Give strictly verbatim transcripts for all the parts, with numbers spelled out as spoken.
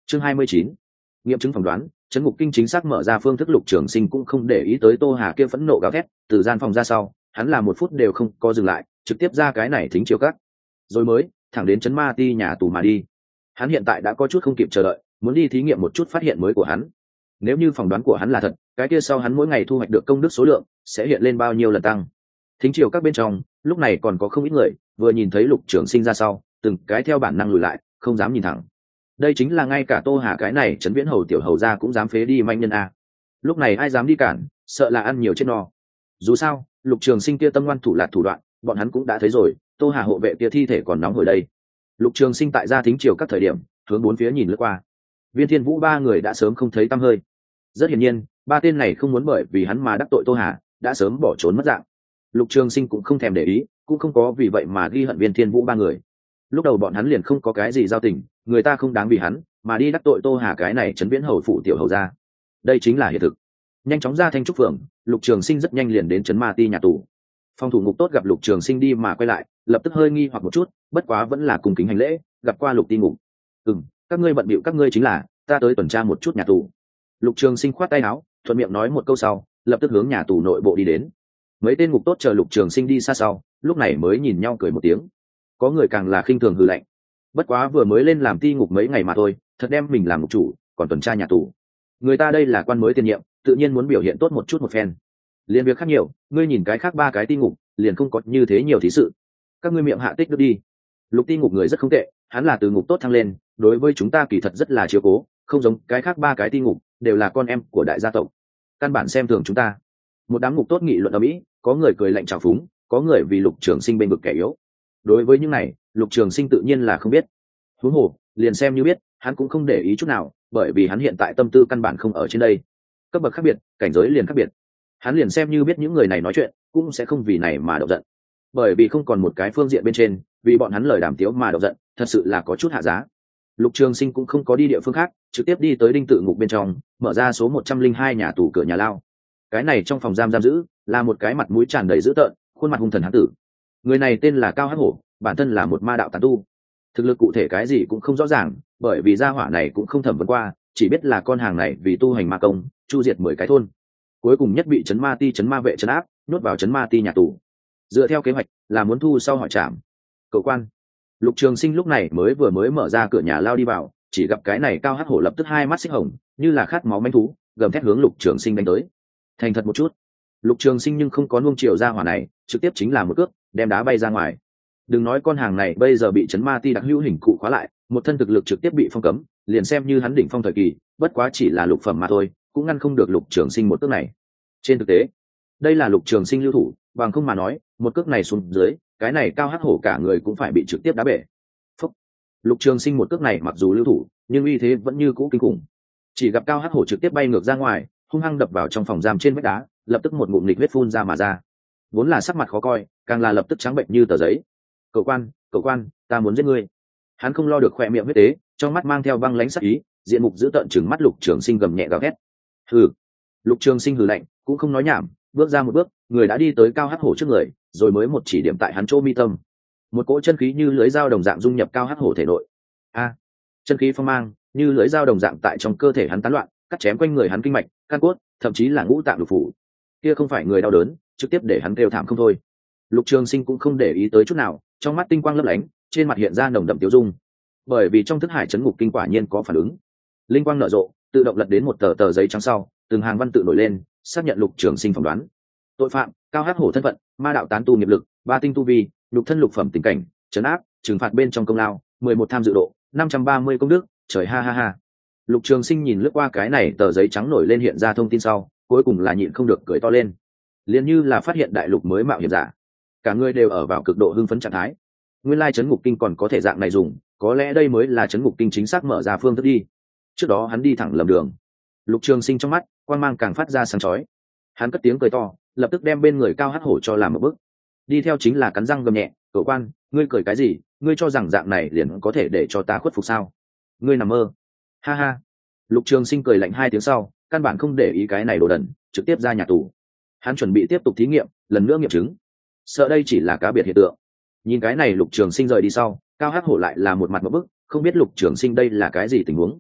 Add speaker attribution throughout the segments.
Speaker 1: chương hai mươi chín, nghiệm chứng phỏng đoán. Trấn ngục kinh chính xác mở ra phương thức. Lục Trường Sinh cũng không để ý tới Tô Hà kia phẫn nộ gào thét, từ gian phòng ra sau, hắn là một phút đều không có dừng lại, trực tiếp ra cái này thính chiếu các, rồi mới thẳng đến Trấn Ma Ti nhà tù mà đi. Hắn hiện tại đã có chút không kịp chờ đợi, muốn đi thí nghiệm một chút phát hiện mới của hắn. Nếu như phỏng đoán của hắn là thật, cái kia sau hắn mỗi ngày thu hoạch được công đức số lượng sẽ hiện lên bao nhiêu lần tăng. Thính chiều các bên trong lúc này còn có không ít người, vừa nhìn thấy Lục Trường Sinh ra sau, từng cái theo bản năng lùi lại, không dám nhìn thẳng. Đây chính là ngay cả Tô Hà cái này Trấn Viễn Hầu tiểu hầu gia cũng dám phế đi manh nhân a. Lúc này ai dám đi cản, sợ là ăn nhiều chết no. Dù sao Lục Trường Sinh kia tâm ngoan thủ lạt thủ đoạn, bọn hắn cũng đã thấy rồi. Tô Hà hộ vệ kia thi thể còn nóng hồi đây. Lục Trường Sinh tại gia thính chiều các thời điểm, hướng bốn phía nhìn lướt qua, Viên Thiên Vũ ba người đã sớm không thấy tăm hơi. Rất hiển nhiên ba tên này không muốn bởi vì hắn mà đắc tội Tô Hà, đã sớm bỏ trốn mất dạng. Lục Trường Sinh cũng không thèm để ý, cũng không có vì vậy mà ghi hận Viên Thiên Vũ ba người. Lúc đầu bọn hắn liền không có cái gì giao tình, người ta không đáng vì hắn mà đi đắc tội Tô Hà cái này Trấn Viễn Hầu phụ tiểu hầu gia. Đây chính là hiện thực. Nhanh chóng ra Thanh Trúc Phường, Lục Trường Sinh rất nhanh liền đến Trấn Ma Ti nhà tù. Phòng thủ ngục tốt gặp Lục Trường Sinh đi mà quay lại, lập tức hơi nghi hoặc một chút, bất quá vẫn là cùng kính hành lễ, gặp qua Lục Ti ngục. Ừm, các ngươi bận bịu các ngươi chính là, ta tới tuần tra một chút nhà tù. Lục Trường Sinh khoát tay áo, thuận miệng nói một câu sau, lập tức hướng nhà tù nội bộ đi đến. Mấy tên ngục tốt chờ Lục Trường Sinh đi xa sau, lúc này mới nhìn nhau cười một tiếng. Có người càng là khinh thường hừ lạnh. Bất quá vừa mới lên làm ti ngục mấy ngày mà thôi, thật đem mình làm ngục chủ, còn tuần tra nhà tù. Người ta đây là quan mới tiền nhiệm, tự nhiên muốn biểu hiện tốt một chút một phen. Liên việc khác nhiều, ngươi nhìn cái khác ba cái ti ngục, liền không có như thế nhiều thí sự. Các ngươi miệng hạ tích được đi. Lục ti ngục người rất không tệ, hắn là từ ngục tốt thăng lên, đối với chúng ta kỳ thật rất là chiếu cố, không giống cái khác ba cái ti ngục, đều là con em của đại gia tộc, căn bản xem thường chúng ta. Một đám ngục tốt nghị luận ở mỹ, có người cười lạnh trào phúng, có người vì Lục Trường Sinh bên vực kẻ yếu. Đối với những này, Lục Trường Sinh tự nhiên là không biết. Huống hồ, liền xem như biết, hắn cũng không để ý chút nào, bởi vì hắn hiện tại tâm tư căn bản không ở trên đây. Cấp bậc khác biệt, cảnh giới liền khác biệt. Hắn liền xem như biết những người này nói chuyện, cũng sẽ không vì này mà động giận. Bởi vì không còn một cái phương diện bên trên, vì bọn hắn lời đàm tiếu mà động giận, thật sự là có chút hạ giá. Lục Trường Sinh cũng không có đi địa phương khác, trực tiếp đi tới đinh tự ngục bên trong, mở ra số một trăm linh hai nhà tù cửa nhà lao. Cái này trong phòng giam giam giữ là một cái mặt mũi tràn đầy dữ tợn, khuôn mặt hung thần hán tử. Người này tên là Cao Hắc Hổ, bản thân là một ma đạo tán tu. Thực lực cụ thể cái gì cũng không rõ ràng, bởi vì gia hỏa này cũng không thẩm vấn qua, chỉ biết là con hàng này vì tu hành ma công, chu diệt mười cái thôn, cuối cùng nhất bị Trấn Ma Ti Trấn Ma vệ trấn áp, nhốt vào Trấn Ma Ti nhà tù. Dựa theo kế hoạch là muốn thu sau hỏi trảm. Cậu quan. Lục Trường Sinh lúc này mới vừa mới mở ra cửa nhà lao đi vào, chỉ gặp cái này Cao Hắc Hổ lập tức hai mắt xích hồng, như là khát máu manh thú, gầm thét hướng Lục Trường Sinh đánh tới. Thành thật một chút. Lục Trường Sinh nhưng không có nuông chiều ra hỏa này, trực tiếp chính là một cước đem đá bay ra ngoài. Đừng nói con hàng này bây giờ bị Trấn Ma Ti đặc hữu hình cụ khóa lại, một thân thực lực trực tiếp bị phong cấm, liền xem như hắn đỉnh phong thời kỳ, bất quá chỉ là lục phẩm mà thôi, cũng ngăn không được Lục Trường Sinh một cước này. Trên thực tế, đây là Lục Trường Sinh lưu thủ, bằng không mà nói, một cước này xuống dưới, cái này Cao Hắc Hổ cả người cũng phải bị trực tiếp đá bể. Phúc. Lục Trường Sinh một cước này mặc dù lưu thủ, nhưng uy thế vẫn như cũ kinh khủng. Chỉ gặp Cao Hắc Hổ trực tiếp bay ngược ra ngoài, hung hăng đập vào trong phòng giam trên vách đá, lập tức một ngụm nghịch huyết phun ra mà ra. Vốn là sắc mặt khó coi, càng là lập tức trắng bệnh như tờ giấy. Cậu quan, cậu quan, ta muốn giết ngươi. Hắn không lo được khỏe miệng huyết tế, trong mắt mang theo băng lãnh sắc ý, diện mục dữ tợn trừng mắt Lục Trường Sinh gầm nhẹ gào thét. Hừ. Lục Trường Sinh hừ lạnh, cũng không nói nhảm, bước ra một bước, người đã đi tới Cao Hắc Hổ trước người, rồi mới một chỉ điểm tại hắn chỗ mi tâm. Một cỗ chân khí như lưỡi dao đồng dạng dung nhập Cao Hắc Hổ thể nội. A, chân khí phong mang như lưỡi dao đồng dạng tại trong cơ thể hắn tán loạn, cắt chém quanh người hắn kinh mạch, căn cốt, thậm chí là ngũ tạng lục phủ. Kia không phải người đau đớn, trực tiếp để hắn kêu thảm không thôi. Lục Trường Sinh cũng không để ý tới chút nào, trong mắt tinh quang lấp lánh, trên mặt hiện ra nồng đậm tiêu dung. Bởi vì trong thức hải chấn ngục kinh quả nhiên có phản ứng, linh quang nở rộ, tự động lật đến một tờ tờ giấy trắng sau, từng hàng văn tự nổi lên, xác nhận Lục Trường Sinh phỏng đoán. Tội phạm: Cao Hắc Hổ thân phận, ma đạo tán tu nghiệp lực, ba tinh tu vi, nhục thân lục phẩm tình cảnh, trấn áp, trừng phạt bên trong công lao, mười một tham dự độ, năm trăm ba mươi công đức, trời ha ha ha. Lục Trường Sinh nhìn lướt qua cái này tờ giấy trắng nổi lên hiện ra thông tin sau, cuối cùng là nhịn không được cười to lên. Liền như là phát hiện đại lục mới mạo hiểm giả, cả người đều ở vào cực độ hưng phấn trạng thái. Nguyên lai trấn ngục kinh còn có thể dạng này dùng, có lẽ đây mới là trấn ngục kinh chính xác mở ra phương thức đi. Trước đó hắn đi thẳng lầm đường. Lục Trường Sinh trong mắt quang mang càng phát ra sáng chói. Hắn cất tiếng cười to, lập tức đem bên người Cao Hắc Hổ cho làm một bước. Đi theo chính là cắn răng gầm nhẹ, "Cậu quan, ngươi cười cái gì? Ngươi cho rằng dạng này liền có thể để cho ta khuất phục sao? Ngươi nằm mơ." Ha ha. Lục Trường Sinh cười lạnh hai tiếng sau, căn bản không để ý cái này đồ đần, trực tiếp ra nhà tù. Hắn chuẩn bị tiếp tục thí nghiệm, lần nữa nghiệm chứng. Sợ đây chỉ là cá biệt hiện tượng. Nhìn cái này Lục Trường Sinh rời đi sau, Cao Hắc Hổ lại là một mặt một bức, không biết Lục Trường Sinh đây là cái gì tình huống.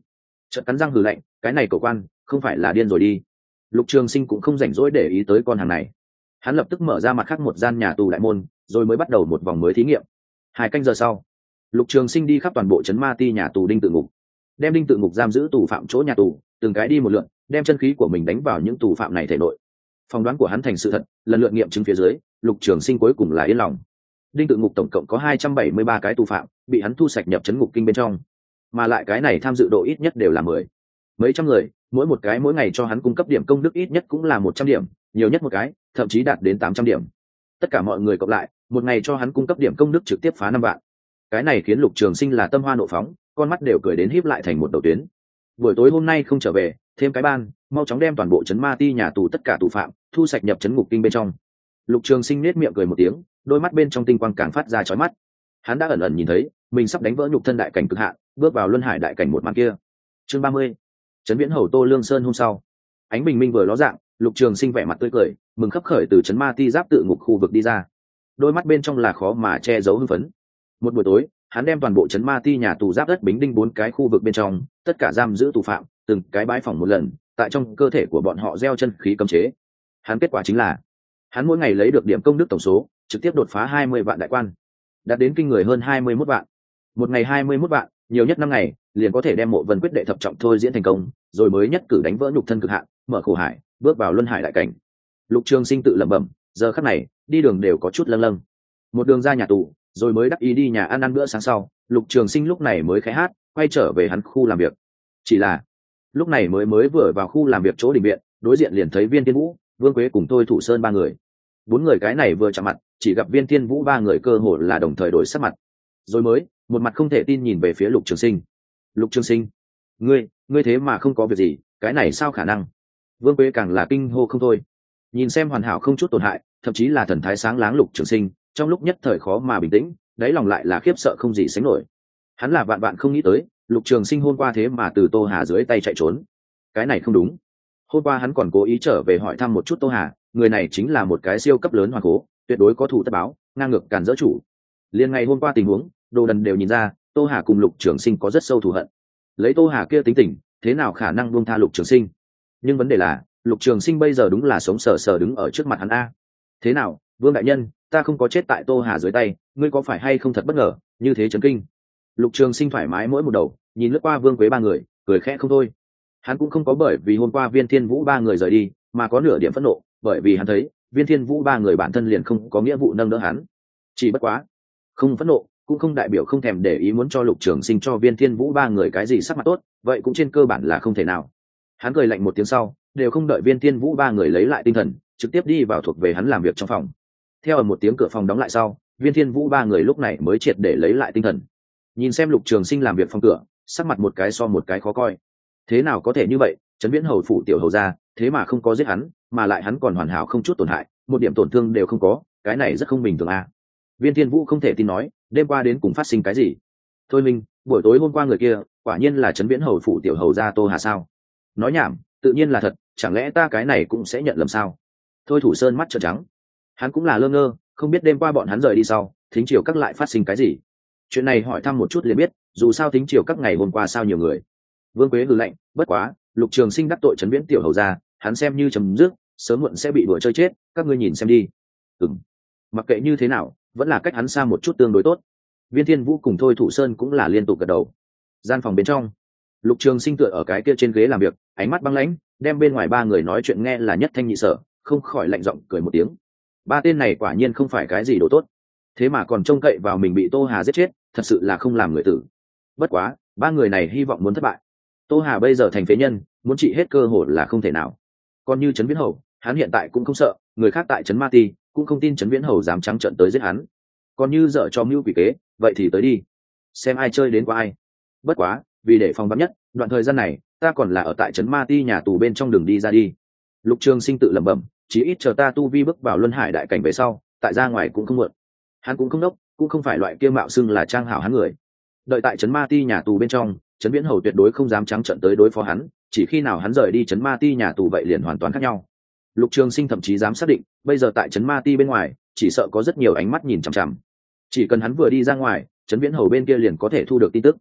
Speaker 1: chợt cắn răng hừ lạnh, cái này cổ quan không phải là điên rồi đi. Lục Trường Sinh cũng không rảnh rỗi để ý tới con hàng này, hắn lập tức mở ra mặt khác một gian nhà tù đại môn, rồi mới bắt đầu một vòng mới thí nghiệm. Hai canh giờ sau, Lục Trường Sinh đi khắp toàn bộ trấn ma ti nhà tù đinh tự ngục, đem đinh tự ngục giam giữ tù phạm chỗ nhà tù từng cái đi một lượt, đem chân khí của mình đánh vào những tù phạm này thể nội. Phỏng đoán của hắn thành sự thật, lần lượt nghiệm chứng phía dưới, Lục Trường Sinh cuối cùng là yên lòng. Đinh tự ngục tổng cộng có hai trăm bảy mươi ba cái tù phạm bị hắn thu sạch nhập trấn ngục kinh bên trong, mà lại cái này tham dự độ ít nhất đều là mười mấy trăm người, mỗi một cái mỗi ngày cho hắn cung cấp điểm công đức ít nhất cũng là một trăm điểm, nhiều nhất một cái thậm chí đạt đến tám trăm điểm. Tất cả mọi người cộng lại, một ngày cho hắn cung cấp điểm công đức trực tiếp phá năm vạn. Cái này khiến Lục Trường Sinh là tâm hoa nộ phóng, con mắt đều cười đến híp lại thành một đầu tuyến. Buổi tối hôm nay không trở về, thêm cái ban, mau chóng đem toàn bộ trấn ma ti nhà tù tất cả tù phạm thu sạch nhập trấn ngục kinh bên trong. Lục Trường Sinh nét miệng cười một tiếng, đôi mắt bên trong tinh quang càng phát ra chói mắt. Hắn đã ẩn ẩn nhìn thấy mình sắp đánh vỡ nhục thân đại cảnh cực hạn, bước vào luân hải đại cảnh một màn kia. Chương ba mươi, trấn Viễn Hầu Tô Lương Sơn hôm sau, ánh bình minh vừa ló dạng, Lục Trường Sinh vẻ mặt tươi cười, mừng khấp khởi từ trấn ma ti giáp tự ngục khu vực đi ra, đôi mắt bên trong là khó mà che giấu hưng phấn. Một buổi tối, hắn đem toàn bộ trấn ma ti nhà tù giáp đất bính đinh bốn cái khu vực bên trong tất cả giam giữ tù phạm từng cái bãi phòng một lần, tại trong cơ thể của bọn họ gieo chân khí cấm chế. Hắn kết quả chính là hắn mỗi ngày lấy được điểm công đức tổng số trực tiếp đột phá hai mươi vạn đại quan, đạt đến kinh người hơn hai mươi mốt vạn. Một ngày hai mươi mốt vạn, nhiều nhất năm ngày liền có thể đem Mộ Vân quyết đệ thập trọng thôi diễn thành công, rồi mới nhất cử đánh vỡ nhục thân cực hạn, mở khổ hải, bước vào luân hải đại cảnh. Lục Trường Sinh tự lẩm bẩm, giờ khắc này đi đường đều có chút lâng lâng. Một đường ra nhà tù, rồi mới đắc ý đi nhà ăn ăn bữa sáng sau, Lục Trường Sinh lúc này mới khẽ hát, quay trở về hắn khu làm việc. Chỉ là lúc này mới mới vừa vào khu làm việc chỗ đình viện, đối diện liền thấy Viên Thiên Vũ, Vương Quế cùng Thôi Thủ Sơn ba người. Bốn người cái này vừa chạm mặt, chỉ gặp Viên Thiên Vũ ba người cơ hồ là đồng thời đổi sắc mặt, rồi mới một mặt không thể tin nhìn về phía Lục Trường Sinh. Lục Trường Sinh, ngươi, ngươi thế mà không có việc gì, cái này sao khả năng? Vương Quế càng là kinh hô không thôi, nhìn xem hoàn hảo không chút tổn hại, thậm chí là thần thái sáng láng Lục Trường Sinh, trong lúc nhất thời khó mà bình tĩnh, đáy lòng lại là khiếp sợ không gì sánh nổi. Hắn là vạn vạn không nghĩ tới, Lục Trường Sinh hôm qua thế mà từ Tô Hà dưới tay chạy trốn. Cái này không đúng. Hôm qua hắn còn cố ý trở về hỏi thăm một chút Tô Hà, người này chính là một cái siêu cấp lớn hoàng cố, tuyệt đối có thù tất báo, ngang ngược càn dỡ chủ. Liên ngày hôm qua tình huống, Đồ Đần đều nhìn ra, Tô Hà cùng Lục Trường Sinh có rất sâu thù hận. Lấy Tô Hà kia tính tình, thế nào khả năng buông tha Lục Trường Sinh? Nhưng vấn đề là, Lục Trường Sinh bây giờ đúng là sống sờ sờ đứng ở trước mặt hắn a. Thế nào, Vương đại nhân, ta không có chết tại Tô Hà dưới tay, ngươi có phải hay không thật bất ngờ, như thế chấn kinh? Lục Trường Sinh thoải mái mỗi một đầu, nhìn lướt qua Vương Quế ba người, cười khẽ không thôi. Hắn cũng không có bởi vì hôm qua Viên Thiên Vũ ba người rời đi mà có nửa điểm phẫn nộ, bởi vì hắn thấy Viên Thiên Vũ ba người bản thân liền không có nghĩa vụ nâng đỡ hắn. Chỉ bất quá, không phẫn nộ cũng không đại biểu không thèm để ý muốn cho Lục Trường Sinh cho Viên Thiên Vũ ba người cái gì sắc mặt tốt, vậy cũng trên cơ bản là không thể nào. Hắn cười lạnh một tiếng sau, đều không đợi Viên Thiên Vũ ba người lấy lại tinh thần, trực tiếp đi vào thuộc về hắn làm việc trong phòng. Theo ở một tiếng cửa phòng đóng lại sau, Viên Thiên Vũ ba người lúc này mới triệt để lấy lại tinh thần. Nhìn xem Lục Trường Sinh làm việc phòng cửa, sắc mặt một cái so một cái khó coi. Thế nào có thể như vậy, Trấn Viễn Hầu phụ tiểu hầu gia, thế mà không có giết hắn, mà lại hắn còn hoàn hảo không chút tổn hại, một điểm tổn thương đều không có, cái này rất không bình thường à. Viên Thiên Vũ không thể tin nói, đêm qua đến cùng phát sinh cái gì? Thôi Minh, buổi tối hôm qua người kia, quả nhiên là Trấn Viễn Hầu phụ tiểu hầu gia Tô Hà sao? Nói nhảm, tự nhiên là thật, chẳng lẽ ta cái này cũng sẽ nhận lầm sao? Thôi Thủ Sơn mắt trợn trắng, hắn cũng là lơ ngơ, không biết đêm qua bọn hắn rời đi sau, thính triều các lại phát sinh cái gì. Chuyện này hỏi thăm một chút liền biết, dù sao thính triều các ngày hôm qua sao nhiều người. Vương Quế hừ lạnh, bất quá, Lục Trường Sinh đắc tội Trấn Viễn tiểu hầu gia, hắn xem như chấm dứt, sớm muộn sẽ bị đùa chơi chết, các ngươi nhìn xem đi. Ừm. Mặc kệ như thế nào, vẫn là cách hắn xa một chút tương đối tốt. Viên Thiên Vũ cùng Thôi Thủ Sơn cũng là liên tục gật đầu. Gian phòng bên trong, Lục Trường Sinh tựa ở cái kia trên ghế làm việc, ánh mắt băng lãnh, đem bên ngoài ba người nói chuyện nghe là nhất thanh nhị sở, không khỏi lạnh giọng cười một tiếng. Ba tên này quả nhiên không phải cái gì đồ tốt, thế mà còn trông cậy vào mình bị Tô Hà giết chết, thật sự là không làm người tử. Bất quá, ba người này hy vọng muốn thất bại. Tô Hà bây giờ thành phế nhân, muốn trị hết cơ hội là không thể nào. Còn như Trấn Viễn Hầu, hắn hiện tại cũng không sợ, người khác tại Trấn Ma Ti cũng không tin Trấn Viễn Hầu dám trắng trợn tới giết hắn. Còn như dở cho mưu quỷ kế, vậy thì tới đi, xem ai chơi đến qua ai. Bất quá, vì để phòng vắn nhất, đoạn thời gian này, ta còn là ở tại Trấn Ma Ti nhà tù bên trong đường đi ra đi. Lục Trường Sinh tự lẩm bẩm, chí ít chờ ta tu vi bước vào luân hải đại cảnh về sau, tại ra ngoài cũng không muộn. Hắn cũng không đốc, cũng không phải loại kia mạo xưng là trang hảo hắn người. Đợi tại Trấn Ma Ti nhà tù bên trong, Trấn Viễn Hầu tuyệt đối không dám trắng trợn tới đối phó hắn, chỉ khi nào hắn rời đi Trấn Ma Ti nhà tù vậy liền hoàn toàn khác nhau. Lục Trường Sinh thậm chí dám xác định, bây giờ tại Trấn Ma Ti bên ngoài, chỉ sợ có rất nhiều ánh mắt nhìn chằm chằm. Chỉ cần hắn vừa đi ra ngoài, Trấn Viễn Hầu bên kia liền có thể thu được tin tức.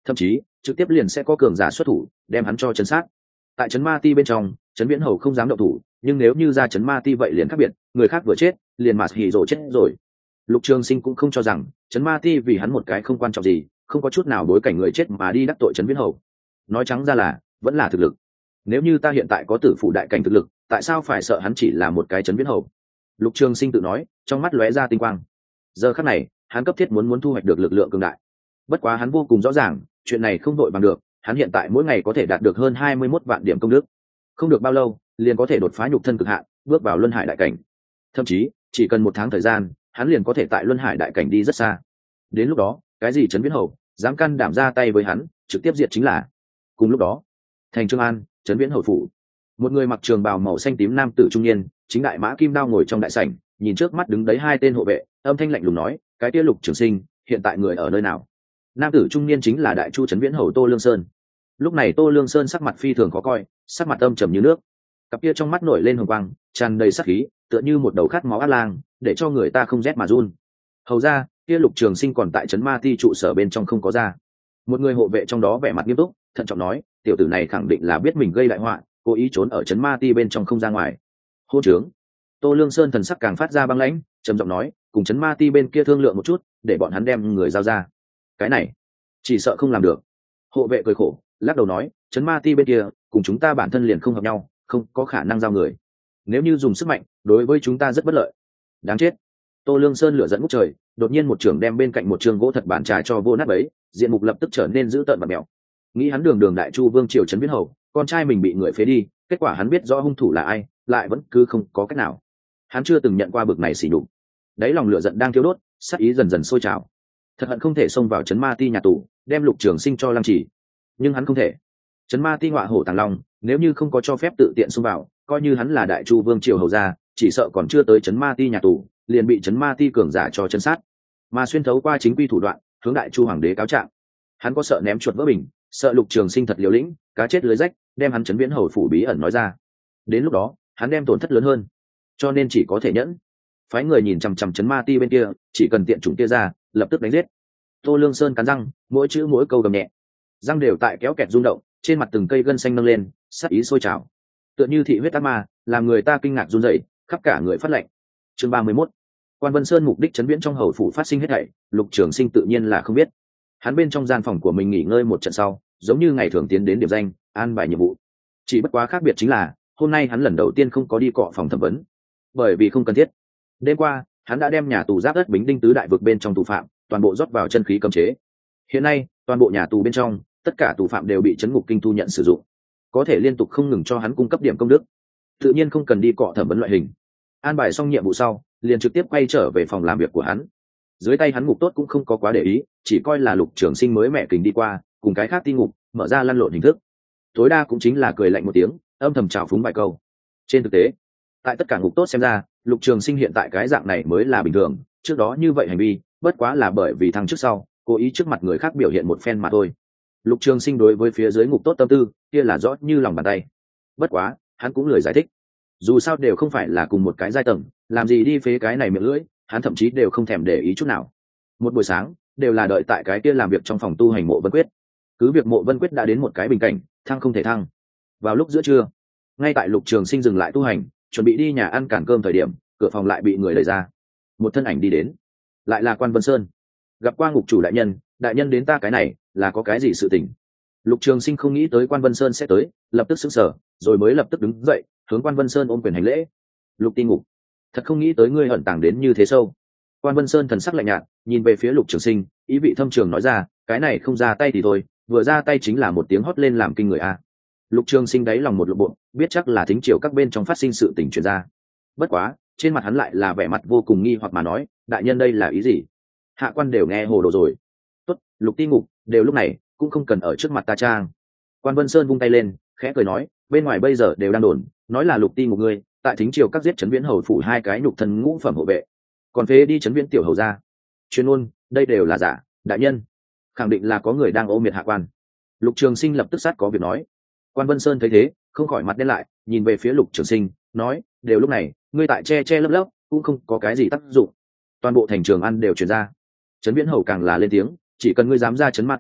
Speaker 1: thậm chí trực tiếp liền sẽ có cường giả xuất thủ đem hắn cho chấn sát. Tại trấn ma ti bên trong, trấn viễn hầu không dám động thủ, nhưng nếu như ra trấn ma ti vậy liền khác biệt, người khác vừa chết liền mà hỉ rồ chết rồi. Lục Trường Sinh cũng không cho rằng trấn ma ti vì hắn một cái không quan trọng gì, không có chút nào bối cảnh người chết mà đi đắc tội trấn viễn hầu. Nói trắng ra là vẫn là thực lực. Nếu như ta hiện tại có tử phụ đại cảnh thực lực, tại sao phải sợ hắn chỉ là một cái trấn viễn hầu? Lục Trường Sinh tự nói, trong mắt lóe ra tinh quang. Giờ khắc này, hắn cấp thiết muốn muốn thu hoạch được lực lượng cường đại. Bất quá hắn vô cùng rõ ràng, chuyện này không đội bằng được, hắn hiện tại mỗi ngày có thể đạt được hơn hai mươi mốt vạn điểm công đức, không được bao lâu liền có thể đột phá nhục thân cực hạn, bước vào luân hải đại cảnh. Thậm chí chỉ cần một tháng thời gian, hắn liền có thể tại luân hải đại cảnh đi rất xa. Đến lúc đó, cái gì trấn viễn hầu dám can đảm ra tay với hắn, trực tiếp diệt chính là. Cùng lúc đó, thành Trương An, trấn viễn hầu phủ, một người mặc trường bào màu xanh tím nam tử trung niên, chính đại mã kim đao ngồi trong đại sảnh, nhìn trước mắt đứng đấy hai tên hộ vệ, âm thanh lạnh lùng nói, cái kia Lục Trường Sinh hiện tại người ở nơi nào? Nam tử trung niên chính là đại chu trấn viễn hầu Tô Lương Sơn. Lúc này Tô Lương Sơn sắc mặt phi thường khó coi, sắc mặt âm trầm như nước, cặp kia trong mắt nổi lên hồng quang, tràn đầy sát khí, tựa như một đầu khát máu ác lang, để cho người ta không rét mà run. Hầu ra, kia Lục Trường Sinh còn tại trấn ma ti trụ sở bên trong không có ra. Một người hộ vệ trong đó vẻ mặt nghiêm túc, thận trọng nói, tiểu tử này khẳng định là biết mình gây đại họa, cố ý trốn ở trấn ma ti bên trong không ra ngoài. Hô trướng. Tô Lương Sơn thần sắc càng phát ra băng lãnh, trầm giọng nói, cùng trấn ma ti bên kia thương lượng một chút, để bọn hắn đem người giao ra. Cái này, chỉ sợ không làm được. Hộ vệ cười khổ, lắc đầu nói, trấn ma ti bên kia cùng chúng ta bản thân liền không hợp nhau, không có khả năng giao người. Nếu như dùng sức mạnh, đối với chúng ta rất bất lợi. Đáng chết. Tô Lương Sơn lửa giận ngút trời, đột nhiên một trường đem bên cạnh một trường gỗ thật bản trà cho vô nát bấy, diện mục lập tức trở nên dữ tợn và mèo. Nghĩ hắn đường đường đại chu vương triều trấn viễn hầu, con trai mình bị người phế đi, kết quả hắn biết rõ hung thủ là ai, lại vẫn cứ không có cách nào. Hắn chưa từng nhận qua bực này xỉ nhục. Đấy lòng lửa giận đang thiêu đốt, sát ý dần dần sôi trào. Thật hận không thể xông vào trấn ma ti nhà tù, đem Lục Trường Sinh cho lăng trì. Nhưng hắn không thể. Trấn ma ti ngọa hổ tàng long, nếu như không có cho phép tự tiện xông vào, coi như hắn là đại chu vương triều hầu gia, chỉ sợ còn chưa tới trấn ma ti nhà tù, liền bị trấn ma ti cường giả cho chân sát. Mà xuyên thấu qua chính quy thủ đoạn, hướng đại chu hoàng đế cáo trạng. Hắn có sợ ném chuột vỡ bình, sợ Lục Trường Sinh thật liều lĩnh, cá chết lưới rách, đem hắn trấn viễn hầu phủ bí ẩn nói ra. Đến lúc đó, hắn đem tổn thất lớn hơn, cho nên chỉ có thể nhẫn. Phái người nhìn chằm chằm trấn ma ti bên kia, chỉ cần tiện chủng kia ra, lập tức đánh giết. Tô Lương Sơn cắn răng, mỗi chữ mỗi câu gầm nhẹ, răng đều tại kéo kẹt rung động, trên mặt từng cây gân xanh nâng lên, sát ý sôi trào, tựa như thị huyết ác ma, làm người ta kinh ngạc run rẩy, khắp cả người phát lạnh. Chương ba mươi mốt. Quan Vân Sơn mục đích trấn viễn trong hầu phủ phát sinh hết thảy, Lục Trường Sinh tự nhiên là không biết. Hắn bên trong gian phòng của mình nghỉ ngơi một trận sau, giống như ngày thường tiến đến điểm danh, an bài nhiệm vụ. Chỉ bất quá khác biệt chính là, hôm nay hắn lần đầu tiên không có đi cọ phòng thẩm vấn, bởi vì không cần thiết. Đêm qua, hắn đã đem nhà tù giáp đất Bính Đinh tứ đại vực bên trong tù phạm, toàn bộ rót vào chân khí cấm chế. Hiện nay, toàn bộ nhà tù bên trong, tất cả tù phạm đều bị trấn ngục kinh thu nhận sử dụng, có thể liên tục không ngừng cho hắn cung cấp điểm công đức, tự nhiên không cần đi cọ thẩm vấn loại hình. An bài xong nhiệm vụ sau, liền trực tiếp quay trở về phòng làm việc của hắn. Dưới tay hắn ngục tốt cũng không có quá để ý, chỉ coi là Lục Trường Sinh mới mẹ kình đi qua, cùng cái khác ti ngục mở ra lăn lộn hình thức, tối đa cũng chính là cười lạnh một tiếng, âm thầm trào phúng vài câu. Trên thực tế, tại tất cả ngục tốt xem ra, Lục Trường Sinh hiện tại cái dạng này mới là bình thường, trước đó như vậy hành vi bất quá là bởi vì thăng trước sau cố ý trước mặt người khác biểu hiện một phen mà thôi. Lục Trường Sinh đối với phía dưới ngục tốt tâm tư kia là rõ như lòng bàn tay. Bất quá hắn cũng lười giải thích, dù sao đều không phải là cùng một cái giai tầng, làm gì đi phế cái này miệng lưỡi, hắn thậm chí đều không thèm để ý chút nào. Một buổi sáng đều là đợi tại cái kia làm việc trong phòng tu hành Mộ Vân Quyết. Cứ việc Mộ Vân Quyết đã đến một cái bình cảnh, thăng không thể thăng. Vào lúc giữa trưa, ngay tại Lục Trường Sinh dừng lại tu hành, chuẩn bị đi nhà ăn cản cơm thời điểm, cửa phòng lại bị người đẩy ra. Một thân ảnh đi đến, lại là Quan Vân Sơn. Gặp qua ngục chủ đại nhân, đại nhân đến ta cái này là có cái gì sự tình? Lục Trường Sinh không nghĩ tới Quan Vân Sơn sẽ tới, lập tức sững sờ, rồi mới lập tức đứng dậy, hướng Quan Vân Sơn ôm quyền hành lễ. Lục Ti Ngục, thật không nghĩ tới ngươi ẩn tàng đến như thế sâu. Quan Vân Sơn thần sắc lạnh nhạt, nhìn về phía Lục Trường Sinh, ý vị thâm trường nói ra, cái này không ra tay thì thôi, vừa ra tay chính là một tiếng hót lên làm kinh người a. Lục Trường Sinh đáy lòng một lộ bộ, biết chắc là thính triều các bên trong phát sinh sự tình truyền ra. Bất quá, trên mặt hắn lại là vẻ mặt vô cùng nghi hoặc mà nói, đại nhân đây là ý gì? Hạ quan đều nghe hồ đồ rồi. Tốt, Lục Ti Ngục, đều lúc này cũng không cần ở trước mặt ta trang. Quan Vân Sơn vung tay lên, khẽ cười nói, bên ngoài bây giờ đều đang đồn, nói là Lục Ti Ngục ngươi tại thính triều các giết trấn viễn hầu phủ hai cái nhục thân ngũ phẩm hộ vệ, còn phế đi trấn viễn tiểu hầu ra. Chuyên môn, đây đều là giả, đại nhân. Khẳng định là có người đang ôm miệt hạ quan. Lục Trường Sinh lập tức sát có việc nói. Quan Vân Sơn thấy thế, không khỏi mặt đen lại, nhìn về phía Lục Trường Sinh, nói, đều lúc này, ngươi tại che che lấp lấp, cũng không có cái gì tác dụng. Toàn bộ thành Trường An đều truyền ra. Trấn Viễn hầu càng là lên tiếng, chỉ cần ngươi dám ra trấn Ma Ti,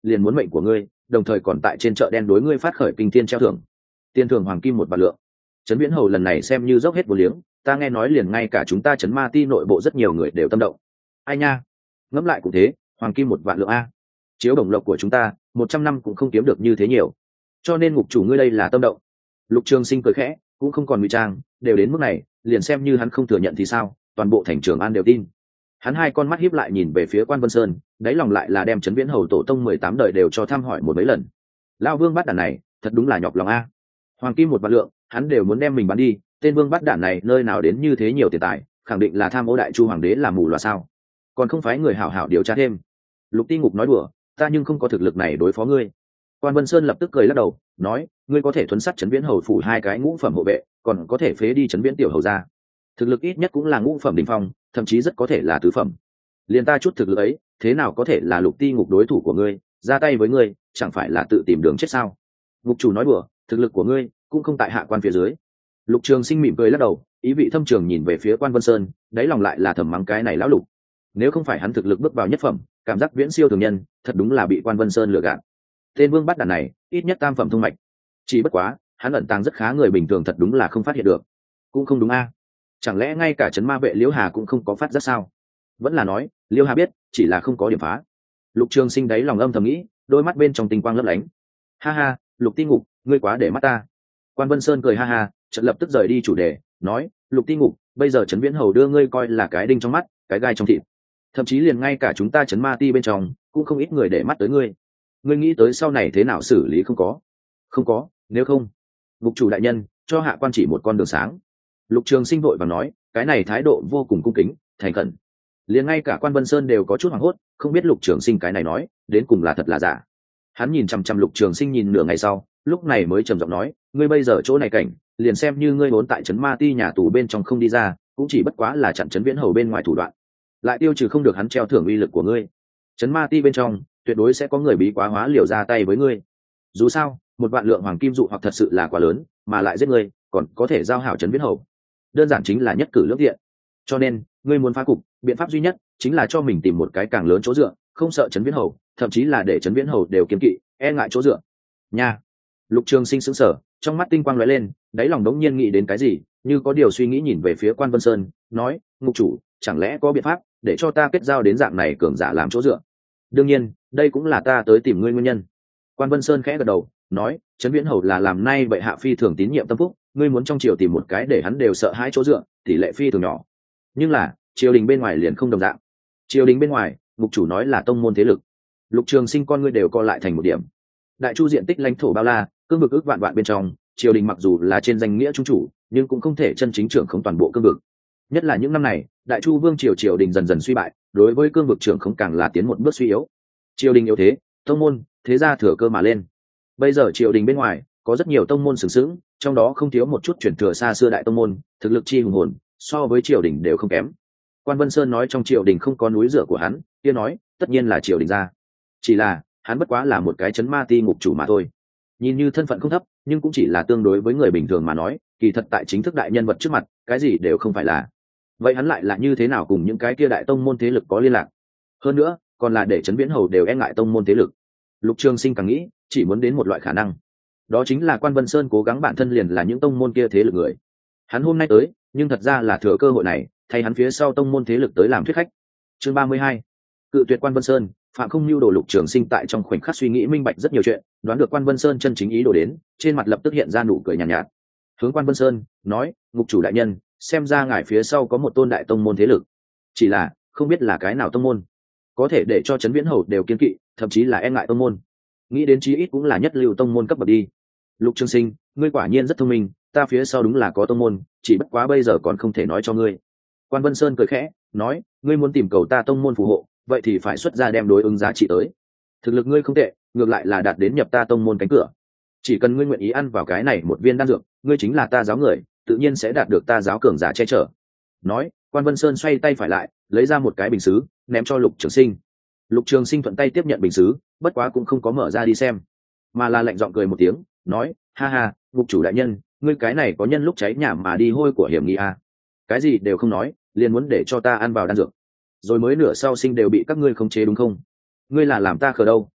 Speaker 1: liền muốn mệnh của ngươi, đồng thời còn tại trên chợ đen đối ngươi phát khởi kinh thiên treo thưởng. Tiền thưởng hoàng kim một vạn lượng. Trấn Viễn Hầu lần này xem như dốc hết vô liếng, ta nghe nói liền ngay cả chúng ta Trấn Ma Ti nội bộ rất nhiều người đều tâm động. Ai nha, ngẫm lại cũng thế, hoàng kim một vạn lượng a. Chiếu đồng lộc của chúng ta, một trăm năm cũng không kiếm được như thế nhiều. Cho nên ngục chủ ngươi đây là tâm động. Lục Trường Sinh cười khẽ, cũng không còn ngụy trang, đều đến mức này, liền xem như hắn không thừa nhận thì sao, toàn bộ thành Trường An đều tin. Hắn hai con mắt híp lại nhìn về phía Quan Vân Sơn, đáy lòng lại là đem Trấn Viễn Hầu tổ tông mười tám đời đều cho thăm hỏi một mấy lần. Lão Vương Bát Đản này, thật đúng là nhọc lòng a. Hoàng kim một vạn lượng, hắn đều muốn đem mình bán đi, tên Vương Bát Đản này nơi nào đến như thế nhiều tiền tài, khẳng định là tham ô đại chu hoàng đế làm mù loà sao? Còn không phải người hảo hảo điều tra thêm. Lục Ti Ngục nói đùa, ta nhưng không có thực lực này đối phó ngươi. Quan Vân Sơn lập tức cười lắc đầu, nói, ngươi có thể thuấn sát Trấn Viễn Hầu phủ hai cái ngũ phẩm hộ vệ, còn có thể phế đi Trấn Viễn tiểu hầu ra. Thực lực ít nhất cũng là ngũ phẩm đỉnh phong, thậm chí rất có thể là tứ phẩm. Liên ta chút thực lực ấy, thế nào có thể là Lục Ti Ngục đối thủ của ngươi, ra tay với ngươi, chẳng phải là tự tìm đường chết sao? Ngục chủ nói đùa, thực lực của ngươi cũng không tại hạ quan phía dưới. Lục Trường Sinh mỉm cười lắc đầu, ý vị thâm trường nhìn về phía Quan Vân Sơn, đáy lòng lại là thầm mắng cái này lão Lục. Nếu không phải hắn thực lực bước vào nhất phẩm, cảm giác viễn siêu thường nhân, thật đúng là bị Quan Vân Sơn lừa gạt. Tên Vương Bát Đản này, ít nhất tam phẩm thông mạch. Chỉ bất quá, hắn ẩn tàng rất khá, người bình thường thật đúng là không phát hiện được. Cũng không đúng a? Chẳng lẽ ngay cả Trấn Ma vệ Liễu Hà cũng không có phát giác sao? Vẫn là nói, Liễu Hà biết, chỉ là không có điểm phá. Lục Trường Sinh đáy lòng âm thầm nghĩ, đôi mắt bên trong tinh quang lấp lánh. Ha ha, Lục Ti Ngục, ngươi quá để mắt ta. Quan Vân Sơn cười ha ha, chợt lập tức rời đi chủ đề, nói, Lục Ti Ngục, bây giờ Trấn Viễn Hầu đưa ngươi coi là cái đinh trong mắt, cái gai trong thịt. Thậm chí liền ngay cả chúng ta Trấn Ma Ti bên trong, cũng không ít người để mắt tới ngươi. Ngươi nghĩ tới sau này thế nào xử lý không có? Không có, nếu không, Ngục chủ đại nhân, cho hạ quan chỉ một con đường sáng. Lục Trường Sinh vội vàng nói, cái này thái độ vô cùng cung kính, thành khẩn. Liền ngay cả Quan Vân Sơn đều có chút hoảng hốt, không biết Lục Trường Sinh cái này nói, đến cùng là thật là giả. Hắn nhìn chằm chằm Lục Trường Sinh nhìn nửa ngày sau, lúc này mới trầm giọng nói, ngươi bây giờ chỗ này cảnh, liền xem như ngươi vốn tại Trấn Ma Ti nhà tù bên trong không đi ra, cũng chỉ bất quá là chặn Trấn Viễn Hầu bên ngoài thủ đoạn, lại tiêu trừ không được hắn treo thưởng uy lực của ngươi. Trấn Ma Ti bên trong, tuyệt đối sẽ có người bí quá hóa liều ra tay với ngươi. Dù sao, một vạn lượng hoàng kim dụ hoặc thật sự là quá lớn, mà lại giết ngươi, còn có thể giao hảo Trấn Viễn Hầu, đơn giản chính là nhất cử lưỡng tiện. Cho nên, ngươi muốn phá cục, biện pháp duy nhất chính là cho mình tìm một cái càng lớn chỗ dựa, không sợ Trấn Viễn Hầu, thậm chí là để Trấn Viễn Hầu đều kiêng kỵ, e ngại chỗ dựa. Nha. Lục Trường Sinh sững sờ, trong mắt tinh quang lóe lên, đáy lòng đống nhiên nghĩ đến cái gì, như có điều suy nghĩ nhìn về phía Quan Vân Sơn, nói, Ngục chủ, chẳng lẽ có biện pháp để cho ta kết giao đến dạng này cường giả làm chỗ dựa? Đương nhiên, đây cũng là ta tới tìm ngươi nguyên nhân. Quan Vân Sơn khẽ gật đầu, nói, Trấn Viễn Hầu là làm nay bệ hạ phi thường tín nhiệm tâm phúc, ngươi muốn trong triều tìm một cái để hắn đều sợ hãi chỗ dựa, tỷ lệ phi thường nhỏ. Nhưng là, triều đình bên ngoài liền không đồng dạng. Triều đình bên ngoài, Ngục chủ nói là tông môn thế lực. Lục Trường Sinh con ngươi đều co lại thành một điểm. Đại chu diện tích lãnh thổ bao la, cương vực ước vạn vạn bên trong, triều đình mặc dù là trên danh nghĩa trung chủ, nhưng cũng không thể chân chính trưởng khống toàn bộ cương vực. Nhất là những năm này, Đại chu vương triều triều đình dần dần suy bại, đối với cương vực trưởng khống càng là tiến một bước suy yếu. Triều đình yếu thế, tông môn, thế gia thừa cơ mà lên. Bây giờ triều đình bên ngoài có rất nhiều tông môn sừng sững, trong đó không thiếu một chút truyền thừa xa xưa đại tông môn, thực lực chi hùng hồn, so với triều đình đều không kém. Quan Vân Sơn nói trong triều đình không có núi dựa của hắn, kia nói, tất nhiên là triều đình ra. Chỉ là, hắn bất quá là một cái Trấn Ma Ti ngục chủ mà thôi. Nhìn như thân phận không thấp, nhưng cũng chỉ là tương đối với người bình thường mà nói, kỳ thật tại chính thức đại nhân vật trước mặt, cái gì đều không phải là. Vậy hắn lại là như thế nào cùng những cái kia đại tông môn thế lực có liên lạc? Hơn nữa, còn là để Trấn Viễn Hầu đều e ngại tông môn thế lực. Lục Trường Sinh càng nghĩ, chỉ muốn đến một loại khả năng, đó chính là Quan Vân Sơn cố gắng bản thân liền là những tông môn kia thế lực người. Hắn hôm nay tới, nhưng thật ra là thừa cơ hội này, thay hắn phía sau tông môn thế lực tới làm thuyết khách. Chương ba mươi hai, cự tuyệt Quan Vân Sơn. Phạm không lưu đồ. Lục Trường Sinh tại trong khoảnh khắc suy nghĩ minh bạch rất nhiều chuyện, đoán được Quan Vân Sơn chân chính ý đồ đến, trên mặt lập tức hiện ra nụ cười nhàn nhạt, nhạt. Hướng Quan Vân Sơn nói, ngục chủ đại nhân, xem ra ngài phía sau có một tôn đại tông môn thế lực, chỉ là không biết là cái nào tông môn, có thể để cho Trấn Viễn Hầu đều kiên kỵ, thậm chí là e ngại tông môn. Nghĩ đến chí ít cũng là nhất lưu tông môn cấp bậc đi. Lục Trường Sinh, ngươi quả nhiên rất thông minh, ta phía sau đúng là có tông môn, chỉ bất quá bây giờ còn không thể nói cho ngươi. Quan Vân Sơn cười khẽ, nói, ngươi muốn tìm cầu ta tông môn phù hộ, vậy thì phải xuất ra đem đối ứng giá trị tới. Thực lực ngươi không tệ, ngược lại là đạt đến nhập ta tông môn cánh cửa. Chỉ cần ngươi nguyện ý ăn vào cái này một viên đan dược, ngươi chính là ta giáo người, tự nhiên sẽ đạt được ta giáo cường giả che chở. Nói, Quan Vân Sơn xoay tay phải lại, lấy ra một cái bình sứ, ném cho Lục Trường Sinh. Lục Trường Sinh thuận tay tiếp nhận bình sứ, bất quá cũng không có mở ra đi xem, mà là lạnh giọng cười một tiếng, nói, ha ha, ngục chủ đại nhân, ngươi cái này có nhân lúc cháy nhà mà đi hôi của hiểm nghi à? Cái gì đều không nói, liền muốn để cho ta ăn vào đan dược, rồi mới nửa sau sinh đều bị các ngươi khống chế đúng không? Ngươi là làm ta khờ đâu,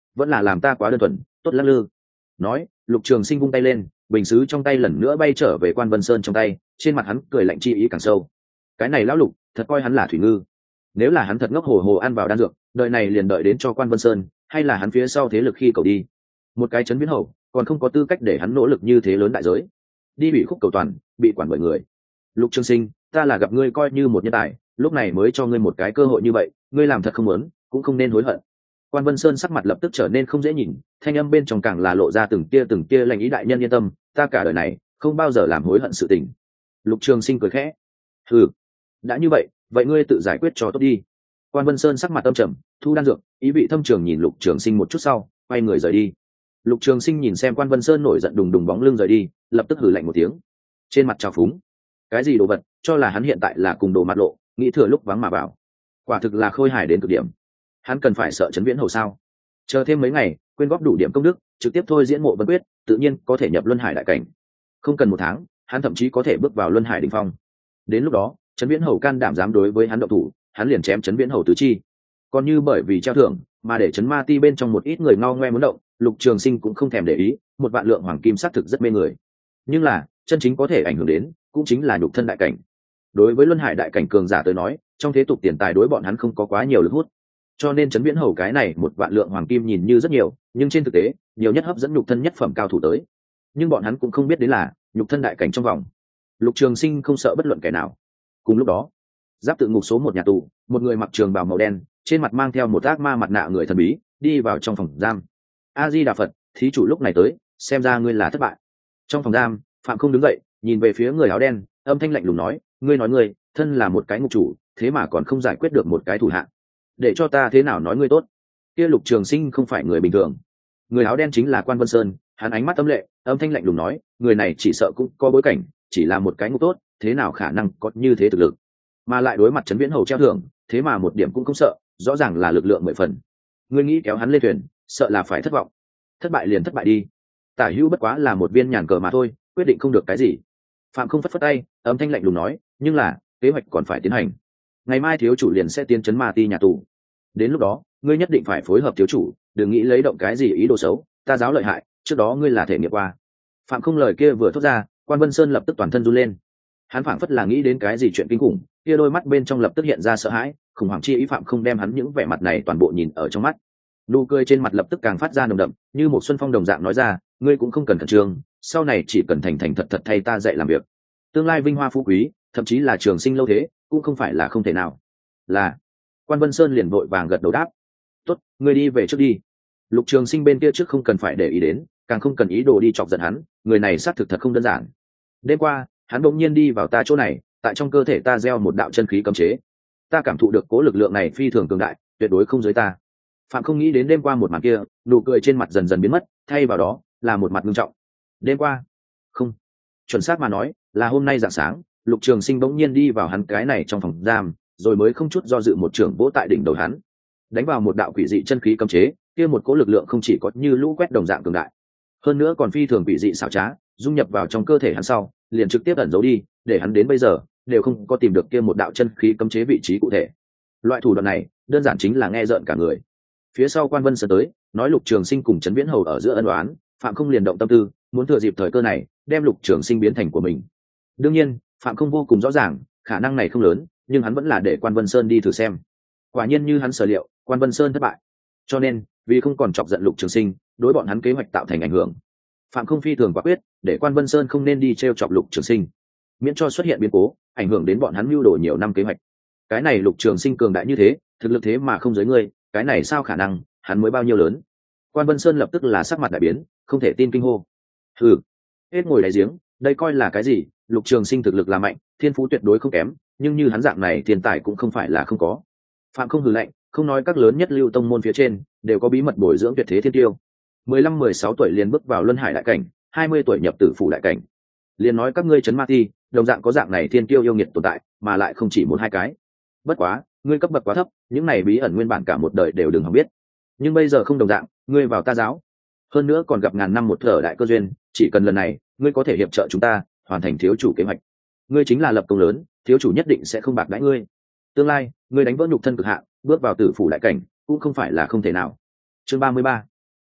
Speaker 1: vẫn là làm ta quá đơn thuần, tốt lắc lư. Nói, Lục Trường Sinh vung tay lên, bình sứ trong tay lần nữa bay trở về Quan Vân Sơn trong tay, trên mặt hắn cười lạnh chi ý càng sâu. Cái này lão Lục, thật coi hắn là thủy ngư. Nếu là hắn thật ngốc hồ hồ ăn vào đan dược, đợi này liền đợi đến cho Quan Vân Sơn, hay là hắn phía sau thế lực khi cầu đi. Một cái chấn biến hầu, còn không có tư cách để hắn nỗ lực như thế lớn đại giới. Đi bị khúc cầu toàn, bị quản bởi người. Lục Trường Sinh, ta là gặp ngươi coi như một nhân tài, lúc này mới cho ngươi một cái cơ hội như vậy, ngươi làm thật không muốn, cũng không nên hối hận. Quan Vân Sơn sắc mặt lập tức trở nên không dễ nhìn, thanh âm bên trong càng là lộ ra từng tia từng tia lạnh ý. Đại nhân yên tâm, ta cả đời này không bao giờ làm hối hận sự tình. Lục Trường Sinh cười khẽ, ừ, đã như vậy, vậy ngươi tự giải quyết cho tốt đi. Quan Vân Sơn sắc mặt âm trầm, thu đan dược, ý vị thâm trường nhìn Lục Trường Sinh một chút sau, quay người rời đi. Lục Trường Sinh nhìn xem Quan Vân Sơn nổi giận đùng đùng bóng lưng rời đi, lập tức hừ lạnh một tiếng, trên mặt trào phúng. Cái gì đồ vật, cho là hắn hiện tại là cùng đồ mặt lộ, nghĩ thừa lúc vắng mà vào. Quả thực là khôi hài đến cực điểm. Hắn cần phải sợ Trấn Viễn Hầu sao? Chờ thêm mấy ngày, quyên góp đủ điểm công đức, trực tiếp thôi diễn mộ vân quyết, tự nhiên có thể nhập luân hải đại cảnh. Không cần một tháng, hắn thậm chí có thể bước vào luân hải đỉnh phong. Đến lúc đó, Trấn Viễn Hầu can đảm dám đối với hắn động thủ, hắn liền chém Trấn Viễn Hầu tứ chi. Còn như bởi vì treo thưởng mà để Trấn Ma Ti bên trong một ít người ngao ngoe muốn động, Lục Trường Sinh cũng không thèm để ý, một vạn lượng hoàng kim xác thực rất mê người. Nhưng là, chân chính có thể ảnh hưởng đến, cũng chính là nhục thân đại cảnh. Đối với luân hải đại cảnh cường giả tới nói, trong thế tục tiền tài đối bọn hắn không có quá nhiều lực hút. Cho nên Trấn Viễn Hầu cái này một vạn lượng hoàng kim nhìn như rất nhiều, nhưng trên thực tế, nhiều nhất hấp dẫn nhục thân nhất phẩm cao thủ tới. Nhưng bọn hắn cũng không biết đến là, nhục thân đại cảnh trong vòng. Lục Trường Sinh không sợ bất luận kẻ nào. Cùng lúc đó, giáp tự ngục số một nhà tù, một người mặc trường bào màu đen, trên mặt mang theo một ác ma mặt nạ người thần bí, đi vào trong phòng giam. A Di Đà Phật, thí chủ lúc này tới, xem ra ngươi là thất bại. Trong phòng giam, Phạm Không đứng dậy, nhìn về phía người áo đen, âm thanh lạnh lùng nói, ngươi nói ngươi, thân là một cái ngục chủ, thế mà còn không giải quyết được một cái thủ hạ, để cho ta thế nào nói ngươi tốt? Kia Lục Trường Sinh không phải người bình thường. Người áo đen chính là Quan Vân Sơn, hắn ánh mắt âm lệ, âm thanh lạnh lùng nói, người này chỉ sợ cũng có bối cảnh, chỉ là một cái ngục tốt, thế nào khả năng có như thế thực lực, mà lại đối mặt Trấn Viễn Hầu treo thưởng, thế mà một điểm cũng không sợ, rõ ràng là lực lượng mười phần. Ngươi nghĩ kéo hắn lên thuyền, sợ là phải thất vọng. Thất bại liền thất bại đi. Tả Hữu bất quá là một viên nhàn cờ mà thôi, quyết định không được cái gì. Phạm Không phất phất tay, âm thanh lạnh lùng nói, nhưng là kế hoạch còn phải tiến hành. Ngày mai thiếu chủ liền sẽ tiến Trấn Ma Ti nhà tù. Đến lúc đó, ngươi nhất định phải phối hợp thiếu chủ, đừng nghĩ lấy động cái gì ý đồ xấu, ta giáo lợi hại, trước đó ngươi là thể nghiệm qua. Phạm Không lời kia vừa thốt ra, Quan Vân Sơn lập tức toàn thân run lên. Hắn phảng phất là nghĩ đến cái gì chuyện kinh khủng, kia đôi mắt bên trong lập tức hiện ra sợ hãi, khủng hoảng chi ý. Phạm Không đem hắn những vẻ mặt này toàn bộ nhìn ở trong mắt, nụ cười trên mặt lập tức càng phát ra nồng đậm, như một xuân phong đồng dạng nói ra, ngươi cũng không cần khẩn trương, sau này chỉ cần thành thành thật thật thay ta dạy làm việc, tương lai vinh hoa phú quý, thậm chí là trường sinh lâu thế, cũng không phải là không thể nào. Là. Quan Vân Sơn liền vội vàng gật đầu đáp, tốt, ngươi đi về trước đi. Lục Trường Sinh bên kia trước không cần phải để ý đến, càng không cần ý đồ đi chọc giận hắn, người này xác thực thật không đơn giản. Đêm qua, hắn bỗng nhiên đi vào ta chỗ này, tại trong cơ thể ta gieo một đạo chân khí cấm chế, ta cảm thụ được cố lực lượng này phi thường cường đại, tuyệt đối không dưới ta. Phạm Không nghĩ đến đêm qua một màn kia, nụ cười trên mặt dần dần biến mất, thay vào đó là một mặt nghiêm trọng. Đêm qua, không, chuẩn xác mà nói là hôm nay rạng sáng, Lục Trường Sinh bỗng nhiên đi vào hắn cái này trong phòng giam, rồi mới không chút do dự một trường vỗ tại đỉnh đầu hắn, đánh vào một đạo quỷ dị chân khí cấm chế, kia một cỗ lực lượng không chỉ có như lũ quét đồng dạng cường đại, hơn nữa còn phi thường quỷ dị xảo trá, dung nhập vào trong cơ thể hắn sau, liền trực tiếp ẩn giấu đi, để hắn đến bây giờ đều không có tìm được kia một đạo chân khí cấm chế vị trí cụ thể. Loại thủ đoạn này, đơn giản chính là nghe rợn cả người. Phía sau Quan Vân Sơn tới, nói Lục Trường Sinh cùng Trấn Viễn Hầu ở giữa ân oán, Phạm Không liền động tâm tư, muốn thừa dịp thời cơ này, đem Lục Trường Sinh biến thành của mình. Đương nhiên, Phạm Không vô cùng rõ ràng, khả năng này không lớn, nhưng hắn vẫn là để Quan Vân Sơn đi thử xem. Quả nhiên như hắn sở liệu, Quan Vân Sơn thất bại. Cho nên, vì không còn chọc giận Lục Trường Sinh, đối bọn hắn kế hoạch tạo thành ảnh hưởng, Phạm Không phi thường quả quyết, để Quan Vân Sơn không nên đi trêu chọc Lục Trường Sinh, miễn cho xuất hiện biến cố, ảnh hưởng đến bọn hắn mưu đồ nhiều năm kế hoạch. Cái này Lục Trường Sinh cường đại như thế, thực lực thế mà không giới ngươi, cái này sao khả năng, hắn mới bao nhiêu lớn? Quan Vân Sơn lập tức là sắc mặt đại biến, không thể tin kinh hô. Ừ, hết ngồi đáy giếng, đây coi là cái gì? Lục Trường Sinh thực lực là mạnh, thiên phú tuyệt đối không kém, nhưng như hắn dạng này thiên tài cũng không phải là không có. Phạm Không hừ lạnh, không nói các lớn nhất lưu tông môn phía trên đều có bí mật bồi dưỡng tuyệt thế thiên tiêu. mười lăm mười sáu tuổi liền bước vào luân hải đại cảnh, hai mươi tuổi nhập tử phủ đại cảnh. Liền nói các ngươi Trấn Ma Ti, đồng dạng có dạng này thiên tiêu yêu nghiệt tồn tại, mà lại không chỉ một hai cái. Bất quá, ngươi cấp bậc quá thấp, những này bí ẩn nguyên bản cả một đời đều đừng hòng biết. Nhưng bây giờ không đồng dạng, ngươi vào ta giáo, hơn nữa còn gặp ngàn năm một thở đại cơ duyên, chỉ cần lần này, ngươi có thể hiệp trợ chúng ta hoàn thành thiếu chủ kế hoạch, ngươi chính là lập công lớn, thiếu chủ nhất định sẽ không bạc đãi ngươi. Tương lai, ngươi đánh vỡ nhục thân cực hạn, bước vào tử phủ đại cảnh, cũng không phải là không thể nào. Chương ba mươi ba,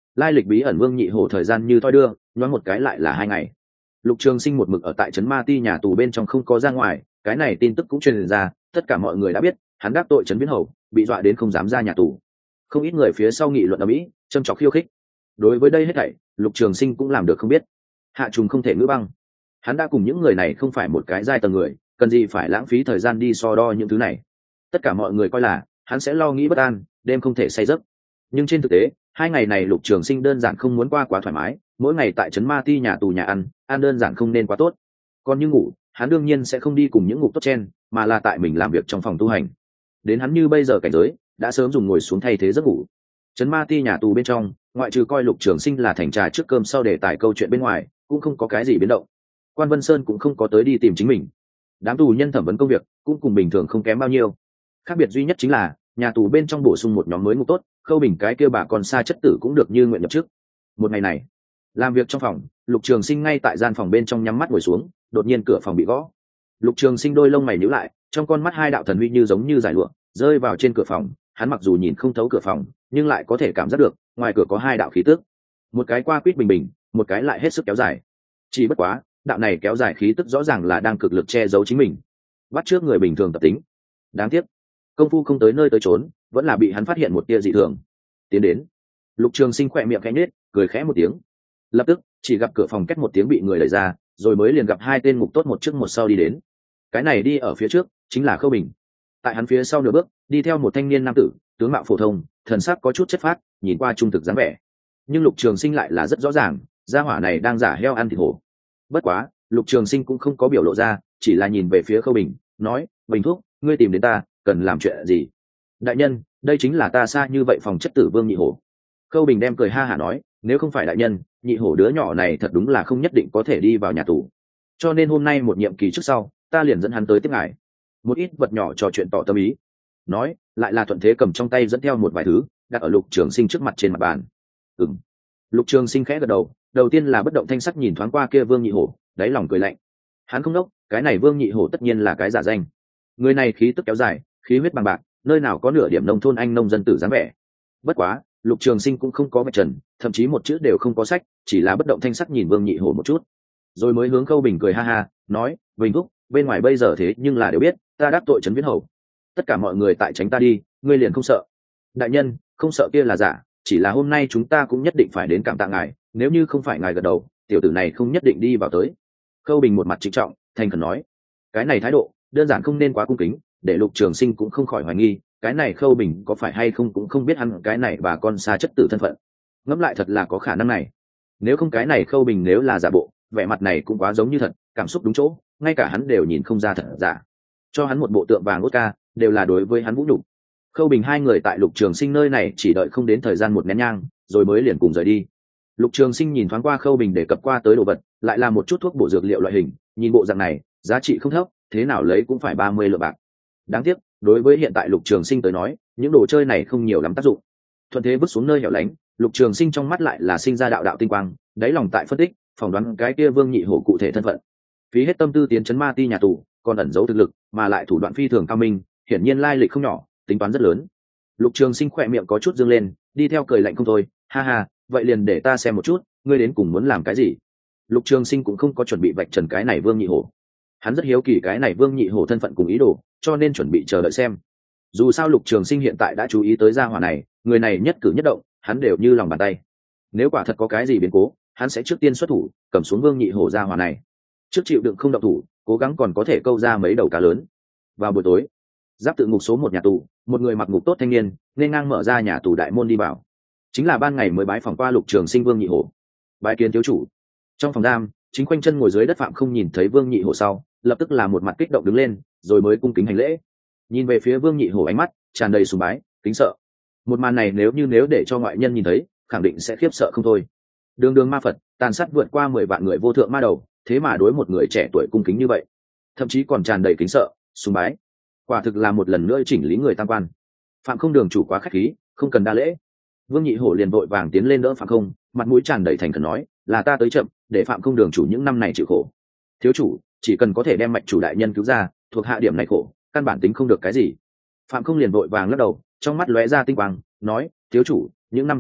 Speaker 1: lai lịch bí ẩn vương nhị hổ thời gian như thoi đưa, nhoáng một cái lại là hai ngày. Lục Trường Sinh một mực ở tại trấn Ma Ti nhà tù bên trong không có ra ngoài, cái này tin tức cũng truyền ra, tất cả mọi người đã biết, hắn đắc tội trấn Viễn Hầu, bị dọa đến không dám ra nhà tù. Không ít người phía sau nghị luận ở mỹ, châm chọc khiêu khích. Đối với đây hết thảy, Lục Trường Sinh cũng làm được không biết. Hạ trùng không thể ngữ băng, hắn đã cùng những người này không phải một cái giai tầng người, cần gì phải lãng phí thời gian đi so đo những thứ này. Tất cả mọi người coi là hắn sẽ lo nghĩ bất an, đêm không thể say giấc. Nhưng trên thực tế, hai ngày này Lục Trường Sinh đơn giản không muốn qua quá thoải mái, mỗi ngày tại trấn Ma Ti nhà tù nhà ăn, ăn đơn giản không nên quá tốt. Còn như ngủ, hắn đương nhiên sẽ không đi cùng những ngục tốt chen, mà là tại mình làm việc trong phòng tu hành. Đến hắn như bây giờ cảnh giới, đã sớm dùng ngồi xuống thay thế giấc ngủ. Trấn Ma Ti nhà tù bên trong, ngoại trừ coi Lục Trường Sinh là thành trà trước cơm sau để tải câu chuyện bên ngoài, cũng không có cái gì biến động. Quan Vân Sơn cũng không có tới đi tìm chính mình. Đám tù nhân thẩm vấn công việc cũng cùng bình thường không kém bao nhiêu. Khác biệt duy nhất chính là nhà tù bên trong bổ sung một nhóm mới ngục tốt, Khâu Bình cái kia bà con xa chất tử cũng được như nguyện nhập chức. Một ngày này, làm việc trong phòng, Lục Trường Sinh ngay tại gian phòng bên trong nhắm mắt ngồi xuống, đột nhiên cửa phòng bị gõ. Lục Trường Sinh đôi lông mày nhíu lại, trong con mắt hai đạo thần huy như giống như giải lụa rơi vào trên cửa phòng. Hắn mặc dù nhìn không thấu cửa phòng, nhưng lại có thể cảm giác được ngoài cửa có hai đạo khí tức, một cái qua quýt bình bình, một cái lại hết sức kéo dài. Chỉ bất quá, đạo này kéo dài khí tức rõ ràng là đang cực lực che giấu chính mình, bắt trước người bình thường tập tính. Đáng tiếc, công phu không tới nơi tới chốn, vẫn là bị hắn phát hiện một tia dị thường. Tiến đến, Lục Trường Sinh khỏe miệng khẽ nhếch, cười khẽ một tiếng. Lập tức, chỉ gặp cửa phòng két một tiếng bị người đẩy ra, rồi mới liền gặp hai tên ngục tốt một trước một sau đi đến. Cái này đi ở phía trước chính là Khâu Bình. Tại hắn phía sau nửa bước, đi theo một thanh niên nam tử, tướng mạo phổ thông, thần sắc có chút chất phác, nhìn qua trung thực dáng vẻ. Nhưng Lục Trường Sinh lại là rất rõ ràng, gia hỏa này đang giả heo ăn thịt hổ. Bất quá, Lục Trường Sinh cũng không có biểu lộ ra, chỉ là nhìn về phía Khâu Bình, nói: "Bình thúc, ngươi tìm đến ta, cần làm chuyện gì?" "Đại nhân, đây chính là ta xa như vậy phòng chất tử Vương Nhị Hổ." Khâu Bình đem cười ha hả nói: "Nếu không phải đại nhân, Nhị Hổ đứa nhỏ này thật đúng là không nhất định có thể đi vào nhà tù. Cho nên hôm nay một nhiệm kỳ trước sau, ta liền dẫn hắn tới tiếp ngài. Một ít vật nhỏ trò chuyện tỏ tâm ý." Nói, lại là thuận thế cầm trong tay dẫn theo một vài thứ, đặt ở Lục Trường Sinh trước mặt trên mặt bàn. "Ừm." Lục Trường Sinh khẽ gật đầu, đầu tiên là bất động thanh sắc nhìn thoáng qua kia Vương Nhị Hổ, đáy lòng cười lạnh. Hắn không đốc, cái này Vương Nhị Hổ tất nhiên là cái giả danh. Người này khí tức kéo dài, khí huyết bằng bạc, nơi nào có nửa điểm nông thôn anh nông dân tử dáng vẻ. Bất quá, Lục Trường Sinh cũng không có vạch trần, thậm chí một chữ đều không có sách, chỉ là bất động thanh sắc nhìn Vương Nhị Hổ một chút, rồi mới hướng Khâu Bình cười ha ha, nói: "Bình thúc, bên ngoài bây giờ thế nhưng là đều biết, ta đắc tội trấn Viễn Hầu. Tất cả mọi người tại tránh ta đi, ngươi liền không sợ?" "Đại nhân, không sợ kia là giả, chỉ là hôm nay chúng ta cũng nhất định phải đến cảm tạ ngài, nếu như không phải ngài gật đầu, tiểu tử này không nhất định đi vào tới." Khâu Bình một mặt trịnh trọng, thành khẩn nói. Cái này thái độ, đơn giản không nên quá cung kính, để Lục Trường Sinh cũng không khỏi hoài nghi, cái này Khâu Bình có phải hay không cũng không biết hắn cái này bà con xa chất tử thân phận. Ngẫm lại thật là có khả năng này. Nếu không cái này Khâu Bình nếu là giả bộ, vẻ mặt này cũng quá giống như thật, cảm xúc đúng chỗ, ngay cả hắn đều nhìn không ra thật giả. Cho hắn một bộ tượng vàng ốt ca, đều là đối với hắn vũ nhục. Khâu Bình hai người tại Lục Trường Sinh nơi này chỉ đợi không đến thời gian một nén nhang, rồi mới liền cùng rời đi. Lục Trường Sinh nhìn thoáng qua Khâu Bình để cập qua tới đồ vật, lại là một chút thuốc bổ dược liệu loại hình, nhìn bộ dạng này, giá trị không thấp, thế nào lấy cũng phải ba mươi lượng bạc. Đáng tiếc, đối với hiện tại Lục Trường Sinh tới nói, những đồ chơi này không nhiều lắm tác dụng. Thuận thế vứt xuống nơi hẻo lánh, Lục Trường Sinh trong mắt lại là sinh ra đạo đạo tinh quang, đáy lòng tại phân tích, phỏng đoán cái kia Vương Nhị Hổ cụ thể thân phận. Phí hết tâm tư tiến trấn Ma Ti nhà tù, còn ẩn giấu thực lực, mà lại thủ đoạn phi thường cao minh, hiển nhiên lai lịch không nhỏ, tính toán rất lớn. Lục Trường Sinh khỏe miệng có chút dương lên, đi theo cười lạnh không thôi, ha ha, vậy liền để ta xem một chút, ngươi đến cùng muốn làm cái gì. Lục Trường Sinh cũng không có chuẩn bị vạch trần cái này Vương Nhị Hổ, hắn rất hiếu kỳ cái này Vương Nhị Hổ thân phận cùng ý đồ, cho nên chuẩn bị chờ đợi xem. Dù sao Lục Trường Sinh hiện tại đã chú ý tới gia hỏa này, người này nhất cử nhất động, hắn đều như lòng bàn tay. Nếu quả thật có cái gì biến cố, hắn sẽ trước tiên xuất thủ, cầm xuống Vương Nhị Hổ gia hỏa này. Trước chịu đựng không động thủ, cố gắng còn có thể câu ra mấy đầu cá lớn. Vào buổi tối, giáp tự ngục số một nhà tù, một người mặc ngục tốt thanh niên nên ngang mở ra nhà tù đại môn đi vào. Chính là ban ngày mới bái phỏng qua Lục Trường Sinh Vương Nhị Hổ. Bái kiến thiếu chủ. Trong phòng giam, chính quanh chân ngồi dưới đất Phạm không nhìn thấy Vương Nhị Hổ sau, lập tức là một mặt kích động đứng lên, rồi mới cung kính hành lễ. Nhìn về phía Vương Nhị Hổ ánh mắt tràn đầy sùng bái, kính sợ. Một màn này nếu như nếu để cho ngoại nhân nhìn thấy, khẳng định sẽ khiếp sợ không thôi. Đường đường ma Phật, tàn sát vượt qua mười vạn người vô thượng ma đầu, thế mà đối một người trẻ tuổi cung kính như vậy, thậm chí còn tràn đầy kính sợ, sùng bái. Quả thực là một lần nữa chỉnh lý người tam quan. Phạm không đường chủ quá khách khí, không cần đa lễ. Vương Nhị Hổ liền vội vàng tiến lên đỡ Phạm không, mặt mũi tràn đầy thành khẩn nói, là ta tới chậm, để Phạm không đường chủ những năm này chịu khổ. Thiếu chủ, chỉ cần có thể đem mạch chủ đại nhân cứu ra, thuộc hạ điểm này khổ, căn bản tính không được cái gì. Phạm không liền vội vàng lắc đầu, trong mắt lóe ra tinh quang, nói, thiếu chủ, những năm gần đây,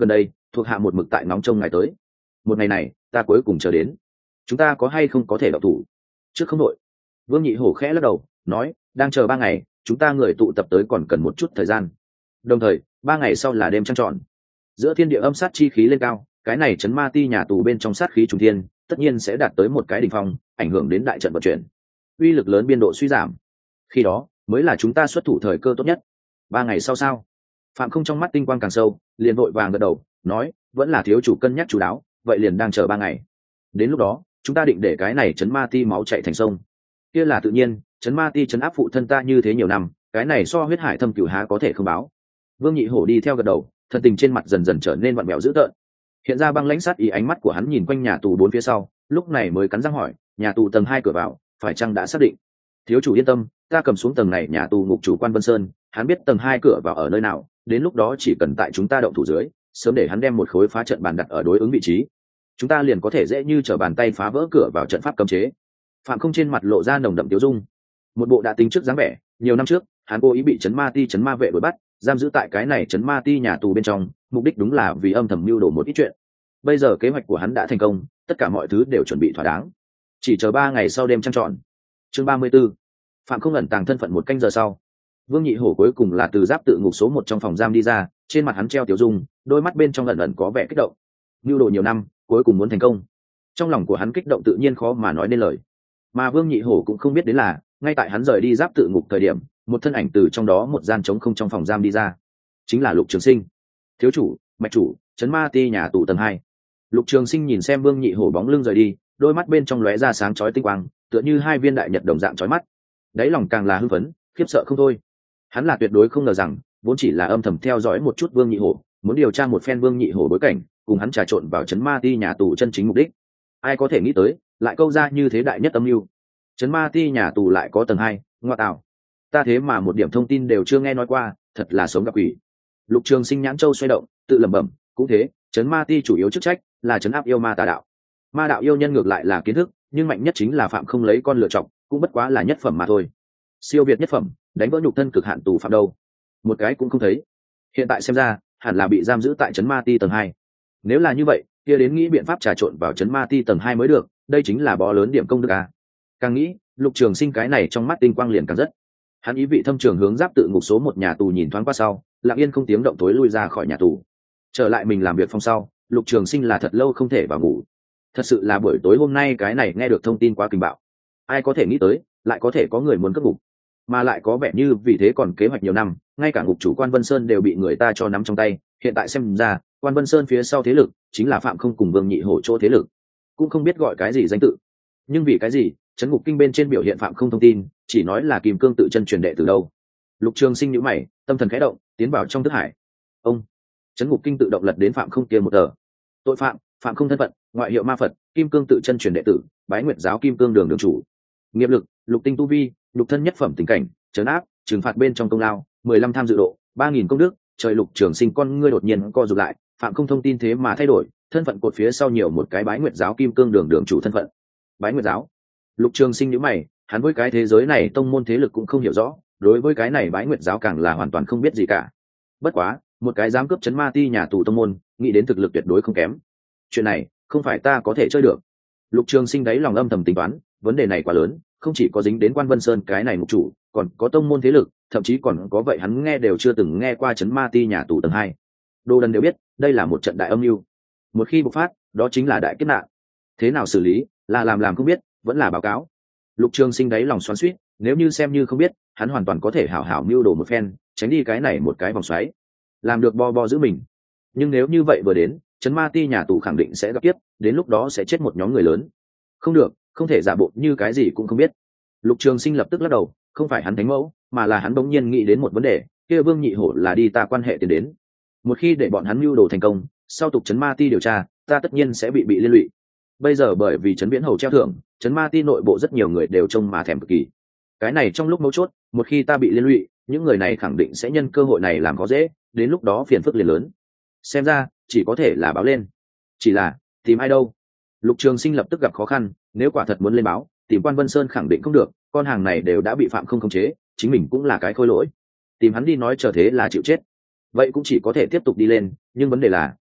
Speaker 1: thuộc hạ một mực tại nóng trông ngài tới. Một ngày này ta cuối cùng chờ đến. Chúng ta có hay không có thể đọc thủ? Trước không đội. Vương Nhị Hổ khẽ lắc đầu nói, đang chờ ba ngày, chúng ta người tụ tập tới còn cần một chút thời gian. Đồng thời ba ngày sau là đêm trăng tròn, giữa thiên địa âm sát chi khí lên cao, cái này chấn ma ti nhà tù bên trong sát khí trùng thiên, tất nhiên sẽ đạt tới một cái đỉnh phong, ảnh hưởng đến đại trận vận chuyển, uy lực lớn biên độ suy giảm. Khi đó mới là chúng ta xuất thủ thời cơ tốt nhất. Ba ngày sau sao? Phạm Không trong mắt tinh quang càng sâu, liền vội vàng gật đầu nói, vẫn là thiếu chủ cân nhắc chú đáo, vậy liền đang chờ ba ngày. Đến lúc đó chúng ta định để cái này chấn ma ti máu chảy thành sông. Kia là tự nhiên, chấn ma ti chấn áp phụ thân ta như thế nhiều năm, cái này so huyết hải thâm cửu há có thể không báo. Vương Nhị Hổ đi theo gật đầu, thân tình trên mặt dần dần trở nên vặn vẹo dữ tợn, hiện ra băng lãnh sát ý. Ánh mắt của hắn nhìn quanh nhà tù bốn phía sau, lúc này mới cắn răng hỏi, nhà tù tầng hai cửa vào phải chăng đã xác định? Thiếu chủ yên tâm, ta cầm xuống tầng này nhà tù ngục chủ Quan Vân Sơn, hắn biết tầng hai cửa vào ở nơi nào, đến lúc đó chỉ cần tại chúng ta động thủ dưới, sớm để hắn đem một khối phá trận bàn đặt ở đối ứng vị trí, chúng ta liền có thể dễ như trở bàn tay phá vỡ cửa vào trận pháp cấm chế. Phạm Không trên mặt lộ ra nồng đậm tiêu dung, một bộ đã tính trước dáng vẻ. Nhiều năm trước hắn cố ý bị chấn ma ti chấn ma vệ đuổi bắt, giam giữ tại cái này chấn ma ti nhà tù bên trong, mục đích đúng là vì âm thầm mưu đồ một ít chuyện. Bây giờ kế hoạch của hắn đã thành công, tất cả mọi thứ đều chuẩn bị thỏa đáng, chỉ chờ ba ngày sau đêm trăng tròn. Chương ba mươi 34. Phạm Không ẩn tàng thân phận. Một canh giờ sau, Vương Nhị Hổ cuối cùng là từ giáp tự ngục số một trong phòng giam đi ra, trên mặt hắn treo tiểu dung, đôi mắt bên trong ẩn ẩn có vẻ kích động. Mưu đồ nhiều năm, cuối cùng muốn thành công, trong lòng của hắn kích động tự nhiên khó mà nói nên lời. Mà Vương Nhị Hổ cũng không biết đến là, ngay tại hắn rời đi giáp tự ngục thời điểm, một thân ảnh từ trong đó một gian trống không trong phòng giam đi ra, chính là Lục Trường Sinh. Thiếu chủ, mạch chủ, chấn ma ti nhà tù tầng hai. Lục Trường Sinh nhìn xem Vương Nhị Hổ bóng lưng rời đi, đôi mắt bên trong lóe ra sáng chói tinh quang, tựa như hai viên đại nhật đồng dạng chói mắt. Đáy lòng càng là hưng phấn, khiếp sợ không thôi. Hắn là tuyệt đối không ngờ rằng, vốn chỉ là âm thầm theo dõi một chút Vương Nhị Hổ, muốn điều tra một phen Vương Nhị Hổ bối cảnh, cùng hắn trà trộn vào chấn ma ti nhà tù chân chính mục đích. Ai có thể nghĩ tới, lại câu ra như thế đại nhất âm mưu. Chấn ma ti nhà tù lại có tầng hai, ngoa tạo. Ta thế mà một điểm thông tin đều chưa nghe nói qua, thật là sống gặp quỷ. Lục Trường Sinh nhãn châu xoay động, tự lẩm bẩm, cũng thế, chấn ma ti chủ yếu chức trách là chấn áp yêu ma tà đạo. Ma đạo yêu nhân ngược lại là kiến thức, nhưng mạnh nhất chính là Phạm Không lấy con lựa chọc, cũng bất quá là nhất phẩm mà thôi. Siêu việt nhất phẩm, đánh vỡ nhục thân cực hạn tù phạm đâu, một cái cũng không thấy. Hiện tại xem ra, hẳn là bị giam giữ tại chấn ma ti tầng hai. Nếu là như vậy, kia đến nghĩ biện pháp trà trộn vào chấn ma ti tầng hai mới được, đây chính là bó lớn điểm công đức à. Càng nghĩ, Lục Trường Sinh cái này trong mắt tinh quang liền càng rất. Hắn ý vị thâm trường hướng giáp tự ngục số một nhà tù nhìn thoáng qua sau, lặng yên không tiếng động tối lui ra khỏi nhà tù. Trở lại mình làm việc phòng sau, Lục Trường Sinh là thật lâu không thể vào ngủ. Thật sự là buổi tối hôm nay cái này nghe được thông tin quá kinh bạo. Ai có thể nghĩ tới, lại có thể có người muốn cướp ngục, mà lại có vẻ như vì thế còn kế hoạch nhiều năm, ngay cả ngục chủ Quan Vân Sơn đều bị người ta cho nắm trong tay. Hiện tại xem ra, Quan Vân Sơn phía sau thế lực chính là Phạm Không cùng Vương Nhị Hổ chỗ thế lực, cũng không biết gọi cái gì danh tự. Nhưng vì cái gì trấn ngục kinh bên trên biểu hiện Phạm Không thông tin, chỉ nói là Kim Cương tự chân truyền đệ từ đâu? Lục Trường Sinh nhíu mày, tâm thần khẽ động, tiến vào trong thức hải. Ông trấn ngục kinh tự động lật đến Phạm Không kia một tờ. Tội phạm: Phạm Không thân phận, ngoại hiệu Ma Phật, Kim Cương tự chân truyền đệ tử, Bái Nguyệt giáo Kim Cương đường đường chủ. Nghiệp lực: lục tinh tu vi, lục thân nhất phẩm tình cảnh, trấn áp, trừng phạt bên trong công lao, mười lăm tham dự độ, ba nghìn công đức. Trời, Lục Trường Sinh con ngươi đột nhiên co rụt lại, Phạm Không thông tin thế mà thay đổi, thân phận cột phía sau nhiều một cái Bái Nguyệt giáo Kim Cương đường đường chủ thân phận. Bái Nguyệt giáo. Lục Trường Sinh nhíu mày, hắn với cái thế giới này tông môn thế lực cũng không hiểu rõ, đối với cái này Bái Nguyệt giáo càng là hoàn toàn không biết gì cả. Bất quá, một cái dám cướp chấn ma ti nhà tù tông môn, nghĩ đến thực lực tuyệt đối không kém. Chuyện này, không phải ta có thể chơi được. Lục Trường Sinh đáy lòng âm thầm tính toán, vấn đề này quá lớn, không chỉ có dính đến Quan Vân Sơn cái này mục chủ, còn có tông môn thế lực, thậm chí còn có vậy hắn nghe đều chưa từng nghe qua chấn ma ti nhà tù tầng hai. Đồ đần đều biết, đây là một trận đại âm mưu. Một khi bộc phát, đó chính là đại kiếp nạn. Thế nào xử lý, là làm làm không biết, vẫn là báo cáo. Lục Trường Sinh đáy lòng xoắn xuýt, nếu như xem như không biết, hắn hoàn toàn có thể hảo hảo mưu đồ một phen, tránh đi cái này một cái vòng xoáy, làm được bo bo giữ mình. Nhưng nếu như vậy vừa đến, chấn ma ti nhà tù khẳng định sẽ gặp kiếp, đến lúc đó sẽ chết một nhóm người lớn. Không được, không thể giả bộ như cái gì cũng không biết. Lục Trường Sinh lập tức lắc đầu, không phải hắn thánh mẫu, mà là hắn bỗng nhiên nghĩ đến một vấn đề, kia Vương Nhị Hổ là đi ta quan hệ tiến đến. Một khi để bọn hắn mưu đồ thành công, sau tục chấn ma ti điều tra, ta tất nhiên sẽ bị bị liên lụy. Bây giờ bởi vì chấn viễn hầu treo thưởng, chấn ma ti nội bộ rất nhiều người đều trông mà thèm cực kỳ. Cái này trong lúc mấu chốt, một khi ta bị liên lụy, những người này khẳng định sẽ nhân cơ hội này làm khó dễ, đến lúc đó phiền phức liền lớn. Xem ra chỉ có thể là báo lên. Chỉ là tìm ai đâu? Lục Trường Sinh lập tức gặp khó khăn, nếu quả thật muốn lên báo, tìm Quan Vân Sơn khẳng định không được, con hàng này đều đã bị Phạm Không khống chế, chính mình cũng là cái khôi lỗi, tìm hắn đi nói chờ thế là chịu chết. Vậy cũng chỉ có thể tiếp tục đi lên, nhưng vấn đề là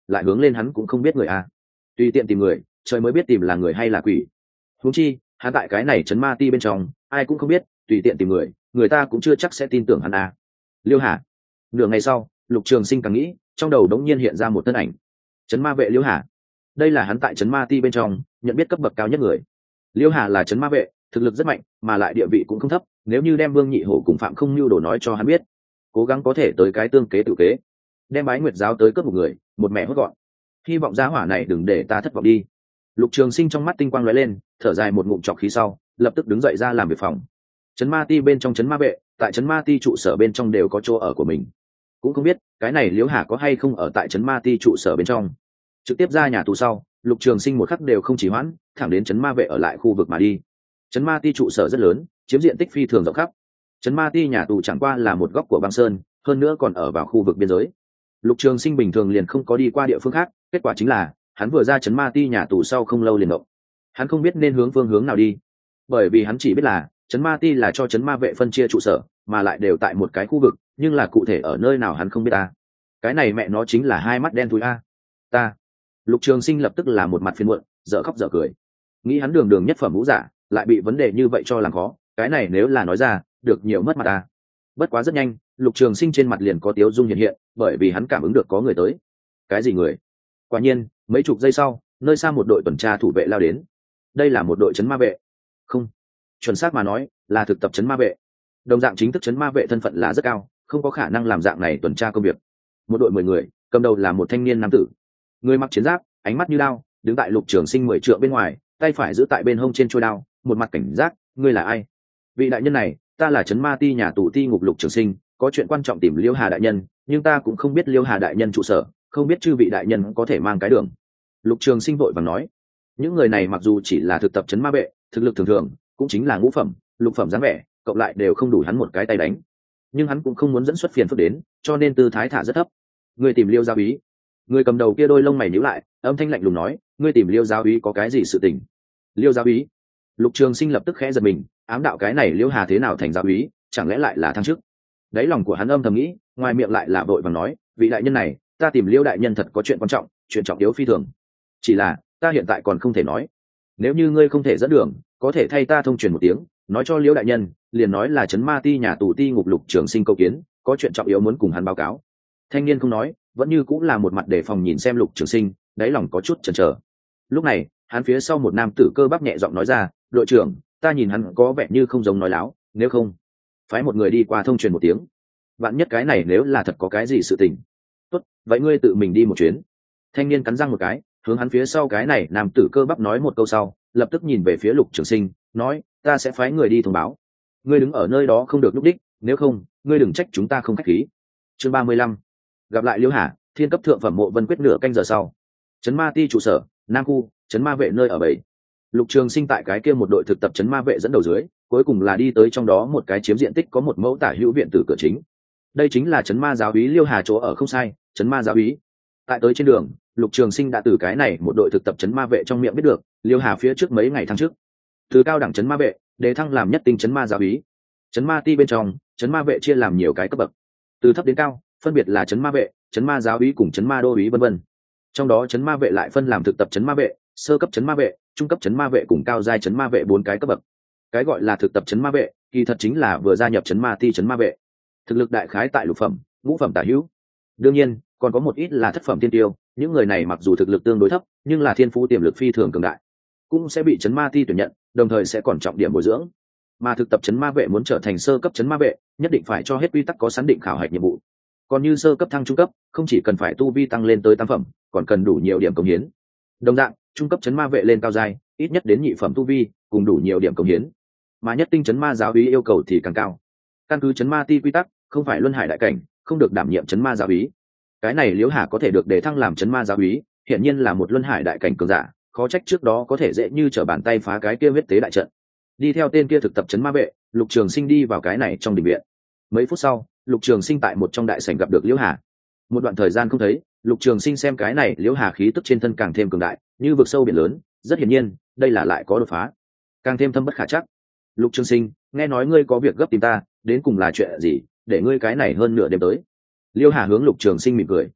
Speaker 1: lại hướng lên hắn cũng không biết người a. Tùy tiện tìm người, trời mới biết tìm là người hay là quỷ. Huống chi hắn tại cái này chấn ma ti bên trong ai cũng không biết, tùy tiện tìm người người ta cũng chưa chắc sẽ tin tưởng hắn a. Liêu Hà. Nửa ngày sau Lục Trường Sinh càng nghĩ, trong đầu đống nhiên hiện ra một thân ảnh. Chấn ma vệ Liêu Hà. Đây là hắn tại chấn ma ti bên trong nhận biết cấp bậc cao nhất người. Liêu Hà là chấn ma vệ, thực lực rất mạnh, mà lại địa vị cũng không thấp. Nếu như đem Vương Nhị Hổ cùng Phạm Không Nưu đồ nói cho hắn biết, cố gắng có thể tới cái tương kế tự kế, đem Bái Nguyệt giáo tới cướp một người, một mẹ hốt gọn. Hy vọng giá hỏa này đừng để ta thất vọng đi. Lục Trường Sinh trong mắt tinh quang lóe lên, thở dài một ngụm trọc khí sau, lập tức đứng dậy ra làm việc phòng. Chấn ma ti bên trong chấn ma vệ, tại chấn ma ti trụ sở bên trong đều có chỗ ở của mình. Cũng không biết cái này Liễu Hà có hay không ở tại chấn ma ti trụ sở bên trong. Trực tiếp ra nhà tù sau, Lục Trường Sinh một khắc đều không chỉ hoãn, thẳng đến chấn ma vệ ở lại khu vực mà đi. Chấn ma ti trụ sở rất lớn, chiếm diện tích phi thường rộng khắp. Chấn ma ti nhà tù chẳng qua là một góc của băng sơn, hơn nữa còn ở vào khu vực biên giới. Lục Trường Sinh bình thường liền không có đi qua địa phương khác, kết quả chính là hắn vừa ra chấn ma ti nhà tù sau không lâu liền động. Hắn không biết nên hướng phương hướng nào đi, bởi vì hắn chỉ biết là chấn ma ti là cho chấn ma vệ phân chia trụ sở, mà lại đều tại một cái khu vực, nhưng là cụ thể ở nơi nào hắn không biết ta. Cái này mẹ nó chính là hai mắt đen thui a. Ta. Lục Trường Sinh lập tức là một mặt phiền muộn, dở khóc dở cười. Nghĩ hắn đường đường nhất phẩm vũ giả, lại bị vấn đề như vậy cho làm khó, cái này nếu là nói ra, được nhiều mất mặt ta. Bất quá rất nhanh, Lục Trường Sinh trên mặt liền có tiếu dung hiện hiện, bởi vì hắn cảm ứng được có người tới. Cái gì người? Quả nhiên, mấy chục giây sau, nơi xa một đội tuần tra thủ vệ lao đến. Đây là một đội trấn ma vệ. Không, chuẩn xác mà nói, là thực tập trấn ma vệ. Đồng dạng chính thức trấn ma vệ thân phận là rất cao, không có khả năng làm dạng này tuần tra công việc. Một đội mười người, cầm đầu là một thanh niên nam tử. Người mặc chiến giáp, ánh mắt như đao, đứng tại Lục Trường Sinh mười trượng bên ngoài, tay phải giữ tại bên hông trên chuôi đao, một mặt cảnh giác, ngươi là ai? Vị đại nhân này, ta là trấn ma ti nhà tù ti ngục Lục Trường Sinh, có chuyện quan trọng tìm Liêu Hà đại nhân, nhưng ta cũng không biết Liêu Hà đại nhân trụ sở, không biết chư vị đại nhân có thể mang cái đường. Lục Trường Sinh vội vàng nói. Những người này mặc dù chỉ là thực tập trấn ma vệ, thực lực thường thường, cũng chính là ngũ phẩm, lục phẩm dáng vẻ, cộng lại đều không đủ hắn một cái tay đánh. Nhưng hắn cũng không muốn dẫn xuất phiền phức đến, cho nên tư thái thả rất thấp. Ngươi tìm Liêu giáo úy? Người cầm đầu kia đôi lông mày nhíu lại, âm thanh lạnh lùng nói, ngươi tìm Liêu giáo úy có cái gì sự tình? Liêu giáo úy? Lục Trường Sinh lập tức khẽ giật mình, ám đạo cái này Liêu Hà thế nào thành giáo úy, chẳng lẽ lại là thăng chức? Đáy lòng của hắn âm thầm nghĩ, ngoài miệng lại là vội vàng nói, vị đại nhân này, ta tìm Liêu đại nhân thật có chuyện quan trọng, chuyện trọng yếu phi thường. Chỉ là ta hiện tại còn không thể nói. Nếu như ngươi không thể dẫn đường, có thể thay ta thông truyền một tiếng, nói cho Liêu đại nhân, liền nói là trấn ma ti nhà tù ti ngục Lục Trường Sinh cầu kiến, có chuyện trọng yếu muốn cùng hắn báo cáo. Thanh niên không nói, vẫn như cũng là một mặt đề phòng nhìn xem Lục Trường Sinh, đáy lòng có chút chần chờ. Lúc này, hắn phía sau một nam tử cơ bắp nhẹ giọng nói ra, đội trưởng, ta nhìn hắn có vẻ như không giống nói láo, nếu không phái một người đi qua thông truyền một tiếng. Bạn nhất cái này nếu là thật có cái gì sự tình, tốt, vậy ngươi tự mình đi một chuyến. Thanh niên cắn răng một cái, hướng hắn phía sau cái này nam tử cơ bắp nói một câu sau, lập tức nhìn về phía Lục Trường Sinh, nói, ta sẽ phái người đi thông báo. Ngươi đứng ở nơi đó không được lúc đích, nếu không, ngươi đừng trách chúng ta không khách khí. Chương ba mươi lăm, gặp lại Liêu Hà, thiên cấp thượng phẩm mộ vân quyết nửa canh giờ sau. Trấn ma ti trụ sở, Nam khu, trấn ma vệ nơi ở bảy. Lục Trường Sinh tại cái kia một đội thực tập trấn ma vệ dẫn đầu dưới, cuối cùng là đi tới trong đó một cái chiếm diện tích có một mẫu tả hữu viện tử cửa chính. Đây chính là trấn ma giáo úy Liêu Hà chỗ ở không sai, trấn ma giáo úy. Tại tới trên đường, Lục Trường Sinh đã từ cái này một đội thực tập trấn ma vệ trong miệng biết được, Liêu Hà phía trước mấy ngày tháng trước, từ cao đẳng trấn ma vệ, đề thăng làm nhất tinh trấn ma giáo úy. Trấn ma ti bên trong, trấn ma vệ chia làm nhiều cái cấp bậc, từ thấp đến cao, phân biệt là trấn ma vệ, trấn ma giáo úy cùng trấn ma đô úy vân vân. Trong đó trấn ma vệ lại phân làm thực tập trấn ma vệ, sơ cấp trấn ma vệ, trung cấp trấn ma vệ cùng cao giai trấn ma vệ bốn cái cấp bậc. Cái gọi là thực tập trấn ma vệ, kỳ thật chính là vừa gia nhập trấn ma ti trấn ma vệ, thực lực đại khái tại lục phẩm, ngũ phẩm tả hữu. Đương nhiên, còn có một ít là thất phẩm thiên tiêu, những người này mặc dù thực lực tương đối thấp, nhưng là thiên phú tiềm lực phi thường cường đại, cũng sẽ bị trấn ma ti tuyển nhận, đồng thời sẽ còn trọng điểm bồi dưỡng. Mà thực tập trấn ma vệ muốn trở thành sơ cấp trấn ma vệ, nhất định phải cho hết quy tắc có sẵn định khảo hạch nhiệm vụ. Còn như sơ cấp thăng trung cấp, không chỉ cần phải tu vi tăng lên tới tam phẩm, còn cần đủ nhiều điểm công hiến. Đồng dạng, trung cấp trấn ma vệ lên cao giai, ít nhất đến nhị phẩm tu vi, cùng đủ nhiều điểm công hiến. Mà nhất tinh trấn ma giáo úy yêu cầu thì càng cao. Căn cứ trấn ma ti quy tắc, không phải luân hải đại cảnh, không được đảm nhiệm trấn ma giáo úy. Cái này Liễu Hà có thể được đề thăng làm trấn ma giáo úy, hiện nhiên là một luân hải đại cảnh cường giả, khó trách trước đó có thể dễ như trở bàn tay phá cái kia huyết tế đại trận. Đi theo tên kia thực tập trấn ma vệ, Lục Trường Sinh đi vào cái này trong đình viện. Mấy phút sau, Lục Trường Sinh tại một trong đại sảnh gặp được Liễu Hà. Một đoạn thời gian không thấy, Lục Trường Sinh xem cái này Liễu Hà khí tức trên thân càng thêm cường đại, như vực sâu biển lớn, rất hiển nhiên, đây là lại có đột phá, càng thêm thâm bất khả trắc. Lục Trường Sinh, nghe nói ngươi có việc gấp tìm ta, đến cùng là chuyện gì, để ngươi cái này hơn nửa đêm tới. Liễu Hà hướng Lục Trường Sinh mỉm cười.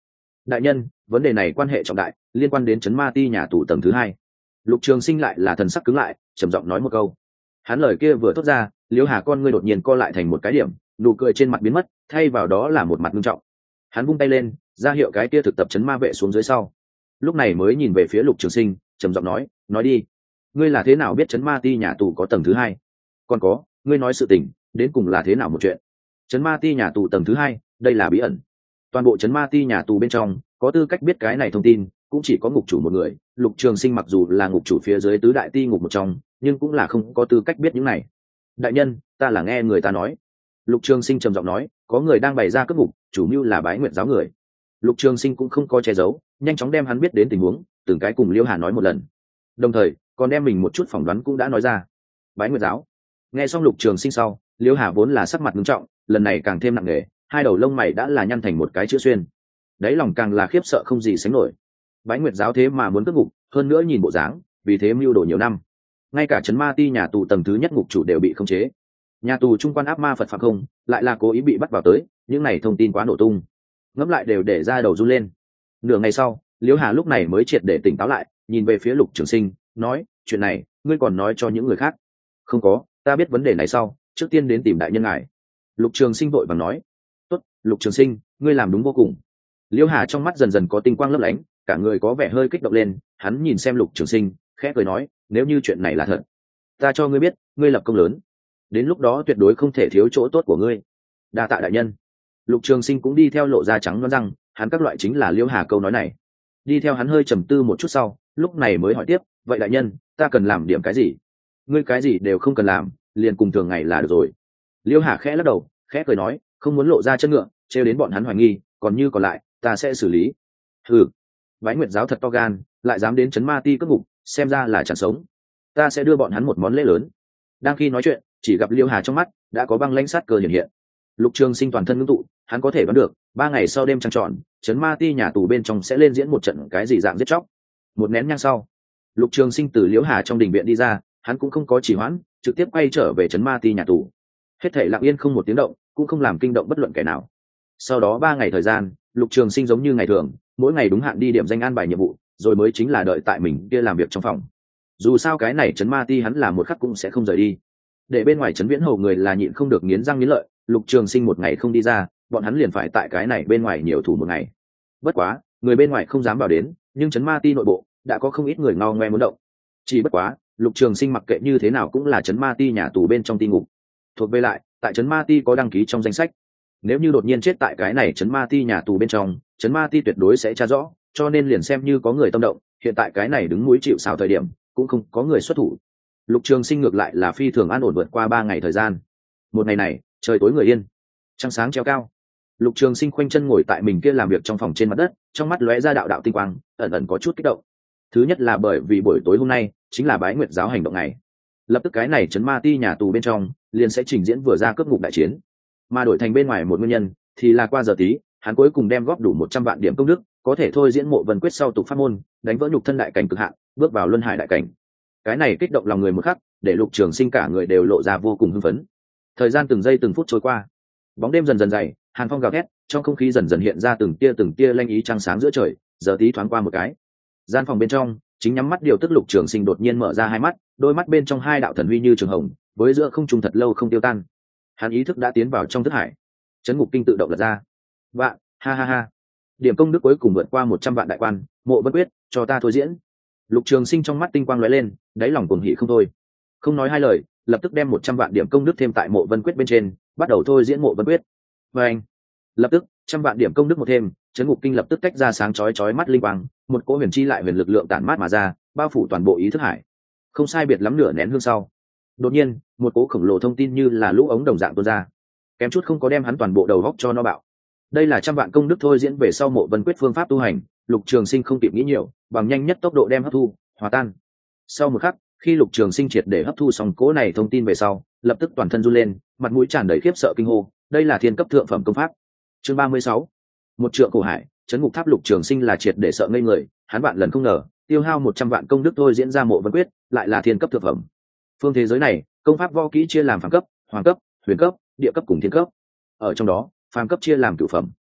Speaker 1: đại nhân, vấn đề này quan hệ trọng đại, liên quan đến chấn ma ti nhà tù tầng thứ hai. Lục Trường Sinh lại là thần sắc cứng lại, trầm giọng nói một câu. Hắn lời kia vừa thốt ra, Liễu Hà con ngươi đột nhiên co lại thành một cái điểm, nụ cười trên mặt biến mất, thay vào đó là một mặt nghiêm trọng. Hắn vung tay lên, ra hiệu cái kia thực tập chấn ma vệ xuống dưới sau. Lúc này mới nhìn về phía Lục Trường Sinh, trầm giọng nói, nói đi, ngươi là thế nào biết chấn ma ti nhà tù có tầng thứ hai? Còn có, ngươi nói sự tình, đến cùng là thế nào một chuyện? Chấn ma ti nhà tù tầng thứ hai, đây là bí ẩn. Toàn bộ chấn ma ti nhà tù bên trong, có tư cách biết cái này thông tin, cũng chỉ có ngục chủ một người. Lục Trường Sinh mặc dù là ngục chủ phía dưới tứ đại ti ngục một trong, nhưng cũng là không có tư cách biết những này. Đại nhân, ta là nghe người ta nói. Lục Trường Sinh trầm giọng nói, có người đang bày ra cướp ngục, chủ mưu là Bái Nguyệt giáo người. Lục Trường Sinh cũng không có che giấu, nhanh chóng đem hắn biết đến tình huống, từng cái cùng Liễu Hà nói một lần. Đồng thời, còn đem mình một chút phỏng đoán cũng đã nói ra. Bái Nguyệt giáo. Nghe xong Lục Trường Sinh sau, Liễu Hà vốn là sắc mặt nghiêm trọng, lần này càng thêm nặng nề, hai đầu lông mày đã là nhăn thành một cái chữ xuyên. Đấy lòng càng là khiếp sợ không gì sánh nổi. Bái Nguyệt giáo thế mà muốn cướp ngục, hơn nữa nhìn bộ dáng, vì thế mưu đồ nhiều năm. Ngay cả trấn ma ti nhà tù tầng thứ nhất ngục chủ đều bị khống chế. Nhà tù trung quan áp ma Phật phạm không, lại là cố ý bị bắt vào tới, những này thông tin quá nổ tung. Ngẫm lại đều để ra đầu run lên. Nửa ngày sau, Liễu Hà lúc này mới triệt để tỉnh táo lại, nhìn về phía Lục Trường Sinh, nói, chuyện này, ngươi còn nói cho những người khác? Không có, ta biết vấn đề này sau, trước tiên đến tìm đại nhân ngài. Lục Trường Sinh vội vàng nói. Tốt, Lục Trường Sinh, ngươi làm đúng vô cùng. Liễu Hà trong mắt dần dần có tinh quang lấp lánh, cả người có vẻ hơi kích động lên. Hắn nhìn xem Lục Trường Sinh, khẽ cười nói, nếu như chuyện này là thật, ta cho ngươi biết, ngươi lập công lớn, đến lúc đó tuyệt đối không thể thiếu chỗ tốt của ngươi. Đa tạ đại nhân. Lục Trường Sinh cũng đi theo lộ ra trắng nõn răng, hắn các loại chính là Liễu Hà câu nói này. Đi theo hắn hơi trầm tư một chút sau, lúc này mới hỏi tiếp, vậy đại nhân, ta cần làm điểm cái gì? Ngươi cái gì đều không cần làm, liền cùng thường ngày là được rồi. Liễu Hà khẽ lắc đầu, khẽ cười nói, không muốn lộ ra chân ngựa, trêu đến bọn hắn hoài nghi, còn như còn lại, ta sẽ xử lý. Hừ, Bái Nguyệt giáo thật to gan, lại dám đến trấn ma ti cướp ngục, xem ra là chẳng sống. Ta sẽ đưa bọn hắn một món lễ lớn. Đang khi nói chuyện, chỉ gặp Liễu Hà trong mắt đã có băng lãnh sát cơ hiện hiện. Lục Trường Sinh toàn thân ngưng tụ, hắn có thể đoán được, ba ngày sau đêm trăng tròn, trấn ma ti nhà tù bên trong sẽ lên diễn một trận cái gì dạng giết chóc. Một nén nhang sau, Lục Trường Sinh từ Liễu Hà trong đình viện đi ra, hắn cũng không có chỉ hoãn, trực tiếp quay trở về trấn ma ti nhà tù. Hết thảy lặng yên không một tiếng động, cũng không làm kinh động bất luận kẻ nào. Sau đó ba ngày thời gian, Lục Trường Sinh giống như ngày thường, mỗi ngày đúng hạn đi điểm danh an bài nhiệm vụ, rồi mới chính là đợi tại mình kia làm việc trong phòng. Dù sao cái này trấn ma ti hắn làm một khắc cũng sẽ không rời đi. Để bên ngoài trấn Viễn Hầu người là nhịn không được nghiến răng nghiến lợi, Lục Trường Sinh một ngày không đi ra, bọn hắn liền phải tại cái này bên ngoài nhiều thủ một ngày. Bất quá, người bên ngoài không dám vào đến, nhưng trấn ma ti nội bộ đã có không ít người ngao ngoe muốn động. Chỉ bất quá, Lục Trường Sinh mặc kệ như thế nào cũng là trấn ma ti nhà tù bên trong ti ngục, thuộc về lại, tại trấn ma ti có đăng ký trong danh sách. Nếu như đột nhiên chết tại cái này trấn ma ti nhà tù bên trong, trấn ma ti tuyệt đối sẽ tra rõ, cho nên liền xem như có người tâm động, hiện tại cái này đứng núi chịu sào thời điểm, cũng không có người xuất thủ. Lục Trường Sinh ngược lại là phi thường an ổn vượt qua ba ngày thời gian. Một ngày này, trời tối người yên, trăng sáng treo cao. Lục Trường Sinh khoanh chân ngồi tại mình kia làm việc trong phòng trên mặt đất, trong mắt lóe ra đạo đạo tinh quang, ẩn ẩn có chút kích động. Thứ nhất là bởi vì buổi tối hôm nay chính là Bái Nguyệt giáo hành động ngày, lập tức cái này trấn ma ti nhà tù bên trong liền sẽ trình diễn vừa ra cướp ngục đại chiến. Mà đổi thành bên ngoài một nguyên nhân thì là qua giờ tí, hắn cuối cùng đem góp đủ một trăm vạn điểm công đức, có thể thôi diễn Mộ Vân quyết sau tục pháp môn, đánh vỡ nhục thân đại cảnh cực hạn, bước vào luân hải đại cảnh. Cái này kích động lòng người một khắc, để Lục Trường Sinh cả người đều lộ ra vô cùng hưng phấn. Thời gian từng giây từng phút trôi qua, bóng đêm dần dần dày, hàn phong gào thét, trong không khí dần dần hiện ra từng tia từng tia lanh ý trăng sáng giữa trời. Giờ tí thoáng qua một cái, gian phòng bên trong chính nhắm mắt điều tức Lục Trường Sinh đột nhiên mở ra hai mắt, đôi mắt bên trong hai đạo thần huy như trường hồng, với giữa không trung thật lâu không tiêu tan. Hắn ý thức đã tiến vào trong thức hải, chấn ngục kinh tự động lật ra. Vạn, ha ha ha, điểm công đức cuối cùng vượt qua một trăm vạn đại quan, Mộ Vân quyết, cho ta thôi diễn. Lục Trường Sinh trong mắt tinh quang lóe lên, đáy lòng cuồng hỉ không thôi, không nói hai lời, lập tức đem một trăm vạn điểm công đức thêm tại Mộ Vân quyết bên trên, bắt đầu thôi diễn Mộ Vân quyết. Và anh, lập tức trăm vạn điểm công đức một thêm, chấn ngục kinh lập tức tách ra sáng chói chói mắt linh quang, một cỗ huyền chi lại huyền lực lượng tản mát mà ra, bao phủ toàn bộ ý thức hải. Không sai biệt lắm nửa nén hương sau, đột nhiên một cỗ khổng lồ thông tin như là lũ ống đồng dạng tuôn ra, kém chút không có đem hắn toàn bộ đầu góc cho nó bạo. Đây là trăm vạn công đức thôi diễn về sau Mộ Vân quyết phương pháp tu hành. Lục Trường Sinh không kịp nghĩ nhiều, bằng nhanh nhất tốc độ đem hấp thu, hòa tan. Sau một khắc, khi Lục Trường Sinh triệt để hấp thu xong cỗ này thông tin về sau, lập tức toàn thân run lên, mặt mũi tràn đầy khiếp sợ kinh hô, đây là thiên cấp thượng phẩm công pháp. Chương ba mươi sáu, một trượng cổ hải, chấn ngục tháp. Lục Trường Sinh là triệt để sợ ngây người, hắn vạn lần không ngờ, tiêu hao một trăm vạn công đức thôi diễn ra Mộ Vân quyết, lại là thiên cấp thượng phẩm. Phương thế giới này, công pháp võ kỹ chia làm phàm cấp, hoàng cấp, huyền cấp, địa cấp cùng thiên cấp. Ở trong đó, phàm cấp chia làm cửu phẩm,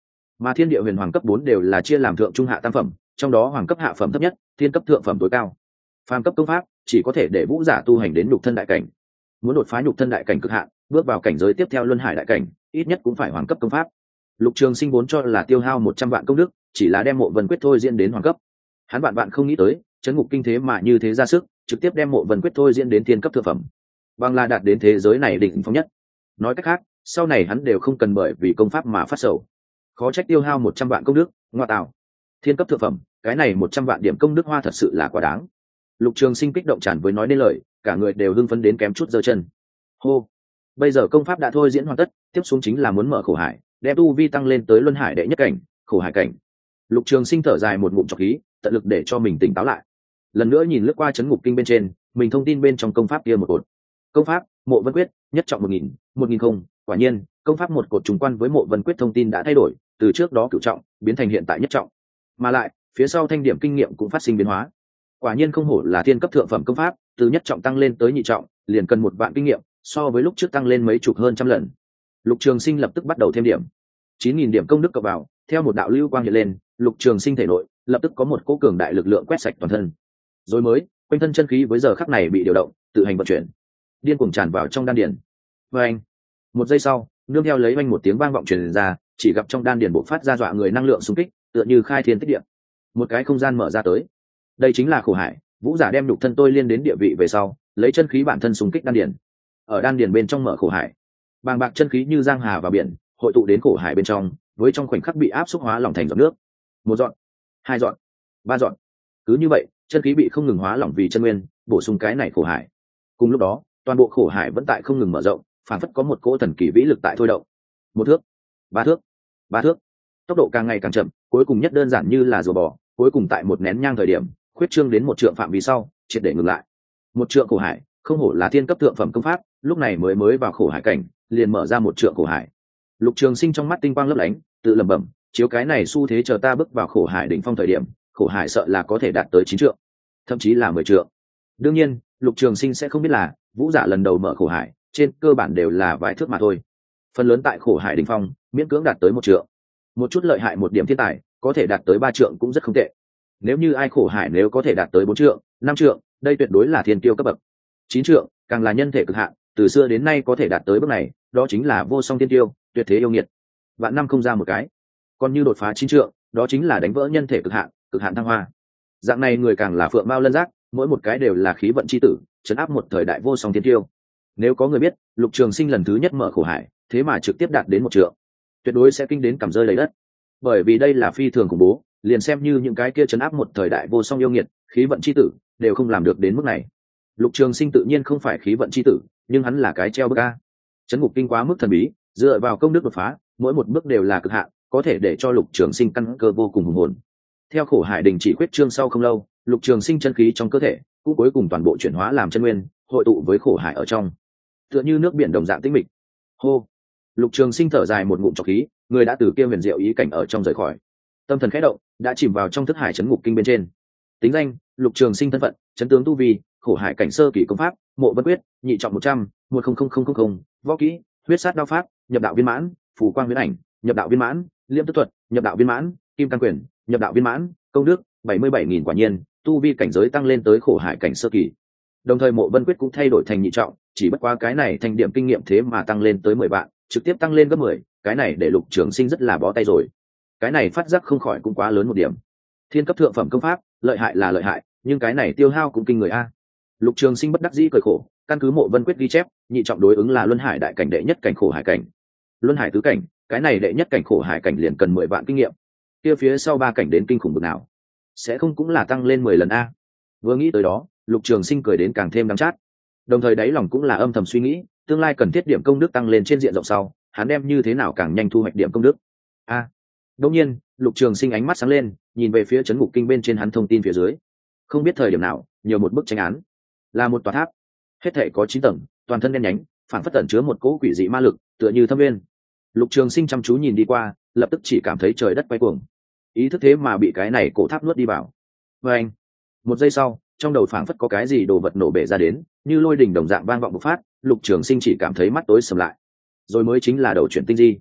Speaker 1: mà thiên địa huyền hoàng cấp bốn đều là chia làm thượng trung hạ tam phẩm, trong đó hoàng cấp hạ phẩm thấp nhất, thiên cấp thượng phẩm tối cao. Phàm cấp công pháp chỉ có thể để vũ giả tu hành đến nhục thân đại cảnh, muốn đột phá nhục thân đại cảnh cực hạn, bước vào cảnh giới tiếp theo luân hải đại cảnh, ít nhất cũng phải hoàng cấp công pháp. Lục Trường Sinh vốn cho là tiêu hao một trăm vạn công đức, chỉ là đem Mộ Vân Quyết thôi diễn đến hoàng cấp. Hắn bạn bạn không nghĩ tới, chấn ngục kinh thế mà như thế ra sức, trực tiếp đem Mộ Vân Quyết thôi diễn đến thiên cấp thượng phẩm, bằng là đạt đến thế giới này đỉnh phong nhất. Nói cách khác, sau này hắn đều không cần bởi vì công pháp mà phát sầu. Khó trách tiêu hao một trăm vạn công đức, ngoa tạo. Thiên cấp thượng phẩm, cái này một trăm vạn điểm công đức hoa thật sự là quá đáng. Lục Trường Sinh kích động tràn với nói nên lời, cả người đều hưng phấn đến kém chút giơ chân. Hô, bây giờ công pháp đã thôi diễn hoàn tất, tiếp xuống chính là muốn mở khổ hải, đem tu vi tăng lên tới luân hải đệ nhất cảnh, khổ hải cảnh. Lục Trường Sinh thở dài một ngụm trọc khí, tận lực để cho mình tỉnh táo lại. Lần nữa nhìn lướt qua chấn ngục kinh bên trên, mình thông tin bên trong công pháp kia một cột. Công pháp Mộ Vân Quyết, nhất trọng một nghìn, một nghìn không, quả nhiên, công pháp một cột trùng quan với Mộ Vân Quyết thông tin đã thay đổi, từ trước đó cửu trọng biến thành hiện tại nhất trọng. Mà lại, phía sau thanh điểm kinh nghiệm cũng phát sinh biến hóa. Quả nhiên không hổ là thiên cấp thượng phẩm công pháp, từ nhất trọng tăng lên tới nhị trọng, liền cần một vạn kinh nghiệm, so với lúc trước tăng lên mấy chục hơn trăm lần. Lục Trường Sinh lập tức bắt đầu thêm điểm. chín nghìn điểm công đức cộng vào, theo một đạo lưu quang hiện lên, Lục Trường Sinh thể nội lập tức có một cỗ cường đại lực lượng quét sạch toàn thân. Rồi mới, quanh thân chân khí với giờ khắc này bị điều động, tự hành vận chuyển, điên cuồng tràn vào trong đan điền. Và anh, một giây sau, nương theo lấy vang một tiếng vang vọng truyền ra, chỉ gặp trong đan điền bộc phát ra dọa người năng lượng xung kích, tựa như khai thiên tích địa. Một cái không gian mở ra tới. Đây chính là khổ hải, vũ giả đem nhục thân tôi liên đến địa vị về sau, lấy chân khí bản thân xung kích đan điền. Ở đan điền bên trong mở khổ hải, bàng bạc chân khí như giang hà vào biển, hội tụ đến khổ hải bên trong, với trong khoảnh khắc bị áp xúc hóa lỏng thành giọt nước. Một giọt, hai giọt, ba giọt. Cứ như vậy, chân khí bị không ngừng hóa lỏng vì chân nguyên, bổ sung cái này khổ hải. Cùng lúc đó, toàn bộ khổ hải vẫn tại không ngừng mở rộng, phản phất có một cỗ thần kỳ vĩ lực tại thôi động. Một thước, ba thước, ba thước. Tốc độ càng ngày càng chậm, cuối cùng nhất đơn giản như là rùa bò, cuối cùng tại một nén nhang thời điểm, khuyết trương đến một trượng phạm vi sau, triệt để ngừng lại. Một trượng khổ hải, không hổ là thiên cấp thượng phẩm công pháp, lúc này mới mới vào khổ hải cảnh, liền mở ra một trượng khổ hải. Lục Trường Sinh trong mắt tinh quang lấp lánh, tự lẩm bẩm, chiếu cái này xu thế chờ ta bước vào khổ hải đỉnh phong thời điểm, khổ hải sợ là có thể đạt tới chín trượng, thậm chí là mười trượng. Đương nhiên, Lục Trường Sinh sẽ không biết là, vũ giả lần đầu mở khổ hải, trên cơ bản đều là vài thước mà thôi. Phần lớn tại khổ hải đỉnh phong, miễn cưỡng đạt tới một trượng. Một chút lợi hại một điểm thiên tài, có thể đạt tới ba trượng cũng rất không tệ. Nếu như ai khổ hải nếu có thể đạt tới bốn trượng, năm trượng, đây tuyệt đối là thiên tiêu cấp bậc. Chín trượng, càng là nhân thể cực hạn, từ xưa đến nay có thể đạt tới bước này, đó chính là vô song thiên tiêu, tuyệt thế yêu nghiệt. Vạn năm không ra một cái. Còn như đột phá chín trượng, đó chính là đánh vỡ nhân thể cực hạn, cực hạn thăng hoa. Dạng này người càng là phượng mao lân giác, mỗi một cái đều là khí vận chi tử, trấn áp một thời đại vô song thiên tiêu. Nếu có người biết, Lục Trường Sinh lần thứ nhất mở khổ hải, thế mà trực tiếp đạt đến một trượng, tuyệt đối sẽ kinh đến cầm rơi lấy đất. Bởi vì đây là phi thường khủng bố, liền xem như những cái kia trấn áp một thời đại vô song yêu nghiệt, khí vận chi tử, đều không làm được đến mức này. Lục Trường Sinh tự nhiên không phải khí vận chi tử, nhưng hắn là cái treo bức a. Trấn ngục kinh quá mức thần bí, dựa vào công đức đột phá, mỗi một bước đều là cực hạn, có thể để cho Lục Trường Sinh căn cơ vô cùng hùng hồn. Theo khổ hải đình chỉ khuyết trương sau không lâu, Lục Trường Sinh chân khí trong cơ thể cũng cuối cùng toàn bộ chuyển hóa làm chân nguyên, hội tụ với khổ hải ở trong, tựa như nước biển đồng dạng tĩnh mịch. Hô, Lục Trường Sinh thở dài một ngụm trọc khí, người đã từ kia huyền diệu ý cảnh ở trong rời khỏi, tâm thần khẽ động, đã chìm vào trong thức hải trấn ngục kinh bên trên. Tính danh: Lục Trường Sinh, thân phận: chấn tướng tu vi, khổ hải cảnh sơ kỳ công pháp, Mộ Vân Quyết, nhị trọng một trăm, một không không không không không, võ kỹ: huyết sát đao pháp, nhập đạo viên mãn, phù quang huyễn ảnh, nhập đạo viên mãn, liêm tức thuật, nhập đạo viên mãn, kim cang quyền, nhập đạo viên mãn, công đức bảy mươi bảy nghìn. Quả nhiên, tu vi cảnh giới tăng lên tới khổ hải cảnh sơ kỳ. Đồng thời Mộ Vân Quyết cũng thay đổi thành nhị trọng, chỉ bất quá cái này thành điểm kinh nghiệm thế mà tăng lên tới mười vạn, trực tiếp tăng lên gấp mười, cái này để Lục Trường Sinh rất là bó tay rồi. Cái này phát giác không khỏi cũng quá lớn một điểm. Thiên cấp thượng phẩm công pháp, lợi hại là lợi hại, nhưng cái này tiêu hao cũng kinh người a. Lục Trường Sinh bất đắc dĩ cười khổ, căn cứ Mộ Vân Quyết ghi chép, nhị trọng đối ứng là luân hải đại cảnh đệ nhất cảnh khổ hải cảnh. Luân hải tứ cảnh, cái này đệ nhất cảnh khổ hải cảnh liền cần mười vạn kinh nghiệm. Kia phía sau ba cảnh đến kinh khủng bực nào? Sẽ không cũng là tăng lên mười lần a. Vừa nghĩ tới đó, Lục Trường Sinh cười đến càng thêm đắng chát. Đồng thời đáy lòng cũng là âm thầm suy nghĩ, tương lai cần thiết điểm công đức tăng lên trên diện rộng sau, hắn đem như thế nào càng nhanh thu hoạch điểm công đức. A. À, đột nhiên, Lục Trường Sinh ánh mắt sáng lên, nhìn về phía trấn ngục kinh bên trên hắn thông tin phía dưới. Không biết thời điểm nào, nhiều một bức tranh án, là một tòa tháp, hết thảy có chín tầng, toàn thân đen nhánh, phản phất ẩn chứa một cỗ quỷ dị ma lực, tựa như thâm nguyên. Lục Trường Sinh chăm chú nhìn đi qua, lập tức chỉ cảm thấy trời đất quay cuồng, ý thức thế mà bị cái này cổ tháp nuốt đi vào. Và anh, một giây sau, trong đầu phảng phất có cái gì đồ vật nổ bể ra đến, như lôi đình đồng dạng vang vọng bộc phát. Lục Trường Sinh chỉ cảm thấy mắt tối sầm lại. Rồi mới chính là đầu chuyển tinh di.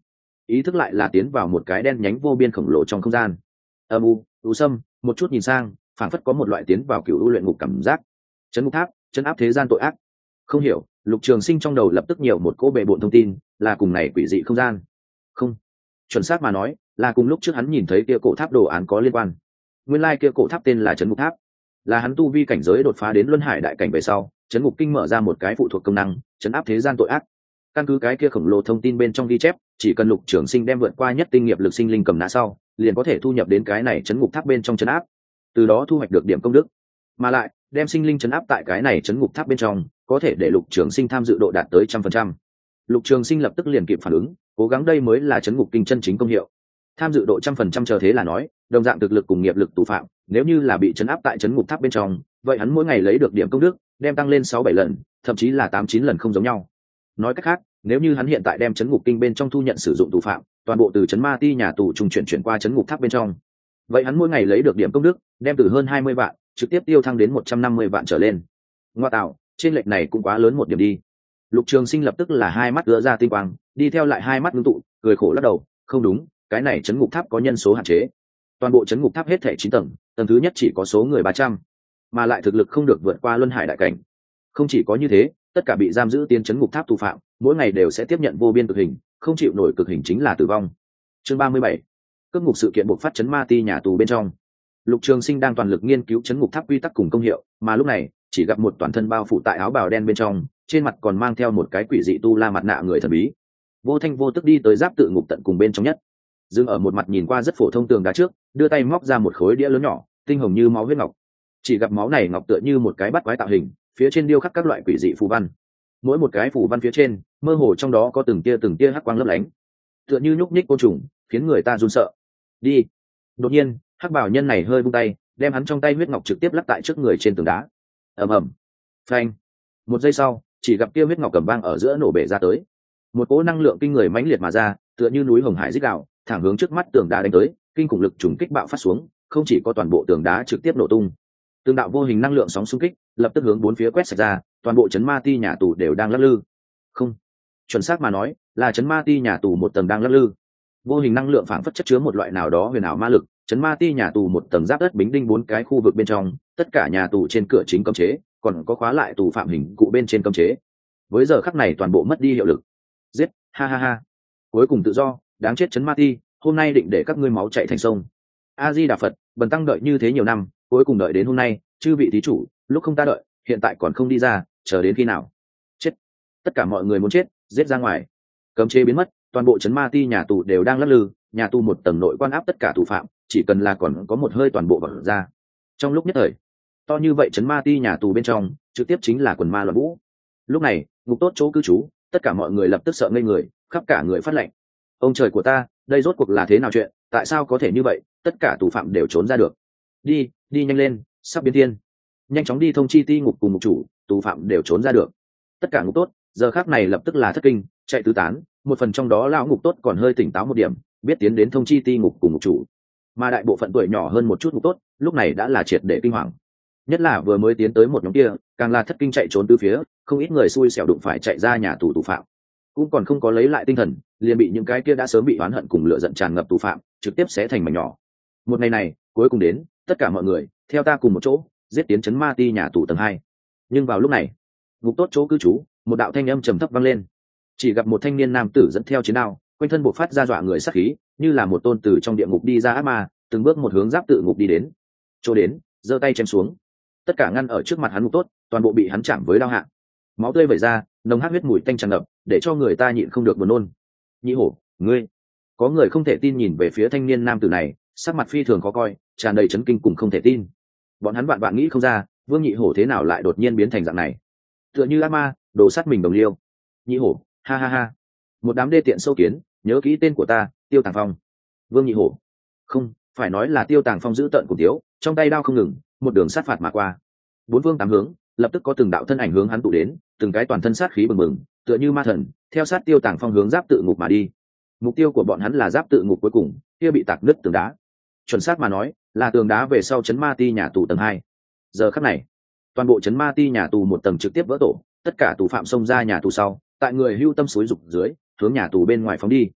Speaker 1: ý thức lại là tiến vào một cái đen nhánh vô biên khổng lồ trong không gian. Âm u u sâm, một chút nhìn sang phảng phất có một loại tiến vào cựu u luyện ngục cảm giác. Trấn ngục tháp, trấn áp thế gian tội ác. Không hiểu, Lục Trường Sinh trong đầu lập tức nhiều một cỗ bệ bộn thông tin, là cùng này quỷ dị không gian. Không, chuẩn xác mà nói, là cùng lúc trước hắn nhìn thấy kia cổ tháp đồ án có liên quan. Nguyên lai kia cổ tháp tên là trấn ngục tháp, là hắn tu vi cảnh giới đột phá đến luân hải đại cảnh về sau, trấn ngục kinh mở ra một cái phụ thuộc công năng, trấn áp thế gian tội ác. Căn cứ cái kia khổng lồ thông tin bên trong ghi chép, chỉ cần Lục Trường Sinh đem vượt qua nhất tinh nghiệp lực sinh linh cầm nã sau, liền có thể thu nhập đến cái này trấn ngục tháp bên trong trấn áp, từ đó thu hoạch được điểm công đức, mà lại đem sinh linh trấn áp tại cái này trấn ngục tháp bên trong, có thể để Lục Trường Sinh tham dự độ đạt tới trăm phần trăm. Lục Trường Sinh lập tức liền kịp phản ứng, cố gắng đây mới là trấn ngục kinh chân chính công hiệu. Tham dự độ trăm phần trăm chờ thế là nói, đồng dạng thực lực cùng nghiệp lực tù phạm, nếu như là bị trấn áp tại trấn ngục tháp bên trong, vậy hắn mỗi ngày lấy được điểm công đức, đem tăng lên sáu bảy lần, thậm chí là tám chín lần không giống nhau. Nói cách khác, nếu như hắn hiện tại đem trấn ngục kinh bên trong thu nhận sử dụng tù phạm, toàn bộ từ trấn ma ti nhà tù trung chuyển chuyển qua trấn ngục tháp bên trong, vậy hắn mỗi ngày lấy được điểm công đức, đem từ hơn hai mươi vạn trực tiếp tiêu thăng đến một trăm năm mươi vạn trở lên. Ngoa tạo, trên lệch này cũng quá lớn một điểm đi. Lục Trường Sinh lập tức là hai mắt gỡ ra tinh quang, đi theo lại hai mắt ngưng tụ, cười khổ lắc đầu, không đúng, cái này trấn ngục tháp có nhân số hạn chế. Toàn bộ trấn ngục tháp hết thảy chín tầng, tầng thứ nhất chỉ có số người ba trăm, mà lại thực lực không được vượt qua luân hải đại cảnh. Không chỉ có như thế, tất cả bị giam giữ tiến trấn ngục tháp tù phạm, mỗi ngày đều sẽ tiếp nhận vô biên cực hình, không chịu nổi cực hình chính là tử vong. Chương ba mươi bảy, cướp ngục sự kiện buộc phát trấn ma ti nhà tù bên trong. Lục Trường Sinh đang toàn lực nghiên cứu trấn ngục tháp quy tắc cùng công hiệu, mà lúc này chỉ gặp một toàn thân bao phủ tại áo bào đen bên trong, trên mặt còn mang theo một cái quỷ dị tu la mặt nạ người thần bí, vô thanh vô tức đi tới giáp tự ngục tận cùng bên trong nhất, dừng ở một mặt nhìn qua rất phổ thông tường đá trước, đưa tay móc ra một khối đĩa lớn nhỏ, tinh hồng như máu huyết ngọc. Chỉ gặp máu này ngọc tựa như một cái bắt quái tạo hình, phía trên điêu khắc các loại quỷ dị phù văn, mỗi một cái phù văn phía trên mơ hồ trong đó có từng tia từng tia hắc quang lấp lánh, tựa như nhúc nhích côn trùng, khiến người ta run sợ. Đi. Đột nhiên, hắc bảo nhân này hơi vung tay, đem hắn trong tay huyết ngọc trực tiếp lắc tại trước người trên tường đá. Ầm ầm. Phanh. Một giây sau, chỉ gặp kia huyết ngọc cầm vang ở giữa nổ bể ra tới, một cỗ năng lượng kinh người mãnh liệt mà ra, tựa như núi hồng hải rít gào, thẳng hướng trước mắt tường đá đánh tới, kinh khủng lực trùng kích bạo phát xuống, không chỉ có toàn bộ tường đá trực tiếp nổ tung, từng đạo vô hình năng lượng sóng xung kích lập tức hướng bốn phía quét sạch ra, toàn bộ trấn ma ti nhà tù đều đang lắc lư. Không, chuẩn xác mà nói là trấn ma ti nhà tù một tầng đang lắc lư. Vô hình năng lượng phảng phất chất chứa một loại nào đó huyền ảo ma lực, trấn ma ti nhà tù một tầng giáp đất bính đinh bốn cái khu vực bên trong, tất cả nhà tù trên cửa chính cấm chế, còn có khóa lại tù phạm hình cụ bên trên cấm chế, với giờ khắc này toàn bộ mất đi hiệu lực. Giết, ha ha ha, cuối cùng tự do, đáng chết trấn ma ti, hôm nay định để các ngươi máu chảy thành sông. A Di Đà Phật, bần tăng đợi như thế nhiều năm, cuối cùng đợi đến hôm nay, chư vị thí chủ, lúc không ta đợi, hiện tại còn không đi ra, chờ đến khi nào? Chết! Tất cả mọi người muốn chết, giết ra ngoài. Cấm chế biến mất, toàn bộ trấn ma ti nhà tù đều đang lắc lư, nhà tù một tầng nội quan áp tất cả tù phạm, chỉ cần là còn có một hơi toàn bộ vỡ ra. Trong lúc nhất thời, to như vậy trấn ma ti nhà tù bên trong, trực tiếp chính là quần ma loạn vũ. Lúc này, ngục tốt chỗ cư trú, tất cả mọi người lập tức sợ ngây người, khắp cả người phát lạnh. Ông trời của ta, đây rốt cuộc là thế nào chuyện, tại sao có thể như vậy, tất cả tù phạm đều trốn ra được. Đi, đi nhanh lên, sắp biến thiên. Nhanh chóng đi thông chi ti ngục cùng ngục chủ, tù phạm đều trốn ra được. Tất cả ngục tốt giờ khác này lập tức là thất kinh, chạy tứ tán, một phần trong đó lão ngục tốt còn hơi tỉnh táo một điểm, biết tiến đến thông chi ti ngục cùng ngục chủ, mà đại bộ phận tuổi nhỏ hơn một chút ngục tốt lúc này đã là triệt để kinh hoàng, nhất là vừa mới tiến tới một nhóm kia càng là thất kinh chạy trốn từ phía, không ít người xui xẻo đụng phải chạy ra nhà tù tù phạm, cũng còn không có lấy lại tinh thần liền bị những cái kia đã sớm bị oán hận cùng lửa giận tràn ngập tù phạm trực tiếp xé thành mảnh nhỏ. Một ngày này cuối cùng đến, tất cả mọi người theo ta cùng một chỗ giết tiến trấn ma ti nhà tù tầng hai. Nhưng vào lúc này, ngục tốt chỗ cư trú, một đạo thanh âm trầm thấp vang lên, chỉ gặp một thanh niên nam tử dẫn theo chiến đao, quanh thân bộc phát ra dọa người sát khí, như là một tôn tử trong địa ngục đi ra ác ma, từng bước một hướng giáp tự ngục đi đến. Chỗ đến, giơ tay chém xuống, tất cả ngăn ở trước mặt hắn ngục tốt toàn bộ bị hắn chạm với đao hạ, máu tươi vẩy ra, nồng hắc huyết mùi tanh tràn ngập, để cho người ta nhịn không được buồn nôn. Nhị hổ, ngươi! Có người không thể tin nhìn về phía thanh niên nam tử này, sắc mặt phi thường khó coi, tràn đầy chấn kinh cùng không thể tin. Bọn hắn bạn bạn nghĩ không ra, Vương Nhị Hổ thế nào lại đột nhiên biến thành dạng này, tựa như ác ma, đồ sát mình đồng liêu. Nhị Hổ, ha ha ha, một đám đê tiện sâu kiến, nhớ kỹ tên của ta, Tiêu Tàng Phong. Vương Nhị Hổ, không phải nói là Tiêu Tàng Phong giữ tợn cùng tiếu, trong tay đao không ngừng, một đường sát phạt mà qua. Bốn phương tám hướng, lập tức có từng đạo thân ảnh hướng hắn tụ đến, từng cái toàn thân sát khí bừng bừng, tựa như ma thần, theo sát Tiêu Tàng Phong hướng giáp tự ngục mà đi. Mục tiêu của bọn hắn là giáp tự ngục cuối cùng, kia bị tạc nứt tường đá. Chuẩn xác mà nói, là tường đá về sau trấn ma ti nhà tù tầng hai. Giờ khắc này, toàn bộ trấn ma ti nhà tù một tầng trực tiếp vỡ tổ, tất cả tù phạm xông ra nhà tù sau, tại người hưu tâm suối dục dưới, hướng nhà tù bên ngoài phóng đi.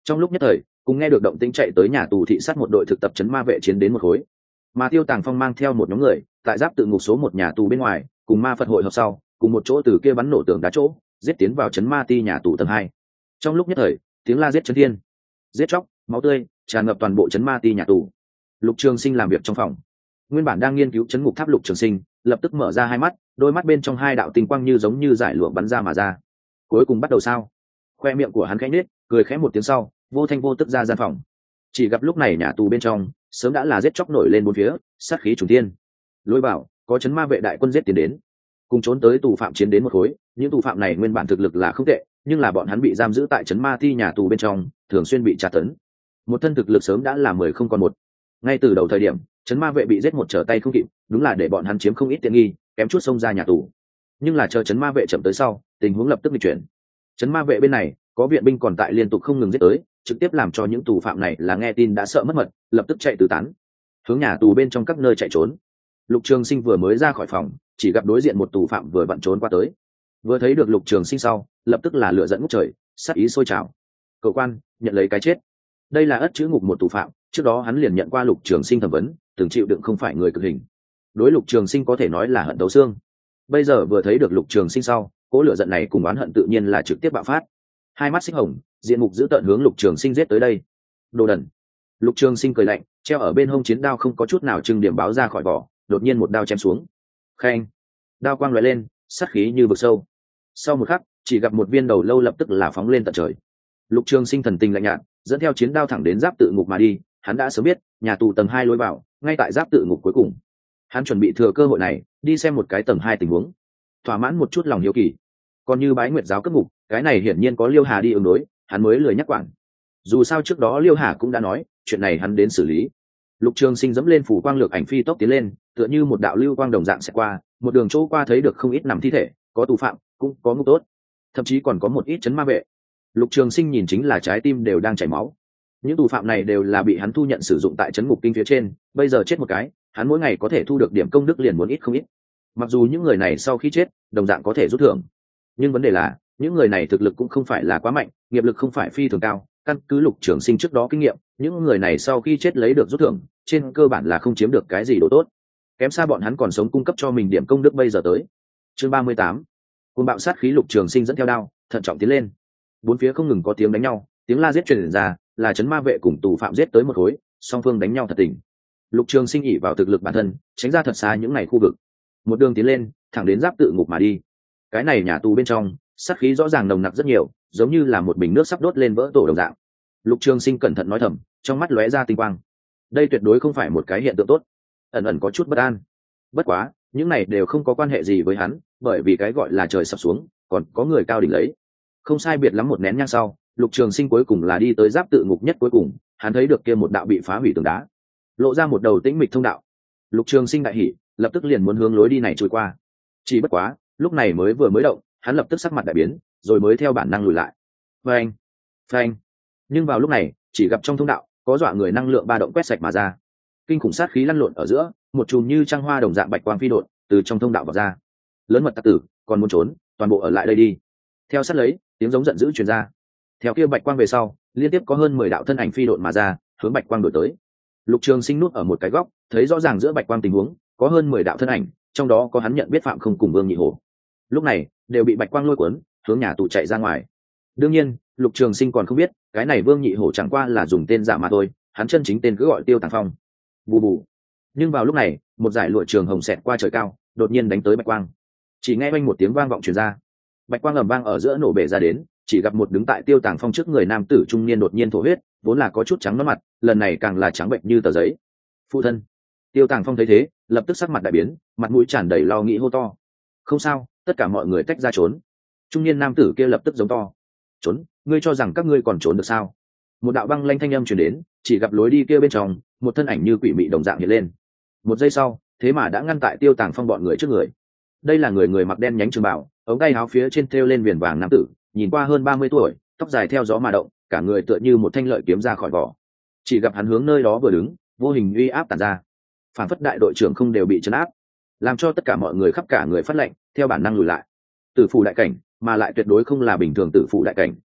Speaker 1: Trong lúc nhất thời, cùng nghe được động tĩnh chạy tới nhà tù thị sát một đội thực tập chấn ma vệ chiến đến một khối, mà Tiêu Tàng Phong mang theo một nhóm người tại giáp tự ngục số một nhà tù bên ngoài, cùng ma Phật hội họp sau, cùng một chỗ từ kia bắn nổ tường đá chỗ, giết tiến vào chấn ma ti nhà tù tầng hai. Trong lúc nhất thời, tiếng la giết chấn thiên, giết chóc, máu tươi tràn ngập toàn bộ chấn ma ti nhà tù. Lục Trường Sinh làm việc trong phòng, nguyên bản đang nghiên cứu chấn ngục tháp Lục Trường Sinh lập tức mở ra hai mắt, đôi mắt bên trong hai đạo tinh quang như giống như giải lụa bắn ra mà ra. Cuối cùng bắt đầu sao? Khoe miệng của hắn khẽ nhếch, cười khẽ một tiếng sau, vô thanh vô tức ra gian phòng. Chỉ gặp lúc này nhà tù bên trong sớm đã là giết chóc nổi lên bốn phía, sát khí trùng thiên. Lối bảo có chấn ma vệ đại quân giết tiến đến, cùng trốn tới tù phạm chiến đến một khối. Những tù phạm này nguyên bản thực lực là không tệ, nhưng là bọn hắn bị giam giữ tại chấn ma ti nhà tù bên trong, thường xuyên bị tra tấn. Một thân thực lực sớm đã là mười không còn một. Ngay từ đầu thời điểm, chấn ma vệ bị giết một trở tay không kịp, đúng là để bọn hắn chiếm không ít tiện nghi, kém chút xông ra nhà tù. Nhưng là chờ chấn ma vệ chậm tới sau, tình huống lập tức bị chuyển. Chấn ma vệ bên này có viện binh còn tại liên tục không ngừng giết tới, trực tiếp làm cho những tù phạm này là nghe tin đã sợ mất mật, lập tức chạy tứ tán, hướng nhà tù bên trong các nơi chạy trốn. Lục Trường Sinh vừa mới ra khỏi phòng, chỉ gặp đối diện một tù phạm vừa vặn trốn qua tới. Vừa thấy được Lục Trường Sinh sau, lập tức là lửa giận ngút trời, sát ý sôi trào. Cậu quan, nhận lấy cái chết. Đây là ất chữ ngục một tù phạm, trước đó hắn liền nhận qua Lục Trường Sinh thẩm vấn, từng chịu đựng không phải người cực hình. Đối Lục Trường Sinh có thể nói là hận thấu xương. Bây giờ vừa thấy được Lục Trường Sinh sau, cố lửa giận này cùng oán hận tự nhiên là trực tiếp bạo phát. Hai mắt xích hồng, diện mục dữ tợn hướng Lục Trường Sinh giết tới đây. Đồ đần! Lục Trường Sinh cười lạnh, treo ở bên hông chiến đao không có chút nào trưng điểm báo ra khỏi vỏ, đột nhiên một đao chém xuống. Khen! Đao quang lóe lên, sát khí như vực sâu. Sau một khắc, chỉ gặp một viên đầu lâu lập tức là phóng lên tận trời. Lục Trường Sinh thần tình lạnh nhạt, dẫn theo chiến đao thẳng đến giáp tự ngục mà đi. Hắn đã sớm biết, nhà tù tầng hai lối vào, ngay tại giáp tự ngục cuối cùng. Hắn chuẩn bị thừa cơ hội này, đi xem một cái tầng hai tình huống, thỏa mãn một chút lòng hiếu kỳ. Còn như Bái Nguyệt giáo cấp ngục, cái này hiển nhiên có Liêu Hà đi ứng đối, hắn mới lười nhắc quản. Dù sao trước đó Liêu Hà cũng đã nói, chuyện này hắn đến xử lý. Lục Trường Sinh dẫm lên phủ quang lược ảnh phi tốc tiến lên, tựa như một đạo lưu quang đồng dạng sẽ qua, một đường chỗ qua thấy được không ít nằm thi thể, có tù phạm, cũng có ngục tốt, thậm chí còn có một ít chấn ma vệ. Lục Trường Sinh nhìn chính là trái tim đều đang chảy máu. Những tù phạm này đều là bị hắn thu nhận sử dụng tại chấn ngục kinh phía trên, bây giờ chết một cái, hắn mỗi ngày có thể thu được điểm công đức liền muốn ít không ít. Mặc dù những người này sau khi chết, đồng dạng có thể rút thưởng, nhưng vấn đề là những người này thực lực cũng không phải là quá mạnh, nghiệp lực không phải phi thường cao. Căn cứ Lục Trường Sinh trước đó kinh nghiệm, những người này sau khi chết lấy được rút thưởng, trên cơ bản là không chiếm được cái gì đồ tốt, kém xa bọn hắn còn sống cung cấp cho mình điểm công đức bây giờ tới. Chương ba mươi tám, cuồng bạo sát khí. Lục Trường Sinh dẫn theo đao, thận trọng tiến lên. Bốn phía không ngừng có tiếng đánh nhau, tiếng la giết truyền ra, là chấn ma vệ cùng tù phạm giết tới một khối, song phương đánh nhau thật tình. Lục Trường Sinh ỷ vào thực lực bản thân, tránh ra thật xa những ngày khu vực, một đường tiến lên, thẳng đến giáp tự ngục mà đi. Cái này nhà tù bên trong, sát khí rõ ràng nồng nặc rất nhiều, giống như là một bình nước sắp đốt lên vỡ tổ đồng dạng. Lục Trường Sinh cẩn thận nói thầm, trong mắt lóe ra tinh quang. Đây tuyệt đối không phải một cái hiện tượng tốt, ẩn ẩn có chút bất an. Bất quá, những này đều không có quan hệ gì với hắn, bởi vì cái gọi là trời sập xuống, còn có người cao đỉnh lấy. Không sai biệt lắm một nén nhang sau, Lục Trường Sinh cuối cùng là đi tới giáp tự ngục nhất cuối cùng, hắn thấy được kia một đạo bị phá hủy tường đá, lộ ra một đầu tĩnh mịch thông đạo. Lục Trường Sinh đại hỉ, lập tức liền muốn hướng lối đi này trôi qua. Chỉ bất quá, lúc này mới vừa mới động, hắn lập tức sắc mặt đại biến, rồi mới theo bản năng lùi lại. Phanh, phanh. Nhưng vào lúc này, chỉ gặp trong thông đạo có dọa người năng lượng ba động quét sạch mà ra. Kinh khủng sát khí lăn lộn ở giữa, một chùm như trăng hoa đồng dạng bạch quang phi đột từ trong thông đạo vào ra. Lớn mật tặc tử, còn muốn trốn, toàn bộ ở lại đây đi. Theo sát lấy, tiếng giống giận dữ truyền ra. Theo kia bạch quang về sau, liên tiếp có hơn mười đạo thân ảnh phi đột mà ra, hướng bạch quang đổi tới. Lục Trường Sinh núp ở một cái góc, thấy rõ ràng giữa bạch quang tình huống, có hơn mười đạo thân ảnh, trong đó có hắn nhận biết Phạm Không cùng Vương Nhị Hổ. Lúc này, đều bị bạch quang lôi cuốn, hướng nhà tù chạy ra ngoài. Đương nhiên, Lục Trường Sinh còn không biết, cái này Vương Nhị Hổ chẳng qua là dùng tên giả mà thôi, hắn chân chính tên cứ gọi Tiêu Tàng Phong. Bù bù. Nhưng vào lúc này, một dải lụa trường hồng xẹt qua trời cao, đột nhiên đánh tới bạch quang. Chỉ nghe oanh một tiếng vang vọng truyền ra, bạch quang ầm vang ở giữa nổ bể ra đến, chỉ gặp một đứng tại Tiêu Tàng Phong trước người nam tử trung niên đột nhiên thổ huyết, vốn là có chút trắng nó mặt, lần này càng là trắng bệnh như tờ giấy. Phụ thân. Tiêu Tàng Phong thấy thế, lập tức sắc mặt đại biến, mặt mũi tràn đầy lo nghĩ hô to. Không sao, tất cả mọi người tách ra trốn. Trung niên nam tử kia lập tức giống to. Trốn? Ngươi cho rằng các ngươi còn trốn được sao? Một đạo băng lanh thanh âm truyền đến, chỉ gặp lối đi kia bên trong, một thân ảnh như quỷ mị đồng dạng hiện lên. Một giây sau, thế mà đã ngăn tại Tiêu Tàng Phong bọn người trước người. Đây là người người mặc đen nhánh trường bào, ống tay áo phía trên thêu lên viền vàng nam tử, nhìn qua hơn ba mươi tuổi, tóc dài theo gió mà động, cả người tựa như một thanh lợi kiếm ra khỏi vỏ. Chỉ gặp hắn hướng nơi đó vừa đứng, vô hình uy áp tản ra, phản phất đại đội trưởng không đều bị trấn áp, làm cho tất cả mọi người khắp cả người phát lệnh, theo bản năng lùi lại. Tử phủ đại cảnh, mà lại tuyệt đối không là bình thường tử phủ đại cảnh.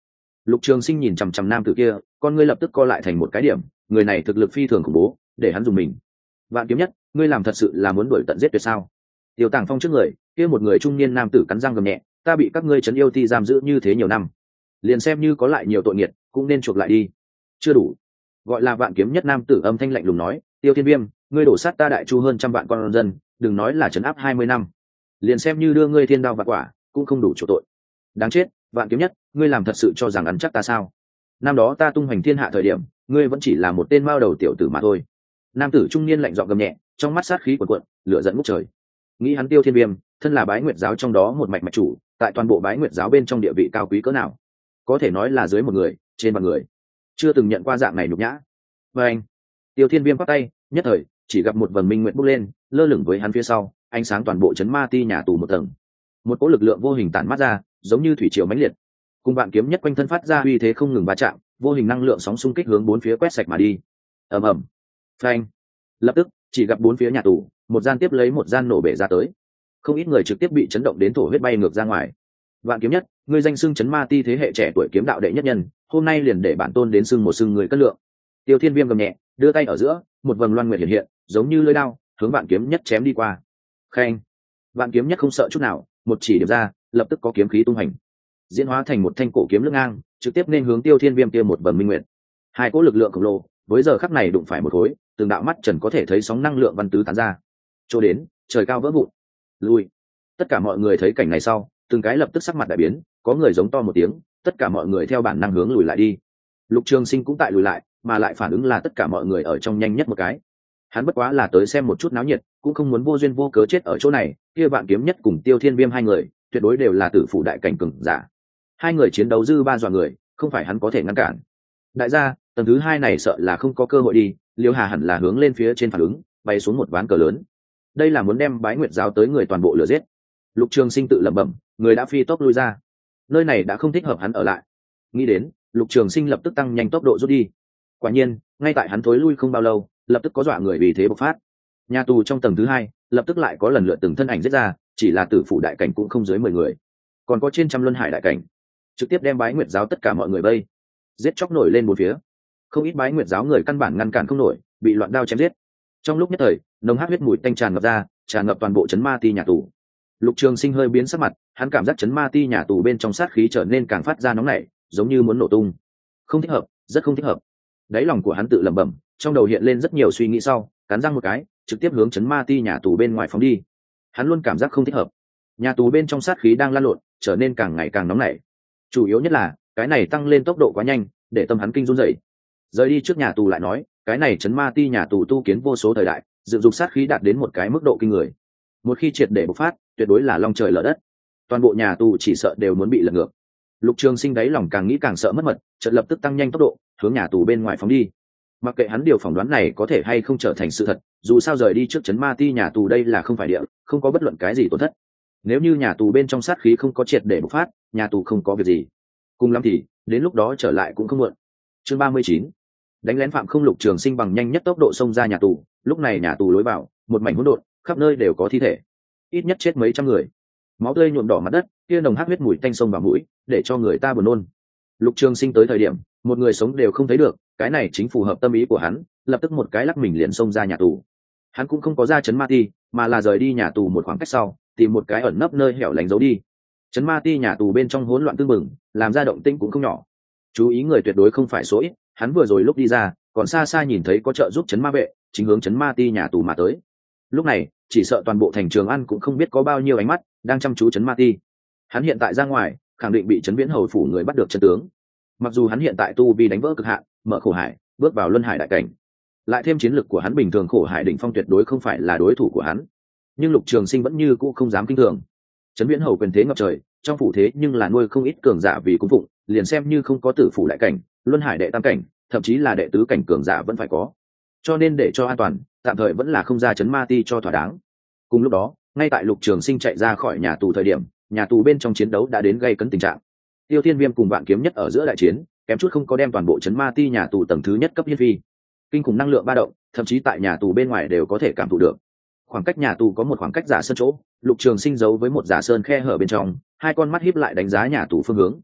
Speaker 1: Lục Trường Sinh nhìn chằm chằm nam tử kia, con ngươi lập tức co lại thành một cái điểm, người này thực lực phi thường khủng bố, để hắn dùng mình. Vạn Kiếm Nhất, ngươi làm thật sự là muốn đuổi tận giết tuyệt sao? Tiêu Tàng Phong trước người, kia một người trung niên nam tử cắn răng gầm nhẹ, ta bị các ngươi trấn yêu ti giam giữ như thế nhiều năm, liền xem như có lại nhiều tội nghiệt, cũng nên chuộc lại đi. Chưa đủ. Gọi là Vạn Kiếm Nhất nam tử âm thanh lạnh lùng nói, Tiêu Thiên Viêm, ngươi đổ sát ta Đại Chu hơn trăm vạn con dân, đừng nói là trấn áp hai mươi năm, liền xem như đưa ngươi thiên đao vạn quả, cũng không đủ chỗ tội. Đáng chết, Vạn Kiếm Nhất, ngươi làm thật sự cho rằng ăn chắc ta sao? Năm đó ta tung hoành thiên hạ thời điểm, ngươi vẫn chỉ là một tên mao đầu tiểu tử mà thôi. Nam tử trung niên lạnh giọng gầm nhẹ, trong mắt sát khí cuồn cuộn, lửa giận ngút trời. Nghĩ hắn Tiêu Thiên Viêm, thân là Bái Nguyệt giáo trong đó một mạch mạch chủ, tại toàn bộ Bái Nguyệt giáo bên trong địa vị cao quý cỡ nào, có thể nói là dưới một người, trên vạn người, chưa từng nhận qua dạng này nhục nhã. Và anh, Tiêu Thiên Viêm bắt tay, nhất thời chỉ gặp một vầng minh nguyện bốc lên, lơ lửng với hắn phía sau, ánh sáng toàn bộ chấn ma ti nhà tù một tầng. Một cỗ lực lượng vô hình tản mát ra, giống như thủy triều mãnh liệt, cùng Vạn Kiếm Nhất quanh thân phát ra uy thế không ngừng va chạm, vô hình năng lượng sóng xung kích hướng bốn phía quét sạch mà đi. Ầm ầm, phanh. Lập tức, chỉ gặp bốn phía nhà tù, một gian tiếp lấy một gian nổ bể ra tới. Không ít người trực tiếp bị chấn động đến thổ huyết bay ngược ra ngoài. Vạn Kiếm Nhất, ngươi danh xưng chấn ma ti thế hệ trẻ tuổi kiếm đạo đệ nhất nhân, hôm nay liền để bản tôn đến xưng một xưng người cất lượng. Tiêu Thiên Viêm gầm nhẹ, đưa tay ở giữa, một vầng loan nguyệt hiện hiện, giống như lưỡi đao, hướng Vạn Kiếm Nhất chém đi qua. Khen. Vạn Kiếm Nhất không sợ chút nào, một chỉ điểm ra, lập tức có kiếm khí tung hành, diễn hóa thành một thanh cổ kiếm lưỡng ngang, trực tiếp nên hướng Tiêu Thiên Viêm kia một vầng minh nguyệt. Hai cỗ lực lượng khổng lồ, với giờ khắc này đụng phải một khối, từng đạo mắt trần có thể thấy sóng năng lượng văn tứ tán ra. Chỗ đến, trời cao vỡ vụn. Lui. Tất cả mọi người thấy cảnh này sau, từng cái lập tức sắc mặt đại biến, có người giống to một tiếng, tất cả mọi người theo bản năng hướng lùi lại đi. Lục Trường Sinh cũng tại lùi lại, mà lại phản ứng là tất cả mọi người ở trong nhanh nhất một cái. Hắn bất quá là tới xem một chút náo nhiệt, cũng không muốn vô duyên vô cớ chết ở chỗ này. Kia Vạn Kiếm Nhất cùng Tiêu Thiên Viêm hai người, tuyệt đối đều là tử phủ đại cảnh cường giả. Hai người chiến đấu dư ba dọa người, không phải hắn có thể ngăn cản. Đại gia, tầng thứ hai này sợ là không có cơ hội đi. Liêu Hà hẳn là hướng lên phía trên phản ứng, bay xuống một ván cờ lớn. Đây là muốn đem Bái Nguyệt giáo tới người toàn bộ lừa giết. Lục Trường Sinh tự lẩm bẩm, người đã phi tốc lui ra, nơi này đã không thích hợp hắn ở lại. Nghĩ đến, Lục Trường Sinh lập tức tăng nhanh tốc độ rút đi. Quả nhiên, ngay tại hắn thối lui không bao lâu, lập tức có dọa người vì thế bộc phát. Nhà tù trong tầng thứ hai, lập tức lại có lần lượt từng thân ảnh giết ra, chỉ là tử phủ đại cảnh cũng không dưới mười người, còn có trên trăm luân hải đại cảnh, trực tiếp đem Bái Nguyệt giáo tất cả mọi người vây giết chóc nổi lên một phía. Không ít Bái Nguyệt giáo người căn bản ngăn cản không nổi, bị loạn đao chém giết. Trong lúc nhất thời, nồng hắc huyết mùi tanh tràn ngập ra, tràn ngập toàn bộ chấn ma ti nhà tù. Lục Trường Sinh hơi biến sắc mặt, hắn cảm giác chấn ma ti nhà tù bên trong sát khí trở nên càng phát ra nóng nảy, giống như muốn nổ tung. Không thích hợp, rất không thích hợp. Đáy lòng của hắn tự lẩm bẩm, trong đầu hiện lên rất nhiều suy nghĩ sau, cắn răng một cái, trực tiếp hướng chấn ma ti nhà tù bên ngoài phóng đi. Hắn luôn cảm giác không thích hợp. Nhà tù bên trong sát khí đang lan lộn, trở nên càng ngày càng nóng nảy. Chủ yếu nhất là, cái này tăng lên tốc độ quá nhanh, để tâm hắn kinh run rẩy. Rời đi trước nhà tù lại nói, cái này chấn ma ti nhà tù tu kiến vô số thời đại, dựng dục sát khí đạt đến một cái mức độ kinh người. Một khi triệt để bộc phát, tuyệt đối là long trời lở đất. Toàn bộ nhà tù chỉ sợ đều muốn bị lật ngược. Lục Trường Sinh đáy lòng càng nghĩ càng sợ mất mật, chợt lập tức tăng nhanh tốc độ, hướng nhà tù bên ngoài phóng đi. Mặc kệ hắn điều phỏng đoán này có thể hay không trở thành sự thật, dù sao rời đi trước chấn ma ti nhà tù đây là không phải địa, không có bất luận cái gì tổn thất. Nếu như nhà tù bên trong sát khí không có triệt để bộc phát, nhà tù không có việc gì, cùng lắm thì đến lúc đó trở lại cũng không muộn. Chương ba mươi chín, đánh lén phạm không. Lục Trường Sinh bằng nhanh nhất tốc độ xông ra nhà tù. Lúc này nhà tù lối vào, một mảnh hỗn độn, khắp nơi đều có thi thể, ít nhất chết mấy trăm người, máu tươi nhuộm đỏ mặt đất, kia nồng hắc huyết mùi tanh sông vào mũi, để cho người ta buồn nôn. Lục Trường Sinh tới thời điểm, một người sống đều không thấy được, cái này chính phù hợp tâm ý của hắn, lập tức một cái lắc mình liền xông ra nhà tù. Hắn cũng không có ra chấn ma ti, mà là rời đi nhà tù một khoảng cách sau, tìm một cái ẩn nấp nơi hẻo lánh giấu đi. Chấn ma ti nhà tù bên trong hỗn loạn tương mừng, làm ra động tĩnh cũng không nhỏ. Chú ý người tuyệt đối không phải số ít, hắn vừa rồi lúc đi ra, còn xa xa nhìn thấy có trợ giúp chấn ma vệ, chính hướng chấn ma ti nhà tù mà tới. Lúc này, chỉ sợ toàn bộ thành Trường An cũng không biết có bao nhiêu ánh mắt đang chăm chú chấn ma ti. Hắn hiện tại ra ngoài, khẳng định bị chấn viễn hầu phủ người bắt được chân tướng. Mặc dù hắn hiện tại tu vi đánh vỡ cực hạn, mở khổ hải, bước vào luân hải đại cảnh, lại thêm chiến lực của hắn bình thường, khổ hải đỉnh phong tuyệt đối không phải là đối thủ của hắn. Nhưng Lục Trường Sinh vẫn như cũ không dám kinh thường. Chấn viễn hầu quyền thế ngập trời, trong phủ thế nhưng là nuôi không ít cường giả vì cung phụng, liền xem như không có tử phủ đại cảnh, luân hải đệ tam cảnh, thậm chí là đệ tứ cảnh cường giả vẫn phải có. Cho nên để cho an toàn, tạm thời vẫn là không ra chấn ma ti cho thỏa đáng. Cùng lúc đó, ngay tại Lục Trường Sinh chạy ra khỏi nhà tù thời điểm, nhà tù bên trong chiến đấu đã đến gây cấn tình trạng. Tiêu Thiên Viêm cùng Vạn Kiếm Nhất ở giữa đại chiến, kém chút không có đem toàn bộ chấn ma ti nhà tù tầng thứ nhất cấp hiên phi. Kinh khủng năng lượng ba động, thậm chí tại nhà tù bên ngoài đều có thể cảm thụ được. Khoảng cách nhà tù có một khoảng cách giả sơn chỗ, Lục Trường Sinh giấu với một giả sơn khe hở bên trong, hai con mắt híp lại đánh giá nhà tù phương hướng.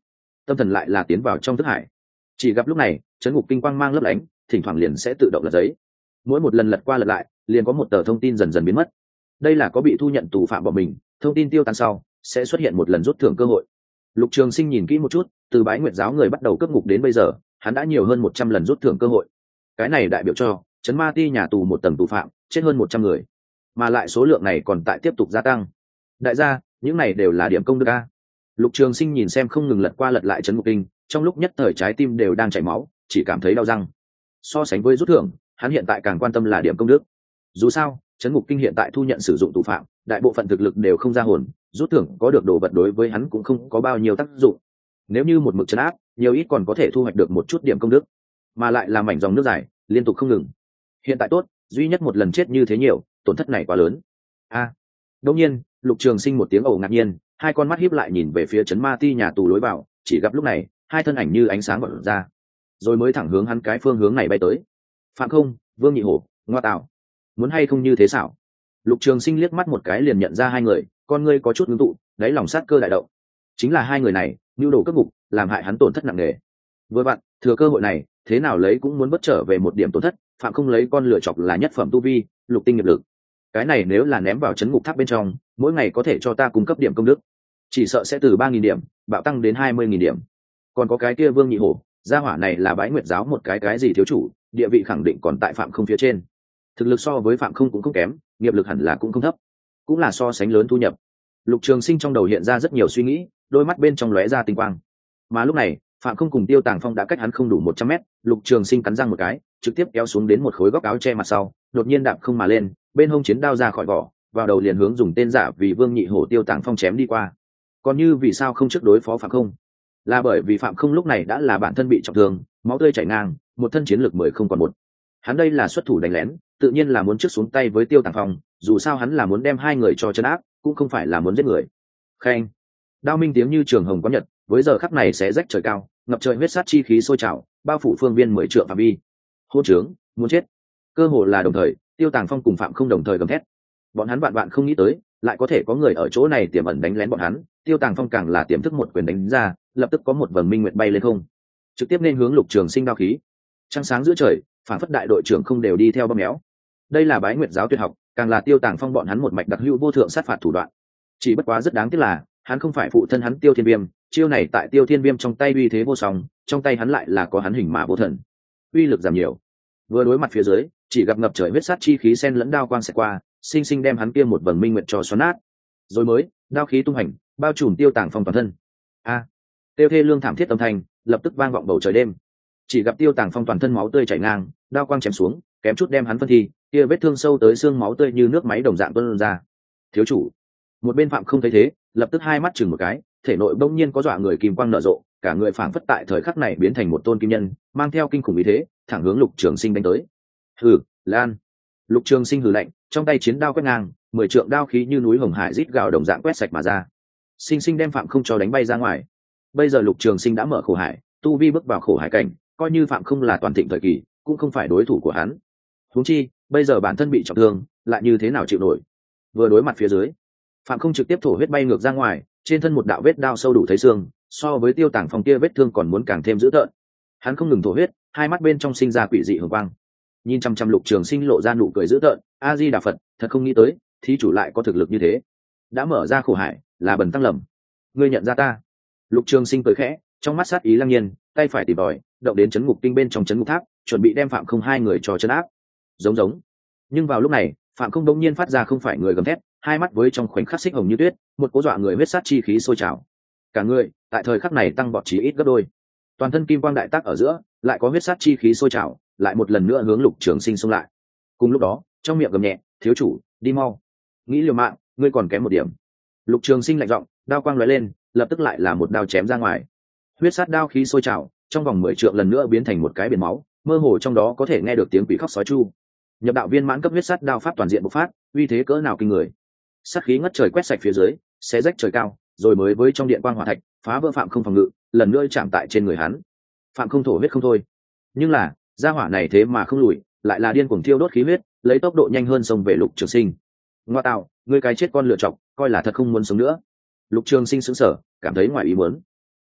Speaker 1: tâm thần lại là tiến vào trong thức hải. Chỉ gặp lúc này chấn ngục kinh quang mang lấp lánh, thỉnh thoảng liền sẽ tự động lật giấy, mỗi một lần lật qua lật lại liền có một tờ thông tin dần dần biến mất. Đây là có bị thu nhận tù phạm bọn mình, thông tin tiêu tan sau sẽ xuất hiện một lần rút thưởng cơ hội. Lục Trường Sinh nhìn kỹ một chút, từ Bái Nguyệt giáo người bắt đầu cướp ngục đến bây giờ, hắn đã nhiều hơn một trăm lần rút thưởng cơ hội. Cái này đại biểu cho trấn ma ti nhà tù một tầng tù phạm chết hơn một trăm người, mà lại số lượng này còn tại tiếp tục gia tăng. Đại gia, những này đều là điểm công đức a. Lục Trường Sinh nhìn xem không ngừng lật qua lật lại trấn ngục kinh, trong lúc nhất thời trái tim đều đang chảy máu, chỉ cảm thấy đau răng. So sánh với rút thưởng, hắn hiện tại càng quan tâm là điểm công đức. Dù sao trấn ngục kinh hiện tại thu nhận sử dụng tù phạm, đại bộ phận thực lực đều không ra hồn, rút thưởng có được đồ vật đối với hắn cũng không có bao nhiêu tác dụng. Nếu như một mực trấn áp, nhiều ít còn có thể thu hoạch được một chút điểm công đức, mà lại là mảnh dòng nước dài liên tục không ngừng. Hiện tại tốt, duy nhất một lần chết như thế nhiều, tổn thất này quá lớn. A à, đột nhiên Lục Trường Sinh một tiếng ồ ngạc nhiên, hai con mắt híp lại nhìn về phía trấn ma ti nhà tù lối vào, chỉ gặp lúc này hai thân ảnh như ánh sáng bật ra, rồi mới thẳng hướng hắn cái phương hướng này bay tới. Phạm Không, Vương Nhị Hổ, Ngoa Tạo, muốn hay không như thế xảo? Lục Trường Sinh liếc mắt một cái liền nhận ra hai người, con ngươi có chút ngưng tụ, đáy lòng sát cơ đại động. Chính là hai người này, nhu đồ cướp ngục, làm hại hắn tổn thất nặng nề. Vừa vặn, thừa cơ hội này, thế nào lấy cũng muốn bất trở về một điểm tổn thất. Phạm Không lấy con lựa chọc là nhất phẩm tu vi, lục tinh nghiệp lực. Cái này nếu là ném vào trấn ngục tháp bên trong, mỗi ngày có thể cho ta cung cấp điểm công đức, chỉ sợ sẽ từ ba nghìn điểm bạo tăng đến hai mươi nghìn điểm. Còn có cái kia Vương Nhị Hổ, gia hỏa này là Bái Nguyệt giáo một cái cái gì thiếu chủ, địa vị khẳng định còn tại Phạm Không phía trên. Thực lực so với Phạm Không cũng không kém, nghiệp lực hẳn là cũng không thấp, cũng là so sánh lớn thu nhập. Lục Trường Sinh trong đầu hiện ra rất nhiều suy nghĩ, đôi mắt bên trong lóe ra tinh quang. Mà lúc này Phạm Không cùng Tiêu Tàng Phong đã cách hắn không đủ một trăm mét. Lục Trường Sinh cắn răng một cái, trực tiếp kéo xuống đến một khối góc áo che mặt sau, đột nhiên đạp không mà lên, bên hông chiến đao ra khỏi vỏ, vào đầu liền hướng dùng tên giả vì Vương Nhị Hổ Tiêu Tàng Phong chém đi qua. Còn như vì sao không trước đối phó Phạm Không, là bởi vì Phạm Không lúc này đã là bản thân bị trọng thương, máu tươi chảy ngang, một thân chiến lực mười không còn một. Hắn đây là xuất thủ đánh lén, tự nhiên là muốn trước xuống tay với Tiêu Tàng Phong, dù sao hắn là muốn đem hai người cho trấn áp, cũng không phải là muốn giết người. Khen, đao minh tiếng như trường hồng có nhật, với giờ khắc này sẽ rách trời cao, ngập trời huyết sát chi khí sôi trào, bao phủ phương viên mười trượng phạm vi. Hô trướng, muốn chết. Cơ hồ là đồng thời, Tiêu Tàng Phong cùng Phạm Không đồng thời gầm thét. Bọn hắn vạn vạn không nghĩ tới, lại có thể có người ở chỗ này tiềm ẩn đánh lén bọn hắn. Tiêu Tàng Phong càng là tiềm thức một quyền đánh ra, lập tức có một vầng minh nguyệt bay lên không, trực tiếp nên hướng Lục Trường Sinh đao khí. Trăng sáng giữa trời, phản phất đại đội trưởng không đều đi theo bơm méo. Đây là Bái Nguyệt giáo tuyệt học, càng là Tiêu Tàng Phong bọn hắn một mạch đặc hữu vô thượng sát phạt thủ đoạn. Chỉ bất quá rất đáng tiếc là, hắn không phải phụ thân hắn Tiêu Thiên Viêm, chiêu này tại Tiêu Thiên Viêm trong tay uy thế vô song, trong tay hắn lại là có hắn hình mã vô thần, uy lực giảm nhiều. Vừa đối mặt phía dưới, chỉ gặp ngập trời huyết sát chi khí xen lẫn đao quang sẽ qua, sinh sinh đem hắn kia một vầng minh nguyệt cho xoắn nát. Rồi mới, đao khí tung hành, bao trùm Tiêu Tàng Phong toàn thân. A, Tiêu Thê lương thảm thiết âm thanh lập tức vang vọng bầu trời đêm. Chỉ gặp Tiêu Tàng Phong toàn thân máu tươi chảy ngang, đao quang chém xuống, kém chút đem hắn phân thi, kia vết thương sâu tới xương máu tươi như nước máy đồng dạng tuôn ra. Thiếu chủ, một bên Phạm Không thấy thế, lập tức hai mắt chừng một cái, thể nội bỗng nhiên có dọa người kim quang nở rộ, cả người phảng phất tại thời khắc này biến thành một tôn kim nhân, mang theo kinh khủng ý thế, thẳng hướng Lục Trường Sinh đánh tới. Hừ, Lan. Lục Trường Sinh hừ lạnh, trong tay chiến đao quét ngang, mười trượng đao khí như núi hồng hải rít gào đồng dạng quét sạch mà ra, sinh sinh đem Phạm Không cho đánh bay ra ngoài. Bây giờ Lục Trường Sinh đã mở khổ hải, tu vi bước vào khổ hải cảnh, coi như Phạm Không là toàn thịnh thời kỳ, cũng không phải đối thủ của hắn. Huống chi, bây giờ bản thân bị trọng thương, lại như thế nào chịu nổi? Vừa đối mặt phía dưới, Phạm Không trực tiếp thổ huyết bay ngược ra ngoài, trên thân một đạo vết đao sâu đủ thấy xương, so với Tiêu Tàng Phong kia vết thương còn muốn càng thêm dữ tợn. Hắn không ngừng thổ huyết, hai mắt bên trong sinh ra quỷ dị hường quang, nhìn chăm chăm Lục Trường Sinh lộ ra nụ cười dữ tợn. A Di Đà Phật, thật không nghĩ tới, thí chủ lại có thực lực như thế. Đã mở ra khổ hải, là bần tăng lầm. Ngươi nhận ra ta? Lục Trường Sinh cười khẽ, trong mắt sát ý lăng nhiên, tay phải tìm tòi, động đến chấn ngục kinh bên trong chấn ngục tháp, chuẩn bị đem Phạm Không hai người cho chấn áp. Giống giống. Nhưng vào lúc này, Phạm Không đột nhiên phát ra không phải người gầm thét, hai mắt với trong khoảnh khắc xích hồng như tuyết, một cỗ dọa người huyết sát chi khí sôi trào. Cả người, tại thời khắc này tăng vọt chí ít gấp đôi. Toàn thân kim quang đại tác ở giữa, lại có huyết sát chi khí sôi trào, lại một lần nữa hướng Lục Trường Sinh xông lại. Cùng lúc đó, trong miệng gầm nhẹ, "Thiếu chủ, đi mau. Nghĩ liều mạng, ngươi còn kém một điểm." Lục Trường Sinh lạnh giọng, đao quang lóe lên, lập tức lại là một đao chém ra ngoài. Huyết sát đao khí sôi trào, trong vòng mười trượng lần nữa biến thành một cái biển máu, mơ hồ trong đó có thể nghe được tiếng quỷ khóc sói chu. Nhập đạo viên mãn cấp huyết sát đao pháp toàn diện bộc phát, uy thế cỡ nào kinh người. Sát khí ngất trời quét sạch phía dưới, xé rách trời cao, rồi mới với trong điện quang hỏa thạch, phá vỡ Phạm Không phòng ngự, lần nữa chạm tại trên người hắn. Phạm Không thổ huyết không thôi, nhưng là, gia hỏa này thế mà không lùi, lại là điên cuồng thiêu đốt khí huyết, lấy tốc độ nhanh hơn xông về Lục Trường Sinh. Ngoa tạo, ngươi cái chết con lựa chọc, coi là thật không muốn sống nữa. Lục Trường Sinh sững sờ, cảm thấy ngoài ý muốn.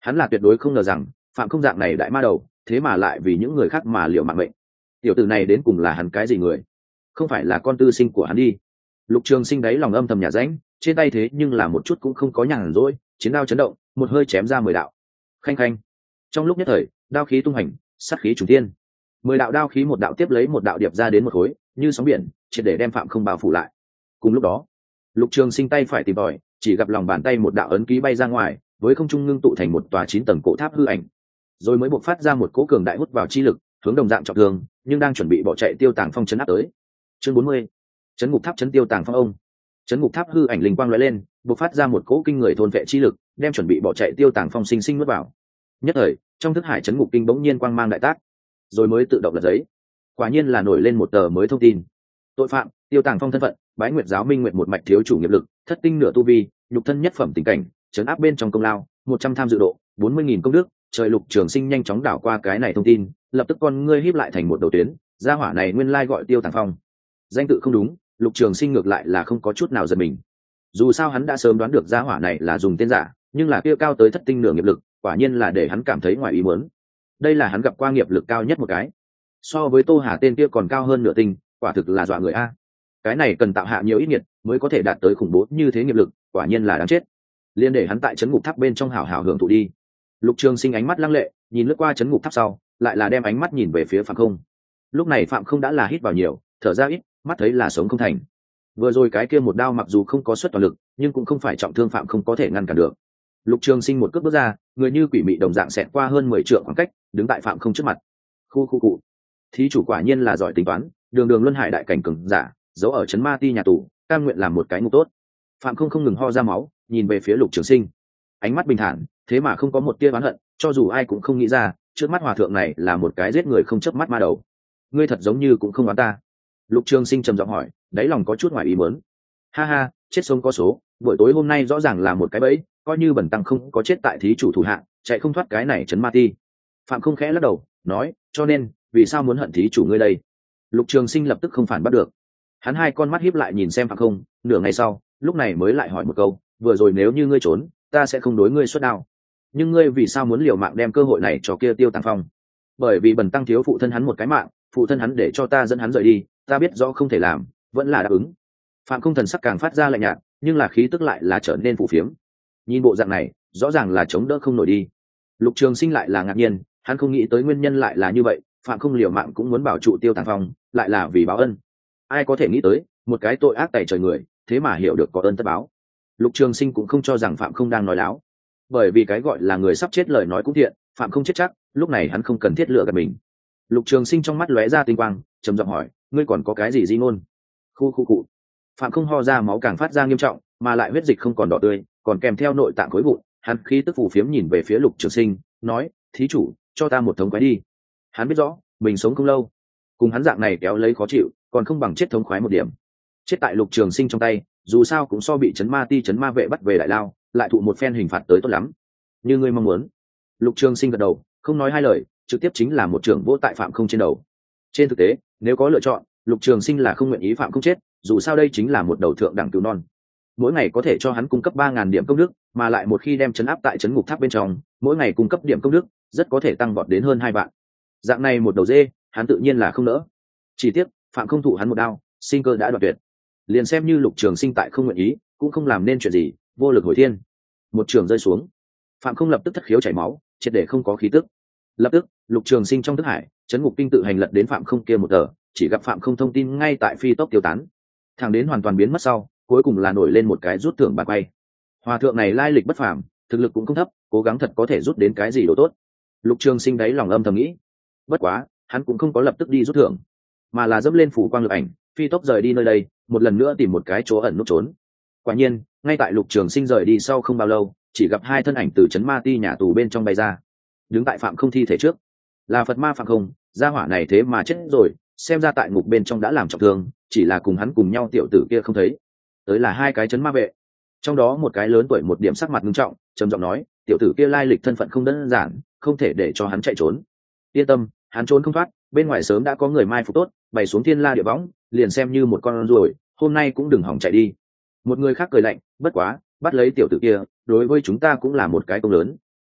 Speaker 1: Hắn là tuyệt đối không ngờ rằng phạm không dạng này đại ma đầu thế mà lại vì những người khác mà liệu mạng mệnh. Tiểu tử này đến cùng là hắn cái gì người? Không phải là con tư sinh của hắn đi. Lục Trường Sinh đáy lòng âm thầm nhà rãnh, trên tay thế nhưng là một chút cũng không có nhàn rỗi, chiến đao chấn động, một hơi chém ra mười đạo. Khanh khanh. Trong lúc nhất thời, đao khí tung hành, sát khí trùng thiên. Mười đạo đao khí một đạo tiếp lấy một đạo điệp ra đến một khối, như sóng biển, triệt để đem phạm không bao phủ lại. Cùng lúc đó, Lục Trường Sinh tay phải tìm tòi, chỉ gặp lòng bàn tay một đạo ấn ký bay ra ngoài, với không trung ngưng tụ thành một tòa chín tầng cổ tháp hư ảnh, rồi mới bộc phát ra một cỗ cường đại hút vào chi lực, hướng đồng dạng trọng thương, nhưng đang chuẩn bị bỏ chạy Tiêu Tàng Phong chấn áp tới. Chương bốn mươi, chấn ngục tháp chấn Tiêu Tàng Phong ông. Chấn ngục tháp hư ảnh linh quang lóe lên, bộc phát ra một cỗ kinh người thôn vệ chi lực, đem chuẩn bị bỏ chạy Tiêu Tàng Phong sinh sinh nuốt vào. Nhất thời, trong thức hải chấn ngục kinh bỗng nhiên quang mang đại tác, rồi mới tự động lật giấy. Quả nhiên là nổi lên một tờ mới thông tin. Tội phạm, Tiêu Tàng Phong thân phận, Bái Nguyệt giáo Minh Nguyệt một mạch thiếu chủ nghiệp lực, thất tinh nửa tu vi, nhục thân nhất phẩm tình cảnh, chấn áp bên trong công lao, một trăm tham dự độ, bốn mươi nghìn công đức. Trời. Lục Trường Sinh nhanh chóng đảo qua cái này thông tin, lập tức con ngươi híp lại thành một đầu tuyến, gia hỏa này nguyên lai gọi Tiêu Tàng Phong. Danh tự không đúng, Lục Trường Sinh ngược lại là không có chút nào giật mình. Dù sao hắn đã sớm đoán được gia hỏa này là dùng tên giả, nhưng là kia cao tới thất tinh nửa nghiệp lực, quả nhiên là để hắn cảm thấy ngoài ý muốn. Đây là hắn gặp qua nghiệp lực cao nhất một cái. So với Tô Hà tên kia còn cao hơn nửa tinh, quả thực là dọa người a. Cái này cần tạo hạ nhiều ít nhiệt mới có thể đạt tới khủng bố như thế nghiệp lực, quả nhiên là đáng chết. Liên để hắn tại chấn ngục tháp bên trong hảo hảo hưởng thụ đi. Lục Trường Sinh ánh mắt lăng lệ, nhìn lướt qua chấn ngục tháp sau, lại là đem ánh mắt nhìn về phía Phạm Không. Lúc này Phạm Không đã là hít vào nhiều, thở ra ít, mắt thấy là sống không thành. Vừa rồi cái kia một đao mặc dù không có xuất toàn lực, nhưng cũng không phải trọng thương Phạm Không có thể ngăn cản được. Lục Trường Sinh một cước bước ra, người như quỷ mị đồng dạng xẹt qua hơn mười trượng khoảng cách, đứng tại Phạm Không trước mặt. Khu khu cụ. Thí chủ quả nhiên là giỏi tính toán, đường đường luân hải đại cảnh cường giả, giấu ở trấn ma ti nhà tù, cam nguyện làm một cái ngục tốt. Phạm Không không ngừng ho ra máu, nhìn về phía Lục Trường Sinh, ánh mắt bình thản, thế mà không có một tia oán hận, cho dù ai cũng không nghĩ ra, trước mắt hòa thượng này là một cái giết người không chớp mắt ma đầu. Ngươi thật giống như cũng không oán ta. Lục Trường Sinh trầm giọng hỏi, đáy lòng có chút ngoài ý muốn. Ha ha, chết sống có số, buổi tối hôm nay rõ ràng là một cái bẫy, coi như bẩn tăng không có chết tại thí chủ thủ hạ, chạy không thoát cái này trấn ma ti. Phạm Không khẽ lắc đầu, nói, cho nên, vì sao muốn hận thí chủ ngươi đây? Lục Trường Sinh lập tức không phản bắt được. Hắn hai con mắt híp lại nhìn xem Phạm Không, nửa ngày sau, lúc này mới lại hỏi một câu, vừa rồi nếu như ngươi trốn, ta sẽ không đối ngươi xuất đao. Nhưng ngươi vì sao muốn liều mạng đem cơ hội này cho kia Tiêu Tàng Phong? Bởi vì bần tăng thiếu phụ thân hắn một cái mạng, phụ thân hắn để cho ta dẫn hắn rời đi, ta biết rõ không thể làm, vẫn là đáp ứng. Phạm Không thần sắc càng phát ra lạnh nhạt, nhưng là khí tức lại là trở nên phù phiếm. Nhìn bộ dạng này, rõ ràng là chống đỡ không nổi đi. Lục Trường Sinh lại là ngạc nhiên, hắn không nghĩ tới nguyên nhân lại là như vậy, Phạm Không liều mạng cũng muốn bảo trụ Tiêu Tàng Phong, lại là vì báo ân. Ai có thể nghĩ tới, một cái tội ác tày trời người, thế mà hiểu được có ơn tất báo. Lục Trường Sinh cũng không cho rằng Phạm Không đang nói láo, bởi vì cái gọi là người sắp chết lời nói cũng thiện, Phạm Không chết chắc, lúc này hắn không cần thiết lựa gạt mình. Lục Trường Sinh trong mắt lóe ra tinh quang, trầm giọng hỏi, ngươi còn có cái gì di ngôn? Khu khu cụ. Phạm Không ho ra máu càng phát ra nghiêm trọng, mà lại huyết dịch không còn đỏ tươi, còn kèm theo nội tạng khối vụn. Hắn khí tức phù phiếm nhìn về phía Lục Trường Sinh, nói, thí chủ, cho ta một thống khoái đi. Hắn biết rõ mình sống không lâu, cùng hắn dạng này kéo lấy khó chịu, còn không bằng chết thống khoái một điểm. Chết tại Lục Trường Sinh trong tay, dù sao cũng so bị chấn ma ti chấn ma vệ bắt về đại lao, lại thụ một phen hình phạt tới tốt lắm. Như ngươi mong muốn. Lục Trường Sinh gật đầu, không nói hai lời, trực tiếp chính là một trường vỗ tại Phạm Không trên đầu. Trên thực tế, nếu có lựa chọn, Lục Trường Sinh là không nguyện ý Phạm Không chết, dù sao đây chính là một đầu thượng đẳng cứu non. Mỗi ngày có thể cho hắn cung cấp ba ngàn điểm công đức, mà lại một khi đem chấn áp tại chấn ngục tháp bên trong, mỗi ngày cung cấp điểm công đức, rất có thể tăng vọt đến hơn hai vạn. Dạng này một đầu dê, hắn tự nhiên là không nỡ. Chỉ tiếc, Phạm Không thụ hắn một đao, sinh cơ đã đoạt tuyệt. Liền xem như Lục Trường Sinh tại không nguyện ý, cũng không làm nên chuyện gì, vô lực hồi thiên. Một trường rơi xuống, Phạm Không lập tức thất khiếu chảy máu, triệt để không có khí tức. Lập tức, Lục Trường Sinh trong thức hải, chấn ngục kinh tự hành lật đến Phạm Không kia một tờ, chỉ gặp Phạm Không thông tin ngay tại phi tốc tiêu tán, thẳng đến hoàn toàn biến mất sau, cuối cùng là nổi lên một cái rút thưởng bạc quay. Hòa thượng này lai lịch bất phàm, thực lực cũng không thấp, cố gắng thật có thể rút đến cái gì đồ tốt. Lục Trường Sinh đáy lòng âm thầm nghĩ. Bất quá, hắn cũng không có lập tức đi rút thưởng, mà là dẫm lên phủ quang lực ảnh, phi tốc rời đi nơi đây, một lần nữa tìm một cái chỗ ẩn núp trốn. Quả nhiên, ngay tại Lục Trường Sinh rời đi sau không bao lâu, chỉ gặp hai thân ảnh từ trấn ma ti nhà tù bên trong bay ra, đứng tại Phạm Không thi thể trước. Là Phật ma Phạm Không, gia hỏa này thế mà chết rồi, xem ra tại ngục bên trong đã làm trọng thương, chỉ là cùng hắn cùng nhau tiểu tử kia không thấy. Tới là hai cái trấn ma vệ, trong đó một cái lớn tuổi một điểm sắc mặt nghiêm trọng, trầm giọng nói, tiểu tử kia lai lịch thân phận không đơn giản, không thể để cho hắn chạy trốn. Yên tâm, hắn trốn không thoát, bên ngoài sớm đã có người mai phục tốt, bày xuống thiên la địa võng, liền xem như một con ruồi, hôm nay cũng đừng hỏng chạy đi. Một người khác cười lạnh, bất quá, bắt lấy tiểu tử kia, đối với chúng ta cũng là một cái công lớn.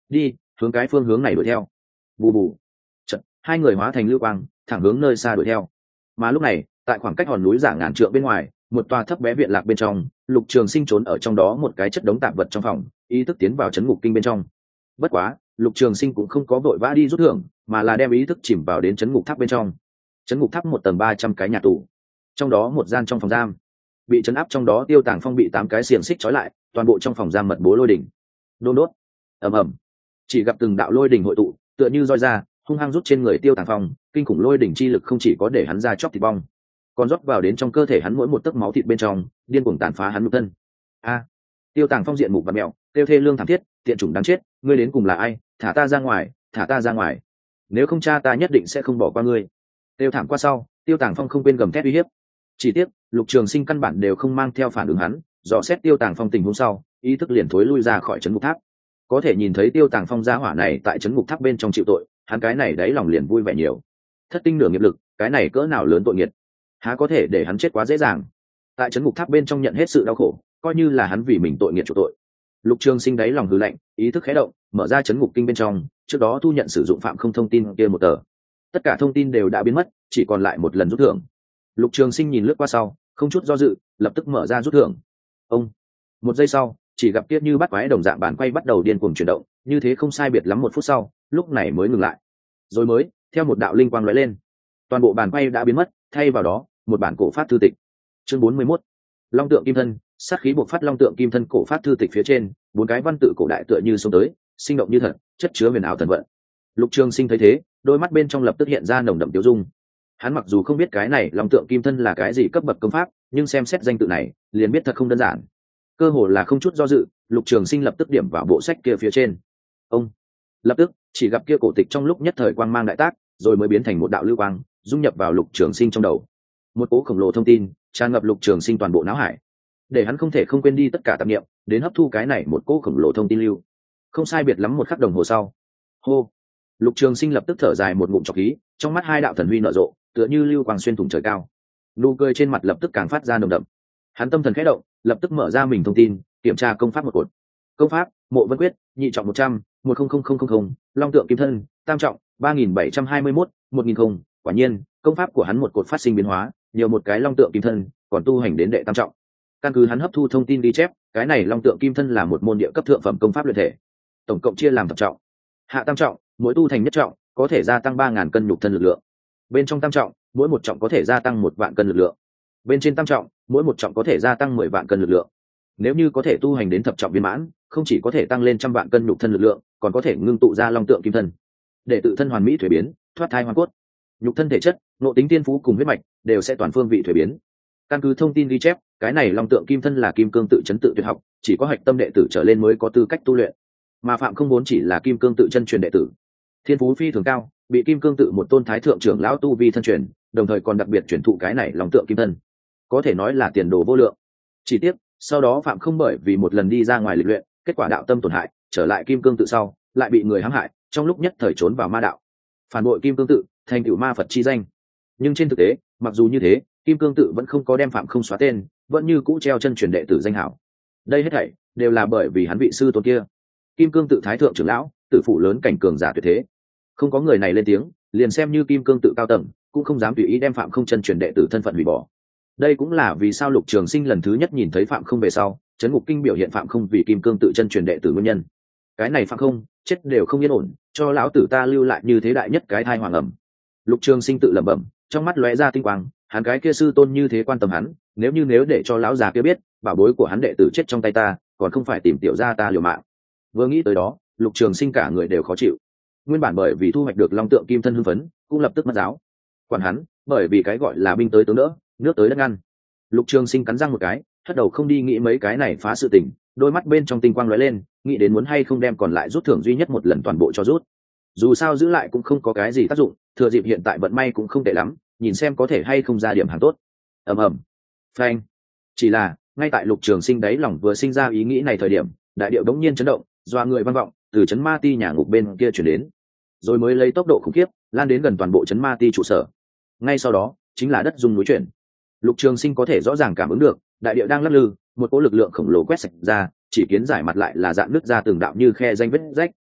Speaker 1: đi, hướng cái phương hướng này đuổi theo. Bù bù. Chợt, hai người hóa thành lưu quang, thẳng hướng nơi xa đuổi theo. Mà lúc này, tại khoảng cách hòn núi giả ngàn trượng bên ngoài, một tòa thấp bé viện lạc bên trong, Lục Trường Sinh trốn ở trong đó một cái chất đống tạp vật trong phòng, ý thức tiến vào chấn ngục kinh bên trong. Bất quá, Lục Trường Sinh cũng không có vội vã đi rút thưởng, mà là đem ý thức chìm vào đến chấn ngục tháp bên trong. Chấn ngục tháp một tầng ba trăm cái nhà tù, trong đó một gian trong phòng giam, bị chấn áp trong đó Tiêu Tàng Phong bị tám cái xiềng xích trói lại, toàn bộ trong phòng giam mật bố lôi đỉnh. Đôn đốt, ầm ầm, chỉ gặp từng đạo lôi đỉnh hội tụ, tựa như roi ra, hung hăng rút trên người Tiêu Tàng Phong, kinh khủng lôi đỉnh chi lực không chỉ có để hắn ra chóc thịt bong, còn rót vào đến trong cơ thể hắn mỗi một tấc máu thịt bên trong, điên cuồng tàn phá hắn nhục thân. A! Tiêu Tàng Phong diện mục và mẹo, tiêu thê lương thảm thiết, tiện chủng đáng chết, ngươi đến cùng là ai? Thả ta ra ngoài, thả ta ra ngoài. Nếu không cha ta nhất định sẽ không bỏ qua ngươi. Tiêu thảm qua sau, Tiêu Tàng Phong không quên gầm thét uy hiếp. Chỉ tiếc, Lục Trường Sinh căn bản đều không mang theo phản ứng hắn, dò xét Tiêu Tàng Phong tình huống sau, ý thức liền thối lui ra khỏi trấn ngục tháp. Có thể nhìn thấy Tiêu Tàng Phong gia hỏa này tại trấn ngục tháp bên trong chịu tội, hắn cái này đáy lòng liền vui vẻ nhiều. Thất tinh nửa nghiệp lực, cái này cỡ nào lớn tội nghiệt, há có thể để hắn chết quá dễ dàng. Tại trấn ngục tháp bên trong nhận hết sự đau khổ, coi như là hắn vì mình tội nghiệt chịu tội. Lục Trường Sinh đáy lòng hừ lạnh, ý thức khẽ động, mở ra trấn ngục kinh bên trong, trước đó thu nhận sử dụng phạm không thông tin kia một tờ. Tất cả thông tin đều đã biến mất, chỉ còn lại một lần rút thưởng. Lục Trường Sinh nhìn lướt qua sau, không chút do dự, lập tức mở ra rút thưởng. Ông, một giây sau, chỉ gặp tiếp như bắt quái đồng dạng bàn quay bắt đầu điên cuồng chuyển động, như thế không sai biệt lắm một phút sau, lúc này mới ngừng lại. Rồi mới, theo một đạo linh quang lóe lên, toàn bộ bàn quay đã biến mất, thay vào đó, một bản cổ pháp thư tịch. Chương bốn mươi mốt, Long tượng kim thân, sát khí bộc phát. Long tượng kim thân cổ pháp thư tịch phía trên, bốn cái văn tự cổ đại tựa như sông tới, sinh động như thật, chất chứa huyền ảo thần vận. Lục Trường Sinh thấy thế, đôi mắt bên trong lập tức hiện ra nồng đậm tiêu dung. Hắn mặc dù không biết cái này Long tượng kim thân là cái gì cấp bậc công pháp, nhưng xem xét danh tự này, liền biết thật không đơn giản. Cơ hồ là không chút do dự, Lục Trường Sinh lập tức điểm vào bộ sách kia phía trên. Ông, lập tức, chỉ gặp kia cổ tịch trong lúc nhất thời quang mang đại tác, rồi mới biến thành một đạo lưu quang, dung nhập vào Lục Trường Sinh trong đầu. Một cỗ khổng lồ thông tin tràn ngập Lục Trường Sinh toàn bộ não hải, để hắn không thể không quên đi tất cả tạp niệm, đến hấp thu cái này một cỗ khổng lồ thông tin lưu. Không sai biệt lắm một khắc đồng hồ sau, hô, Lục Trường Sinh lập tức thở dài một ngụm trọc khí, trong mắt hai đạo thần huy nở rộ, tựa như lưu quang xuyên thủng trời cao. Nụ cười trên mặt lập tức càng phát ra nồng đậm. Hắn tâm thần khẽ động, lập tức mở ra mình thông tin, kiểm tra công pháp một cột. Công pháp: Mộ Vân Quyết, nhị trọng một trăm, một không không không không không, Long tượng kim thân, tam trọng, ba nghìn bảy trăm hai mươi mốt, một nghìn không. Quả nhiên, công pháp của hắn một cột phát sinh biến hóa, nhiều một cái Long tượng kim thân, còn tu hành đến đệ tam trọng. Căn cứ hắn hấp thu thông tin ghi chép, cái này Long tượng kim thân là một môn địa cấp thượng phẩm công pháp luyện thể, tổng cộng chia làm thập trọng. Hạ tam trọng, mỗi tu thành nhất trọng, có thể gia tăng ba ngàn cân nhục thân lực lượng. Bên trong tam trọng, mỗi một trọng có thể gia tăng một vạn cân lực lượng. Bên trên tam trọng, mỗi một trọng có thể gia tăng mười vạn cân lực lượng. Nếu như có thể tu hành đến thập trọng viên mãn, không chỉ có thể tăng lên trăm vạn cân nhục thân lực lượng, còn có thể ngưng tụ ra Long tượng kim thân, để tự thân hoàn mỹ thuế biến, thoát thai hoàn cốt. Nhục thân thể chất, nội tính tiên phú cùng huyết mạch đều sẽ toàn phương vị thuế biến. Căn cứ thông tin ghi chép, cái này Long tượng kim thân là kim cương tự chấn tự tuyệt học, chỉ có hạch tâm đệ tử trở lên mới có tư cách tu luyện. Mà Phạm Không vốn chỉ là kim cương tự chân truyền đệ tử, thiên phú phi thường cao, bị kim cương tự một tôn thái thượng trưởng lão tu vi thân truyền, đồng thời còn đặc biệt truyền thụ cái này Long tượng kim thân, có thể nói là tiền đồ vô lượng. Chỉ tiếc, sau đó Phạm Không bởi vì một lần đi ra ngoài lịch luyện, kết quả đạo tâm tổn hại, trở lại kim cương tự sau, lại bị người hãm hại, trong lúc nhất thời trốn vào ma đạo, phản bội kim cương tự, thành tựu ma Phật chi danh. Nhưng trên thực tế, mặc dù như thế, kim cương tự vẫn không có đem Phạm Không xóa tên, vẫn như cũ treo chân truyền đệ tử danh hảo. Đây hết thảy đều là bởi vì hắn vị sư tôn kia, kim cương tự thái thượng trưởng lão, tử phụ lớn cảnh cường giả tuyệt thế. Không có người này lên tiếng, liền xem như kim cương tự cao tầng cũng không dám tùy ý đem Phạm Không chân truyền đệ tử thân phận hủy bỏ. Đây cũng là vì sao Lục Trường Sinh lần thứ nhất nhìn thấy Phạm Không về sau, Trấn Ngục Kinh biểu hiện Phạm Không vì kim cương tự chân truyền đệ tử nguyên nhân. Cái này Phạm Không chết đều không yên ổn, cho lão tử ta lưu lại như thế đại nhất cái thai hoàng ẩm. Lục Trường Sinh tự lẩm bẩm, trong mắt lóe ra tinh quang, hắn cái kia sư tôn như thế quan tâm hắn, nếu như nếu để cho lão già kia biết, bảo bối của hắn đệ tử chết trong tay ta, còn không phải tìm tiểu gia ta liều mạng. Vừa nghĩ tới đó, Lục Trường Sinh cả người đều khó chịu. Nguyên bản bởi vì thu hoạch được Long tượng kim thân hưng phấn, cũng lập tức mất giáo. Quản hắn, bởi vì cái gọi là binh tới tướng đỡ, nước tới đất ngăn. Lục Trường Sinh cắn răng một cái, hất đầu không đi nghĩ mấy cái này phá sự tình, đôi mắt bên trong tinh quang lóe lên, nghĩ đến muốn hay không đem còn lại rút thưởng duy nhất một lần toàn bộ cho rút. Dù sao giữ lại cũng không có cái gì tác dụng, thừa dịp hiện tại vận may cũng không tệ lắm, nhìn xem có thể hay không ra điểm hàng tốt. Ầm ầm, phanh. Chỉ là ngay tại Lục Trường Sinh đáy lòng vừa sinh ra ý nghĩ này thời điểm, đại điệu đống nhiên chấn động, doa người vang vọng, từ trấn ma ti nhà ngục bên kia chuyển đến, rồi mới lấy tốc độ khủng khiếp lan đến gần toàn bộ trấn ma ti trụ sở. Ngay sau đó chính là đất rung núi chuyển. Lục Trường Sinh có thể rõ ràng cảm ứng được đại địa đang lắc lư, một cỗ lực lượng khổng lồ quét sạch ra, chỉ kiến giải mặt lại là dạng nứt ra từng đạo như khe danh vết rách.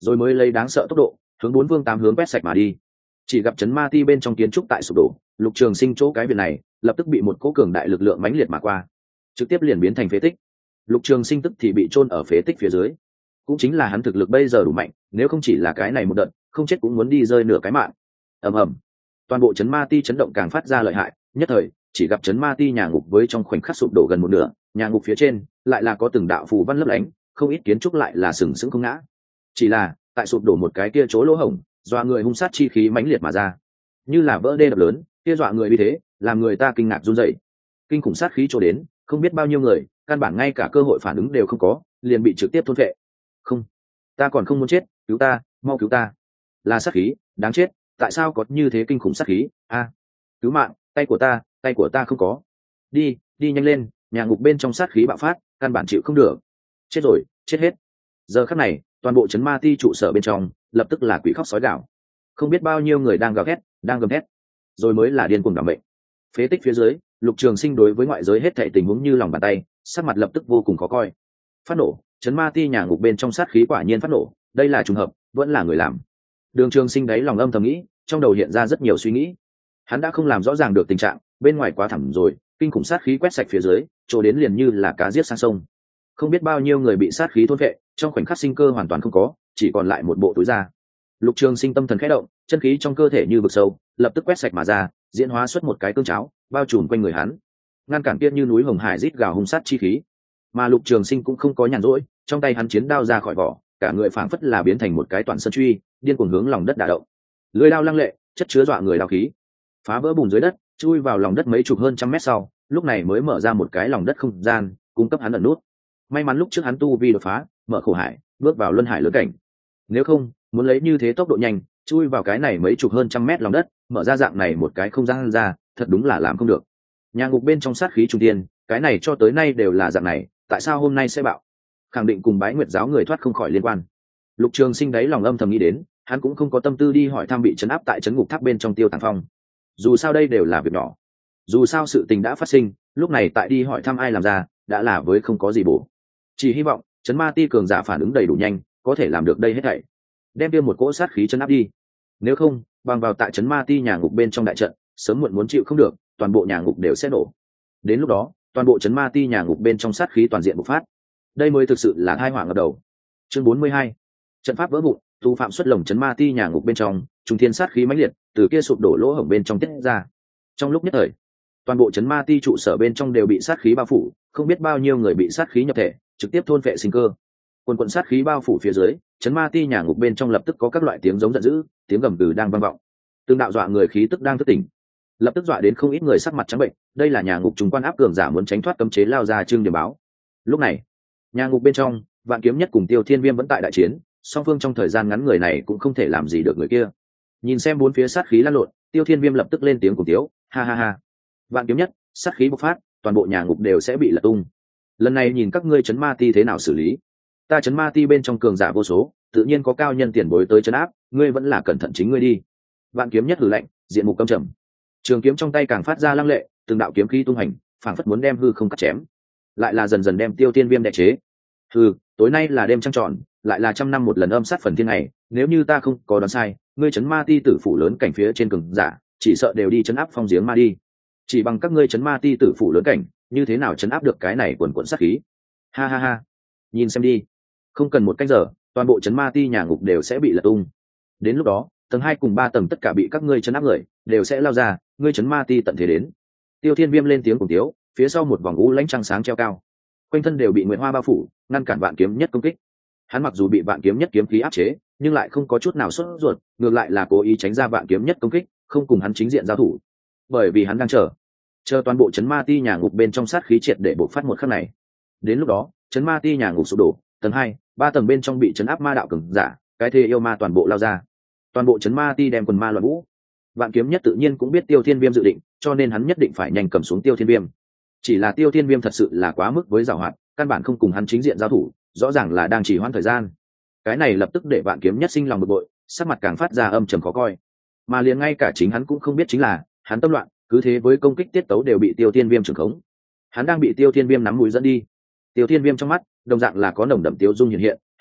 Speaker 1: rồi mới lấy đáng sợ tốc độ hướng bốn phương tám hướng quét sạch mà đi. Chỉ gặp chấn ma ti bên trong kiến trúc tại sụp đổ, Lục Trường Sinh chỗ cái viện này lập tức bị một cỗ cường đại lực lượng mãnh liệt mà qua, trực tiếp liền biến thành phế tích. Lục Trường Sinh tức thì bị chôn ở phế tích phía dưới. Cũng chính là hắn thực lực bây giờ đủ mạnh, nếu không chỉ là cái này một đợt, không chết cũng muốn đi rơi nửa cái mạng. Ầm ầm, toàn bộ chấn ma ti chấn động càng phát ra lợi hại, nhất thời chỉ gặp chấn ma ti nhà ngục với trong khoảnh khắc sụp đổ gần một nửa, nhà ngục phía trên lại là có từng đạo phù văn lấp lánh, không ít kiến trúc lại là sừng sững không ngã. Chỉ là tại sụp đổ một cái kia chỗ lỗ hổng, dọa người hung sát chi khí mãnh liệt mà ra, như là vỡ đê đập lớn, kia dọa người như thế, làm người ta kinh ngạc run rẩy. Kinh khủng sát khí trổ đến, không biết bao nhiêu người, căn bản ngay cả cơ hội phản ứng đều không có, liền bị trực tiếp thôn phệ. Không, ta còn không muốn chết, cứu ta, mau cứu ta. Là sát khí, đáng chết, tại sao có như thế kinh khủng sát khí? A, cứu mạng, tay của ta, tay của ta không có. Đi, đi nhanh lên, nhà ngục bên trong sát khí bạo phát, căn bản chịu không được. Chết rồi, chết hết. Giờ khắc này, toàn bộ chấn ma ti trụ sở bên trong lập tức là quỷ khóc sói gào, không biết bao nhiêu người đang gào thét, đang gầm thét, rồi mới là điên cuồng đảm mệnh. Phế tích phía dưới, Lục Trường Sinh đối với ngoại giới hết thảy tình huống như lòng bàn tay, sắc mặt lập tức vô cùng khó coi. Phát nổ, chấn ma ti nhà ngục bên trong sát khí quả nhiên phát nổ, đây là trùng hợp, vẫn là người làm. Đường Trường Sinh đáy lòng âm thầm nghĩ, trong đầu hiện ra rất nhiều suy nghĩ. Hắn đã không làm rõ ràng được tình trạng, bên ngoài quá thẳm rồi, kinh khủng sát khí quét sạch phía dưới, chỗ đến liền như là cá giết sang sông. Không biết bao nhiêu người bị sát khí thôn phệ, trong khoảnh khắc sinh cơ hoàn toàn không có, chỉ còn lại một bộ túi da. Lục Trường Sinh tâm thần khẽ động, chân khí trong cơ thể như vực sâu, lập tức quét sạch mà ra, diễn hóa xuất một cái cương cháo, bao trùm quanh người hắn, ngăn cản kia như núi hồng hải rít gào hung sát chi khí. Mà Lục Trường Sinh cũng không có nhàn rỗi, trong tay hắn chiến đao ra khỏi vỏ, cả người phảng phất là biến thành một cái toàn sơn truy, điên cuồng hướng lòng đất đả động. Lưỡi đao lăng lệ, chất chứa dọa người đao khí, phá vỡ bùn dưới đất, chui vào lòng đất mấy chục hơn trăm mét sau, lúc này mới mở ra một cái lòng đất không gian, cung cấp hắn ẩn nút. May mắn lúc trước hắn tu vi đột phá, mở khổ hải, bước vào luân hải lớn cảnh. Nếu không, muốn lấy như thế tốc độ nhanh, chui vào cái này mấy chục hơn trăm mét lòng đất, mở ra dạng này một cái không gian ra, thật đúng là làm không được. Nhà ngục bên trong sát khí trung tiên, cái này cho tới nay đều là dạng này, tại sao hôm nay sẽ bạo? Khẳng định cùng Bái Nguyệt giáo người thoát không khỏi liên quan. Lục Trường Sinh đáy lòng âm thầm nghĩ đến, hắn cũng không có tâm tư đi hỏi thăm bị trấn áp tại trấn ngục tháp bên trong Tiêu Tàng Phong. Dù sao đây đều là việc nhỏ, dù sao sự tình đã phát sinh, lúc này tại đi hỏi thăm ai làm ra, đã là với không có gì bổ. Chỉ hy vọng trấn ma ti cường giả phản ứng đầy đủ nhanh, có thể làm được đây hết thảy, đem kia một cỗ sát khí trấn áp đi. Nếu không, bằng vào tại trấn ma ti nhà ngục bên trong đại trận, sớm muộn muốn chịu không được, toàn bộ nhà ngục đều sẽ nổ. Đến lúc đó, toàn bộ trấn ma ti nhà ngục bên trong sát khí toàn diện bộc phát, đây mới thực sự là tai họa ngập đầu. Chương bốn mươi hai, trận pháp vỡ vụn, tù phạm xuất lồng trấn ma ti nhà ngục bên trong, trung thiên sát khí mãnh liệt từ kia sụp đổ lỗ hổng bên trong tiết ra. Trong lúc nhất thời, toàn bộ trấn ma ti trụ sở bên trong đều bị sát khí bao phủ, không biết bao nhiêu người bị sát khí nhập thể, trực tiếp thôn phệ sinh cơ. Quần quần sát khí bao phủ phía dưới, trấn ma ti nhà ngục bên trong lập tức có các loại tiếng giống giận dữ, tiếng gầm gừ đang vang vọng. Từng đạo dọa người khí tức đang thức tỉnh, lập tức dọa đến không ít người sắc mặt trắng bệnh. Đây là nhà ngục trùng quan áp cường giả muốn tránh thoát cấm chế lao ra trương điểm báo. Lúc này, nhà ngục bên trong, Vạn Kiếm Nhất cùng Tiêu Thiên Viêm vẫn tại đại chiến, song phương trong thời gian ngắn người này cũng không thể làm gì được người kia. Nhìn xem bốn phía sát khí lan lộn, Tiêu Thiên Viêm lập tức lên tiếng cùng tiếu, ha ha ha. Vạn Kiếm Nhất, sát khí bộc phát, toàn bộ nhà ngục đều sẽ bị lật tung. Lần này nhìn các ngươi trấn ma ti thế nào xử lý. Ta trấn ma ti bên trong cường giả vô số, tự nhiên có cao nhân tiền bối tới trấn áp, ngươi vẫn là cẩn thận chính ngươi đi. Vạn Kiếm Nhất hừ lạnh, diện mục căm trầm, trường kiếm trong tay càng phát ra lăng lệ, từng đạo kiếm khí tung hành, phảng phất muốn đem hư không cắt chém, lại là dần dần đem Tiêu Thiên Viêm đè chế. Hừ, tối nay là đêm trăng tròn, lại là trăm năm một lần âm sát phần thiên này, nếu như ta không có đoán sai, ngươi trấn ma ti tử phủ lớn cảnh phía trên cường giả, chỉ sợ đều đi trấn áp phong giếng ma đi. Chỉ bằng các ngươi trấn ma ti tử phủ lớn cảnh, như thế nào trấn áp được cái này quần quần sát khí? Ha ha ha, nhìn xem đi, không cần một canh giờ, toàn bộ trấn ma ti nhà ngục đều sẽ bị lật tung. Đến lúc đó, tầng hai cùng ba tầng tất cả bị các ngươi trấn áp người đều sẽ lao ra, ngươi trấn ma ti tận thế đến. Tiêu Thiên Viêm lên tiếng cùng tiếu, phía sau một vòng u lãnh trăng sáng treo cao, quanh thân đều bị nguyệt hoa bao phủ, ngăn cản Vạn Kiếm Nhất công kích. Hắn mặc dù bị Vạn Kiếm Nhất kiếm khí áp chế, nhưng lại không có chút nào sốt ruột, ngược lại là cố ý tránh ra Vạn Kiếm Nhất công kích, không cùng hắn chính diện giao thủ, bởi vì hắn đang chờ chờ toàn bộ trấn ma ti nhà ngục bên trong sát khí triệt để bộc phát một khắc này. Đến lúc đó, trấn ma ti nhà ngục sụp đổ, tầng hai, ba tầng bên trong bị trấn áp ma đạo cường giả, cái thê yêu ma toàn bộ lao ra, toàn bộ trấn ma ti đem quần ma loạn vũ. Vạn Kiếm Nhất tự nhiên cũng biết Tiêu Thiên Viêm dự định, cho nên hắn nhất định phải nhanh cầm xuống Tiêu Thiên Viêm. Chỉ là Tiêu Thiên Viêm thật sự là quá mức với giàu hoạt, căn bản không cùng hắn chính diện giao thủ, rõ ràng là đang chỉ hoãn thời gian. Cái này lập tức để Vạn Kiếm Nhất sinh lòng bực bội, sắc mặt càng phát ra âm trầm khó coi. Mà liền ngay cả chính hắn cũng không biết chính là, hắn tâm loạn, cứ thế với công kích tiết tấu đều bị Tiêu Thiên Viêm trừng khống. Hắn đang bị Tiêu Thiên Viêm nắm mũi dẫn đi. Tiêu Thiên Viêm trong mắt, đồng dạng là có nồng đậm tiêu dung hiện hiện,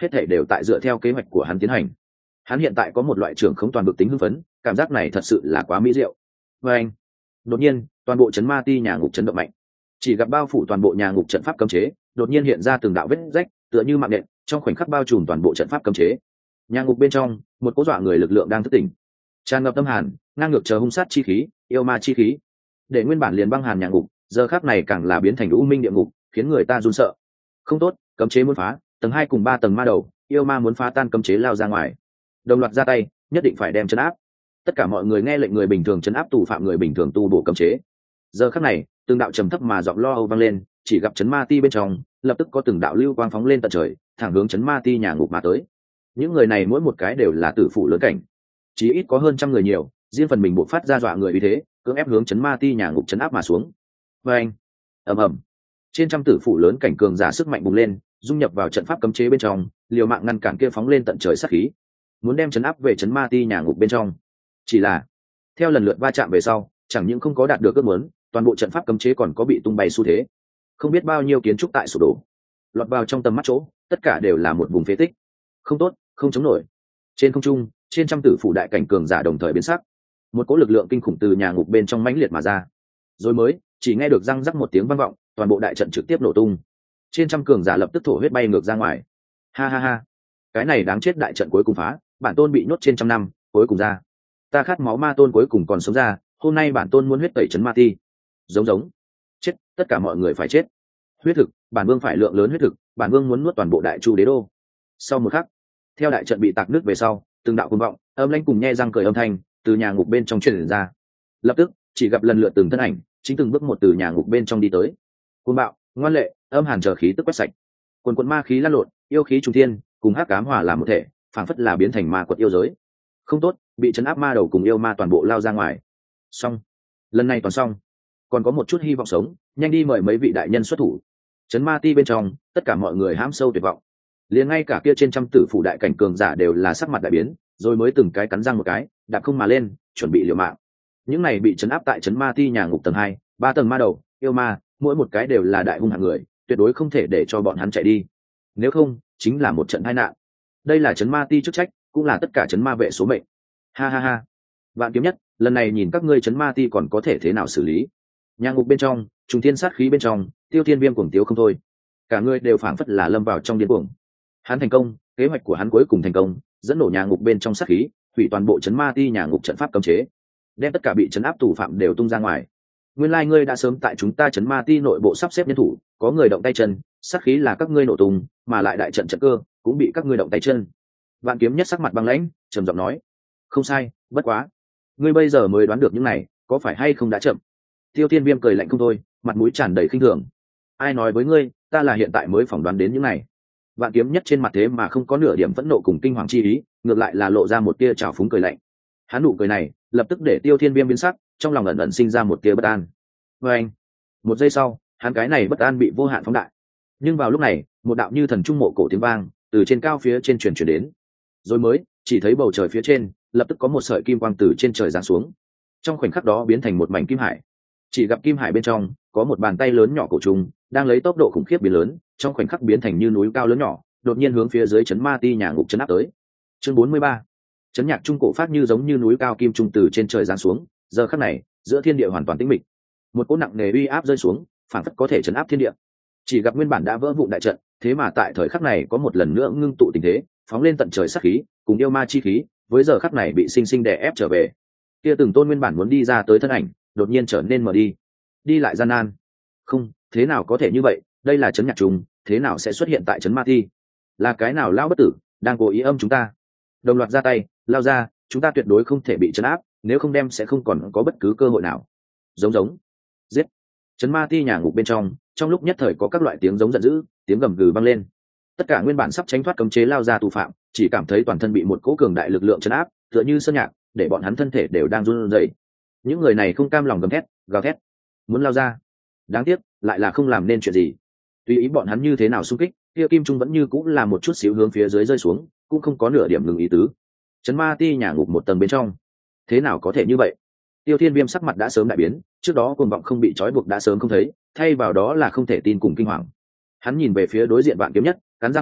Speaker 1: hết thể đều tại dựa theo kế hoạch của hắn tiến hành. Hắn hiện tại có một loại trưởng không toàn vực tính hưng phấn, cảm giác này thật sự là quá mỹ diệu. Và anh, đột nhiên toàn bộ chấn ma ti nhà ngục chấn động mạnh, chỉ gặp bao phủ toàn bộ nhà ngục trận pháp cấm chế đột nhiên hiện ra từng đạo vết rách tựa như mạng nện, trong khoảnh khắc bao trùm toàn bộ trận pháp cấm chế. Nhà ngục bên trong một cố dọa người lực lượng đang thức tỉnh, tràn ngập tâm hàn, ngang ngược chờ hung sát chi khí, yêu ma chi khí, để nguyên bản liền băng hàn nhà ngục giờ khắc này càng là biến thành u minh địa ngục, khiến người ta run sợ. Không tốt, cấm chế muốn phá, tầng hai cùng ba tầng ma đầu yêu ma muốn phá tan cấm chế lao ra ngoài, đồng loạt ra tay, nhất định phải đem chấn áp. Tất cả mọi người nghe lệnh, người bình thường chấn áp tù phạm, người bình thường tu bổ cấm chế. Giờ khắc này từng đạo trầm thấp mà giọng lo âu vang lên, chỉ gặp chấn ma ti bên trong lập tức có từng đạo lưu quang phóng lên tận trời, thẳng hướng chấn ma ti nhà ngục mà tới. Những người này mỗi một cái đều là tử phụ lớn cảnh, chỉ ít có hơn trăm người nhiều, riêng phần mình buộc phát ra dọa người uy thế, cưỡng ép hướng chấn ma ti nhà ngục chấn áp mà xuống. Và anh, ầm ầm, trên trăm tử phụ lớn cảnh cường giả sức mạnh bùng lên, dung nhập vào trận pháp cấm chế bên trong, liều mạng ngăn cản kia phóng lên tận trời sát khí, muốn đem chấn áp về chấn ma ti nhà ngục bên trong. Chỉ là theo lần lượt va chạm về sau, chẳng những không có đạt được ước muốn, toàn bộ trận pháp cấm chế còn có bị tung bay xu thế. Không biết bao nhiêu kiến trúc tại sụp đổ, lọt vào trong tầm mắt chỗ, tất cả đều là một vùng phế tích. Không tốt, không chống nổi. Trên không trung, trên trăm tử phủ đại cảnh cường giả đồng thời biến sắc, một cỗ lực lượng kinh khủng từ nhà ngục bên trong mãnh liệt mà ra. Rồi mới chỉ nghe được răng rắc một tiếng vang vọng, toàn bộ đại trận trực tiếp nổ tung, trên trăm cường giả lập tức thổ huyết bay ngược ra ngoài. Ha ha ha, cái này đáng chết, đại trận cuối cùng phá, bản tôn bị nhốt trên trăm năm cuối cùng ra, ta khát máu ma tôn cuối cùng còn sống ra, hôm nay bản tôn muốn huyết tẩy trấn ma ti. Giống giống, chết, tất cả mọi người phải chết. Huyết thực, bản vương phải lượng lớn huyết thực, bản vương muốn nuốt toàn bộ đại chu đế đô. Sau một khắc, theo đại trận bị tạc nước về sau, từng đạo cuồng vọng âm lãnh cùng nhe răng cười âm thanh từ nhà ngục bên trong truyền ra. Lập tức chỉ gặp lần lượt từng thân ảnh chính từng bước một từ nhà ngục bên trong đi tới. Cuồng bạo, ngoan lệ, âm hàn chờ khí tức quét sạch, quần quần ma khí lan lộn, yêu khí trùng thiên cùng hắc ám hòa làm một thể, phảng phất là biến thành ma quật yêu giới. Không tốt, bị chấn áp ma đầu cùng yêu ma toàn bộ lao ra ngoài. Xong, lần này toàn xong, còn có một chút hy vọng sống, nhanh đi mời mấy vị đại nhân xuất thủ. Chấn ma ti bên trong tất cả mọi người hãm sâu tuyệt vọng, liền ngay cả kia trên trăm tử phủ đại cảnh cường giả đều là sắc mặt đại biến, rồi mới từng cái cắn răng một cái đạp không mà lên, chuẩn bị liều mạng. Những này bị chấn áp tại chấn ma ti nhà ngục tầng hai ba tầng ma đầu yêu ma, mỗi một cái đều là đại hung hạng người, tuyệt đối không thể để cho bọn hắn chạy đi, nếu không chính là một trận tai nạn. Đây là chấn ma ti chức trách, cũng là tất cả chấn ma vệ số mệnh. Ha ha ha, Vạn Kiếm Nhất, lần này nhìn các ngươi chấn ma ti còn có thể thế nào xử lý. Nhà ngục bên trong, trùng thiên sát khí bên trong, Tiêu Thiên Viêm cuồng tiếu không thôi, cả người đều phảng phất là lâm vào trong điên cuồng. Hắn thành công, kế hoạch của hắn cuối cùng thành công, dẫn nổ nhà ngục bên trong sát khí, hủy toàn bộ chấn ma ti nhà ngục trận pháp cấm chế, đem tất cả bị chấn áp tù phạm đều tung ra ngoài. Nguyên lai like ngươi đã sớm tại chúng ta chấn ma ti nội bộ sắp xếp nhân thủ, có người động tay chân, sát khí là các ngươi nổ tung, mà lại đại trận trận cơ cũng bị các ngươi động tay chân. Vạn Kiếm Nhất sắc mặt băng lãnh, trầm giọng nói: không sai, bất quá ngươi bây giờ mới đoán được những này, có phải hay không đã chậm? Tiêu Thiên Viêm cười lạnh không thôi, mặt mũi tràn đầy khinh thường. Ai nói với ngươi, ta là hiện tại mới phỏng đoán đến những này? Vạn Kiếm Nhất trên mặt thế mà không có nửa điểm phẫn nộ cùng kinh hoàng chi ý, ngược lại là lộ ra một tia trào phúng cười lạnh. Hắn nụ cười này lập tức để Tiêu Thiên Viêm biến sắc, trong lòng ẩn ẩn sinh ra một tia bất an. Và anh, một giây sau, hắn cái này bất an bị vô hạn phóng đại. Nhưng vào lúc này, một đạo như thần trung mộ cổ tiếng vang từ trên cao phía trên truyền truyền đến, rồi mới chỉ thấy bầu trời phía trên lập tức có một sợi kim quang từ trên trời giáng xuống, trong khoảnh khắc đó biến thành một mảnh kim hải. Chỉ gặp kim hải bên trong có một bàn tay lớn nhỏ cổ trùng đang lấy tốc độ khủng khiếp biến lớn, trong khoảnh khắc biến thành như núi cao lớn nhỏ, đột nhiên hướng phía dưới chấn ma ti nhà ngục chấn áp tới. Chương bốn mươi ba, chấn nhạc trung cổ phát như giống như núi cao kim trung từ trên trời giáng xuống. Giờ khắc này, giữa thiên địa hoàn toàn tĩnh mịch, một cỗ nặng nề uy áp rơi xuống, phản phất có thể chấn áp thiên địa. Chỉ gặp nguyên bản đã vỡ vụn đại trận, thế mà tại thời khắc này có một lần nữa ngưng tụ tình thế, phóng lên tận trời sát khí cùng yêu ma chi khí, với giờ khắc này bị sinh sinh đè ép trở về. Kia từng tôn nguyên bản muốn đi ra tới thân ảnh, đột nhiên trở nên mở đi, đi lại gian nan. Không, thế nào có thể như vậy, đây là chấn nhạc trùng, thế nào sẽ xuất hiện tại chấn ma ti? Là cái nào lão bất tử đang cố ý âm chúng ta? Đồng loạt ra tay, lao ra, chúng ta tuyệt đối không thể bị chấn áp, nếu không đem sẽ không còn có bất cứ cơ hội nào. Giống giống, giết. Chấn ma ti nhà ngục bên trong, trong lúc nhất thời có các loại tiếng giống giận dữ, tiếng gầm gừ vang lên. Tất cả nguyên bản sắp tránh thoát cấm chế lao ra tù phạm, chỉ cảm thấy toàn thân bị một cỗ cường đại lực lượng chấn áp, tựa như sơn nhạc, để bọn hắn thân thể đều đang run rẩy. Những người này không cam lòng gầm thét, gào thét, muốn lao ra. Đáng tiếc, lại là không làm nên chuyện gì. Tùy ý bọn hắn như thế nào xung kích, kia kim trung vẫn như cũng là một chút xíu hướng phía dưới rơi xuống, cũng không có nửa điểm ngừng ý tứ. Chấn ma ti nhà ngục một tầng bên trong, thế nào có thể như vậy? Tiêu Thiên Viêm sắc mặt đã sớm đại biến, trước đó cuồng vọng không bị trói buộc đã sớm không thấy, thay vào đó là không thể tin cùng kinh hoàng. Hắn nhìn về phía đối diện Vạn Kiếm Nhất, cắn răng gầm nhẹ,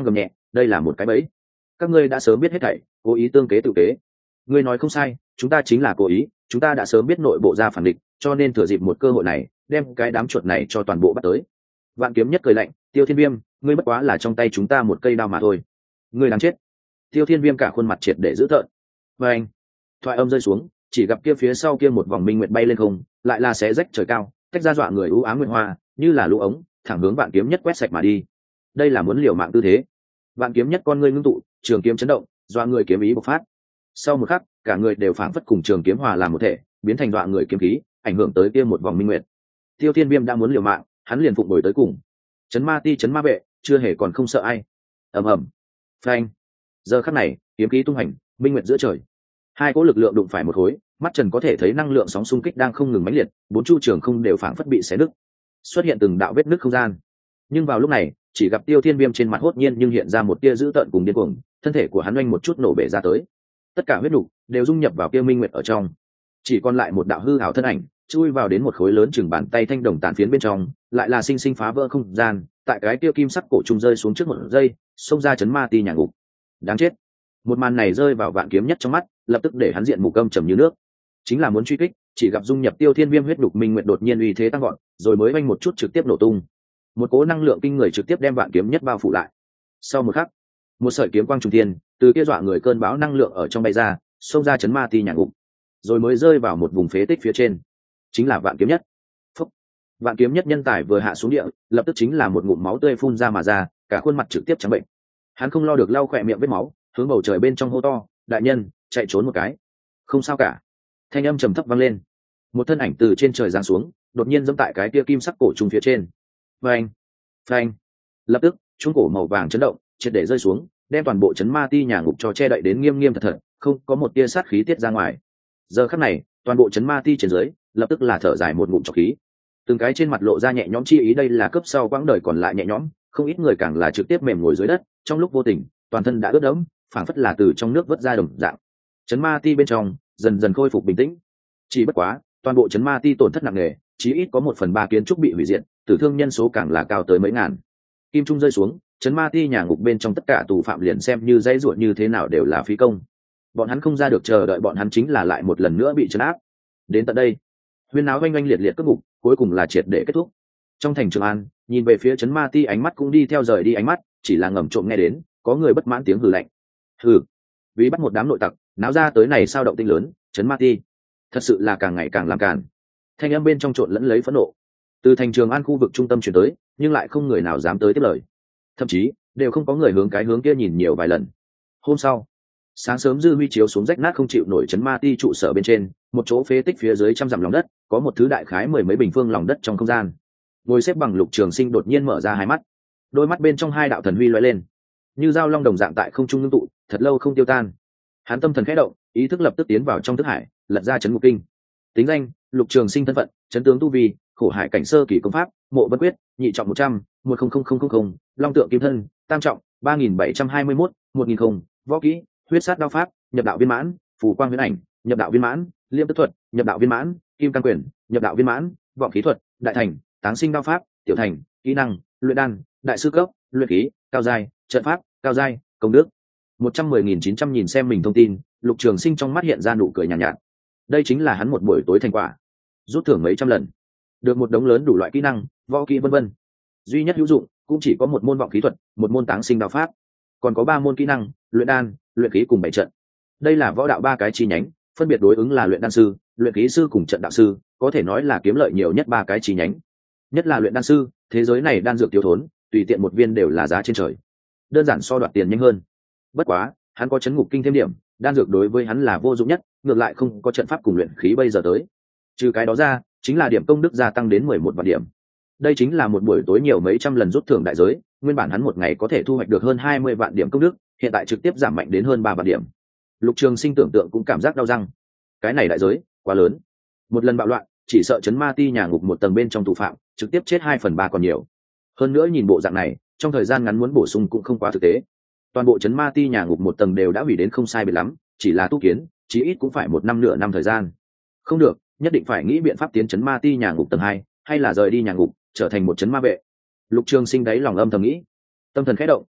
Speaker 1: đây là một cái bẫy. Các ngươi đã sớm biết hết thảy, cố ý tương kế tự kế. Ngươi nói không sai, chúng ta chính là cố ý, chúng ta đã sớm biết nội bộ ra phản địch, cho nên thừa dịp một cơ hội này đem cái đám chuột này cho toàn bộ bắt tới. Vạn Kiếm Nhất cười lạnh, Tiêu Thiên Viêm, ngươi bất quá là trong tay chúng ta một cây đao mà thôi, ngươi đáng chết. Tiêu Thiên Viêm cả khuôn mặt triệt để dữ tợn. Và anh, thoại âm rơi xuống, chỉ gặp kia phía sau kia một vòng minh nguyệt bay lên không, lại là xé rách trời cao, tách ra dọa người u ám nguyệt hoa, như là lũ ống, thẳng hướng Vạn Kiếm Nhất quét sạch mà đi. Đây là muốn liều mạng tư thế. Vạn Kiếm Nhất con ngươi ngưng tụ, trường kiếm chấn động, dọa người kiếm ý bộc phát. Sau một khắc, cả người đều phảng phất cùng trường kiếm hòa làm một thể, biến thành dọa người kiếm khí, ảnh hưởng tới kia một vòng minh nguyệt. Tiêu Thiên Viêm đã muốn liều mạng, hắn liền phụng bồi tới cùng. Chấn ma ti chấn ma vệ, chưa hề còn không sợ ai. Ầm ầm. Phanh. Giờ khắc này, kiếm khí tung hành, minh nguyệt giữa trời. Hai cỗ lực lượng đụng phải một khối, mắt Trần có thể thấy năng lượng sóng xung kích đang không ngừng mãnh liệt, bốn chu trường không đều phảng phất bị xé nứt. Xuất hiện từng đạo vết nứt không gian. Nhưng vào lúc này, chỉ gặp Tiêu Thiên Viêm trên mặt hốt nhiên nhưng hiện ra một tia dữ tợn cùng điên cuồng, thân thể của hắn oanh một chút nổ bể ra tới. Tất cả huyết nục đều dung nhập vào kia minh nguyệt ở trong, chỉ còn lại một đạo hư ảo thân ảnh chui vào đến một khối lớn chừng bàn tay thanh đồng tàn phiến bên trong, lại là sinh sinh phá vỡ không gian, tại cái kia kim sắc cổ trùng rơi xuống trước một giây, xông ra chấn ma ti nhà ngục. Đáng chết. Một màn này rơi vào Vạn Kiếm Nhất trong mắt, lập tức để hắn diện mù câm trầm như nước. Chính là muốn truy kích, chỉ gặp dung nhập Tiêu Thiên Viêm huyết đục minh nguyệt đột nhiên uy thế tăng gọn, rồi mới vang một chút trực tiếp nổ tung. Một cỗ năng lượng kinh người trực tiếp đem Vạn Kiếm Nhất bao phủ lại. Sau một khắc, một sợi kiếm quang trùng thiên từ kia dọa người cơn bão năng lượng ở trong bay ra, xông ra chấn ma ti nhà ngục, rồi mới rơi vào một vùng phế tích phía trên, chính là Vạn Kiếm Nhất. Phúc. Vạn Kiếm Nhất nhân tài vừa hạ xuống địa, lập tức chính là một ngụm máu tươi phun ra mà ra, cả khuôn mặt trực tiếp trắng bệnh. Hắn không lo được lau khỏe miệng vết máu, hướng bầu trời bên trong hô to, đại nhân, chạy trốn một cái. Không sao cả. Thanh âm trầm thấp vang lên. Một thân ảnh từ trên trời giáng xuống, đột nhiên giẫm tại cái kia kim sắc cổ trùng phía trên. Phanh, phanh. Lập tức, trung cổ màu vàng chấn động, triệt để rơi xuống, đem toàn bộ chấn ma ti nhà ngục cho che đậy đến nghiêm nghiêm thật thật, không có một tia sát khí tiết ra ngoài. Giờ khắc này, toàn bộ chấn ma ti trên dưới lập tức là thở dài một ngụm trọc khí, từng cái trên mặt lộ ra nhẹ nhõm chi ý, đây là cấp sau quãng đời còn lại nhẹ nhõm, không ít người càng là trực tiếp mềm ngồi dưới đất, trong lúc vô tình toàn thân đã ướt đẫm, phảng phất là từ trong nước vớt ra đồng dạng. Chấn ma ti bên trong dần dần khôi phục bình tĩnh, chỉ bất quá toàn bộ chấn ma ti tổn thất nặng nề, chí ít có một phần ba kiến trúc bị hủy diệt, tử thương nhân số càng là cao tới mấy ngàn. Kim trung rơi xuống, chấn ma ti nhà ngục bên trong tất cả tù phạm liền xem như dãy ruột như thế nào đều là phí công. Bọn hắn không ra được, chờ đợi bọn hắn chính là lại một lần nữa bị trấn áp. Đến tận đây, huyên náo oanh oanh liệt liệt cất ngục cuối cùng là triệt để kết thúc. Trong thành Trường An, nhìn về phía chấn ma ti ánh mắt cũng đi theo rời đi ánh mắt, chỉ là ngầm trộm nghe đến có người bất mãn tiếng hừ lạnh. Hừ, vì bắt một đám nội tặc, náo ra tới này sao động tinh lớn, chấn ma ti thật sự là càng ngày càng làm càn. Thanh âm bên trong trộn lẫn lấy phẫn nộ, từ thành Trường An khu vực trung tâm chuyển tới, nhưng lại không người nào dám tới tiếp lời, thậm chí đều không có người hướng cái hướng kia nhìn nhiều vài lần. Hôm sau sáng sớm, dư huy chiếu xuống rách nát không chịu nổi chấn ma ti trụ sở bên trên, một chỗ phế tích phía dưới trăm dặm lòng đất, có một thứ đại khái mười mấy bình phương lòng đất trong không gian. Ngồi xếp bằng Lục Trường Sinh đột nhiên mở ra hai mắt, đôi mắt bên trong hai đạo thần huy lóe lên, như dao long đồng dạng tại không trung ngưng tụ, thật lâu không tiêu tan. Hắn tâm thần khẽ động, ý thức lập tức tiến vào trong thức hải, lật ra chấn ngục kinh. Tính danh: Lục Trường Sinh. Thân phận: chấn tướng tu vi, khổ hải cảnh sơ kỳ công pháp, mộ vân quyết, nhị trọng một trăm, một không không không không không, long tượng kim thân, tam trọng ba nghìn bảy trăm hai mươi mốt, một nghìn không, võ kỹ huyết sát đao pháp, nhập đạo viên mãn, phù quang huyễn ảnh, nhập đạo viên mãn, liêm tức thuật, nhập đạo viên mãn, kim cang quyền, nhập đạo viên mãn, vọng khí thuật, đại thành, táng sinh đao pháp, tiểu thành, kỹ năng, luyện đan, đại sư cấp, luyện khí, cao giai, trận pháp, cao giai, công đức. Một trăm mười nghìn chín trăm nhìn xem mình thông tin, Lục Trường Sinh trong mắt hiện ra nụ cười nhàn nhạt, nhạt. Đây chính là hắn một buổi tối thành quả, rút thưởng mấy trăm lần, được một đống lớn đủ loại kỹ năng, võ kỹ vân vân. Duy nhất hữu dụng cũng chỉ có một môn vọng khí thuật, một môn táng sinh đao pháp, còn có ba môn kỹ năng: luyện đan, luyện khí cùng bảy trận. Đây là võ đạo ba cái chi nhánh, phân biệt đối ứng là luyện đan sư, luyện khí sư cùng trận đạo sư, có thể nói là kiếm lợi nhiều nhất ba cái chi nhánh. Nhất là luyện đan sư, thế giới này đan dược thiếu thốn, tùy tiện một viên đều là giá trên trời, đơn giản so đoạt tiền nhanh hơn. Bất quá hắn có chấn ngục kinh thêm điểm, đan dược đối với hắn là vô dụng nhất, ngược lại không có trận pháp cùng luyện khí bây giờ tới. Trừ cái đó ra, chính là điểm công đức gia tăng đến mười một vạn điểm. Đây chính là một buổi tối nhiều mấy trăm lần rút thưởng đại giới, nguyên bản hắn một ngày có thể thu hoạch được hơn hai mươi vạn điểm công đức, hiện tại trực tiếp giảm mạnh đến hơn ba vạn điểm. Lục Trường Sinh tưởng tượng cũng cảm giác đau răng. Cái này đại giới quá lớn. Một lần bạo loạn, chỉ sợ chấn ma ti nhà ngục một tầng bên trong tù phạm, trực tiếp chết hai phần ba còn nhiều. Hơn nữa nhìn bộ dạng này, trong thời gian ngắn muốn bổ sung cũng không quá thực tế. Toàn bộ chấn ma ti nhà ngục một tầng đều đã hủy đến không sai biệt lắm, chỉ là tu kiến, chí ít cũng phải một năm nửa năm thời gian. Không được, nhất định phải nghĩ biện pháp tiến chấn ma ti nhà ngục tầng hai, hay là rời đi nhà ngục, trở thành một chấn ma vệ. Lục Trường Sinh đáy lòng âm thầm nghĩ, tâm thần khẽ động,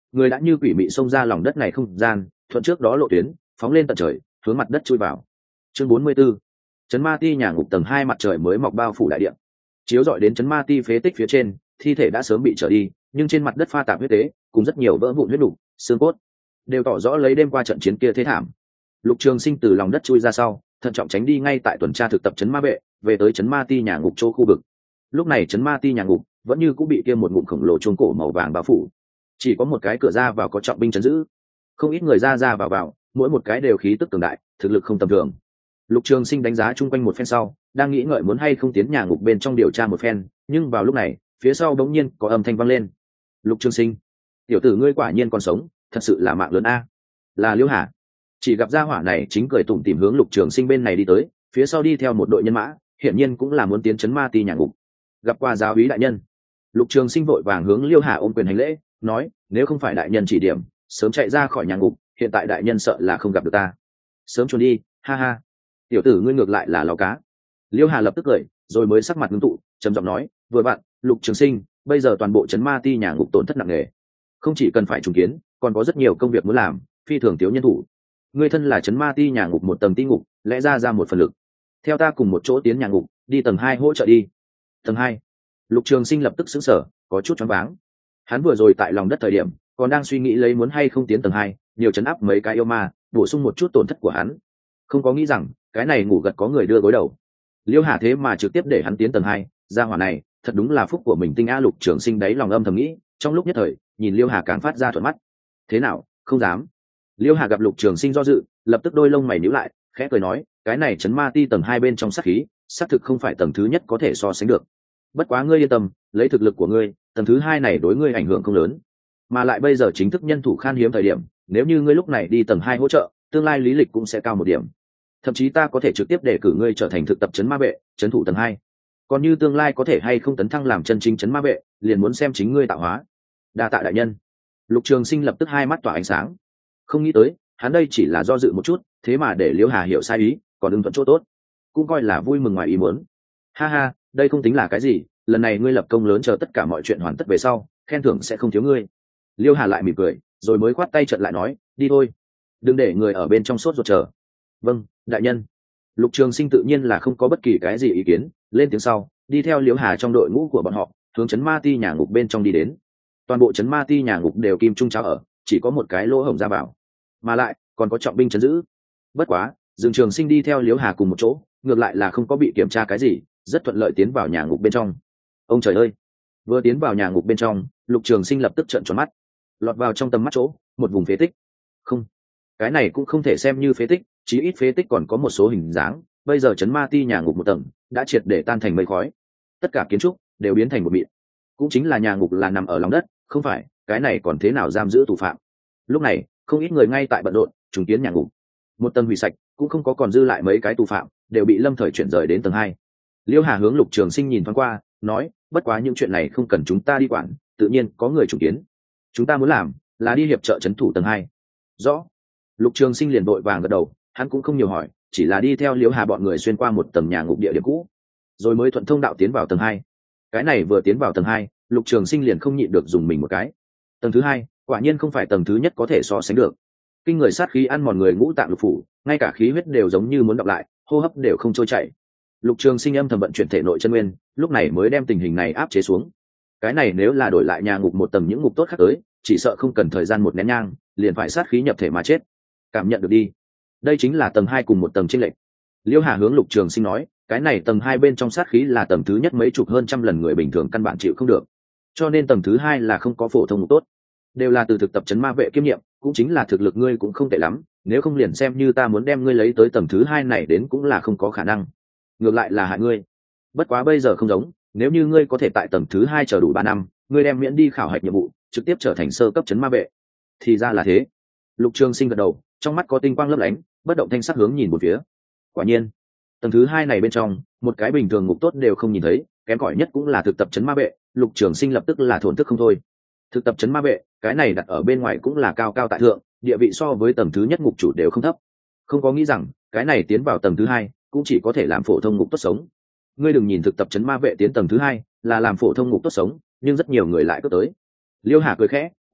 Speaker 1: người đã như quỷ mị xông ra lòng đất này không gian, thuận trước đó lộ tuyến phóng lên tận trời, hướng mặt đất chui vào. Chương bốn mươi 44. Trấn ma ti nhà ngục tầng hai, mặt trời mới mọc bao phủ đại địa, chiếu rọi đến trấn ma ti phế tích phía trên, thi thể đã sớm bị trở đi, nhưng trên mặt đất pha tạp huyết tế cùng rất nhiều vỡ vụn huyết đủ, xương cốt đều tỏ rõ lấy đêm qua trận chiến kia thế thảm. Lục Trường Sinh từ lòng đất chui ra sau, thận trọng tránh đi ngay tại tuần tra thực tập trấn ma vệ, về tới trấn ma ti nhà ngục chỗ khu vực. Lúc này trấn ma ti nhà ngục vẫn như cũng bị kia một ngụm khổng lồ chuông cổ màu vàng bao phủ, chỉ có một cái cửa ra vào có trọng binh trấn giữ, không ít người ra ra vào vào, mỗi một cái đều khí tức cường đại, thực lực không tầm thường. Lục Trường Sinh đánh giá chung quanh một phen sau, đang nghĩ ngợi muốn hay không tiến nhà ngục bên trong điều tra một phen, nhưng vào lúc này phía sau bỗng nhiên có âm thanh vang lên. Lục Trường Sinh, tiểu tử ngươi quả nhiên còn sống, thật sự là mạng lớn a. Là Liễu Hà. Chỉ gặp gia hỏa này chính cười tủm tỉm hướng Lục Trường Sinh bên này đi tới, phía sau đi theo một đội nhân mã, hiển nhiên cũng là muốn tiến trấn ma ti nhà ngục. Gặp qua giáo úy đại nhân. Lục Trường Sinh vội vàng hướng Liễu Hà ôm quyền hành lễ, nói, nếu không phải đại nhân chỉ điểm, sớm chạy ra khỏi nhà ngục, hiện tại đại nhân sợ là không gặp được ta. Sớm trốn đi, ha ha. Tiểu tử ngươi ngược lại là láo cá. Liễu Hà lập tức cười, rồi mới sắc mặt ngưng tụ, trầm giọng nói, vừa bạn, Lục Trường Sinh, bây giờ toàn bộ trấn ma ti nhà ngục tổn thất nặng nề, không chỉ cần phải trùng kiến, còn có rất nhiều công việc muốn làm, phi thường thiếu nhân thủ. Ngươi thân là trấn ma ti nhà ngục một tầng ti ngục, lẽ ra ra một phần lực, theo ta cùng một chỗ tiến nhà ngục, đi tầng hai hỗ trợ đi. Tầng hai. Lục Trường Sinh lập tức sững sờ, có chút choáng váng. Hắn vừa rồi tại lòng đất thời điểm, còn đang suy nghĩ lấy muốn hay không tiến tầng hai, nhiều chấn áp mấy cái yêu ma, bổ sung một chút tổn thất của hắn. Không có nghĩ rằng, cái này ngủ gật có người đưa gối đầu. Liễu Hà thế mà trực tiếp để hắn tiến tầng hai, gia hỏa này, thật đúng là phúc của mình tinh a. Lục Trường Sinh đấy lòng âm thầm nghĩ, trong lúc nhất thời, nhìn Liễu Hà càng phát ra thuận mắt. Thế nào, không dám? Liễu Hà gặp Lục Trường Sinh do dự, lập tức đôi lông mày nhíu lại, khẽ cười nói, cái này trấn ma ti tầng hai bên trong sát khí, xác thực không phải tầng thứ nhất có thể so sánh được. Bất quá ngươi yên tâm, lấy thực lực của ngươi, tầng thứ hai này đối ngươi ảnh hưởng không lớn, mà lại bây giờ chính thức nhân thủ khan hiếm thời điểm, nếu như ngươi lúc này đi tầng hai hỗ trợ, tương lai lý lịch cũng sẽ cao một điểm. Thậm chí ta có thể trực tiếp để cử ngươi trở thành thực tập trấn ma vệ, trấn thủ tầng hai. Còn như tương lai có thể hay không tấn thăng làm chân chính trấn ma vệ, liền muốn xem chính ngươi tạo hóa. Đa tạ đại nhân. Lục Trường Sinh lập tức hai mắt tỏa ánh sáng. Không nghĩ tới, hắn đây chỉ là do dự một chút, thế mà để Liễu Hà hiểu sai ý, còn ưng thuận chỗ tốt, cũng coi là vui mừng ngoài ý muốn. Ha ha, đây không tính là cái gì, lần này ngươi lập công lớn, chờ tất cả mọi chuyện hoàn tất về sau, khen thưởng sẽ không thiếu ngươi. Liễu Hà lại mỉm cười, rồi mới khoát tay chợt lại nói, đi thôi, đừng để người ở bên trong sốt ruột chờ. Vâng, đại nhân. Lục Trường Sinh tự nhiên là không có bất kỳ cái gì ý kiến, lên tiếng sau, đi theo Liễu Hà trong đội ngũ của bọn họ, hướng trấn ma ti nhà ngục bên trong đi đến. Toàn bộ trấn ma ti nhà ngục đều kim trung cháo ở, chỉ có một cái lỗ hổng ra vào, mà lại còn có trọng binh trấn giữ. Bất quá, Dương Trường Sinh đi theo Liễu Hà cùng một chỗ, ngược lại là không có bị kiểm tra cái gì, rất thuận lợi tiến vào nhà ngục bên trong. Ông trời ơi! Vừa tiến vào nhà ngục bên trong, Lục Trường Sinh lập tức trợn tròn mắt, lọt vào trong tầm mắt chỗ, một vùng phế tích. Không, cái này cũng không thể xem như phế tích, chí ít phế tích còn có một số hình dáng. Bây giờ trấn ma ti nhà ngục một tầng đã triệt để tan thành mây khói, tất cả kiến trúc đều biến thành một mịn. Cũng chính là nhà ngục là nằm ở lòng đất, không phải, cái này còn thế nào giam giữ tù phạm. Lúc này, không ít người ngay tại bận rộn trùng kiến nhà ngục. Một tầng hủy sạch, cũng không có còn dư lại mấy cái tù phạm, đều bị lâm thời chuyển rời đến tầng hai. Liễu Hà hướng Lục Trường Sinh nhìn thoáng qua, nói, bất quá những chuyện này không cần chúng ta đi quản, tự nhiên có người trùng kiến. Chúng ta muốn làm là đi hiệp trợ trấn thủ tầng hai. Rõ. Lục Trường Sinh liền vội vàng gật đầu, hắn cũng không nhiều hỏi, chỉ là đi theo Liễu Hà bọn người xuyên qua một tầng nhà ngục địa điểm cũ, rồi mới thuận thông đạo tiến vào tầng hai. Cái này vừa tiến vào tầng hai, Lục Trường Sinh liền không nhịn được dùng mình một cái. Tầng thứ hai, quả nhiên không phải tầng thứ nhất có thể so sánh được. Kinh người sát khí ăn mòn người ngũ tạng lục phủ, ngay cả khí huyết đều giống như muốn đọc lại, hô hấp đều không trôi chảy. Lục Trường Sinh âm thầm vận chuyển thể nội chân nguyên, lúc này mới đem tình hình này áp chế xuống. Cái này nếu là đổi lại nhà ngục một tầng những ngục tốt khác tới, chỉ sợ không cần thời gian một nén nhang, liền phải sát khí nhập thể mà chết. Cảm nhận được đi, đây chính là tầng hai cùng một tầng chênh lệch. Liễu Hà hướng Lục Trường Sinh nói, cái này tầng hai bên trong sát khí là tầng thứ nhất mấy chục hơn trăm lần người bình thường căn bản chịu không được, cho nên tầng thứ hai là không có phổ thông ngục tốt, đều là từ thực tập trấn ma vệ kiêm nhiệm, cũng chính là thực lực ngươi cũng không tệ lắm, nếu không liền xem như ta muốn đem ngươi lấy tới tầng thứ hai này đến cũng là không có khả năng, ngược lại là hại ngươi. Bất quá bây giờ không giống, nếu như ngươi có thể tại tầng thứ hai chờ đủ ba năm, ngươi đem miễn đi khảo hạch nhiệm vụ, trực tiếp trở thành sơ cấp trấn ma vệ. Thì ra là thế. Lục Trường Sinh gật đầu, trong mắt có tinh quang lấp lánh, bất động thanh sắc hướng nhìn một phía. Quả nhiên, tầng thứ hai này bên trong, một cái bình thường ngục tốt đều không nhìn thấy, kém cỏi nhất cũng là thực tập trấn ma vệ. Lục Trường Sinh lập tức là thổn thức không thôi. Thực tập trấn ma vệ, cái này đặt ở bên ngoài cũng là cao cao tại thượng, địa vị so với tầng thứ nhất ngục chủ đều không thấp. Không có nghĩ rằng, cái này tiến vào tầng thứ hai, cũng chỉ có thể làm phổ thông ngục tốt sống. Ngươi đừng nhìn thực tập trấn ma vệ tiến tầng thứ hai là làm phổ thông ngục tốt sống, nhưng rất nhiều người lại có tới. Liễu Hà cười khẽ,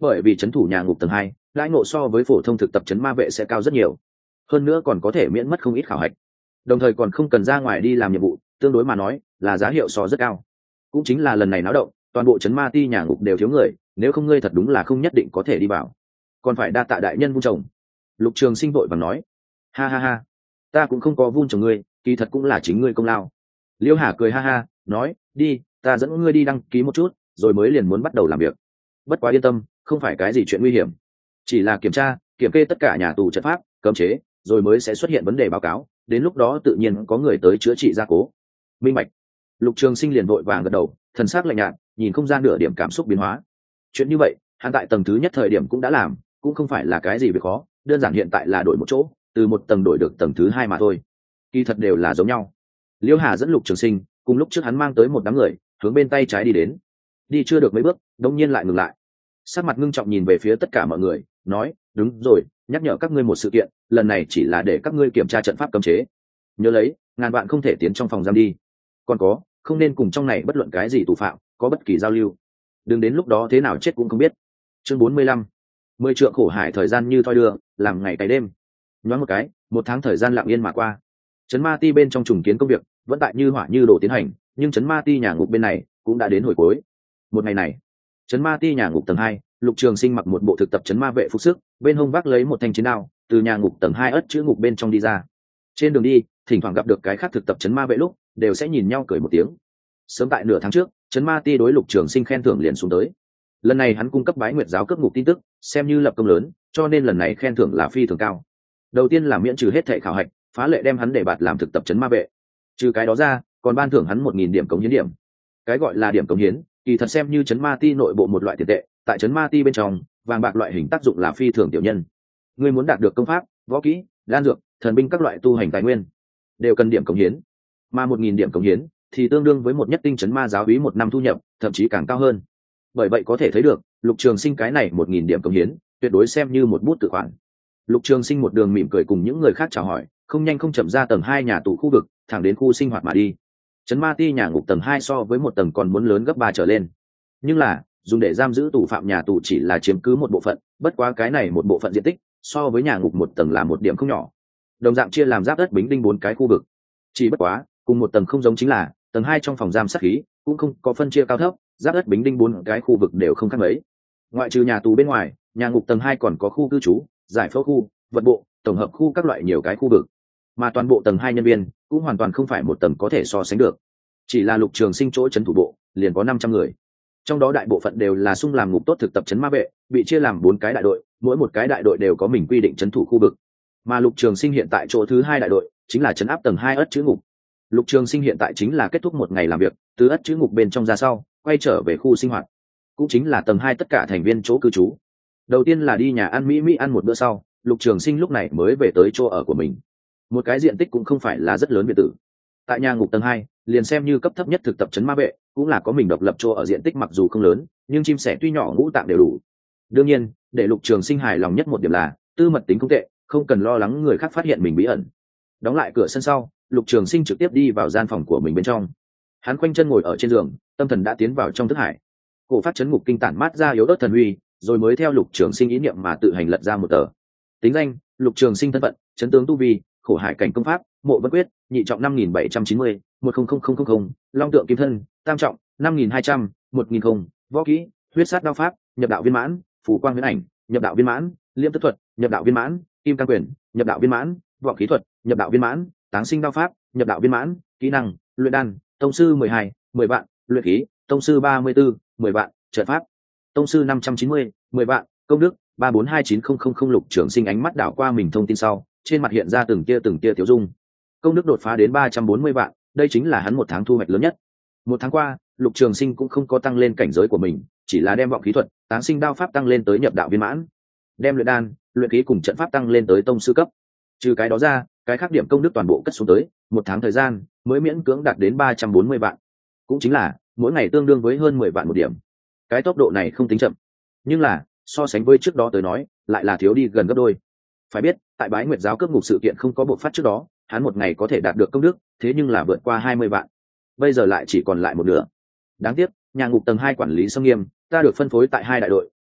Speaker 1: bởi vì trấn thủ nhà ngục tầng hai lãi ngộ so với phổ thông thực tập trấn ma vệ sẽ cao rất nhiều, hơn nữa còn có thể miễn mất không ít khảo hạch, đồng thời còn không cần ra ngoài đi làm nhiệm vụ, tương đối mà nói là giá hiệu so rất cao. Cũng chính là lần này náo động, toàn bộ trấn ma ti nhà ngục đều thiếu người, nếu không ngươi thật đúng là không nhất định có thể đi vào, còn phải đa tạ đại nhân vun trồng. Lục Trường Sinh vội vàng nói, ha ha ha, ta cũng không có vun trồng ngươi, kỳ thật cũng là chính ngươi công lao. Liêu Hà cười ha ha nói, đi, ta dẫn ngươi đi đăng ký một chút rồi mới liền muốn bắt đầu làm việc. Bất quá yên tâm, không phải cái gì chuyện nguy hiểm, chỉ là kiểm tra kiểm kê tất cả nhà tù trận pháp cấm chế, rồi mới sẽ xuất hiện vấn đề báo cáo, đến lúc đó tự nhiên có người tới chữa trị gia cố. Minh bạch. Lục Trường Sinh liền vội vàng gật đầu, thần sắc lạnh nhạt, nhìn không ra nửa điểm cảm xúc biến hóa. Chuyện như vậy hắn tại tầng thứ nhất thời điểm cũng đã làm, cũng không phải là cái gì việc khó, đơn giản hiện tại là đổi một chỗ, từ một tầng đổi được tầng thứ hai mà thôi, kỳ thật đều là giống nhau. Liêu Hà dẫn Lục Trường Sinh cùng lúc trước hắn mang tới một đám người hướng bên tay trái đi đến, đi chưa được mấy bước đống nhiên lại ngừng lại, sắc mặt ngưng trọng nhìn về phía tất cả mọi người nói, đúng rồi, nhắc nhở các ngươi một sự kiện, lần này chỉ là để các ngươi kiểm tra trận pháp cấm chế, nhớ lấy ngàn bạn không thể tiến trong phòng giam đi, còn có không nên cùng trong này bất luận cái gì tù phạm có bất kỳ giao lưu, đừng đến lúc đó thế nào chết cũng không biết. Chương bốn mươi lăm, mười trượng khổ hải, thời gian như thoi đưa, làm ngày cày đêm. Nhoáng một cái, một tháng thời gian lặng yên mà qua. Trấn ma ti bên trong trùng kiến công việc vẫn tại như hỏa như đổ tiến hành, nhưng trấn ma ti nhà ngục bên này cũng đã đến hồi cuối. Một ngày này, trấn ma ti nhà ngục tầng hai, Lục Trường Sinh mặc một bộ thực tập trấn ma vệ phục sức, bên hông vác lấy một thanh chiến đao, từ nhà ngục tầng hai ất chữ ngục bên trong đi ra. Trên đường đi, thỉnh thoảng gặp được cái khác thực tập trấn ma vệ lúc, đều sẽ nhìn nhau cười một tiếng. Sớm tại nửa tháng trước, trấn ma ti đối Lục Trường Sinh khen thưởng liền xuống tới. Lần này hắn cung cấp Bái Nguyệt giáo cướp ngục tin tức, xem như lập công lớn, cho nên lần này khen thưởng là phi thường cao. Đầu tiên là miễn trừ hết thảy khảo hạch, phá lệ đem hắn để bạt làm thực tập trấn ma vệ. Trừ cái đó ra, còn ban thưởng hắn một nghìn điểm cống hiến điểm. Cái gọi là điểm cống hiến, kỳ thật xem như trấn ma ti nội bộ một loại tiền tệ, tại trấn ma ti bên trong, vàng bạc loại hình tác dụng là phi thường tiểu nhân. Ngươi muốn đạt được công pháp, võ kỹ, đan dược, thần binh các loại tu hành tài nguyên, đều cần điểm cống hiến. Mà một nghìn điểm cống hiến thì tương đương với một nhất tinh trấn ma giáo úy một năm thu nhập, thậm chí càng cao hơn. Bởi vậy có thể thấy được, Lục Trường Sinh cái này một nghìn điểm cống hiến, tuyệt đối xem như một bút tự khoản. Lục Trường Sinh một đường mỉm cười cùng những người khác chào hỏi, không nhanh không chậm ra tầng hai nhà tù khu vực, thẳng đến khu sinh hoạt mà đi. Trấn ma ti nhà ngục tầng hai so với một tầng còn muốn lớn gấp ba trở lên, nhưng là dùng để giam giữ tù phạm nhà tù chỉ là chiếm cứ một bộ phận, bất quá cái này một bộ phận diện tích so với nhà ngục một tầng là một điểm không nhỏ. Đồng dạng chia làm giáp đất Bính Đinh bốn cái khu vực, chỉ bất quá cùng một tầng không giống chính là tầng hai trong phòng giam sát khí cũng không có phân chia cao thấp, giáp đất Bính Đinh bốn cái khu vực đều không khác mấy. Ngoại trừ nhà tù bên ngoài, nhà ngục tầng hai còn có khu cư trú, giải phẫu khu, vật bộ, tổng hợp khu các loại nhiều cái khu vực, mà toàn bộ tầng hai nhân viên cũng hoàn toàn không phải một tầng có thể so sánh được. Chỉ là Lục Trường Sinh chỗ trấn thủ bộ liền có năm trăm người, trong đó đại bộ phận đều là sung làm ngục tốt thực tập trấn ma vệ, bị chia làm bốn cái đại đội, mỗi một cái đại đội đều có mình quy định trấn thủ khu vực. Mà Lục Trường Sinh hiện tại chỗ thứ hai đại đội chính là trấn áp tầng hai ất chữ ngục. Lục Trường Sinh hiện tại chính là kết thúc một ngày làm việc, từ ất chữ ngục bên trong ra sau, quay trở về khu sinh hoạt, cũng chính là tầng hai tất cả thành viên chỗ cư trú. Đầu tiên là đi nhà ăn mỹ mỹ ăn một bữa sau, Lục Trường Sinh lúc này mới về tới chỗ ở của mình. Một cái diện tích cũng không phải là rất lớn biệt tử. Tại nhà ngục tầng hai, liền xem như cấp thấp nhất thực tập trấn ma vệ, cũng là có mình độc lập chỗ ở, diện tích mặc dù không lớn, nhưng chim sẻ tuy nhỏ ngũ tạng đều đủ. Đương nhiên, để Lục Trường Sinh hài lòng nhất một điểm là tư mật tính không tệ, không cần lo lắng người khác phát hiện mình bí ẩn. Đóng lại cửa sân sau, Lục Trường Sinh trực tiếp đi vào gian phòng của mình bên trong. Hắn khoanh chân ngồi ở trên giường, tâm thần đã tiến vào trong thức hải. Cổ phát chấn ngục kinh tản mát ra yếu ớt thần uy, rồi mới theo Lục Trường Sinh ý niệm mà tự hành lật ra một tờ. Tính danh: Lục Trường Sinh, thân phận: chấn tướng tu vi, khổ hải cảnh công pháp, mộ vân quyết, nhị trọng năm nghìn bảy trăm chín mươi, một không không không không không, long tượng kim thân, tam trọng năm nghìn hai trăm, một nghìn không, võ kỹ: huyết sát đao pháp, nhập đạo viên mãn, phủ quang huyễn ảnh, nhập đạo viên mãn, liêm tức thuật, nhập đạo viên mãn, kim cang quyền, nhập đạo viên mãn, võ khí thuật, nhập đạo viên mãn, táng sinh đao pháp, nhập đạo viên mãn. Kỹ năng: luyện đan, tông sư mười hai, mười vạn, luyện khí, tông sư ba mươi tư, mười vạn, trận pháp, tông sư năm trăm chín mươi, mười vạn, công đức ba bốn hai chín không không không. Lục Trường Sinh ánh mắt đảo qua mình thông tin sau, trên mặt hiện ra từng tia từng tia tiêu dung. Công đức đột phá đến ba trăm bốn mươi vạn, đây chính là hắn một tháng thu hoạch lớn nhất. Một tháng qua, Lục Trường Sinh cũng không có tăng lên cảnh giới của mình, chỉ là đem vọng khí thuật, táng sinh đao pháp tăng lên tới nhập đạo viên mãn, đem luyện đan, luyện khí cùng trận pháp tăng lên tới tông sư cấp. Trừ cái đó ra, cái khác điểm công đức toàn bộ cất xuống tới, một tháng thời gian mới miễn cưỡng đạt đến ba trăm bốn mươi vạn, cũng chính là mỗi ngày tương đương với hơn mười vạn một điểm. Cái tốc độ này không tính chậm, nhưng là so sánh với trước đó tới nói, lại là thiếu đi gần gấp đôi. Phải biết, tại Bái Nguyệt giáo cướp ngục sự kiện không có bộc phát trước đó, hắn một ngày có thể đạt được công đức, thế nhưng là vượt qua hai mươi vạn. Bây giờ lại chỉ còn lại một nửa. Đáng tiếc, nhà ngục tầng hai quản lý xâm nghiêm, ta được phân phối tại hai đại đội,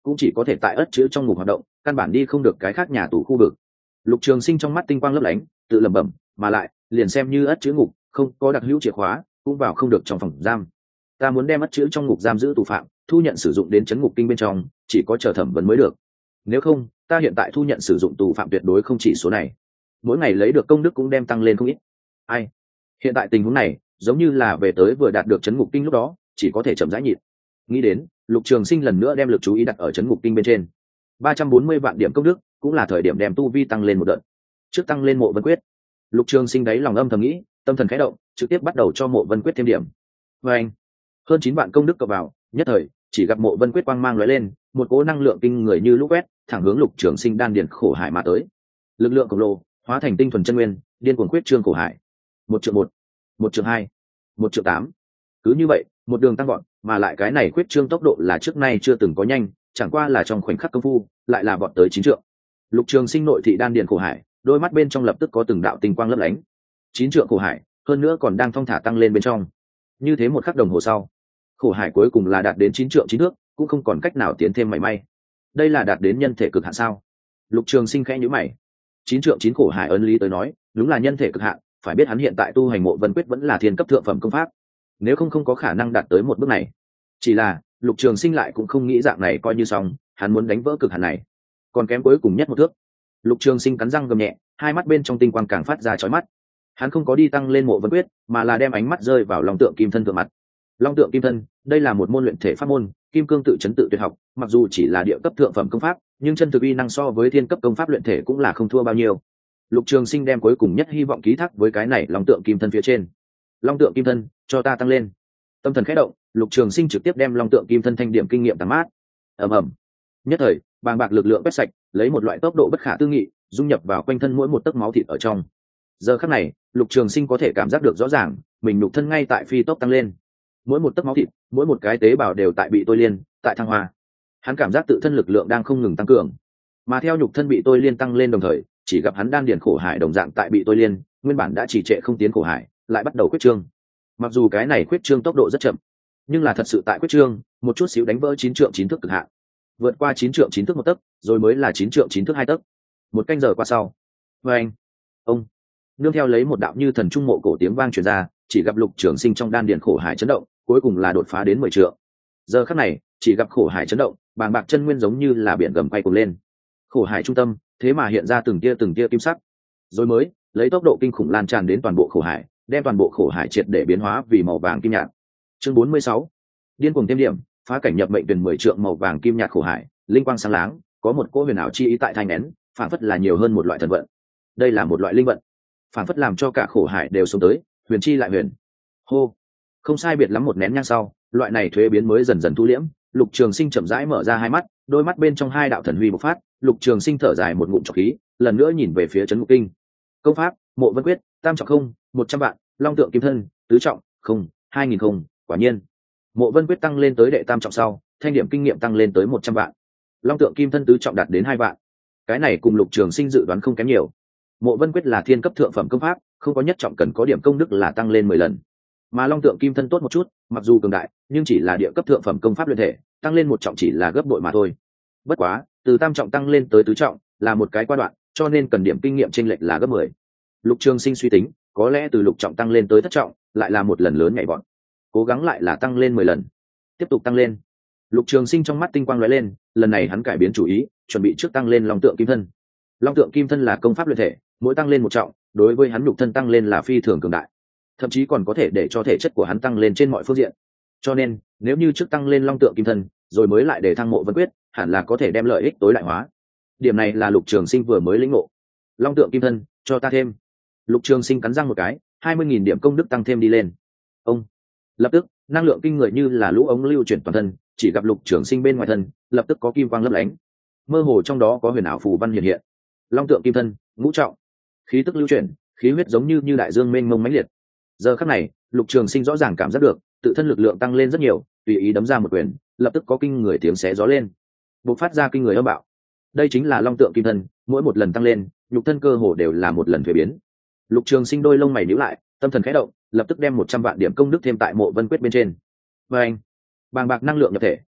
Speaker 1: cũng chỉ có thể tại ất chữ trong ngục hoạt động, căn bản đi không được cái khác nhà tù khu vực. Lục Trường Sinh trong mắt tinh quang lấp lánh, tự lẩm bẩm, mà lại liền xem như ất chữ ngục không có đặc hữu chìa khóa cũng vào không được trong phòng giam. Ta muốn đem ất chữ trong ngục giam giữ tù phạm thu nhận sử dụng đến trấn ngục kinh bên trong, chỉ có chờ thẩm vấn mới được. Nếu không, ta hiện tại thu nhận sử dụng tù phạm tuyệt đối không chỉ số này, mỗi ngày lấy được công đức cũng đem tăng lên không ít. Ai, hiện tại tình huống này giống như là về tới vừa đạt được trấn ngục kinh lúc đó, chỉ có thể chậm rãi nhịn. Nghĩ đến, Lục Trường Sinh lần nữa đem lực chú ý đặt ở trấn ngục kinh bên trên. ba trăm bốn mươi vạn điểm công đức cũng là thời điểm đem tu vi tăng lên một đợt. Trước tăng lên Mộ Vân Quyết, Lục Trường Sinh đáy lòng âm thầm nghĩ, tâm thần khẽ động, trực tiếp bắt đầu cho Mộ Vân Quyết thêm điểm. Và anh, hơn chín vạn công đức cộng vào, nhất thời chỉ gặp Mộ Vân Quyết quang mang lóe lên, một cỗ năng lượng kinh người như lũ quét thẳng hướng Lục Trường Sinh đan điền khổ hải mà tới. Lực lượng khổng lồ hóa thành tinh thuần chân nguyên, điên cuồng quyết trương khổ hải. Một triệu một, một triệu hai, một triệu tám. Cứ như vậy, một đường tăng vọt, mà lại cái này quyết trương tốc độ là trước nay chưa từng có nhanh, chẳng qua là trong khoảnh khắc công phu, lại là vọt tới chín trượng. Lục Trường Sinh nội thị đan điền khổ hải, đôi mắt bên trong lập tức có từng đạo tinh quang lấp lánh. Chín trượng khổ hải, hơn nữa còn đang thong thả tăng lên bên trong. Như thế một khắc đồng hồ sau, khổ hải cuối cùng là đạt đến chín trượng chín thước, cũng không còn cách nào tiến thêm mảy may. Đây là đạt đến nhân thể cực hạn sao? Lục Trường Sinh khẽ nhíu mày. Chín trượng chín khổ hải ấn lý tới nói, đúng là nhân thể cực hạn, phải biết hắn hiện tại tu hành Mộ Vân Quyết vẫn là thiên cấp thượng phẩm công pháp, nếu không không có khả năng đạt tới một bước này. Chỉ là Lục Trường Sinh lại cũng không nghĩ dạng này coi như xong, hắn muốn đánh vỡ cực hạn này, còn kém cuối cùng nhất một thước. Lục Trường Sinh cắn răng gầm nhẹ, hai mắt bên trong tinh quang càng phát ra chói mắt. Hắn không có đi tăng lên Mộ Vân Quyết, mà là đem ánh mắt rơi vào Long Tượng Kim Thân thượng mặt. Long Tượng Kim Thân, đây là một môn luyện thể pháp môn, kim cương tự chấn tự tuyệt học, mặc dù chỉ là địa cấp thượng phẩm công pháp, nhưng chân thực uy năng so với thiên cấp công pháp luyện thể cũng là không thua bao nhiêu. Lục Trường Sinh đem cuối cùng nhất hy vọng ký thác với cái này Long Tượng Kim Thân phía trên. Long Tượng Kim Thân, cho ta tăng lên. Tâm thần khẽ động, Lục Trường Sinh trực tiếp đem Long Tượng Kim Thân thanh điểm kinh nghiệm tăng mát. Ầm ầm. Nhất thời, bàng bạc lực lượng quét sạch, lấy một loại tốc độ bất khả tư nghị, dung nhập vào quanh thân mỗi một tấc máu thịt ở trong. Giờ khắc này, Lục Trường Sinh có thể cảm giác được rõ ràng, mình nhục thân ngay tại phi tốc tăng lên. Mỗi một tấc máu thịt, mỗi một cái tế bào đều tại bị tôi liên, tại thăng hoa. Hắn cảm giác tự thân lực lượng đang không ngừng tăng cường. Mà theo nhục thân bị tôi liên tăng lên đồng thời, chỉ gặp hắn đan điền khổ hải đồng dạng tại bị tôi liên, nguyên bản đã trì trệ không tiến khổ hải, lại bắt đầu quyết trương. Mặc dù cái này quyết trương tốc độ rất chậm, nhưng là thật sự tại quyết trương, một chút xíu đánh vỡ chín trượng chín thước cực hạn. Vượt qua chín trượng chín thước một tấc, rồi mới là chín trượng chín thước hai tấc. Một canh giờ qua sau, với anh, ông, nương theo lấy một đạo như thần trung mộ cổ tiếng vang truyền ra, chỉ gặp Lục Trường Sinh trong đan điền khổ hải chấn động, cuối cùng là đột phá đến mười trượng. Giờ khắc này, chỉ gặp khổ hải chấn động, bàng bạc chân nguyên giống như là biển gầm quay cuồng lên. Khổ hải trung tâm, thế mà hiện ra từng tia từng tia kim sắc, rồi mới lấy tốc độ kinh khủng lan tràn đến toàn bộ khổ hải, đem toàn bộ khổ hải triệt để biến hóa vì màu vàng kim nhạt. Chương bốn mươi sáu, điên cuồng thêm điểm, phá cảnh nhập mệnh tuyển mười trượng màu vàng kim nhạt khổ hải, linh quang sáng láng, có một cỗ huyền ảo chi ý tại thanh nén, phản phất là nhiều hơn một loại thần vận. Đây là một loại linh vận, phản phất làm cho cả khổ hải đều xuống tới, huyền chi lại huyền. Hô, không sai biệt lắm một nén nhang sau, loại này thuế biến mới dần dần thu liễm. Lục Trường Sinh chậm rãi mở ra hai mắt, đôi mắt bên trong hai đạo thần huy bộc phát. Lục Trường Sinh thở dài một ngụm trọc khí, lần nữa nhìn về phía trấn ngục kinh. Công pháp Mộ Vân Quyết, tam trọng không, một trăm vạn. Long Tượng Kim Thân, tứ trọng không, hai nghìn không. Quả nhiên, Mộ Vân Quyết tăng lên tới đệ tam trọng sau, thanh điểm kinh nghiệm tăng lên tới một trăm vạn. Long Tượng Kim Thân tứ trọng đạt đến hai vạn. Cái này cùng Lục Trường Sinh dự đoán không kém nhiều. Mộ Vân Quyết là thiên cấp thượng phẩm công pháp, không có nhất trọng cần có điểm công đức là tăng lên mười lần. Mà Long Tượng Kim Thân tốt một chút, mặc dù cường đại, nhưng chỉ là địa cấp thượng phẩm công pháp luyện thể, tăng lên một trọng chỉ là gấp bội mà thôi. Bất quá, từ tam trọng tăng lên tới tứ trọng là một cái qua đoạn, cho nên cần điểm kinh nghiệm chênh lệch là gấp mười. Lục Trường Sinh suy tính, có lẽ từ lục trọng tăng lên tới thất trọng, lại là một lần lớn nhảy vọt. Cố gắng lại là tăng lên mười lần. Tiếp tục tăng lên. Lục Trường Sinh trong mắt tinh quang lóe lên, lần này hắn cải biến chủ ý, chuẩn bị trước tăng lên Long Tượng Kim Thân. Long Tượng Kim Thân là công pháp luyện thể, mỗi tăng lên một trọng, đối với hắn nhục thân tăng lên là phi thường cường đại, thậm chí còn có thể để cho thể chất của hắn tăng lên trên mọi phương diện. Cho nên, nếu như trước tăng lên Long Tượng Kim Thân, rồi mới lại để thăng Mộ Vân Quyết, hẳn là có thể đem lợi ích tối đại hóa. Điểm này là Lục Trường Sinh vừa mới lĩnh ngộ. Long Tượng Kim Thân, cho ta thêm. Lục Trường Sinh cắn răng một cái, hai mươi nghìn điểm công đức tăng thêm đi lên. Ông, lập tức, năng lượng kinh người như là lũ ống lưu chuyển toàn thân, chỉ gặp Lục Trường Sinh bên ngoài thân, lập tức có kim quang lấp lánh. Mơ hồ trong đó có huyền ảo phù văn hiện hiện. Long Tượng Kim Thân, ngũ trọng. Khí tức lưu chuyển, khí huyết giống như như đại dương mênh mông mãnh liệt. Giờ khắc này, Lục Trường Sinh rõ ràng cảm giác được, tự thân lực lượng tăng lên rất nhiều, tùy ý đấm ra một quyền, lập tức có kinh người tiếng xé gió lên, bộc phát ra kinh người âm bạo. Đây chính là Long Tượng Kim Thân, mỗi một lần tăng lên, nhục thân cơ hồ đều là một lần thuế biến. Lục Trường Sinh đôi lông mày nhíu lại, tâm thần khẽ động, lập tức đem một trăm vạn điểm công đức thêm tại Mộ Vân Quyết bên trên. Và anh, bàng bạc năng lượng nhập thể,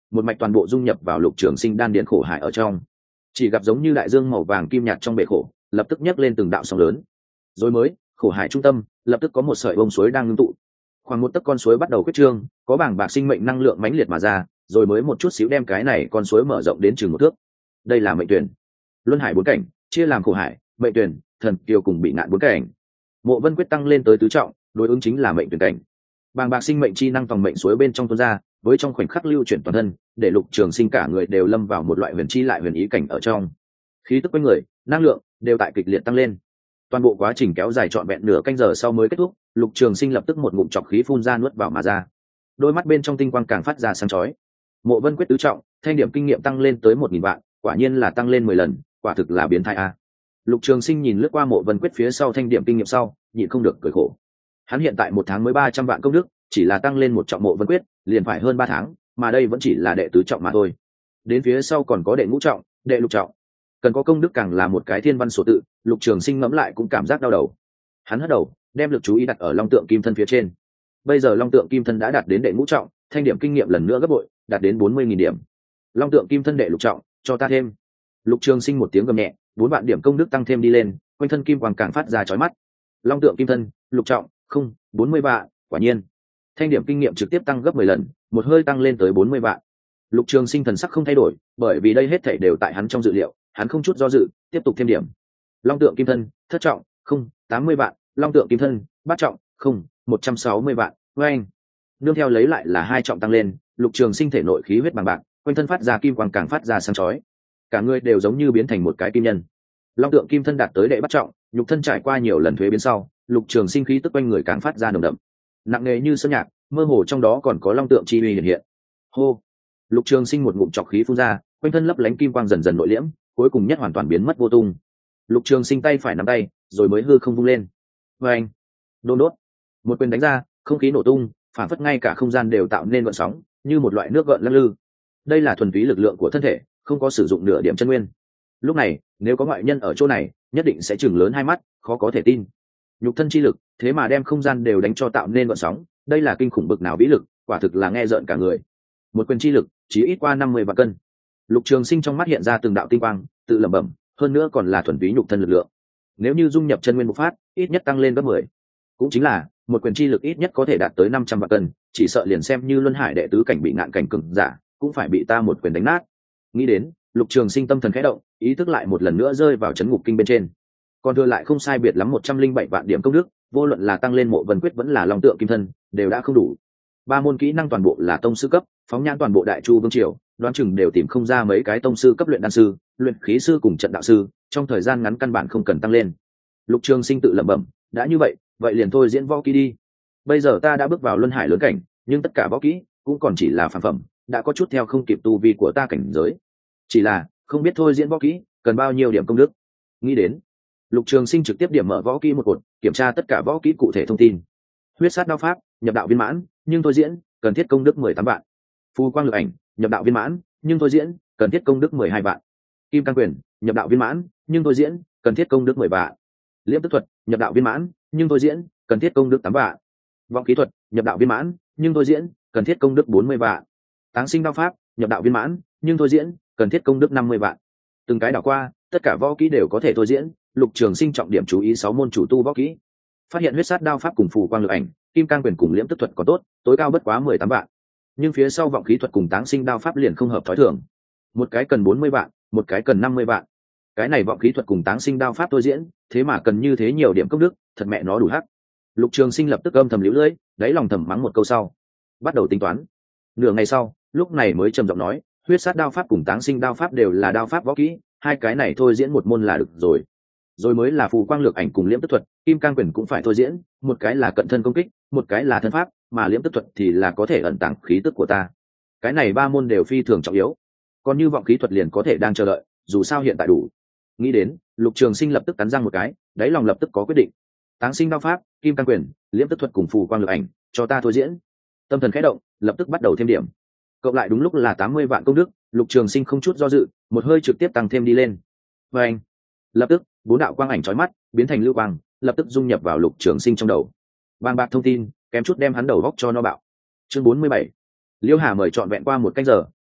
Speaker 1: một mạch toàn bộ dung nhập vào Lục Trường Sinh đan điền khổ hải ở trong. Chỉ gặp giống như đại dương màu vàng kim nhạt trong bể khổ, lập tức nhấc lên từng đạo sóng lớn. Rồi mới, khổ hải trung tâm, lập tức có một sợi bông suối đang ngưng tụ. Khoảng một tấc con suối bắt đầu quyết trương, có bảng bạc sinh mệnh năng lượng mãnh liệt mà ra, rồi mới một chút xíu đem cái này con suối mở rộng đến chừng một thước. Đây là mệnh tuyển. Luân hải bốn cảnh, chia làm khổ hải, mệnh tuyển, thần kiều cùng bị ngạn bốn cảnh. Mộ Vân quyết tăng lên tới tứ trọng, đối ứng chính là mệnh tuyển cảnh. Bàng bạc sinh mệnh chi năng tòng mệnh suối bên trong tuôn ra, với trong khoảnh khắc lưu chuyển toàn thân, để Lục Trường Sinh cả người đều lâm vào một loại huyền chi lại huyền ý cảnh ở trong. Khí tức quanh người, năng lượng đều tại kịch liệt tăng lên. Toàn bộ quá trình kéo dài trọn vẹn nửa canh giờ sau mới kết thúc, Lục Trường Sinh lập tức một ngụm trọc khí phun ra nuốt vào mà ra. Đôi mắt bên trong tinh quang càng phát ra sáng chói. Mộ Vân quyết tứ trọng, thanh điểm kinh nghiệm tăng lên tới một nghìn vạn, quả nhiên là tăng lên mười lần, quả thực là biến thái a. Lục Trường Sinh nhìn lướt qua Mộ Vân quyết phía sau thanh điểm kinh nghiệm sau, nhịn không được cười khổ. Hắn hiện tại một tháng mới ba trăm vạn công đức, chỉ là tăng lên một trọng Mộ Vân quyết, liền phải hơn ba tháng, mà đây vẫn chỉ là đệ tứ trọng mà thôi. Đến phía sau còn có đệ ngũ trọng, đệ lục trọng. Cần có công đức càng là một cái thiên văn số tự, Lục Trường Sinh ngẫm lại cũng cảm giác đau đầu. Hắn hất đầu, đem lực chú ý đặt ở Long Tượng Kim Thân phía trên. Bây giờ Long Tượng Kim Thân đã đạt đến đệ ngũ trọng, thanh điểm kinh nghiệm lần nữa gấp bội, đạt đến bốn mươi nghìn điểm. Long Tượng Kim Thân đệ lục trọng, cho ta thêm. Lục Trường Sinh một tiếng gầm nhẹ, bốn vạn điểm công đức tăng thêm đi lên, quanh thân kim quang càng phát ra chói mắt. Long Tượng Kim Thân, lục trọng, không, bốn mươi vạn, quả nhiên. Thanh điểm kinh nghiệm trực tiếp tăng gấp mười lần, một hơi tăng lên tới bốn mươi vạn. Lục Trường Sinh thần sắc không thay đổi, bởi vì đây hết thảy đều tại hắn trong dự liệu, hắn không chút do dự, tiếp tục thêm điểm. Long Tượng Kim Thân, thất trọng, không, tám mươi vạn, Long Tượng Kim Thân, bát trọng, không, một trăm sáu mươi vạn. Oeng. Nương theo lấy lại là hai trọng tăng lên, Lục Trường Sinh thể nội khí huyết bằng bạc, quanh thân phát ra kim quang càng phát ra sáng chói. Cả người đều giống như biến thành một cái kim nhân. Long Tượng Kim Thân đạt tới đệ bát trọng, nhục thân trải qua nhiều lần thuế biến sau, Lục Trường Sinh khí tức quanh người càng phát ra nồng đậm, nặng nề như sơn nhạc, mơ hồ trong đó còn có long tượng chi uy hiện hiện. Hô. Lục Trường Sinh một ngụm trọc khí phun ra, quanh thân lấp lánh kim quang dần dần nội liễm, cuối cùng nhất hoàn toàn biến mất vô tung. Lục Trường Sinh tay phải nắm tay, rồi mới hư không vung lên. Và anh, đôn đốt, một quyền đánh ra, không khí nổ tung, phản phất ngay cả không gian đều tạo nên gợn sóng, như một loại nước gợn lắc lư. Đây là thuần túy lực lượng của thân thể, không có sử dụng nửa điểm chân nguyên. Lúc này, nếu có ngoại nhân ở chỗ này, nhất định sẽ chừng lớn hai mắt, khó có thể tin. Nhục thân chi lực, thế mà đem không gian đều đánh cho tạo nên gợn sóng, đây là kinh khủng bực nào vĩ lực, quả thực là nghe rợn cả người. Một quyền chi lực, chỉ ít qua năm mươi vạn cân. Lục Trường Sinh trong mắt hiện ra từng đạo tinh quang, tự lẩm bẩm, hơn nữa còn là thuần túy nhục thân lực lượng. Nếu như dung nhập chân nguyên bộc phát, ít nhất tăng lên gấp mười. Cũng chính là, một quyền chi lực ít nhất có thể đạt tới năm trăm vạn cân, chỉ sợ liền xem như luân hải đệ tứ cảnh bị ngạn cảnh cường giả, cũng phải bị ta một quyền đánh nát. Nghĩ đến, Lục Trường Sinh tâm thần khẽ động, ý thức lại một lần nữa rơi vào chấn ngục kinh bên trên. Còn thừa lại không sai biệt lắm một trăm linh bảy vạn điểm công đức, vô luận là tăng lên Mộ Vân quyết vẫn là Long Tượng Kim Thân, đều đã không đủ. Ba môn kỹ năng toàn bộ là tông sư cấp, phóng nhãn toàn bộ Đại Chu vương triều, đoán chừng đều tìm không ra mấy cái tông sư cấp luyện đan sư, luyện khí sư cùng trận đạo sư, trong thời gian ngắn căn bản không cần tăng lên. Lục Trường Sinh tự lẩm bẩm, đã như vậy, vậy liền thôi diễn võ kỹ đi. Bây giờ ta đã bước vào luân hải lớn cảnh, nhưng tất cả võ kỹ cũng còn chỉ là phàm phẩm, đã có chút theo không kịp tu vi của ta cảnh giới. Chỉ là không biết thôi diễn võ kỹ cần bao nhiêu điểm công đức. Nghĩ đến, Lục Trường Sinh trực tiếp điểm mở võ kỹ một cột, kiểm tra tất cả võ kỹ cụ thể thông tin. Huyết sát đao pháp, nhập đạo viên mãn, nhưng thôi diễn cần thiết công đức mười tám vạn. Phù quang lực ảnh, nhập đạo viên mãn, nhưng thôi diễn cần thiết công đức mười hai vạn. Kim cang quyền, nhập đạo viên mãn, nhưng thôi diễn cần thiết công đức mười vạn. Liễm tức thuật, nhập đạo viên mãn, nhưng thôi diễn cần thiết công đức tám vạn. Vọng khí thuật, nhập đạo viên mãn, nhưng thôi diễn cần thiết công đức bốn mươi vạn. Táng sinh đao pháp, nhập đạo viên mãn, nhưng thôi diễn cần thiết công đức năm mươi vạn. Từng cái đảo qua, tất cả võ kỹ đều có thể thôi diễn. Lục Trường Sinh trọng điểm chú ý sáu môn chủ tu võ kỹ, phát hiện huyết sát đao pháp cùng phù quang lực ảnh, kim cang quyền cùng liễm tức thuật có tốt, tối cao bất quá mười tám vạn. Nhưng phía sau vọng khí thuật cùng táng sinh đao pháp liền không hợp thói thường, một cái cần bốn mươi vạn, một cái cần năm mươi vạn. Cái này vọng khí thuật cùng táng sinh đao pháp tôi diễn, thế mà cần như thế nhiều điểm công đức, thật mẹ nó đủ hắc. Lục Trường Sinh lập tức âm thầm liễu lưỡi, đáy lòng thầm mắng một câu sau, bắt đầu tính toán. Nửa ngày sau, lúc này mới trầm giọng nói, huyết sát đao pháp cùng táng sinh đao pháp đều là đao pháp võ kỹ, hai cái này thôi diễn một môn là được rồi. Rồi mới là phù quang lược ảnh cùng liễm tức thuật, kim cang quyền cũng phải thôi diễn, một cái là cận thân công kích, một cái là thân pháp, mà liễm tức thuật thì là có thể ẩn tàng khí tức của ta. Cái này ba môn đều phi thường trọng yếu. Còn như vọng khí thuật liền có thể đang chờ đợi, dù sao hiện tại đủ. Nghĩ đến, Lục Trường Sinh lập tức cắn răng một cái, đáy lòng lập tức có quyết định. Táng sinh đao pháp, kim cang quyền, liễm tức thuật cùng phù quang lược ảnh, cho ta thôi diễn. Tâm thần khẽ động, lập tức bắt đầu thêm điểm. Cộng lại đúng lúc là tám mươi vạn công đức, Lục Trường Sinh không chút do dự, một hơi trực tiếp tăng thêm đi lên. Và anh, lập tức bốn đạo quang ảnh chói mắt biến thành lưu quang, lập tức dung nhập vào Lục Trường Sinh trong đầu. Bàng bạc thông tin kém chút đem hắn đầu góc cho no bạo. Chương bốn mươi bảy, Liêu Hà mời trọn vẹn qua một canh giờ,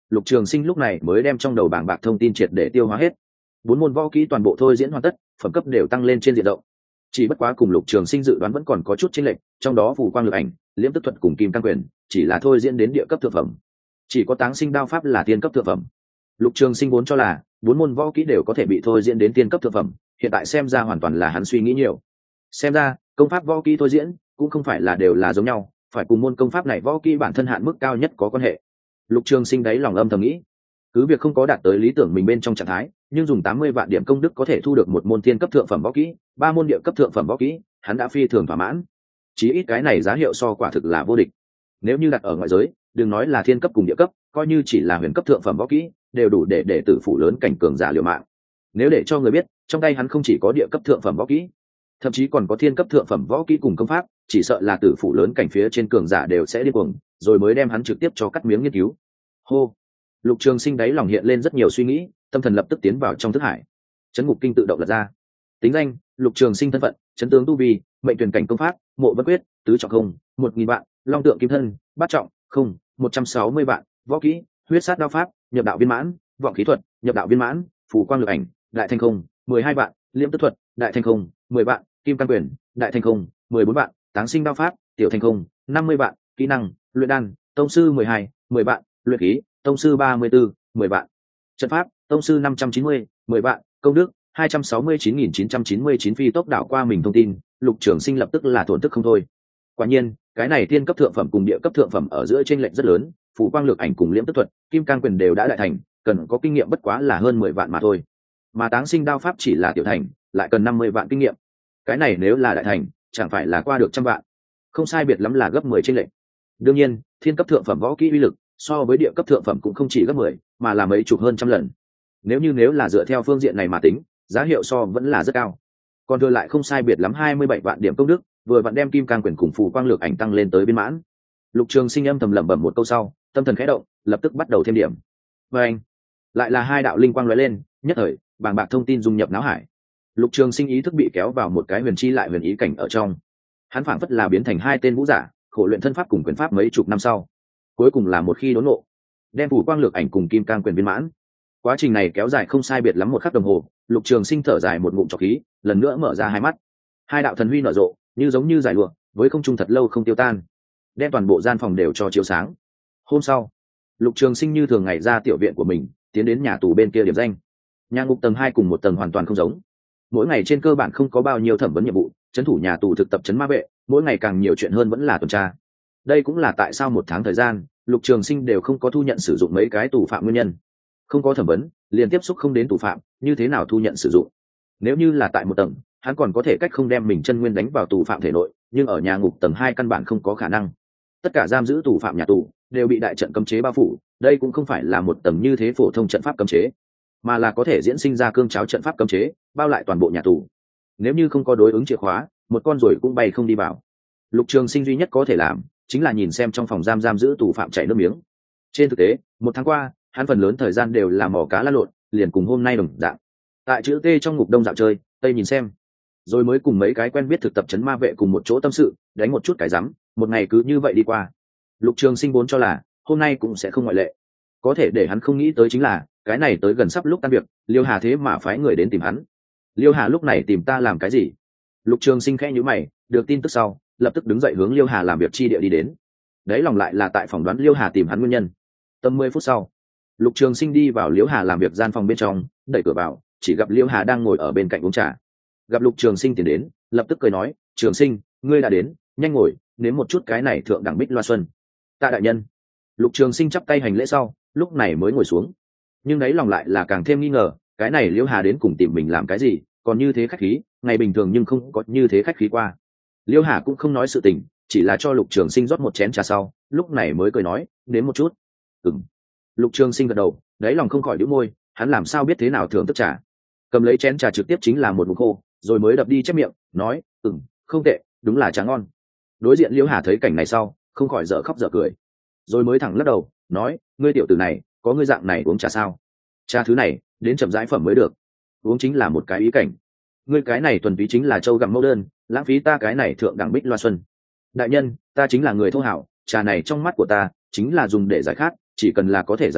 Speaker 1: Lục Trường Sinh lúc này mới đem trong đầu bảng bạc thông tin triệt để tiêu hóa hết. Bốn môn võ kỹ toàn bộ thôi diễn hoàn tất, phẩm cấp đều tăng lên trên diện rộng. Chỉ bất quá cùng Lục Trường Sinh dự đoán vẫn còn có chút chênh lệch, trong đó phù quang lực ảnh, liễm tức thuật cùng kim cang quyền chỉ là thôi diễn đến địa cấp thượng phẩm, chỉ có táng sinh đao pháp là tiên cấp thượng phẩm. Lục Trường Sinh vốn cho là bốn môn võ kỹ đều có thể bị thôi diễn đến tiên cấp thượng phẩm, hiện tại xem ra hoàn toàn là hắn suy nghĩ nhiều. Xem ra công pháp võ kỹ thôi diễn cũng không phải là đều là giống nhau, phải cùng môn công pháp này võ kỹ bản thân hạn mức cao nhất có quan hệ. Lục Trường Sinh đáy lòng âm thầm nghĩ, cứ việc không có đạt tới lý tưởng mình bên trong trạng thái, nhưng dùng tám mươi vạn điểm công đức có thể thu được một môn thiên cấp thượng phẩm võ kỹ, ba môn địa cấp thượng phẩm võ kỹ, hắn đã phi thường thỏa mãn. Chí ít cái này giá hiệu so quả thực là vô địch. Nếu như đặt ở ngoại giới, đừng nói là thiên cấp cùng địa cấp, coi như chỉ là huyền cấp thượng phẩm võ kỹ, đều đủ để để tử phủ lớn cảnh cường giả liều mạng. Nếu để cho người biết, trong tay hắn không chỉ có địa cấp thượng phẩm võ kỹ, thậm chí còn có thiên cấp thượng phẩm võ kỹ cùng công pháp, chỉ sợ là tử phủ lớn cảnh phía trên cường giả đều sẽ điên cuồng, rồi mới đem hắn trực tiếp cho cắt miếng nghiên cứu. Hô. Lục Trường Sinh đáy lòng hiện lên rất nhiều suy nghĩ, tâm thần lập tức tiến vào trong thức hải. Chấn ngục kinh tự động lật ra. Tính danh: Lục Trường Sinh. Thân phận: chấn tướng tu vi, mệnh tuyển cảnh công pháp, mộ vân quyết, tứ trọng không, một nghìn vạn, long tượng kim thân, bát trọng không, một trăm sáu mươi vạn, võ kỹ: huyết sát đao pháp, nhập đạo viên mãn, vọng khí thuật, nhập đạo viên mãn, phù quang lực ảnh, đại thanh không, mười hai vạn, liễm tức thuật, đại thanh không, mười vạn, kim căn quyền, đại thanh không, mười bốn vạn, táng sinh đao pháp, tiểu thanh không, năm mươi vạn, kỹ năng: luyện đan, tông sư mười hai, mười vạn, luyện khí, tông sư ba mươi tư, mười vạn, trận pháp, tông sư năm trăm chín mươi, mười vạn, công đức hai trăm sáu mươi chín nghìn chín trăm chín mươi chín. Phi tốc đảo qua mình thông tin, Lục Trường Sinh lập tức là thổn thức không thôi. Quả nhiên, cái này tiên cấp thượng phẩm cùng địa cấp thượng phẩm ở giữa chênh lệch rất lớn, phù quang lược ảnh cùng liễm tức thuật, kim cang quyền đều đã đại thành, cần có kinh nghiệm bất quá là hơn mười vạn mà thôi. Mà táng sinh đao pháp chỉ là tiểu thành, lại cần năm mươi vạn kinh nghiệm. Cái này nếu là đại thành, chẳng phải là qua được trăm vạn. Không sai biệt lắm là gấp mười chênh lệch. Đương nhiên, thiên cấp thượng phẩm võ kỹ uy lực so với địa cấp thượng phẩm cũng không chỉ gấp mười, mà là mấy chục hơn trăm lần. Nếu như nếu là dựa theo phương diện này mà tính, giá hiệu so vẫn là rất cao. Còn thừa lại không sai biệt lắm hai mươi bảy vạn điểm công đức, vừa vặn đem kim cang quyền cùng phù quang lược ảnh tăng lên tới viên mãn. Lục Trường Sinh âm thầm lẩm bẩm một câu sau, tâm thần khẽ động, lập tức bắt đầu thêm điểm. Và anh, lại là hai đạo linh quang lóe lên, nhất thời, bàng bạc thông tin dung nhập não hải. Lục Trường Sinh ý thức bị kéo vào một cái huyền chi lại huyền ý cảnh ở trong. Hắn phảng phất là biến thành hai tên vũ giả, khổ luyện thân pháp cùng quyền pháp mấy chục năm sau, cuối cùng là một khi đốn ngộ, đem phù quang lược ảnh cùng kim cang quyền viên mãn. Quá trình này kéo dài không sai biệt lắm một khắc đồng hồ, Lục Trường Sinh thở dài một ngụm trọc khí, lần nữa mở ra hai mắt. Hai đạo thần huy nở rộ, như giống như giải lụa, với không trung thật lâu không tiêu tan, đem toàn bộ gian phòng đều cho chiếu sáng. Hôm sau, Lục Trường Sinh như thường ngày ra tiểu viện của mình, tiến đến nhà tù bên kia điểm danh. Nhà ngục tầng hai cùng một tầng hoàn toàn không giống. Mỗi ngày trên cơ bản không có bao nhiêu thẩm vấn nhiệm vụ, trấn thủ nhà tù thực tập trấn ma vệ, mỗi ngày càng nhiều chuyện hơn vẫn là tuần tra. Đây cũng là tại sao một tháng thời gian, Lục Trường Sinh đều không có thu nhận sử dụng mấy cái tù phạm nguyên nhân. Không có thẩm vấn, liền tiếp xúc không đến tù phạm, như thế nào thu nhận sử dụng? Nếu như là tại một tầng, hắn còn có thể cách không đem mình chân nguyên đánh vào tù phạm thể nội, nhưng ở nhà ngục tầng hai căn bản không có khả năng. Tất cả giam giữ tù phạm nhà tù đều bị đại trận cấm chế bao phủ, đây cũng không phải là một tầng như thế phổ thông trận pháp cấm chế, mà là có thể diễn sinh ra cương cháo trận pháp cấm chế, bao lại toàn bộ nhà tù. Nếu như không có đối ứng chìa khóa, một con ruồi cũng bay không đi vào. Lục Trường Sinh duy nhất có thể làm chính là nhìn xem trong phòng giam giam giữ tù phạm chảy nước miếng. Trên thực tế, một tháng qua, hắn phần lớn thời gian đều là mò cá lá lộn, liền cùng hôm nay đồng dạng. Tại chữ T trong ngục đông dạo chơi, tây nhìn xem, rồi mới cùng mấy cái quen biết thực tập trấn ma vệ cùng một chỗ tâm sự, đánh một chút cái rắm, một ngày cứ như vậy đi qua. Lục Trường Sinh vốn cho là hôm nay cũng sẽ không ngoại lệ. Có thể để hắn không nghĩ tới chính là, cái này tới gần sắp lúc tan việc, Liêu Hà thế mà phái người đến tìm hắn. Liêu Hà lúc này tìm ta làm cái gì? Lục Trường Sinh khẽ nhíu mày, được tin tức sau, lập tức đứng dậy hướng Liêu Hà làm việc chi địa đi đến. Đấy lòng lại là tại phỏng đoán Liêu Hà tìm hắn nguyên nhân. Tầm mười phút sau, Lục Trường Sinh đi vào Liêu Hà làm việc gian phòng bên trong, đẩy cửa vào, chỉ gặp Liêu Hà đang ngồi ở bên cạnh uống trà. Gặp Lục Trường Sinh tiến đến, lập tức cười nói, "Trường Sinh, ngươi đã đến, nhanh ngồi, nếm một chút cái này thượng đẳng bích loa xuân." "Tạ đại nhân." Lục Trường Sinh chắp tay hành lễ sau, lúc này mới ngồi xuống. Nhưng đấy lòng lại là càng thêm nghi ngờ, cái này Liêu Hà đến cùng tìm mình làm cái gì, còn như thế khách khí, ngày bình thường nhưng không có như thế khách khí qua. Liêu Hà cũng không nói sự tình, chỉ là cho Lục Trường Sinh rót một chén trà sau, lúc này mới cười nói, "Nếm một chút." "Ừm." Lục Trường Sinh gật đầu, đấy lòng không khỏi nhíu môi, hắn làm sao biết thế nào thưởng thức trà. Cầm lấy chén trà trực tiếp chính là một ngụm khô, rồi mới đập đi chép miệng, nói, "Ừm, không tệ, đúng là trà ngon." Đối diện Liêu Hà thấy cảnh này sau, không khỏi dở khóc dở cười, rồi mới thẳng lắc đầu, nói, "Ngươi tiểu tử này, có ngươi dạng này uống trà sao? Trà thứ này, đến chậm rãi phẩm mới được. Uống chính là một cái ý cảnh. Ngươi cái này thuần túy chính là trâu gặm mẫu đơn, lãng phí ta cái này thượng đẳng bích loa xuân." "Đại nhân, ta chính là người thô hảo, trà này trong mắt của ta chính là dùng để giải khát, chỉ cần là có thể giải khát,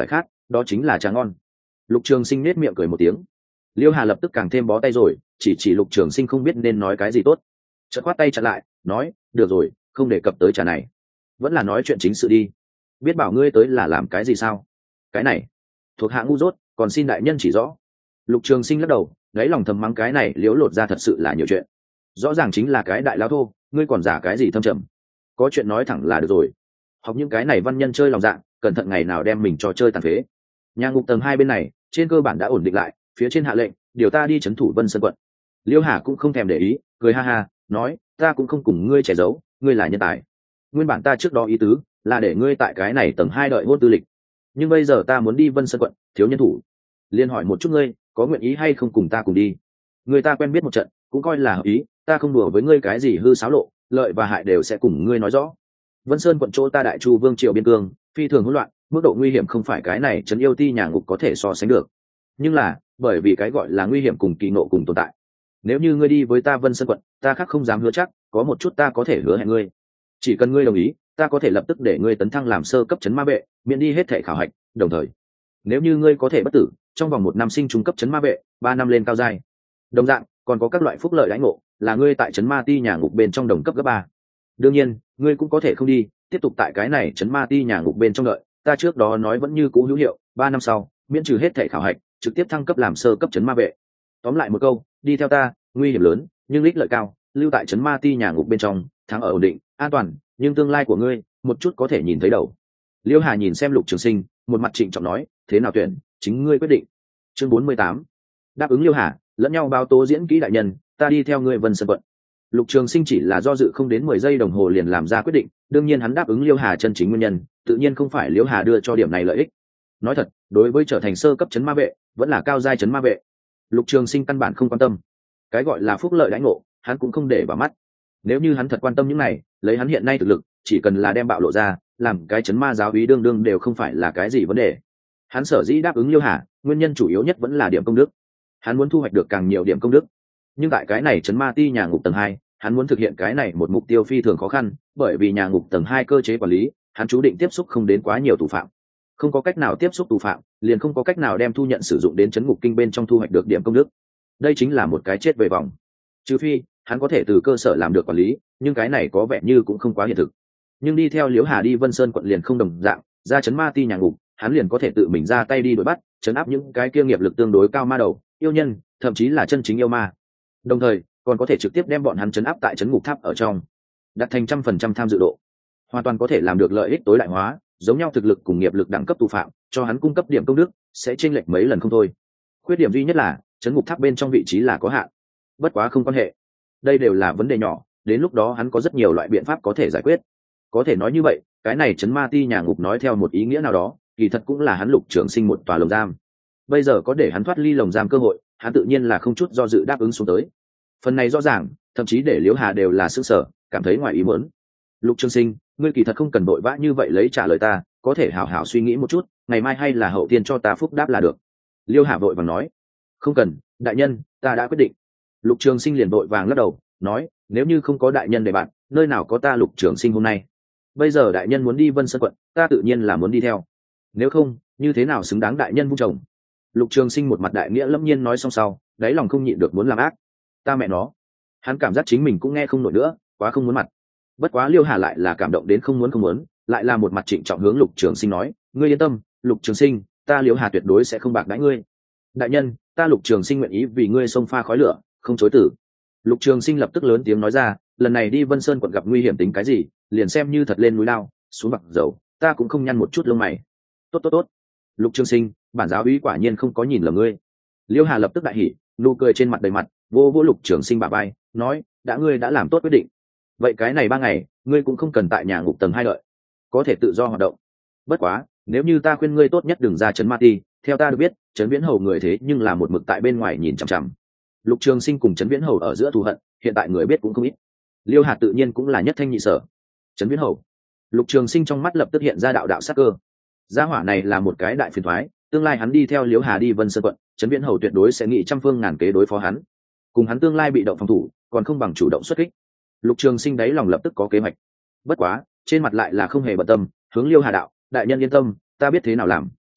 Speaker 1: đó chính là trà ngon. Lục Trường Sinh nết miệng cười một tiếng. Liêu Hà lập tức càng thêm bó tay rồi, chỉ chỉ Lục Trường Sinh không biết nên nói cái gì tốt. Chợt khoát tay chặn lại, nói, được rồi, không đề cập tới trà này, vẫn là nói chuyện chính sự đi. Biết bảo ngươi tới là làm cái gì sao? Cái này thuộc hạ ngu dốt, còn xin đại nhân chỉ rõ. Lục Trường Sinh lắc đầu, đáy lòng thầm mắng cái này liếu lột ra thật sự là nhiều chuyện. Rõ ràng chính là cái đại lão thô, ngươi còn giả cái gì thâm trầm? Có chuyện nói thẳng là được rồi. Học những cái này văn nhân chơi lòng dạ, cẩn thận ngày nào đem mình cho chơi tàn phế. Nhà ngục tầng hai bên này trên cơ bản đã ổn định lại, phía trên hạ lệnh điều ta đi trấn thủ Vân Sơn quận. Liêu Hà cũng không thèm để ý, cười ha ha, nói, ta cũng không cùng ngươi che giấu, ngươi là nhân tài. Nguyên bản ta trước đó ý tứ là để ngươi tại cái này tầng hai đợi hôn tư lịch, nhưng bây giờ ta muốn đi Vân Sơn quận, thiếu nhân thủ, liên hỏi một chút ngươi có nguyện ý hay không cùng ta cùng đi. Người ta quen biết một trận, cũng coi là hợp ý, ta không đùa với ngươi cái gì hư xáo lộ, lợi và hại đều sẽ cùng ngươi nói rõ. Vân Sơn quận chỗ ta đại chu vương triều biên cương, phi thường hỗn loạn, mức độ nguy hiểm không phải cái này trấn yêu ti nhà ngục có thể so sánh được. Nhưng là bởi vì cái gọi là nguy hiểm cùng kỳ nộ cùng tồn tại, nếu như ngươi đi với ta Vân Sơn quận, ta khác không dám hứa chắc, có một chút ta có thể hứa hẹn ngươi, chỉ cần ngươi đồng ý, ta có thể lập tức để ngươi tấn thăng làm sơ cấp trấn ma vệ, miễn đi hết thảy khảo hạch. Đồng thời, nếu như ngươi có thể bất tử, trong vòng một năm sinh trung cấp trấn ma vệ, ba năm lên cao giai. Đồng dạng, còn có các loại phúc lợi đãi ngộ, là ngươi tại trấn ma ti nhà ngục bên trong đồng cấp gấp ba. Đương nhiên, ngươi cũng có thể không đi, tiếp tục tại cái này trấn ma ti nhà ngục bên trong đợi, ta trước đó nói vẫn như cũ hữu hiệu, ba năm sau, miễn trừ hết thảy khảo hạch, trực tiếp thăng cấp làm sơ cấp trấn ma vệ. Tóm lại một câu, đi theo ta, nguy hiểm lớn, nhưng ích lợi cao, lưu tại trấn ma ti nhà ngục bên trong, thắng ở ổn định, an toàn, nhưng tương lai của ngươi, một chút có thể nhìn thấy đầu. Liêu Hà nhìn xem Lục Trường Sinh, một mặt trịnh trọng nói, thế nào tuyển, chính ngươi quyết định. Chương bốn mươi tám, đáp ứng Liêu Hà, lẫn nhau báo tố diễn kỹ đại nhân, ta đi theo ngươi Vân Sơn quận. Lục Trường Sinh chỉ là do dự không đến mười giây đồng hồ liền làm ra quyết định, đương nhiên hắn đáp ứng Liêu Hà chân chính nguyên nhân, tự nhiên không phải Liêu Hà đưa cho điểm này lợi ích. Nói thật, đối với trở thành sơ cấp trấn ma vệ, vẫn là cao giai trấn ma vệ, Lục Trường Sinh căn bản không quan tâm. Cái gọi là phúc lợi đãi ngộ, hắn cũng không để vào mắt. Nếu như hắn thật quan tâm những này, lấy hắn hiện nay thực lực, chỉ cần là đem bạo lộ ra, làm cái trấn ma giáo úy đương đương đều không phải là cái gì vấn đề. Hắn sở dĩ đáp ứng Liêu Hà, nguyên nhân chủ yếu nhất vẫn là điểm công đức. Hắn muốn thu hoạch được càng nhiều điểm công đức. Nhưng tại cái này trấn ma ti nhà ngục tầng hai, hắn muốn thực hiện cái này một mục tiêu phi thường khó khăn, bởi vì nhà ngục tầng hai cơ chế quản lý, hắn chú định tiếp xúc không đến quá nhiều tù phạm. Không có cách nào tiếp xúc tù phạm, liền không có cách nào đem thu nhận sử dụng đến trấn ngục kinh bên trong thu hoạch được điểm công đức. Đây chính là một cái chết về vòng. Trừ phi hắn có thể từ cơ sở làm được quản lý, nhưng cái này có vẻ như cũng không quá hiện thực. Nhưng đi theo Liễu Hà đi Vân Sơn quận liền không đồng dạng, ra trấn ma ti nhà ngục, hắn liền có thể tự mình ra tay đi đuổi bắt, trấn áp những cái kia nghiệp lực tương đối cao ma đầu, yêu nhân, thậm chí là chân chính yêu ma. Đồng thời, còn có thể trực tiếp đem bọn hắn trấn áp tại trấn ngục tháp ở trong, đặt thành trăm phần trăm tham dự độ, hoàn toàn có thể làm được lợi ích tối đại hóa, giống nhau thực lực cùng nghiệp lực đẳng cấp tù phạm, cho hắn cung cấp điểm công đức sẽ chênh lệch mấy lần không thôi. Khuyết điểm duy nhất là trấn ngục tháp bên trong vị trí là có hạn, bất quá không quan hệ, đây đều là vấn đề nhỏ, đến lúc đó hắn có rất nhiều loại biện pháp có thể giải quyết. Có thể nói như vậy, cái này trấn ma ti nhà ngục nói theo một ý nghĩa nào đó, kỳ thật cũng là hắn Lục Trường Sinh một tòa lồng giam. Bây giờ có để hắn thoát ly lồng giam cơ hội, hắn tự nhiên là không chút do dự đáp ứng xuống tới. Phần này rõ ràng, thậm chí để Liễu Hà đều là sững sờ, cảm thấy ngoài ý muốn. Lục Trường Sinh, ngươi kỳ thật không cần vội vã như vậy lấy trả lời ta, có thể hảo hảo suy nghĩ một chút, ngày mai hay là hậu tiên cho ta phúc đáp là được. Liêu Hà vội vàng nói, không cần, đại nhân, ta đã quyết định. Lục Trường Sinh liền vội vàng lắc đầu, nói, nếu như không có đại nhân để bạn, nơi nào có ta Lục Trường Sinh hôm nay. Bây giờ đại nhân muốn đi Vân Sơn quận, ta tự nhiên là muốn đi theo. Nếu không, như thế nào xứng đáng đại nhân vung chồng. Lục Trường Sinh một mặt đại nghĩa lâm nhiên nói xong sau, đáy lòng không nhịn được muốn làm ác. Ta mẹ nó, hắn cảm giác chính mình cũng nghe không nổi nữa, quá không muốn mặt. Bất quá Liêu Hà lại là cảm động đến không muốn không muốn, lại là một mặt trịnh trọng hướng Lục Trường Sinh nói, ngươi yên tâm, Lục Trường Sinh, ta Liêu Hà tuyệt đối sẽ không bạc đãi ngươi. Đại nhân, ta Lục Trường Sinh nguyện ý vì ngươi xông pha khói lửa, không chối từ. Lục Trường Sinh lập tức lớn tiếng nói ra, lần này đi Vân Sơn quận gặp nguy hiểm tính cái gì, liền xem như thật lên núi lao, xuống bạc dầu, ta cũng không nhăn một chút lông mày. Tốt tốt tốt. Lục Trường Sinh, bản giáo úy quả nhiên không có nhìn lầm ngươi. Liêu Hà lập tức đại hỉ, nụ cười trên mặt đầy mặt, vô vô Lục Trường Sinh bả vai, nói, đã ngươi đã làm tốt quyết định, vậy cái này ba ngày, ngươi cũng không cần tại nhà ngục tầng hai đợi, có thể tự do hoạt động. Bất quá, nếu như ta khuyên ngươi tốt nhất đừng ra trấn ma ti, theo ta được biết, trấn Viễn Hầu người thế nhưng là một mực tại bên ngoài nhìn chằm chằm. Lục Trường Sinh cùng trấn Viễn Hầu ở giữa thù hận, hiện tại người biết cũng không ít. Liêu Hà tự nhiên cũng là nhất thanh nhị sở. Trấn Viễn Hầu, Lục Trường Sinh trong mắt lập tức hiện ra đạo đạo sắc cơ. Gia hỏa này là một cái đại phiền toái, tương lai hắn đi theo Liêu Hà đi Vân Sơn quận, trấn Viễn Hầu tuyệt đối sẽ nghĩ trăm phương ngàn kế đối phó hắn. Cùng hắn tương lai bị động phòng thủ, còn không bằng chủ động xuất kích. Lục Trường Sinh đáy lòng lập tức có kế hoạch. Bất quá, trên mặt lại là không hề bận tâm, hướng Liêu Hà đạo, đại nhân yên tâm, ta biết thế nào làm,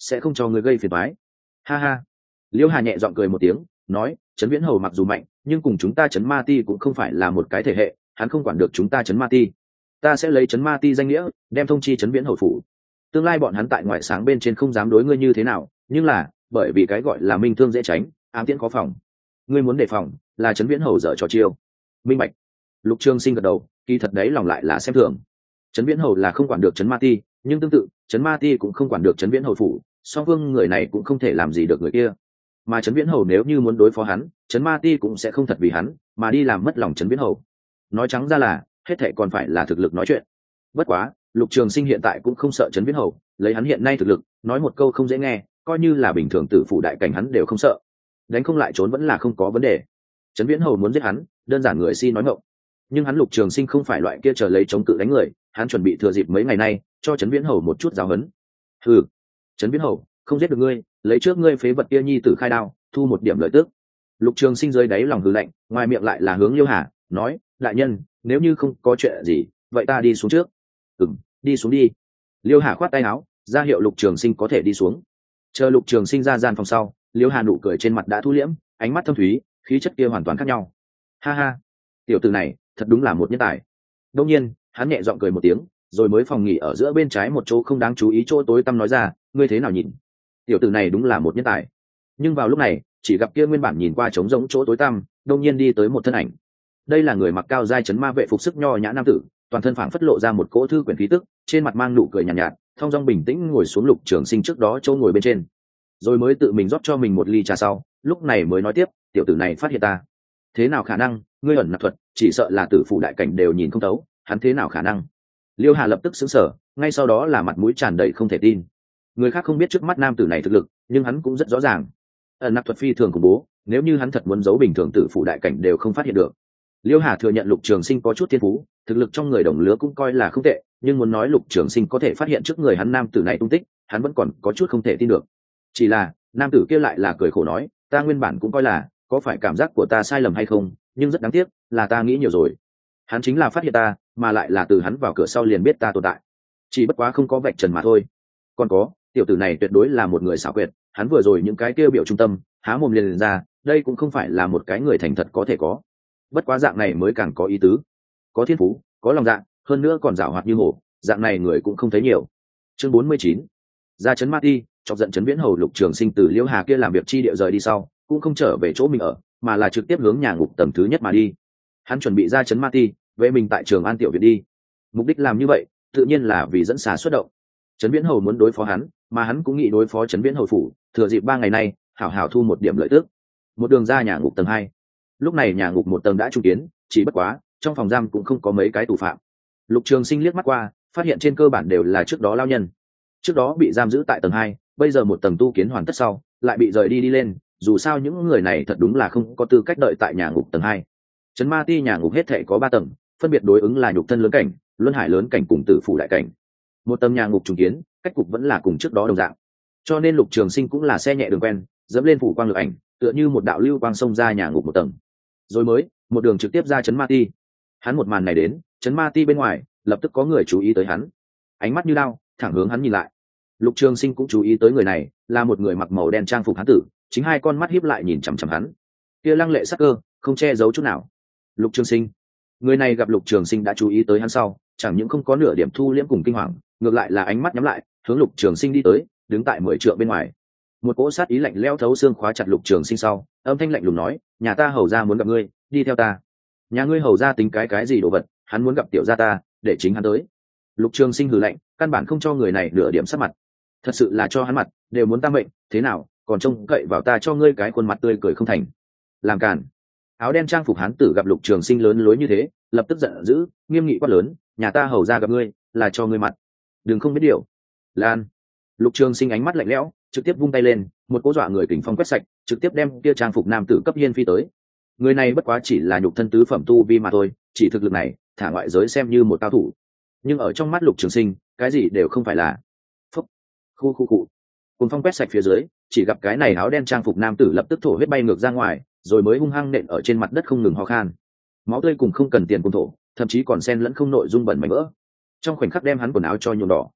Speaker 1: sẽ không cho ngươi gây phiền toái. Ha ha. Liêu Hà nhẹ giọng cười một tiếng, nói, Trấn Viễn Hầu mặc dù mạnh, nhưng cùng chúng ta Trấn Ma Ti cũng không phải là một cái thể hệ, hắn không quản được chúng ta Trấn Ma Ti. Ta sẽ lấy Trấn Ma Ti danh nghĩa, đem thông chi Trấn Viễn Hầu phủ. Tương lai bọn hắn tại ngoại sáng bên trên không dám đối ngươi như thế nào, nhưng là, bởi vì cái gọi là minh thương dễ tránh, ám tiễn khó phòng. Ngươi muốn đề phòng, là Trấn Viễn Hầu dở trò chiêu. Minh bạch. Lục Trường Sinh gật đầu, kỳ thật đấy lòng lại là xem thường. Trấn Viễn Hầu là không quản được Trấn Ma Ti, nhưng tương tự, Trấn Ma Ti cũng không quản được Trấn Viễn Hầu phủ, song phương người này cũng không thể làm gì được người kia. Mà Trấn Viễn Hầu nếu như muốn đối phó hắn, Trấn Ma Ti cũng sẽ không thật vì hắn mà đi làm mất lòng Trấn Viễn Hầu. Nói trắng ra là, hết thảy còn phải là thực lực nói chuyện. Bất quá, Lục Trường Sinh hiện tại cũng không sợ Trấn Viễn Hầu, lấy hắn hiện nay thực lực, nói một câu không dễ nghe, coi như là bình thường tử phụ đại cảnh hắn đều không sợ. Đánh không lại trốn vẫn là không có vấn đề. Trấn Viễn Hầu muốn giết hắn, đơn giản người si nói ngọng. Nhưng hắn Lục Trường Sinh không phải loại kia chờ lấy chống cự đánh người, hắn chuẩn bị thừa dịp mấy ngày nay, cho Trấn Viễn Hầu một chút giáo huấn. Hừ, Trấn Viễn Hầu, không giết được ngươi, lấy trước ngươi phế vật kia nhi tử khai đao, thu một điểm lợi tức. Lục Trường Sinh rơi đáy lòng hừ lạnh, ngoài miệng lại là hướng Liêu Hà, nói, đại nhân, nếu như không có chuyện gì, vậy ta đi xuống trước. Ừm, đi xuống đi. Liêu Hà khoát tay áo, ra hiệu Lục Trường Sinh có thể đi xuống. Chờ Lục Trường Sinh ra gian phòng sau, Liêu Hà nụ cười trên mặt đã thu liễm, ánh mắt thâm thúy, khí chất kia hoàn toàn khác nhau. Ha ha, tiểu tử này, thật đúng là một nhân tài. Đương nhiên, hắn nhẹ giọng cười một tiếng, rồi mới phòng nghỉ ở giữa bên trái một chỗ không đáng chú ý chỗ tối tăm nói ra, ngươi thế nào nhìn? Tiểu tử này đúng là một nhân tài. Nhưng vào lúc này, chỉ gặp kia nguyên bản nhìn qua trống rỗng chỗ tối tăm, đột nhiên đi tới một thân ảnh. Đây là người mặc cao giai trấn ma vệ phục sức nho nhã nam tử, toàn thân phảng phất lộ ra một cỗ thư quyển khí tức, trên mặt mang nụ cười nhàn nhạt, nhạt, thong dong bình tĩnh ngồi xuống Lục Trường Sinh trước đó chỗ ngồi bên trên. Rồi mới tự mình rót cho mình một ly trà sau, lúc này mới nói tiếp, tiểu tử này phát hiện ta. Thế nào khả năng, ngươi ẩn nặc thuật, chỉ sợ là tử phụ đại cảnh đều nhìn không thấu, hắn thế nào khả năng? Liêu Hà lập tức sững sờ, ngay sau đó là mặt mũi tràn đầy không thể tin. Người khác không biết trước mắt nam tử này thực lực, nhưng hắn cũng rất rõ ràng. Ẩn nặc thuật phi thường khủng bố, nếu như hắn thật muốn giấu bình thường tử phụ đại cảnh đều không phát hiện được. Liêu Hà thừa nhận Lục Trường Sinh có chút thiên phú, thực lực trong người đồng lứa cũng coi là không tệ, nhưng muốn nói Lục Trường Sinh có thể phát hiện trước người hắn nam tử này tung tích, hắn vẫn còn có chút không thể tin được. Chỉ là, nam tử kia lại là cười khổ nói, ta nguyên bản cũng coi là, có phải cảm giác của ta sai lầm hay không, nhưng rất đáng tiếc, là ta nghĩ nhiều rồi. Hắn chính là phát hiện ta, mà lại là từ hắn vào cửa sau liền biết ta tồn tại. Chỉ bất quá không có vạch trần mà thôi. Còn có, tiểu tử này tuyệt đối là một người xảo quyệt, hắn vừa rồi những cái kêu biểu trung tâm, há mồm liền, liền ra, đây cũng không phải là một cái người thành thật có thể có. Bất quá dạng này mới càng có ý tứ, có thiên phú, có lòng dạ, hơn nữa còn giảo hoạt như hổ, dạng này người cũng không thấy nhiều. Chương bốn mươi chín, ra Trấn Ma Ti, chọc giận Trấn Viễn Hầu. Lục Trường Sinh từ Liễu Hà kia làm việc chi địa rời đi sau, cũng không trở về chỗ mình ở, mà là trực tiếp hướng nhà ngục tầng thứ nhất mà đi. Hắn chuẩn bị ra Trấn Ma Ti, về mình tại Trường An tiểu viện đi. Mục đích làm như vậy, tự nhiên là vì dẫn xà xuất động. Trấn Viễn Hầu muốn đối phó hắn, mà hắn cũng nghĩ đối phó Trấn Viễn Hầu phủ, thừa dịp ba ngày nay, hảo hảo thu một điểm lợi tức. Một đường ra nhà ngục tầng hai. Lúc này nhà ngục một tầng đã trung kiến, chỉ bất quá, trong phòng giam cũng không có mấy cái tù phạm. Lục Trường Sinh liếc mắt qua, phát hiện trên cơ bản đều là trước đó lao nhân. Trước đó bị giam giữ tại tầng hai, bây giờ một tầng tu kiến hoàn tất sau, lại bị rời đi đi lên, dù sao những người này thật đúng là không có tư cách đợi tại nhà ngục tầng hai. Trấn Ma Ti nhà ngục hết thảy có ba tầng, phân biệt đối ứng là nhục thân lớn cảnh, luân hải lớn cảnh cùng tử phủ đại cảnh. Một tầng nhà ngục trùng kiến, cách cục vẫn là cùng trước đó đồng dạng. Cho nên Lục Trường Sinh cũng là xe nhẹ đường quen, dẫm lên phủ quang lực ảnh, tựa như một đạo lưu quang xông ra nhà ngục một tầng. Rồi mới, một đường trực tiếp ra Trấn Ma Ti. Hắn một màn này đến, Trấn Ma Ti bên ngoài, lập tức có người chú ý tới hắn. Ánh mắt như đao, thẳng hướng hắn nhìn lại. Lục Trường Sinh cũng chú ý tới người này, là một người mặc màu đen trang phục hán tử, chính hai con mắt híp lại nhìn chằm chằm hắn. Kia lăng lệ sắc cơ, không che giấu chút nào. Lục Trường Sinh. Người này gặp Lục Trường Sinh đã chú ý tới hắn sau, chẳng những không có nửa điểm thu liễm cùng kinh hoàng, ngược lại là ánh mắt nhắm lại, hướng Lục Trường Sinh đi tới, đứng tại mười trượng bên ngoài. Một cỗ sát ý lạnh lẽo thấu xương khóa chặt Lục Trường Sinh sau, âm thanh lạnh lùng nói, nhà ta hầu gia muốn gặp ngươi, đi theo ta. Nhà ngươi hầu gia tính cái cái gì đồ vật, hắn muốn gặp tiểu gia ta, để chính hắn tới. Lục Trường Sinh hừ lạnh, căn bản không cho người này nửa điểm sắc mặt. Thật sự là cho hắn mặt, đều muốn ta mệnh, thế nào, còn trông cậy vào ta cho ngươi cái khuôn mặt tươi cười không thành. Làm càn. Áo đen trang phục hán tử gặp Lục Trường Sinh lớn lối như thế, lập tức giận dữ, nghiêm nghị quát lớn, nhà ta hầu gia gặp ngươi, là cho ngươi mặt. Đừng không biết điều. Lan. Lục Trường Sinh ánh mắt lạnh lẽo, trực tiếp vung tay lên, một cỗ dọa người kình phong quét sạch, trực tiếp đem kia trang phục nam tử cấp hiên phi tới. Người này bất quá chỉ là nhục thân tứ phẩm tu vi mà thôi, chỉ thực lực này, thả ngoại giới xem như một cao thủ. Nhưng ở trong mắt Lục Trường Sinh, cái gì đều không phải là. Phúc. Khu khu cụ. Cùng phong quét sạch phía dưới, chỉ gặp cái này áo đen trang phục nam tử lập tức thổ huyết bay ngược ra ngoài, rồi mới hung hăng nện ở trên mặt đất không ngừng ho khan. Máu tươi cùng không cần tiền cùng thổ, thậm chí còn xen lẫn không nội dung bẩn mảnh vỡ. Trong khoảnh khắc đem hắn quần áo cho nhuộm đỏ.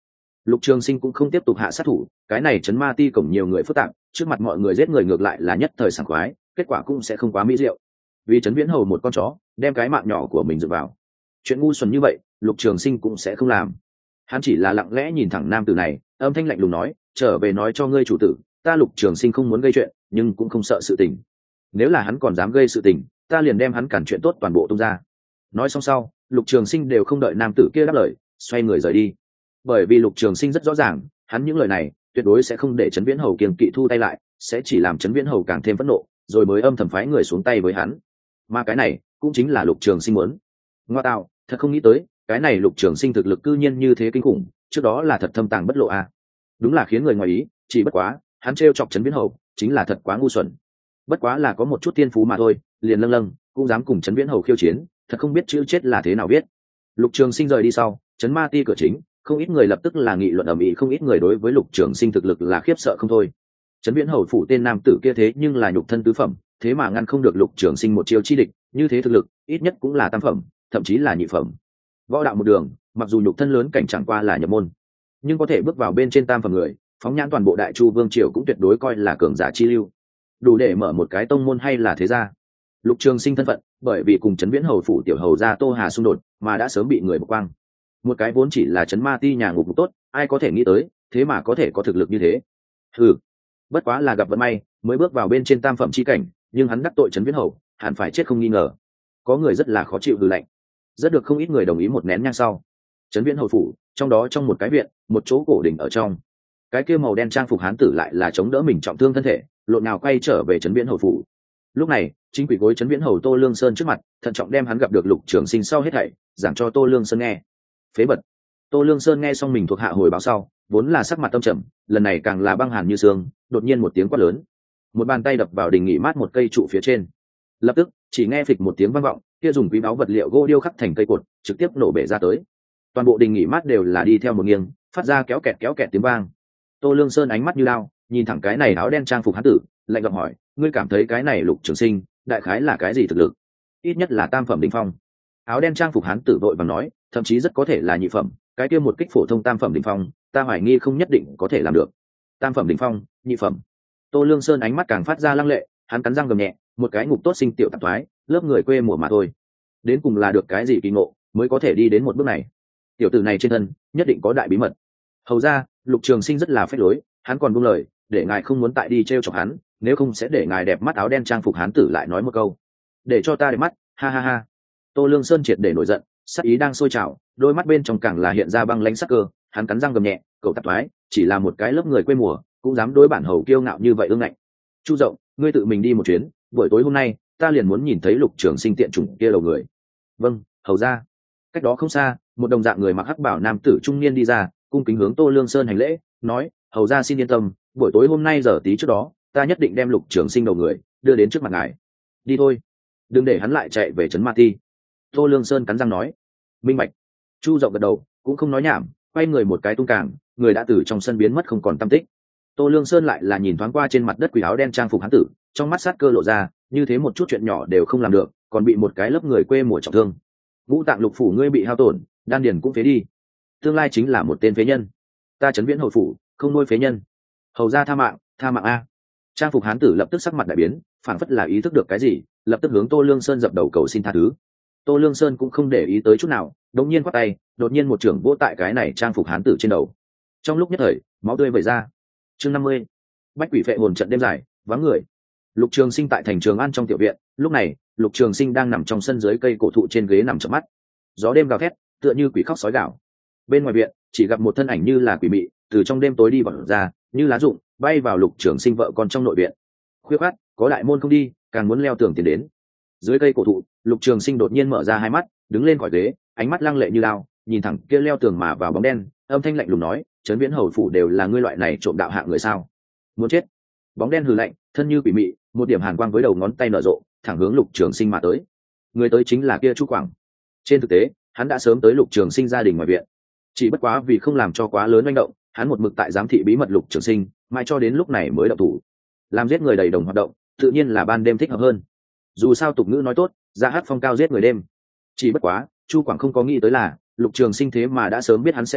Speaker 1: Lục Trường Sinh cũng không tiếp tục hạ sát thủ, cái này trấn ma ti cổng nhiều người phức tạp, trước mặt mọi người giết người ngược lại là nhất thời sảng khoái, kết quả cũng sẽ không quá mỹ diệu. Vì trấn Viễn Hầu một con chó, đem cái mạng nhỏ của mình dựa vào. Chuyện ngu xuẩn như vậy, Lục Trường Sinh cũng sẽ không làm. Hắn chỉ là lặng lẽ nhìn thẳng nam tử này, âm thanh lạnh lùng nói, trở về nói cho ngươi chủ tử, ta Lục Trường Sinh không muốn gây chuyện, nhưng cũng không sợ sự tình. Nếu là hắn còn dám gây sự tình, ta liền đem hắn cản chuyện tốt toàn bộ tung ra. Nói xong sau, Lục Trường Sinh đều không đợi nam tử kia đáp lời, xoay người rời đi. Bởi vì Lục Trường Sinh rất rõ ràng, hắn những lời này tuyệt đối sẽ không để Trấn Viễn Hầu kiêng kỵ thu tay lại, sẽ chỉ làm Trấn Viễn Hầu càng thêm phẫn nộ, rồi mới âm thầm phái người xuống tay với hắn. Mà cái này cũng chính là Lục Trường Sinh muốn. Ngoa tạo, thật không nghĩ tới, cái này Lục Trường Sinh thực lực cư nhiên như thế kinh khủng, trước đó là thật thâm tàng bất lộ à? Đúng là khiến người ngoài ý, chỉ bất quá, hắn trêu chọc Trấn Viễn Hầu, chính là thật quá ngu xuẩn. Bất quá là có một chút tiên phú mà thôi, liền lâng lâng, cũng dám cùng Trấn Viễn Hầu khiêu chiến, thật không biết chữ chết là thế nào viết. Lục Trường Sinh rời đi sau, Trấn Ma Ti cửa chính, không ít người lập tức là nghị luận ầm ĩ, không ít người đối với Lục Trường Sinh thực lực là khiếp sợ không thôi. Trấn Viễn Hầu phủ tên nam tử kia thế nhưng là nhục thân tứ phẩm, thế mà ngăn không được Lục Trường Sinh một chiêu chi địch, như thế thực lực, ít nhất cũng là tam phẩm, thậm chí là nhị phẩm. Võ đạo một đường, mặc dù nhục thân lớn cảnh chẳng qua là nhập môn, nhưng có thể bước vào bên trên tam phẩm người, phóng nhãn toàn bộ Đại Chu vương triều cũng tuyệt đối coi là cường giả chi lưu, đủ để mở một cái tông môn hay là thế gia. Lục Trường Sinh thân phận, bởi vì cùng Trấn Viễn Hầu phủ tiểu hầu gia Tô Hà xung đột, mà đã sớm bị người bỏ quang. Một cái vốn chỉ là Trấn Ma Ti nhà ngục tốt, ai có thể nghĩ tới, thế mà có thể có thực lực như thế. Hừ, bất quá là gặp vận may, mới bước vào bên trên tam phẩm chi cảnh, nhưng hắn đắc tội Trấn Viễn Hầu, hẳn phải chết không nghi ngờ. Có người rất là khó chịu hừ lạnh. Rất được không ít người đồng ý một nén nhang sau. Trấn Viễn Hầu phủ, trong đó trong một cái viện, một chỗ cổ đỉnh ở trong. Cái kia màu đen trang phục hán tử lại là chống đỡ mình trọng thương thân thể, lộn nào quay trở về Trấn Viễn Hầu phủ. Lúc này, chính quỷ gối Trấn Viễn Hầu Tô Lương Sơn trước mặt, thận trọng đem hắn gặp được Lục Trường Sinh sau hết thảy giảng cho Tô Lương Sơn nghe. Phế bật. Tô Lương Sơn nghe xong mình thuộc hạ hồi báo sau, vốn là sắc mặt tâm trầm, lần này càng là băng hàn như xương, đột nhiên một tiếng quát lớn, một bàn tay đập vào đình nghỉ mát một cây trụ phía trên. Lập tức, chỉ nghe phịch một tiếng vang vọng, kia dùng quý báu vật liệu gỗ điêu khắc thành cây cột, trực tiếp nổ bể ra tới. Toàn bộ đình nghỉ mát đều là đi theo một nghiêng, phát ra kéo kẹt kéo kẹt tiếng vang. Tô Lương Sơn ánh mắt như lao, nhìn thẳng cái này áo đen trang phục hán tử, lạnh giọng hỏi, ngươi cảm thấy cái này Lục Trường Sinh, đại khái là cái gì thực lực? Ít nhất là tam phẩm đỉnh phong. Áo đen trang phục hán tử vội vàng nói, thậm chí rất có thể là nhị phẩm, cái kia một kích phổ thông tam phẩm đỉnh phong, ta hoài nghi không nhất định có thể làm được. Tam phẩm đỉnh phong, nhị phẩm. Tô Lương Sơn ánh mắt càng phát ra lăng lệ, hắn cắn răng gầm nhẹ, một cái ngục tốt sinh tiểu tạp thoái, lớp người quê mùa mà thôi. Đến cùng là được cái gì kỳ ngộ, mới có thể đi đến một bước này. Tiểu tử này trên thân, nhất định có đại bí mật. Hầu ra, Lục Trường Sinh rất là phách lối, hắn còn buông lời, để ngài không muốn tại đi trêu chọc hắn, nếu không sẽ để ngài đẹp mắt áo đen trang phục hán tử lại nói một câu, để cho ta đẹp mắt, ha ha ha. Tô Lương Sơn triệt để nổi giận, sắc ý đang sôi trào, đôi mắt bên trong càng là hiện ra băng lãnh sắc cơ, hắn cắn răng gầm nhẹ, cậu tạp thoái, chỉ là một cái lớp người quê mùa, cũng dám đối bản hầu kiêu ngạo như vậy ương ngạnh. Chu Rộng, ngươi tự mình đi một chuyến, buổi tối hôm nay, ta liền muốn nhìn thấy Lục Trường Sinh tiện chủng kia đầu người. Vâng, hầu ra. Cách đó không xa, một đồng dạng người mặc hắc bảo nam tử trung niên đi ra, cung kính hướng Tô Lương Sơn hành lễ, nói, hầu ra xin yên tâm, buổi tối hôm nay giờ tí trước đó, ta nhất định đem Lục Trường Sinh đầu người đưa đến trước mặt ngài. Đi thôi, đừng để hắn lại chạy về trấn Ma Ti. Tô Lương Sơn cắn răng nói. Minh bạch. Chu Rộng gật đầu, cũng không nói nhảm, quay người một cái tung cảng, người đã từ trong sân biến mất không còn tăm tích. Tô Lương Sơn lại là nhìn thoáng qua trên mặt đất quỷ áo đen trang phục hán tử, trong mắt sát cơ lộ ra, như thế một chút chuyện nhỏ đều không làm được, còn bị một cái lớp người quê mùa trọng thương. Ngũ tạng lục phủ ngươi bị hao tổn, đan điền cũng phế đi, tương lai chính là một tên phế nhân. Ta Trấn Viễn Hầu phủ không nuôi phế nhân. Hầu ra tha mạng, tha mạng a. Trang phục hán tử lập tức sắc mặt đại biến, phảng phất là ý thức được cái gì, lập tức hướng Tô Lương Sơn dập đầu cầu xin tha thứ. Tô Lương Sơn cũng không để ý tới chút nào, đột nhiên quát tay, đột nhiên một trưởng vỗ tại cái này trang phục hán tử trên đầu. Trong lúc nhất thời, máu tươi vẩy ra. Chương năm mươi, Bách quỷ phệ hồn trận đêm dài, vắng người. Lục Trường Sinh tại thành Trường An trong tiểu viện, lúc này, Lục Trường Sinh đang nằm trong sân dưới cây cổ thụ trên ghế nằm chợp mắt. Gió đêm gào thét, tựa như quỷ khóc sói gào. Bên ngoài viện, chỉ gặp một thân ảnh như là quỷ mị, từ trong đêm tối đi vào ra, như lá rụng, bay vào Lục Trường Sinh vợ con trong nội viện. Khuya khoắt, có đại môn không đi, càng muốn leo tường tiến đến. Dưới cây cổ thụ, Lục Trường Sinh đột nhiên mở ra hai mắt, đứng lên khỏi ghế, ánh mắt lăng lệ như lao, nhìn thẳng kia leo tường mà vào bóng đen, âm thanh lạnh lùng nói, Trấn Viễn Hầu phủ đều là ngươi loại này trộm đạo hạng người sao? Muốn chết. Bóng đen hừ lạnh, thân như quỷ mị, một điểm hàn quang với đầu ngón tay nở rộ, thẳng hướng Lục Trường Sinh mà tới. Người tới chính là kia Chu Quảng. Trên thực tế, hắn đã sớm tới Lục Trường Sinh gia đình ngoài viện. Chỉ bất quá vì không làm cho quá lớn manh động, hắn một mực tại giám thị bí mật Lục Trường Sinh, mãi cho đến lúc này mới động thủ. Làm giết người đầy đồng hoạt động, tự nhiên là ban đêm thích hợp hơn. Dù sao tục ngữ nói tốt, ra hát phong cao giết người đêm. Chỉ bất quá, Chu Quảng không có nghĩ tới là Lục Trường Sinh thế mà đã sớm biết hắn sẽ tới,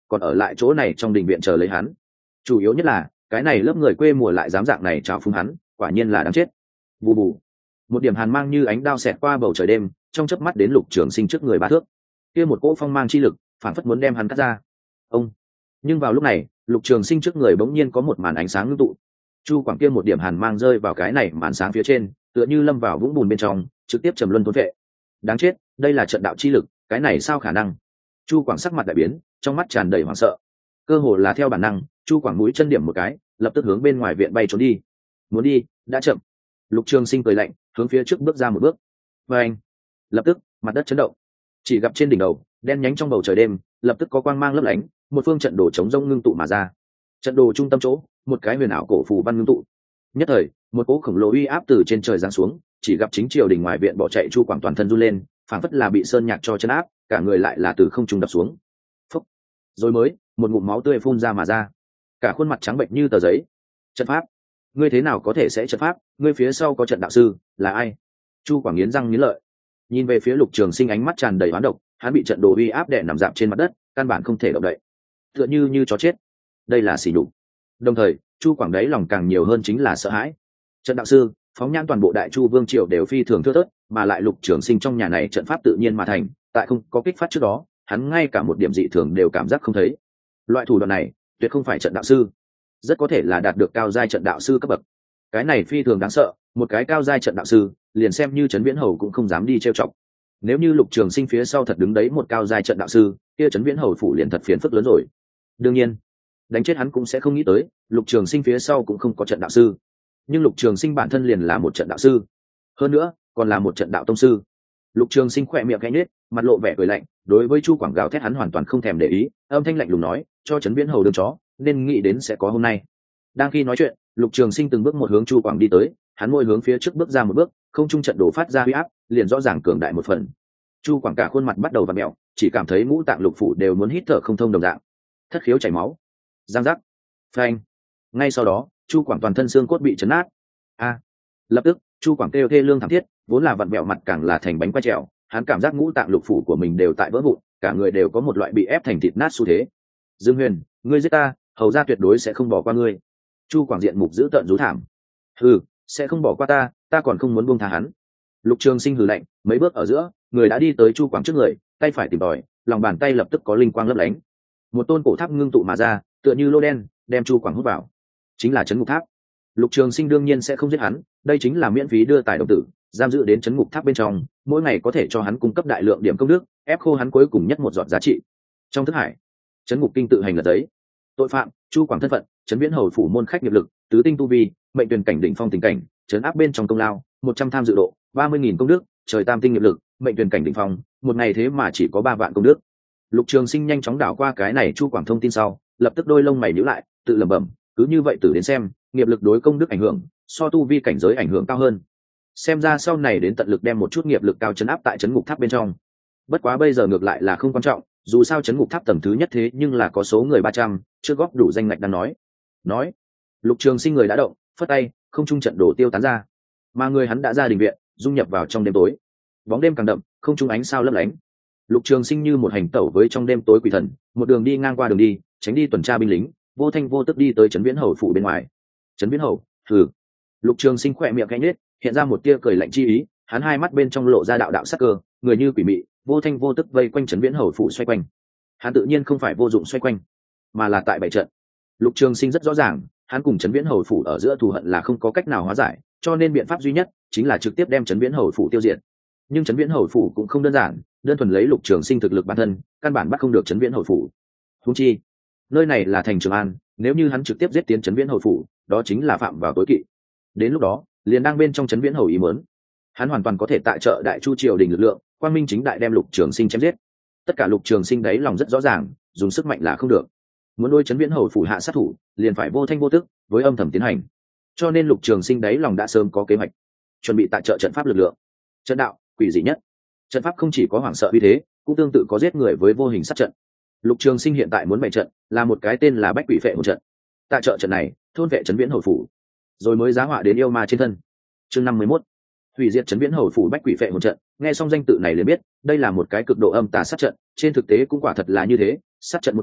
Speaker 1: còn ở lại chỗ này trong đình viện chờ lấy hắn. Chủ yếu nhất là cái này lớp người quê mùa lại dám dạng này chào phúng hắn, quả nhiên là đáng chết. Bù bù, một điểm hàn mang như ánh đao xẹt qua bầu trời đêm, trong chớp mắt đến Lục Trường Sinh trước người ba thước. Kia một cỗ phong mang chi lực phản phất muốn đem hắn cắt ra. Ông. Nhưng vào lúc này, Lục Trường Sinh trước người bỗng nhiên có một màn ánh sáng ngưng tụ. Chu Quảng kia một điểm hàn mang rơi vào cái này màn sáng phía trên, tựa như lâm vào vũng bùn bên trong, trực tiếp trầm luân thôn vệ. Đáng chết, đây là trận đạo chi lực, cái này sao khả năng? Chu Quảng sắc mặt đại biến, trong mắt tràn đầy hoảng sợ. Cơ hồ là theo bản năng, Chu Quảng mũi chân điểm một cái, lập tức hướng bên ngoài viện bay trốn đi. Muốn đi, đã chậm. Lục Trường Sinh cười lạnh, hướng phía trước bước ra một bước. Và anh, lập tức mặt đất chấn động, chỉ gặp trên đỉnh đầu đen nhánh trong bầu trời đêm lập tức có quang mang lấp lánh, một phương trận đồ chống rông ngưng tụ mà ra. Trận đồ trung tâm chỗ, một cái huyền ảo cổ phù văn ngưng tụ. Nhất thời, một cỗ khổng lồ uy áp từ trên trời giáng xuống, chỉ gặp chính triều đình ngoài viện bỏ chạy Chu Quảng toàn thân run lên, phảng phất là bị sơn nhạc cho chấn áp, cả người lại là từ không trung đập xuống. Phốc. Rồi mới, một ngụm máu tươi phun ra mà ra, cả khuôn mặt trắng bệnh như tờ giấy. Trận pháp, ngươi thế nào có thể sẽ trận pháp? Ngươi phía sau có trận đạo sư, là ai? Chu Quảng nghiến răng nghiến lợi, nhìn về phía Lục Trường Sinh, ánh mắt tràn đầy oán độc. Hắn bị trận đồ uy áp đè nằm dạp trên mặt đất, căn bản không thể động đậy, tựa như như chó chết. Đây là sỉ nhục. Đồng thời, Chu Quảng đấy lòng càng nhiều hơn chính là sợ hãi. Trận đạo sư, phóng nhãn toàn bộ Đại Chu vương triều đều phi thường thưa thớt, mà lại Lục Trường Sinh trong nhà này trận pháp tự nhiên mà thành, tại không có kích phát trước đó, hắn ngay cả một điểm dị thường đều cảm giác không thấy. Loại thủ đoạn này, tuyệt không phải trận đạo sư, rất có thể là đạt được cao giai trận đạo sư cấp bậc. Cái này phi thường đáng sợ, một cái cao giai trận đạo sư, liền xem như Trấn Viễn Hầu cũng không dám đi trêu chọc. Nếu như Lục Trường Sinh phía sau thật đứng đấy một cao giai trận đạo sư, kia Trấn Viễn Hầu phủ liền thật phiền phức lớn rồi. Đương nhiên, đánh chết hắn cũng sẽ không nghĩ tới, Lục Trường Sinh phía sau cũng không có trận đạo sư. Nhưng Lục Trường Sinh bản thân liền là một trận đạo sư, hơn nữa còn là một trận đạo tông sư. Lục Trường Sinh khỏe miệng khẽ nhếch, mặt lộ vẻ cười lạnh, đối với Chu Quảng gào thét hắn hoàn toàn không thèm để ý, âm thanh lạnh lùng nói, cho Trấn Viễn Hầu đường chó, nên nghĩ đến sẽ có hôm nay. Đang khi nói chuyện, Lục Trường Sinh từng bước một hướng Chu Quảng đi tới, hắn mỗi hướng phía trước bước ra một bước, không trung trận đổ phát ra uy áp, liền rõ ràng cường đại một phần. Chu Quảng cả khuôn mặt bắt đầu vặn mèo, chỉ cảm thấy ngũ tạng lục phủ đều muốn hít thở không thông đồng dạng, thất khiếu chảy máu, giang giác, phanh. Ngay sau đó, Chu Quảng toàn thân xương cốt bị chấn nát. A! Lập tức, Chu Quảng kêu thê lương thảm thiết, vốn là vặn mèo mặt càng là thành bánh quay trèo, hắn cảm giác ngũ tạng lục phủ của mình đều tại vỡ vụn, cả người đều có một loại bị ép thành thịt nát xu thế. Dương Huyền, ngươi giết ta, hầu gia tuyệt đối sẽ không bỏ qua ngươi. Chu Quảng diện mục dữ tợn rú thảm. Hừ, sẽ không bỏ qua ta, ta còn không muốn buông tha hắn. Lục Trường Sinh hừ lạnh, mấy bước ở giữa, người đã đi tới Chu Quảng trước người, tay phải tìm tòi, lòng bàn tay lập tức có linh quang lấp lánh. Một tôn cổ tháp ngưng tụ mà ra, tựa như lô đen, đem Chu Quảng hút vào. Chính là Trấn Ngục Tháp. Lục Trường Sinh đương nhiên sẽ không giết hắn, đây chính là miễn phí đưa tài đồng tử, giam giữ đến Trấn Ngục Tháp bên trong, mỗi ngày có thể cho hắn cung cấp đại lượng điểm công đức, ép khô hắn cuối cùng nhất một giọt giá trị. Trong thức hải, Trấn Ngục Kinh tự hành là giấy. Tội phạm, Chu Quảng thân phận, Trấn Viễn Hầu phủ môn khách nghiệp lực, tứ tinh tu vi, mệnh tuyển cảnh đỉnh phong tình cảnh, trấn áp bên trong công lao, một trăm tham dự độ, ba mươi nghìn công đức, trời tam tinh nghiệp lực, mệnh tuyển cảnh đỉnh phong, một ngày thế mà chỉ có ba vạn công đức. Lục Trường Sinh nhanh chóng đảo qua cái này Chu Quảng thông tin sau, lập tức đôi lông mày nhíu lại, tự lẩm bẩm, cứ như vậy từ đến xem, nghiệp lực đối công đức ảnh hưởng, so tu vi cảnh giới ảnh hưởng cao hơn. Xem ra sau này đến tận lực đem một chút nghiệp lực cao trấn áp tại trấn ngục tháp bên trong. Bất quá bây giờ ngược lại là không quan trọng, dù sao trấn ngục tháp tầng thứ nhất thế nhưng là có số người ba trăm, chưa góp đủ danh ngạch đang nói. Nói, Lục Trường Sinh người đã động, phất tay, không trung trận đổ tiêu tán ra, mà người hắn đã ra đình viện, dung nhập vào trong đêm tối. Bóng đêm càng đậm, không trung ánh sao lấp lánh. Lục Trường Sinh như một hành tẩu với trong đêm tối quỷ thần, một đường đi ngang qua đường đi, tránh đi tuần tra binh lính, vô thanh vô tức đi tới Trấn Viễn Hầu phủ bên ngoài. Trấn Viễn Hầu, hừ. Lục Trường Sinh khẽ miệng khẽ nhếch, hiện ra một tia cười lạnh chi ý, hắn hai mắt bên trong lộ ra đạo đạo sắc cơ, người như quỷ mị, vô thanh vô tức vây quanh Trấn Viễn Hầu phủ xoay quanh. Hắn tự nhiên không phải vô dụng xoay quanh, mà là tại bảy trận. Lục Trường Sinh rất rõ ràng, hắn cùng Trấn Viễn Hầu phủ ở giữa thù hận là không có cách nào hóa giải, cho nên biện pháp duy nhất chính là trực tiếp đem Trấn Viễn Hầu phủ tiêu diệt. Nhưng Trấn Viễn Hầu phủ cũng không đơn giản, đơn thuần lấy Lục Trường Sinh thực lực bản thân, căn bản bắt không được Trấn Viễn Hầu phủ. Huống chi, nơi này là thành Trường An, nếu như hắn trực tiếp giết tiến Trấn Viễn Hầu phủ, đó chính là phạm vào tối kỵ. Đến lúc đó, liền đang bên trong Trấn Viễn Hầu ý muốn, hắn hoàn toàn có thể tại trợ Đại Chu triều đình lực lượng, quang minh chính đại đem Lục Trường Sinh chém giết. Tất cả Lục Trường Sinh đấy lòng rất rõ ràng, dùng sức mạnh là không được. Muốn đôi Trấn Viễn Hầu phủ hạ sát thủ, liền phải vô thanh vô tức, với âm thầm tiến hành. Cho nên Lục Trường Sinh đấy lòng đã sớm có kế hoạch, chuẩn bị tại trợ trận pháp lực lượng. Trận đạo, quỷ dị nhất. Trận pháp không chỉ có hoảng sợ uy thế, cũng tương tự có giết người với vô hình sát trận. Lục Trường Sinh hiện tại muốn bày trận, là một cái tên là Bách Quỷ Phệ một trận. Tại trợ trận này, thôn vệ Trấn Viễn Hầu phủ, rồi mới giá họa đến yêu ma trên thân. Chương năm mươi mốt, hủy diệt Trấn Viễn Hầu phủ Bách Quỷ Phệ một trận. Nghe xong danh tự này liền biết, đây là một cái cực độ âm tà sát trận, trên thực tế cũng quả thật là như thế, sát trận một thành,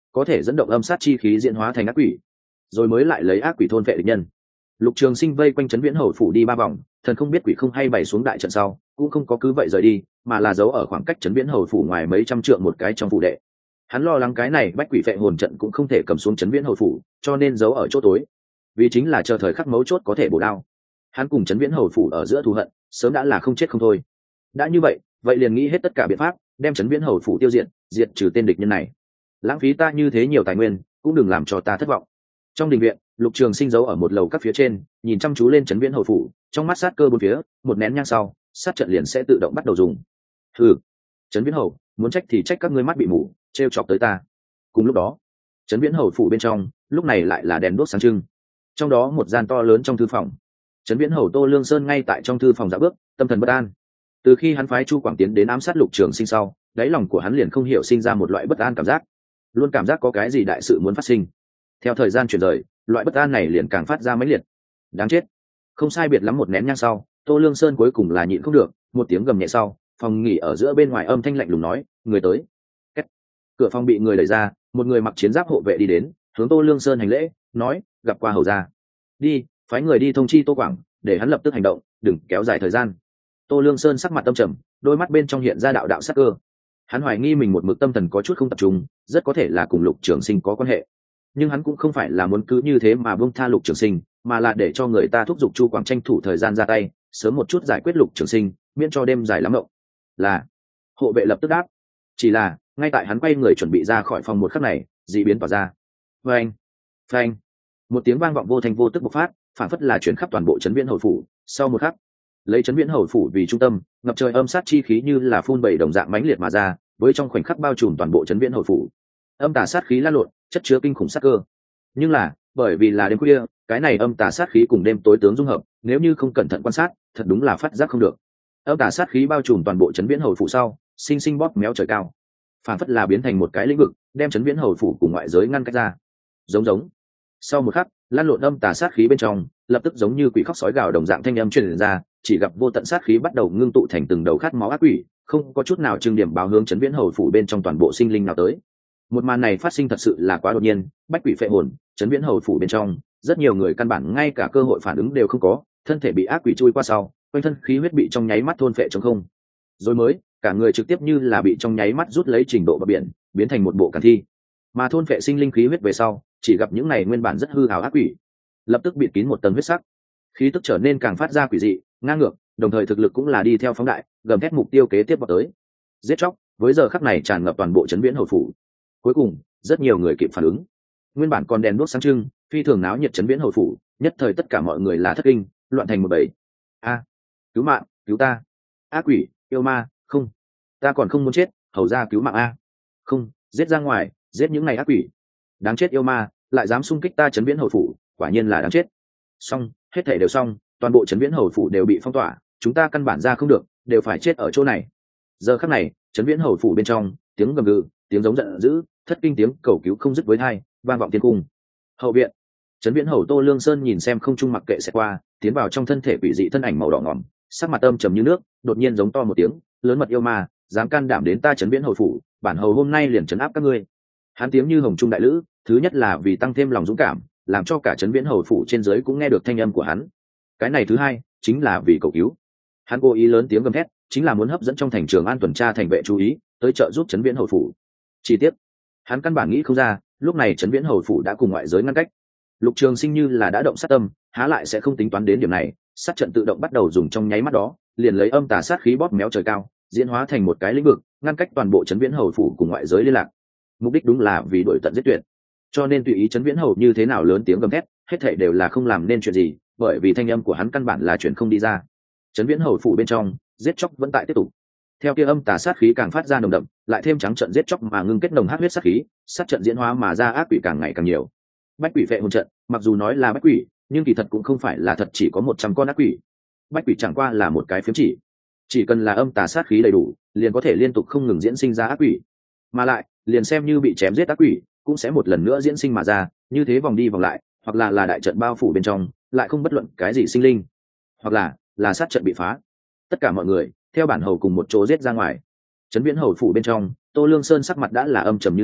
Speaker 1: có thể dẫn động âm sát chi khí diễn hóa thành ác quỷ, rồi mới lại lấy ác quỷ thôn vệ địch nhân. Lục Trường Sinh vây quanh Trấn Viễn Hầu phủ đi ba vòng, thần không biết quỷ không hay bày xuống đại trận sau, cũng không có cứ vậy rời đi, mà là giấu ở khoảng cách Trấn Viễn Hầu phủ ngoài mấy trăm trượng một cái trong phủ đệ. Hắn lo lắng cái này bách quỷ phệ hồn trận cũng không thể cầm xuống Trấn Viễn Hầu phủ, cho nên giấu ở chỗ tối, vì chính là chờ thời khắc mấu chốt có thể bổ đao. Hắn cùng Trấn Viễn Hầu phủ ở giữa thù hận, sớm đã là không chết không thôi. Đã như vậy, vậy liền nghĩ hết tất cả biện pháp, đem Trấn Viễn Hầu phủ tiêu diệt, diệt trừ tên địch nhân này. Lãng phí ta như thế nhiều tài nguyên, cũng đừng làm cho ta thất vọng. Trong đình viện, Lục Trường Sinh giấu ở một lầu các phía trên, nhìn chăm chú lên Trấn Viễn Hầu phủ, trong mắt sát cơ bốn phía, một nén nhang sau, sát trận liền sẽ tự động bắt đầu dùng. Hừ, Trấn Viễn Hầu, muốn trách thì trách các ngươi mắt bị mù, trêu chọc tới ta. Cùng lúc đó, Trấn Viễn Hầu phủ bên trong, lúc này lại là đèn đuốc sáng trưng. Trong đó một gian to lớn trong thư phòng, Trấn Viễn Hầu Tô Lương Sơn ngay tại trong thư phòng dạo bước, tâm thần bất an. Từ khi hắn phái Chu Quảng tiến đến ám sát Lục Trường Sinh sau, đáy lòng của hắn liền không hiểu sinh ra một loại bất an cảm giác, luôn cảm giác có cái gì đại sự muốn phát sinh. Theo thời gian chuyển rời, loại bất an này liền càng phát ra mãnh liệt. Đáng chết! Không sai biệt lắm một nén nhang sau, Tô Lương Sơn cuối cùng là nhịn không được, một tiếng gầm nhẹ sau, phòng nghỉ ở giữa bên ngoài âm thanh lạnh lùng nói, người tới. Kết. Cửa phòng bị người đẩy ra, một người mặc chiến giáp hộ vệ đi đến, hướng Tô Lương Sơn hành lễ, nói, gặp qua hầu gia. Đi, phái người đi thông chi Tô Quảng, để hắn lập tức hành động, đừng kéo dài thời gian. Tô Lương Sơn sắc mặt tâm trầm, đôi mắt bên trong hiện ra đạo đạo sắc cơ. Hắn hoài nghi mình một mực tâm thần có chút không tập trung, rất có thể là cùng Lục Trường Sinh có quan hệ. Nhưng hắn cũng không phải là muốn cứ như thế mà buông tha Lục Trường Sinh, mà là để cho người ta thúc giục Chu Quảng tranh thủ thời gian ra tay, sớm một chút giải quyết Lục Trường Sinh, miễn cho đêm dài lắm mộng. Là hộ vệ lập tức đáp. Chỉ là ngay tại hắn quay người chuẩn bị ra khỏi phòng một khắc này, dị biến tỏa ra. Phanh, phanh, một tiếng vang vọng vô thành vô tức bộc phát, phản phất là chuyển khắp toàn bộ Trấn Viễn Hầu phủ. Sau một khắc, lấy Trấn Viễn Hầu phủ vì trung tâm, ngập trời âm sát chi khí như là phun bầy đồng dạng mãnh liệt mà ra, với trong khoảnh khắc bao trùm toàn bộ Trấn Viễn Hầu phủ. Âm tà sát khí lan lộn, chất chứa kinh khủng sát cơ. Nhưng là bởi vì là đêm khuya, cái này âm tà sát khí cùng đêm tối tướng dung hợp, nếu như không cẩn thận quan sát, thật đúng là phát giác không được. Âm tà sát khí bao trùm toàn bộ Trấn Viễn Hầu phủ sau, sinh sinh bóp méo trời cao, phản phất là biến thành một cái lĩnh vực, đem Trấn Viễn Hầu phủ cùng ngoại giới ngăn cách ra. Giống giống. Sau một khắc, lan lộn âm tà sát khí bên trong, lập tức giống như quỷ khóc sói gào đồng dạng thanh âm truyền ra, chỉ gặp vô tận sát khí bắt đầu ngưng tụ thành từng đầu khát máu ác quỷ, không có chút nào trừng điểm báo hướng Trấn Viễn Hầu phủ bên trong toàn bộ sinh linh nào tới. Một màn này phát sinh thật sự là quá đột nhiên, bách quỷ phệ hồn, Trấn Viễn Hầu phủ bên trong, rất nhiều người căn bản ngay cả cơ hội phản ứng đều không có, thân thể bị ác quỷ chui qua sau, quanh thân khí huyết bị trong nháy mắt thôn phệ trống không. Rồi mới, cả người trực tiếp như là bị trong nháy mắt rút lấy trình độ bờ biển, biến thành một bộ càn thi. Mà thôn phệ sinh linh khí huyết về sau, chỉ gặp những này nguyên bản rất hư ảo ác quỷ, lập tức bịt kín một tầng huyết sắc, khí tức trở nên càng phát ra quỷ dị, ngang ngược, đồng thời thực lực cũng là đi theo phóng đại, gầm thét mục tiêu kế tiếp vào tới. Giết chóc, với giờ khắc này tràn ngập toàn bộ Trấn Viễn Hầu phủ. Cuối cùng, rất nhiều người kịp phản ứng. Nguyên bản còn đèn đuốc sáng trưng, phi thường náo nhiệt Trấn Viễn Hầu phủ, nhất thời tất cả mọi người là thất kinh, loạn thành một bầy. A, cứu mạng, cứu ta! Ác quỷ, yêu ma, không, ta còn không muốn chết, hầu ra cứu mạng a! Không, giết ra ngoài, giết những này ác quỷ! Đáng chết yêu ma, lại dám xung kích ta Trấn Viễn Hầu phủ, quả nhiên là đáng chết. Xong, hết thảy đều xong, toàn bộ Trấn Viễn Hầu phủ đều bị phong tỏa, chúng ta căn bản ra không được, đều phải chết ở chỗ này. Giờ khắc này, Trấn Viễn Hầu phủ bên trong, tiếng gầm gừ, tiếng giống giận dữ, thất kinh tiếng cầu cứu không dứt với tai, vang vọng thiên cung. Hậu viện, Trấn Viễn Hầu Tô Lương Sơn nhìn xem không trung mặc kệ sẽ qua, tiến vào trong thân thể quỷ dị thân ảnh màu đỏ ngòm, sắc mặt âm trầm như nước, đột nhiên giống to một tiếng, lớn mật yêu ma, dám can đảm đến ta Trấn Viễn Hầu phủ, bản hầu hôm nay liền trấn áp các ngươi. Hắn tiếng như hồng trung đại lữ, thứ nhất là vì tăng thêm lòng dũng cảm, làm cho cả Trấn Viễn Hầu phủ trên dưới cũng nghe được thanh âm của hắn. Cái này thứ hai, chính là vì cầu cứu. Hắn cố ý lớn tiếng gầm thét, chính là muốn hấp dẫn trong thành Trường An tuần tra thành vệ chú ý, tới trợ giúp Trấn Viễn Hầu phủ. Chi tiết, hắn căn bản nghĩ không ra, lúc này Trấn Viễn Hầu phủ đã cùng ngoại giới ngăn cách. Lục Trường Sinh như là đã động sát tâm, há lại sẽ không tính toán đến điểm này, sát trận tự động bắt đầu dùng trong nháy mắt đó, liền lấy âm tà sát khí bóp méo trời cao, diễn hóa thành một cái lĩnh vực, ngăn cách toàn bộ Trấn Viễn Hầu phủ cùng ngoại giới liên lạc. Mục đích đúng là vì đuổi tận giết tuyệt. Cho nên tùy ý Trấn Viễn Hầu như thế nào lớn tiếng gầm thét, hết thảy đều là không làm nên chuyện gì, bởi vì thanh âm của hắn căn bản là chuyện không đi ra. Trấn Viễn Hầu phủ bên trong, giết chóc vẫn tại tiếp tục. Theo kia âm tà sát khí càng phát ra nồng đậm, lại thêm trắng trận giết chóc mà ngưng kết nồng hắc huyết sát khí, sát trận diễn hóa mà ra ác quỷ càng ngày càng nhiều. Bách quỷ phệ hồn trận, mặc dù nói là bách quỷ, nhưng kỳ thật cũng không phải là thật chỉ có một trăm con ác quỷ. Bách quỷ chẳng qua là một cái phiếm chỉ, chỉ cần là âm tà sát khí đầy đủ, liền có thể liên tục không ngừng diễn sinh ra ác quỷ. Mà lại, liền xem như bị chém giết ác quỷ, cũng sẽ một lần nữa diễn sinh mà ra, như thế vòng đi vòng lại, hoặc là là đại trận bao phủ bên trong, lại không bất luận cái gì sinh linh, hoặc là là sát trận bị phá. Tất cả mọi người theo bản hầu cùng một chỗ giết ra ngoài. Trấn Viễn Hầu phủ bên trong, Tô Lương Sơn sắc mặt đã là âm trầm như nước,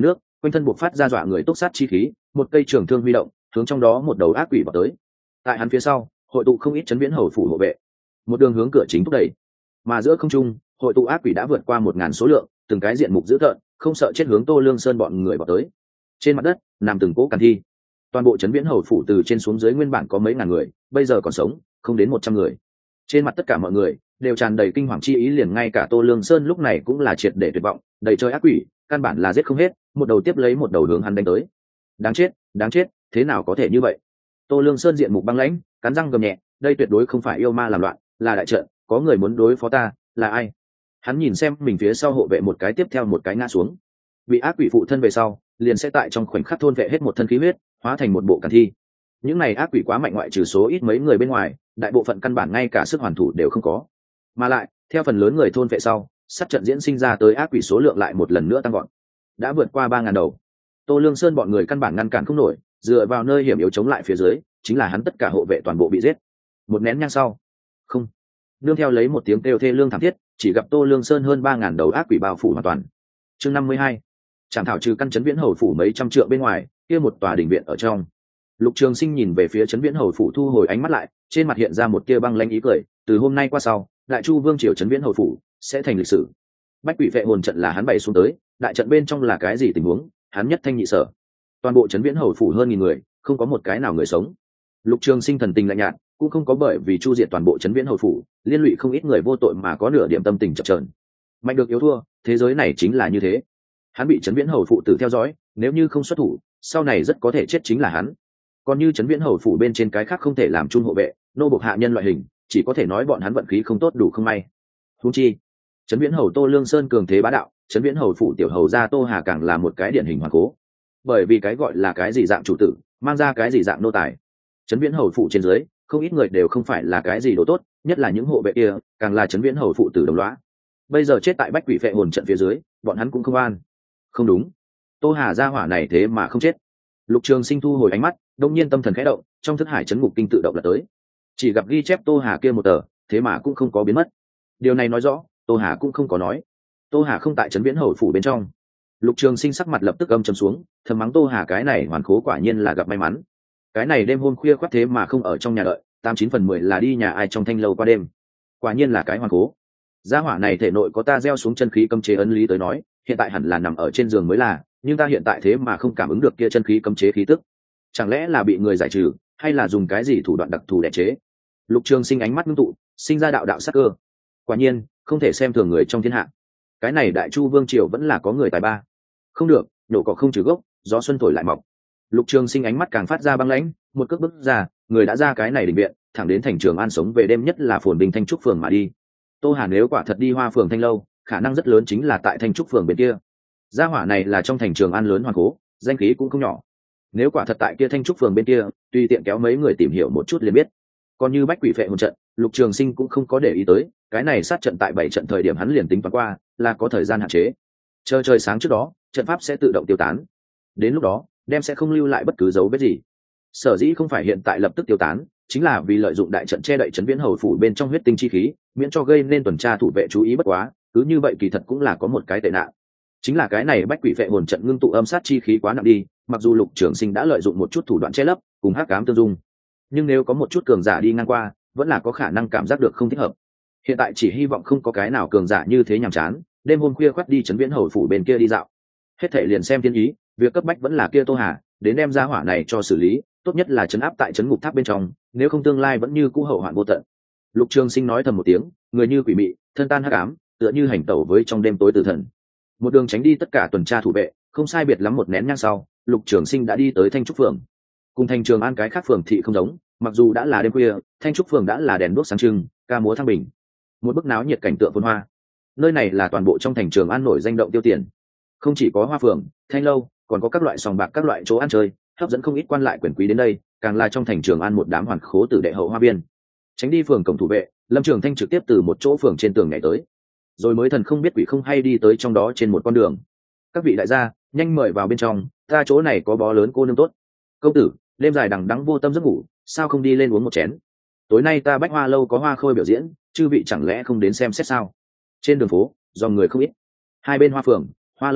Speaker 1: quanh thân buộc phát ra dọa người túc sát chi khí, một cây trường thương huy động hướng trong đó một đầu ác quỷ vào tới. Tại hắn phía sau hội tụ không ít chấn viễn hầu phủ hộ vệ, một đường hướng cửa chính thúc đẩy. Mà giữa không trung hội tụ ác quỷ đã vượt qua một ngàn số lượng, từng cái diện mục dữ tợn, không sợ chết hướng Tô Lương Sơn bọn người vào tới. Trên mặt đất nằm từng cỗ càn thi, toàn bộ chấn viễn hầu phủ từ trên xuống dưới nguyên bản có mấy ngàn người, bây giờ còn sống không đến một trăm người. Trên mặt tất cả mọi người đều tràn đầy kinh hoàng chi ý, liền ngay cả Tô Lương Sơn lúc này cũng là triệt để tuyệt vọng, đầy trời ác quỷ căn bản là giết không hết, một đầu tiếp lấy một đầu hướng hắn đánh tới. Đáng chết, đáng chết, thế nào có thể như vậy? Tô Lương Sơn diện mục băng lãnh, cắn răng gầm nhẹ, đây tuyệt đối không phải yêu ma làm loạn, là đại trận, có người muốn đối phó ta, là ai? Hắn nhìn xem mình phía sau hộ vệ một cái tiếp theo một cái ngã xuống, bị ác quỷ phụ thân về sau liền sẽ tại trong khoảnh khắc thôn vệ hết một thân khí huyết, hóa thành một bộ càn thi. Những này ác quỷ quá mạnh, ngoại trừ số ít mấy người bên ngoài, đại bộ phận căn bản ngay cả sức hoàn thủ đều không có. Mà lại theo phần lớn người thôn vệ sau, sát trận diễn sinh ra tới ác quỷ số lượng lại một lần nữa tăng gọn, đã vượt qua ba ngàn đầu. Tô Lương Sơn bọn người căn bản ngăn cản không nổi, dựa vào nơi hiểm yếu chống lại phía dưới, chính là hắn tất cả hộ vệ toàn bộ bị giết. Một nén nhang sau, không nương theo lấy một tiếng kêu thê lương thảm thiết, chỉ gặp Tô Lương Sơn hơn ba ngàn đầu ác quỷ bao phủ hoàn toàn. Chương năm mươi hai, trảm thảo trừ căn chấn viễn hầu phủ mấy trăm trượng bên ngoài, kia một tòa đình viện ở trong. Lục Trường Sinh nhìn về phía chấn viễn hầu phủ, thu hồi ánh mắt lại, trên mặt hiện ra một tia băng lãnh ý cười. Từ hôm nay qua sau, Đại Chu Vương triều chấn viễn hầu phủ sẽ thành lịch sử. Bách quỷ vệ hồn trận là hắn bày xuống tới, đại trận bên trong là cái gì tình huống, hắn nhất thanh nhị sở. Toàn bộ chấn viễn hầu phủ hơn nghìn người, không có một cái nào người sống. Lục Trường Sinh thần tình lạnh nhạt, cũng không có bởi vì chu diệt toàn bộ chấn viễn hầu phủ, liên lụy không ít người vô tội mà có nửa điểm tâm tình chập chờn. Mạnh được yếu thua, thế giới này chính là như thế. Hắn bị chấn viễn hầu phụ tử theo dõi, nếu như không xuất thủ, sau này rất có thể chết chính là hắn. Còn như chấn viễn hầu phủ bên trên cái khác không thể làm chung hộ vệ, nô bộc hạ nhân loại hình, chỉ có thể nói bọn hắn vận khí không tốt đủ không may. Huống chi chấn viễn hầu Tô Lương Sơn cường thế bá đạo, chấn viễn hầu phủ tiểu hầu gia Tô Hà càng là một cái điển hình hoàn cố. Bởi vì cái gọi là cái gì dạng chủ tử, mang ra cái gì dạng nô tài. Chấn viễn hầu phủ trên dưới, không ít người đều không phải là cái gì đồ tốt, nhất là những hộ vệ kia, càng là chấn viễn hầu phụ tử đồng lõa. Bây giờ chết tại bách quỷ phệ hồn trận phía dưới, bọn hắn cũng không an. Không đúng, Tô Hà gia hỏa này thế mà không chết. Lục Trường Sinh thu hồi ánh mắt, đông nhiên tâm thần khẽ động, trong thức hải chấn ngục kinh tự động là tới. Chỉ gặp ghi chép Tô Hà kia một tờ, thế mà cũng không có biến mất. Điều này nói rõ, Tô Hà cũng không có nói. Tô Hà không tại chấn viễn hầu phủ bên trong. Lục Trường Sinh sắc mặt lập tức âm trầm xuống, thầm mắng Tô Hà cái này hoàn khố quả nhiên là gặp may mắn. Cái này đêm hôm khuya khoắt thế mà không ở trong nhà đợi, tám chín phần mười là đi nhà ai trong thanh lâu qua đêm. Quả nhiên là cái hoàn khố. Gia hỏa này thể nội có ta gieo xuống chân khí cấm chế ấn lý tới nói, hiện tại hẳn là nằm ở trên giường mới là, nhưng ta hiện tại thế mà không cảm ứng được kia chân khí cấm chế khí tức. Chẳng lẽ là bị người giải trừ, hay là dùng cái gì thủ đoạn đặc thù để chế? Lục Trường Sinh ánh mắt ngưng tụ, sinh ra đạo đạo sắc cơ. Quả nhiên, không thể xem thường người trong thiên hạ. Cái này Đại Chu Vương triều vẫn là có người tài ba. Không được, nhổ cỏ không trừ gốc, gió xuân thổi lại mọc. Lục Trường Sinh ánh mắt càng phát ra băng lãnh, một cước bước ra, người đã ra cái này đình viện, thẳng đến thành Trường An sống về đêm, nhất là phồn bình Thanh Trúc phường mà đi. Tô Hà nếu quả thật đi Hoa phường Thanh lâu, khả năng rất lớn chính là tại Thanh Trúc phường bên kia. Gia hỏa này là trong thành Trường An lớn hoàn cố, danh khí cũng không nhỏ. Nếu quả thật tại kia Thanh Trúc phường bên kia, tùy tiện kéo mấy người tìm hiểu một chút liền biết. Còn như bách quỷ phệ hồn trận, Lục Trường Sinh cũng không có để ý tới, cái này sát trận tại bảy trận thời điểm hắn liền tính toán qua, là có thời gian hạn chế. Chờ trời sáng trước đó, trận pháp sẽ tự động tiêu tán. Đến lúc đó, đem sẽ không lưu lại bất cứ dấu vết gì. Sở dĩ không phải hiện tại lập tức tiêu tán, chính là vì lợi dụng đại trận che đậy chấn viễn hầu phủ bên trong huyết tinh chi khí, miễn cho gây nên tuần tra thủ vệ chú ý bất quá, cứ như vậy kỳ thật cũng là có một cái tệ nạn. Chính là cái này bách quỷ phệ hồn trận ngưng tụ âm sát chi khí quá nặng đi, mặc dù Lục Trường Sinh đã lợi dụng một chút thủ đoạn che lấp, cùng hắc ám tương dung, nhưng nếu có một chút cường giả đi ngang qua, vẫn là có khả năng cảm giác được không thích hợp. Hiện tại chỉ hy vọng không có cái nào cường giả như thế nhàm chán, đêm hôm khuya khoắt đi chấn viễn hầu phủ bên kia đi dạo. Hết thảy liền xem thiên ý, việc cấp bách vẫn là kia Tô Hà, đến đem ra hỏa này cho xử lý, tốt nhất là chấn áp tại chấn ngục tháp bên trong, nếu không tương lai vẫn như cũ hậu hoạn vô tận. Lục Trường Sinh nói thầm một tiếng, người như quỷ mị, thân tan hắc ám, tựa như hành tẩu với trong đêm tối tử thần. Một đường tránh đi tất cả tuần tra thủ vệ, không sai biệt lắm một nén nhang sau, Lục Trường Sinh đã đi tới Thanh Trúc phường. Cùng thành Trường An cái khác phường thị không giống, mặc dù đã là đêm khuya, Thanh Trúc phường đã là đèn đuốc sáng trưng, ca múa thăng bình, một bức náo nhiệt cảnh tượng phồn hoa. Nơi này là toàn bộ trong thành Trường An nổi danh động tiêu tiền, không chỉ có hoa phường, thanh lâu, còn có các loại sòng bạc, các loại chỗ ăn chơi, hấp dẫn không ít quan lại quyền quý đến đây, càng là trong thành Trường An một đám hoàn khố tử đệ hậu hoa viên. Tránh đi phường cổng thủ vệ, Lâm Trường Thanh trực tiếp từ một chỗ phường trên tường nhảy tới, rồi mới thần không biết quỷ không hay đi tới trong đó trên một con đường. Các vị đại gia, nhanh mời vào bên trong, ta chỗ này có bó lớn cô nương tốt. Công tử, đêm dài đằng đẵng vô tâm giấc ngủ, sao không đi lên uống một chén? Tối nay ta Bách Hoa lâu có hoa khôi biểu diễn, chư vị chẳng lẽ không đến xem xét sao? Trên đường phố, dòng người không ít. Hai bên hoa phường, hoa lâu cổng,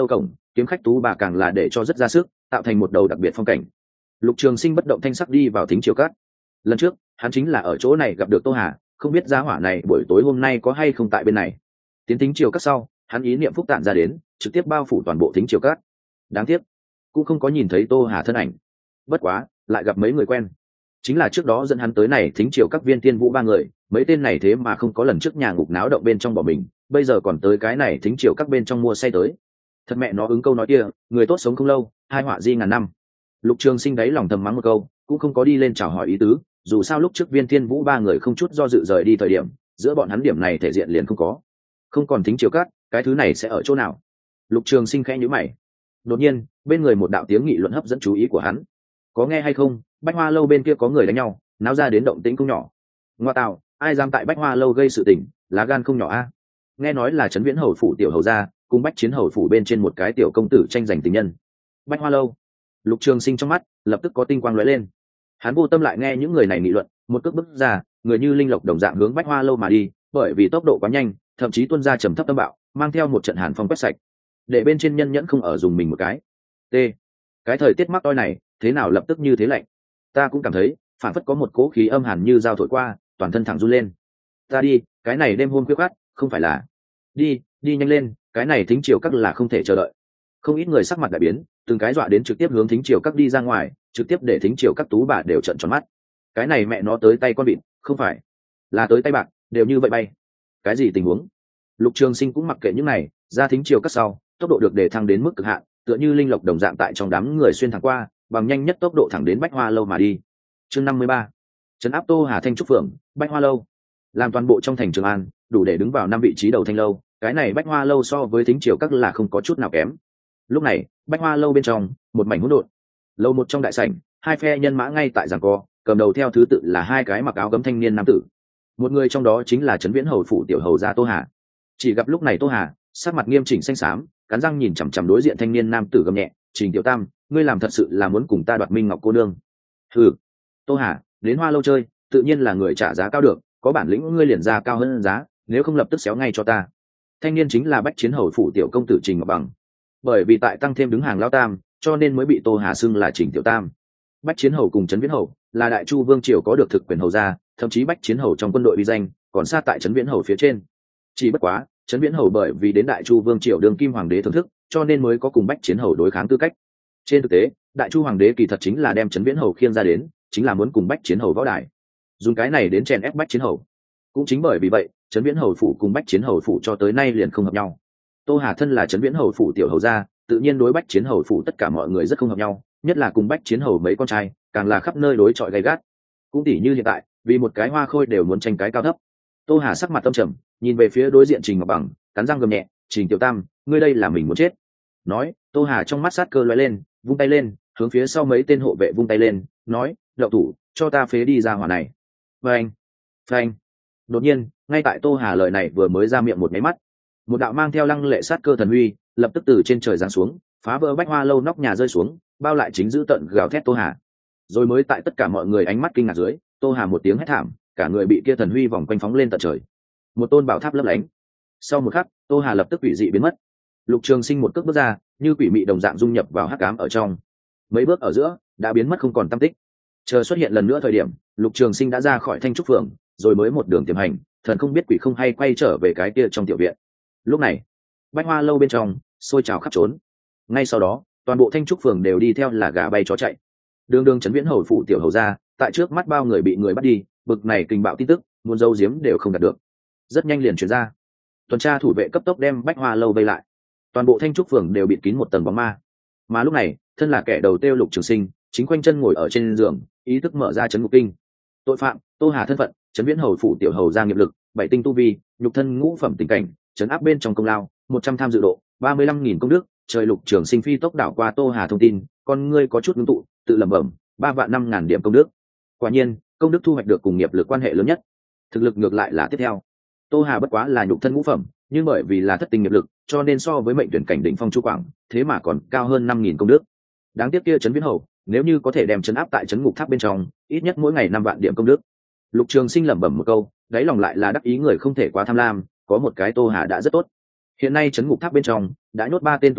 Speaker 1: kiếm khách tú bà càng là để cho rất ra sức, tạo thành một đầu đặc biệt phong cảnh. Lục Trường Sinh bất động thanh sắc đi vào thính triều cát. Lần trước hắn chính là ở chỗ này gặp được Tô Hà, không biết gia hỏa này buổi tối hôm nay có hay không tại bên này. Tiến thính triều cát sau, hắn ý niệm phúc tản ra đến, trực tiếp bao phủ toàn bộ thính triều cát. Đáng tiếc cũng không có nhìn thấy Tô Hà thân ảnh. Bất quá lại gặp mấy người quen, chính là trước đó dẫn hắn tới này thính triều các viên tiên vũ ba người. Mấy tên này thế mà không có lần trước nhà ngục náo động bên trong bỏ mình, bây giờ còn tới cái này thính triều các bên trong mua say tới. Thật mẹ nó ứng câu nói kia, người tốt sống không lâu, hai họa di ngàn năm. Lục Trường Sinh đáy lòng thầm mắng một câu, cũng không có đi lên chào hỏi ý tứ, dù sao lúc trước viên thiên vũ ba người không chút do dự rời đi thời điểm, giữa bọn hắn điểm này thể diện liền không có. Không còn thính triều cát, cái thứ này sẽ ở chỗ nào? Lục Trường Sinh khẽ nhíu mày. Đột nhiên bên người một đạo tiếng nghị luận hấp dẫn chú ý của hắn. Có nghe hay không, Bách Hoa lâu bên kia có người đánh nhau, náo ra đến động tĩnh không nhỏ. Ngoa tạo, ai dám tại Bách Hoa lâu gây sự tình, lá gan không nhỏ a. Nghe nói là Trấn Viễn hầu phủ tiểu hầu gia cùng Bách Chiến hầu phủ bên trên một cái tiểu công tử tranh giành tình nhân. Bách Hoa lâu. Lục Trường Sinh trong mắt lập tức có tinh quang lóe lên. Hắn vô tâm lại nghe những người này nghị luận, một cước bước ra, người như linh lộc đồng dạng hướng Bách Hoa lâu mà đi, bởi vì tốc độ quá nhanh, thậm chí tuôn ra trầm thấp tâm bạo, mang theo một trận hàn phong quét sạch. Để bên trên nhân nhẫn không ở dùng mình một cái. T. Cái thời tiết mắc toi này, thế nào lập tức như thế lạnh? Ta cũng cảm thấy, phản phất có một cỗ khí âm hàn như dao thổi qua, toàn thân thẳng run lên. Ta đi, cái này đêm hôm khuya khoắt, không phải là... Đi, đi nhanh lên, cái này thính triều các là không thể chờ đợi. Không ít người sắc mặt đại biến, từng cái dọa đến trực tiếp hướng thính triều các đi ra ngoài, trực tiếp để thính triều các tú bà đều trợn tròn mắt. Cái này mẹ nó tới tay con vịt, không phải là tới tay bạc, đều như vậy bay. Cái gì tình huống? Lục Trường Sinh cũng mặc kệ những này, ra thính triều các sau, tốc độ được để thăng đến mức cực hạn, tựa như linh lộc đồng dạng tại trong đám người xuyên thẳng qua, bằng nhanh nhất tốc độ thẳng đến Bách Hoa lâu mà đi. Chương năm mươi ba, trấn áp Tô Hà Thanh trúc phượng, Bách Hoa lâu. Làm toàn bộ trong thành Trường An, đủ để đứng vào năm vị trí đầu thanh lâu, cái này Bách Hoa lâu so với thính triều các là không có chút nào kém. Lúc này, Bách Hoa lâu bên trong, một mảnh hỗn độn. Lâu một trong đại sảnh, hai phe nhân mã ngay tại giằng co, cầm đầu theo thứ tự là hai cái mặc áo gấm thanh niên nam tử. Một người trong đó chính là Trấn Viễn hầu phủ tiểu hầu gia Tô Hà. Chỉ gặp lúc này Tô Hà, sắc mặt nghiêm chỉnh xanh xám, cắn răng nhìn chằm chằm đối diện thanh niên nam tử gầm nhẹ, "Trình Tiểu Tam, ngươi làm thật sự là muốn cùng ta đoạt Minh Ngọc cô nương?" "Hừ, Tô Hà, đến Hoa lâu chơi, tự nhiên là người trả giá cao được, có bản lĩnh ngươi liền ra cao hơn giá, nếu không lập tức xéo ngay cho ta." Thanh niên chính là Bách Chiến hầu phủ tiểu công tử Trình Ngọc Bằng. Bởi vì tại tăng thêm đứng hàng lao tam, cho nên mới bị Tô Hà xưng là Trình Tiểu Tam. Bách Chiến hầu cùng Trấn Viễn hầu là đại chu vương triều có được thực quyền hầu gia, thậm chí Bách Chiến hầu trong quân đội uy danh còn xa tại Trấn Viễn hầu phía trên. Chỉ bất quá, Trấn Viễn hầu bởi vì đến đại chu vương triều đương kim hoàng đế thưởng thức, cho nên mới có cùng Bách Chiến hầu đối kháng tư cách. Trên thực tế, đại chu hoàng đế kỳ thật chính là đem Trấn Viễn hầu khiêng ra đến, chính là muốn cùng Bách Chiến hầu võ đài, dùng cái này đến chèn ép Bách Chiến hầu. Cũng chính bởi vì vậy, Trấn Viễn hầu phủ cùng Bách Chiến hầu phủ cho tới nay liền không hợp nhau. Tô Hà thân là Trấn Viễn hầu phủ tiểu hầu gia, tự nhiên đối Bách Chiến hầu phủ tất cả mọi người rất không hợp nhau, nhất là cùng Bách Chiến hầu mấy con trai, càng là khắp nơi đối chọi gay gắt. Cũng tỉ như hiện tại, vì một cái hoa khôi đều muốn tranh cái cao thấp. Tô Hà sắc mặt tâm trầm, nhìn về phía đối diện Trình Ngọc Bằng, cắn răng gầm nhẹ, "Trình Tiểu Tam, ngươi đây là mình muốn chết." Nói, Tô Hà trong mắt sát cơ lóe lên, vung tay lên, hướng phía sau mấy tên hộ vệ vung tay lên, nói, "Đậu thủ, cho ta phế đi ra hỏa này." Phanh, phanh. Đột nhiên, ngay tại Tô Hà lời này vừa mới ra miệng một máy mắt, một đạo mang theo lăng lệ sát cơ thần uy, lập tức từ trên trời giáng xuống, phá vỡ Bách Hoa lâu nóc nhà rơi xuống, bao lại chính giữ tận gào thét Tô Hà. Rồi mới tại tất cả mọi người ánh mắt kinh ngạc dưới, Tô Hà một tiếng hét thảm, cả người bị kia thần huy vòng quanh phóng lên tận trời. Một tôn bảo tháp lấp lánh. Sau một khắc, Tô Hà lập tức quỷ dị biến mất. Lục Trường Sinh một cước bước ra, như quỷ mị đồng dạng dung nhập vào hắc ám ở trong. Mấy bước ở giữa, đã biến mất không còn tăm tích. Chờ xuất hiện lần nữa thời điểm, Lục Trường Sinh đã ra khỏi Thanh trúc phường, rồi mới một đường tiềm hành, thần không biết quỷ không hay quay trở về cái kia trong tiểu viện. Lúc này, Bách Hoa lâu bên trong sôi trào khắp trốn. Ngay sau đó, toàn bộ Thanh trúc phường đều đi theo là gà bay chó chạy. Đường đường Trấn Viễn hầu phụ tiểu hầu gia, tại trước mắt bao người bị người bắt đi, bực này kinh bạo tin tức, muốn giấu giếm đều không đạt được. Rất nhanh liền truyền ra. Tuần tra thủ vệ cấp tốc đem Bách Hoa lâu vây lại. Toàn bộ Thanh trúc phường đều bịt kín một tầng bóng ma. Mà lúc này, thân là kẻ đầu tiêu Lục Trường Sinh, chính quanh chân ngồi ở trên giường, ý thức mở ra trấn ngục kinh. Tội phạm, Tô Hà thân phận, Trấn Viễn hầu phụ tiểu hầu gia nghiệp lực, bảy tinh tu vi, nhục thân ngũ phẩm tình cảnh, trấn áp bên trong công lao, một trăm tham dự độ, ba mươi lăm nghìn công đức. Trời. Lục Trường Sinh phi tốc đảo qua Tô Hà thông tin, con ngươi có chút ngưng tụ, tự lẩm bẩm, ba vạn năm ngàn điểm công đức. Quả nhiên, công đức thu hoạch được cùng nghiệp lực quan hệ lớn nhất. Thực lực ngược lại là tiếp theo. Tô Hà bất quá là nhục thân ngũ phẩm, nhưng bởi vì là thất tinh nghiệp lực, cho nên so với mệnh tuyển cảnh đỉnh phong Chu Quảng, thế mà còn cao hơn năm nghìn công đức. Đáng tiếc kia Trấn Viễn hầu, nếu như có thể đem trấn áp tại trấn ngục tháp bên trong, ít nhất mỗi ngày năm vạn điểm công đức. Lục Trường Sinh lẩm bẩm một câu, đáy lòng lại là đắc ý người không thể quá tham lam, có một cái Tô Hà đã rất tốt. Hiện nay trấn ngục tháp bên trong đã nhốt ba tên thủ phạm,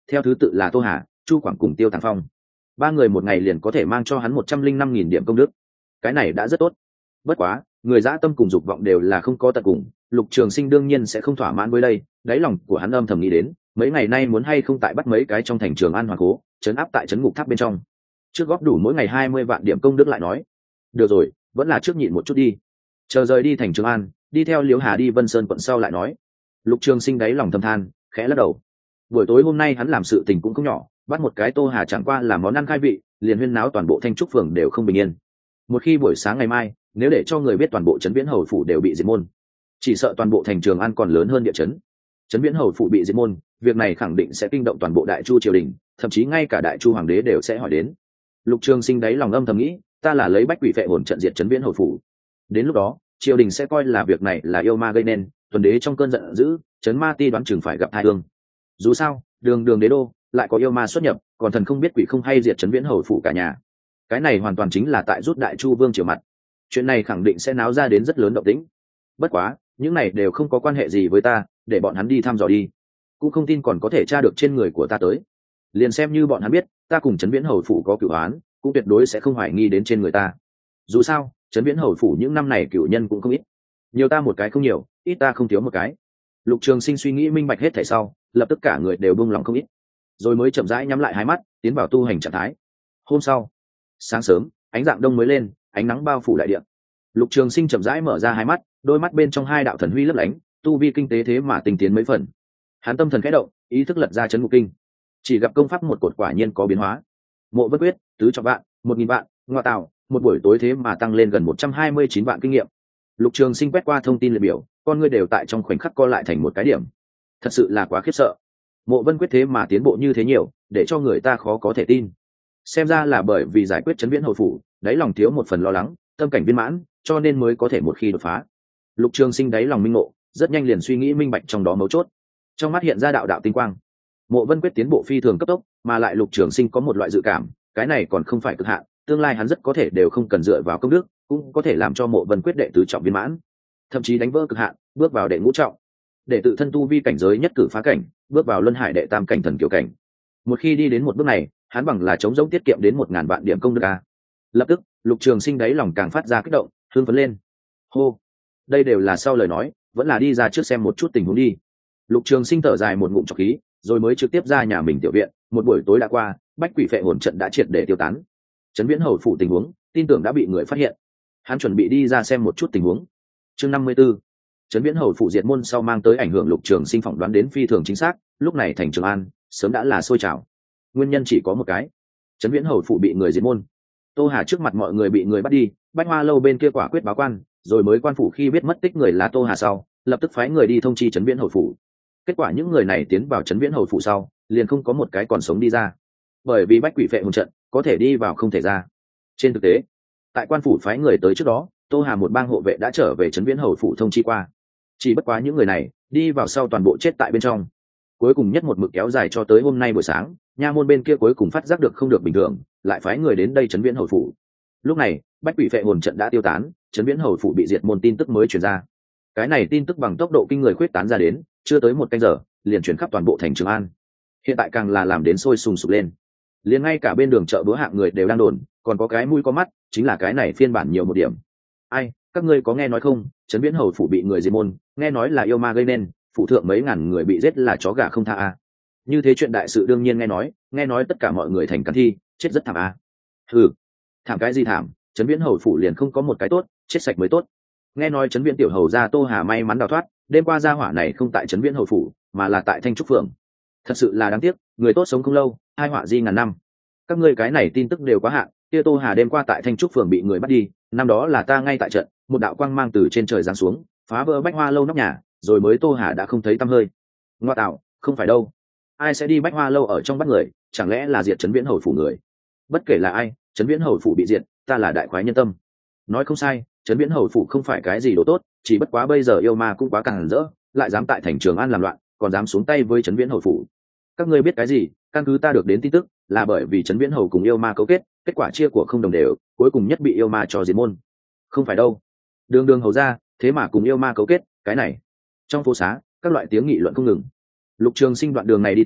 Speaker 1: theo thứ tự là Tô Hà, Chu Quảng cùng Tiêu Tàng Phong. Ba người một ngày liền có thể mang cho hắn một trăm linh năm nghìn điểm công đức, cái này đã rất tốt. Bất quá người dã tâm cùng dục vọng đều là không có tận cùng, Lục Trường Sinh đương nhiên sẽ không thỏa mãn với đây. Đáy lòng của hắn âm thầm nghĩ đến, mấy ngày nay muốn hay không tại bắt mấy cái trong thành Trường An Hoàng Cố, trấn áp tại trấn ngục tháp bên trong, trước góp đủ mỗi ngày hai mươi vạn điểm công đức lại nói. Được rồi, vẫn là trước nhịn một chút đi, chờ rời đi thành Trường An, đi theo Liễu Hà đi Vân Sơn quận sau lại nói. Lục Trường Sinh đáy lòng thầm than, khẽ lắc đầu. Buổi tối hôm nay hắn làm sự tình cũng không nhỏ, bắt một cái Tô Hà chẳng qua là món ăn khai vị, liền huyên náo toàn bộ Thanh Trúc phường đều không bình yên. Một khi buổi sáng ngày mai, nếu để cho người biết toàn bộ trấn Viễn Hầu phủ đều bị diệt môn, chỉ sợ toàn bộ thành Trường An còn lớn hơn địa chấn. Trấn Viễn Hầu phủ bị diệt môn, việc này khẳng định sẽ kinh động toàn bộ Đại Chu triều đình, thậm chí ngay cả Đại Chu hoàng đế đều sẽ hỏi đến. Lục Trường Sinh đáy lòng âm thầm nghĩ, ta là lấy bách quỷ phệ hồn trận diệt Trấn Viễn Hầu phủ. Đến lúc đó, triều đình sẽ coi là việc này là yêu ma gây nên, tuần đế trong cơn giận dữ, Trấn Ma Ti đoán chừng phải gặp tai ương. Dù sao, đường đường đế đô lại có yêu ma xuất nhập, còn thần không biết quỷ không hay diệt Trấn Viễn Hầu phủ cả nhà. Cái này hoàn toàn chính là tại rút Đại Chu vương triều mặt. Chuyện này khẳng định sẽ náo ra đến rất lớn động tĩnh. Bất quá, những này đều không có quan hệ gì với ta, để bọn hắn đi thăm dò đi. Cũng không tin còn có thể tra được trên người của ta tới. Liền xem như bọn hắn biết, ta cùng Trấn Viễn Hầu phủ có cửu oán, cũng tuyệt đối sẽ không hoài nghi đến trên người ta. Dù sao, Trấn Viễn Hầu phủ những năm này cửu nhân cũng không ít. Nhiều ta một cái không nhiều, ít ta không thiếu một cái. Lục Trường Sinh suy nghĩ minh bạch hết thảy sau, lập tức cả người đều buông lòng không ít, rồi mới chậm rãi nhắm lại hai mắt, tiến vào tu hành trạng thái. Hôm sau, sáng sớm, ánh dạng đông mới lên, ánh nắng bao phủ đại địa. Lục Trường Sinh chậm rãi mở ra hai mắt, đôi mắt bên trong hai đạo thần huy lấp lánh, tu vi kinh tế thế mà tinh tiến mấy phần. Hắn tâm thần khẽ động, ý thức lật ra trấn ngục kinh, chỉ gặp công pháp một cột quả nhiên có biến hóa. Mộ Vân Quyết, tứ trọng vạn, một nghìn vạn, ngoại tạo, một buổi tối thế mà tăng lên gần một trăm hai mươi chín vạn kinh nghiệm. Lục Trường Sinh quét qua thông tin liệt biểu, con ngươi đều tại trong khoảnh khắc co lại thành một cái điểm. Thật sự là quá khiếp sợ. Mộ Vân Quyết thế mà tiến bộ như thế nhiều, để cho người ta khó có thể tin. Xem ra là bởi vì giải quyết Trấn Viễn Hầu phủ, đáy lòng thiếu một phần lo lắng, tâm cảnh viên mãn, cho nên mới có thể một khi đột phá. Lục Trường Sinh đáy lòng minh ngộ, rất nhanh liền suy nghĩ minh bạch trong đó mấu chốt. Trong mắt hiện ra đạo đạo tinh quang. Mộ Vân Quyết tiến bộ phi thường cấp tốc, mà lại Lục Trường Sinh có một loại dự cảm, cái này còn không phải cực hạn, tương lai hắn rất có thể đều không cần dựa vào công đức, cũng có thể làm cho Mộ Vân Quyết đệ tứ trọng viên mãn, thậm chí đánh vỡ cực hạn, bước vào đệ ngũ trọng, để tự thân tu vi cảnh giới nhất cử phá cảnh, bước vào luân hải đệ tam cảnh thần kiều cảnh. Một khi đi đến một bước này, hắn bằng là chống giống tiết kiệm đến một ngàn vạn điểm công đức a. Lập tức, Lục Trường Sinh đáy lòng càng phát ra kích động, hưng phấn lên. Hô, đây đều là sau lời nói, vẫn là đi ra trước xem một chút tình huống đi. Lục Trường Sinh thở dài một ngụm trọc khí, rồi mới trực tiếp ra nhà mình tiểu viện. Một buổi tối đã qua, bách quỷ phệ hồn trận đã triệt để tiêu tán. Trấn Viễn Hầu phủ tình huống, tin tưởng đã bị người phát hiện. Hắn chuẩn bị đi ra xem một chút tình huống. Chương năm mươi 54. Trấn Viễn Hầu phủ diệt môn sau mang tới ảnh hưởng, Lục Trường Sinh phỏng đoán đến phi thường chính xác, lúc này thành Trường An sớm đã là sôi trào. Nguyên nhân chỉ có một cái, Trấn Viễn Hầu phủ bị người diệt môn. Tô Hà trước mặt mọi người bị người bắt đi, Bách Hoa lâu bên kia quả quyết báo quan, rồi mới quan phủ khi biết mất tích người là Tô Hà sau, lập tức phái người đi thông chi Trấn Viễn Hầu phủ. Kết quả những người này tiến vào Trấn Viễn Hầu phủ sau, liền không có một cái còn sống đi ra, bởi vì bách quỷ phệ hồn trận có thể đi vào không thể ra. Trên thực tế, tại quan phủ phái người tới trước đó, Tô Hà một bang hộ vệ đã trở về Trấn Viễn Hầu phủ thông chi qua, chỉ bất quá những người này đi vào sau toàn bộ chết tại bên trong. Cuối cùng nhất một mực kéo dài cho tới hôm nay buổi sáng, nha môn bên kia cuối cùng phát giác được không được bình thường, lại phái người đến đây Trấn Viễn Hầu phủ. Lúc này bách quỷ phệ hồn trận đã tiêu tán, Trấn Viễn Hầu phủ bị diệt môn tin tức mới truyền ra. Cái này tin tức bằng tốc độ kinh người khuyết tán ra đến, chưa tới một canh giờ liền chuyển khắp toàn bộ thành Trường An. Hiện tại càng là làm đến sôi sùng sục lên, liền ngay cả bên đường chợ búa hạng người đều đang đồn, còn có cái mũi có mắt, chính là cái này phiên bản nhiều một điểm. Ai, các ngươi có nghe nói không, Trấn Viễn Hầu phủ bị người diệt môn, nghe nói là yêu ma gây nên, phủ thượng mấy ngàn người bị giết là chó gà không tha a. Như thế chuyện đại sự đương nhiên nghe nói, nghe nói tất cả mọi người thành cắn thi, chết rất thảm a. Hừ, thảm cái gì thảm, Trấn Viễn Hầu phủ liền không có một cái tốt, chết sạch mới tốt. Nghe nói Trấn Viễn tiểu hầu gia Tô Hà may mắn đào thoát, đêm qua gia hỏa này không tại Trấn Viễn Hầu phủ, mà là tại Thanh Trúc phường. Thật sự là đáng tiếc, người tốt sống không lâu, hai họa di ngàn năm. Các ngươi cái này tin tức đều quá hạn, kia Tô Hà đêm qua tại Thanh Trúc phường bị người bắt đi, năm đó là ta ngay tại trận, một đạo quang mang từ trên trời giáng xuống, phá vỡ Bách Hoa lâu nóc nhà, rồi mới Tô Hà đã không thấy tăm hơi. Ngoa tạo, không phải đâu, ai sẽ đi Bách Hoa lâu ở trong bắt người, chẳng lẽ là diệt Trấn Viễn Hầu phủ người? Bất kể là ai, Trấn Viễn Hầu phủ bị diệt, ta là đại khoái nhân tâm. Nói không sai, Trấn Viễn Hầu phủ không phải cái gì đồ tốt, chỉ bất quá bây giờ yêu ma cũng quá càng rỡ, lại dám tại thành Trường An làm loạn, còn dám xuống tay với Trấn Viễn Hầu phủ. Các ngươi biết cái gì? Căn cứ ta được đến tin tức, là bởi vì Trấn Viễn Hầu cùng yêu ma cấu kết, kết quả chia của không đồng đều, cuối cùng nhất bị yêu ma cho diệt môn. Không phải đâu, đường đường hầu ra, thế mà cùng yêu ma cấu kết, cái này. Trong phố xá, các loại tiếng nghị luận không ngừng. Lục Trường Sinh đoạn đường này đi tới,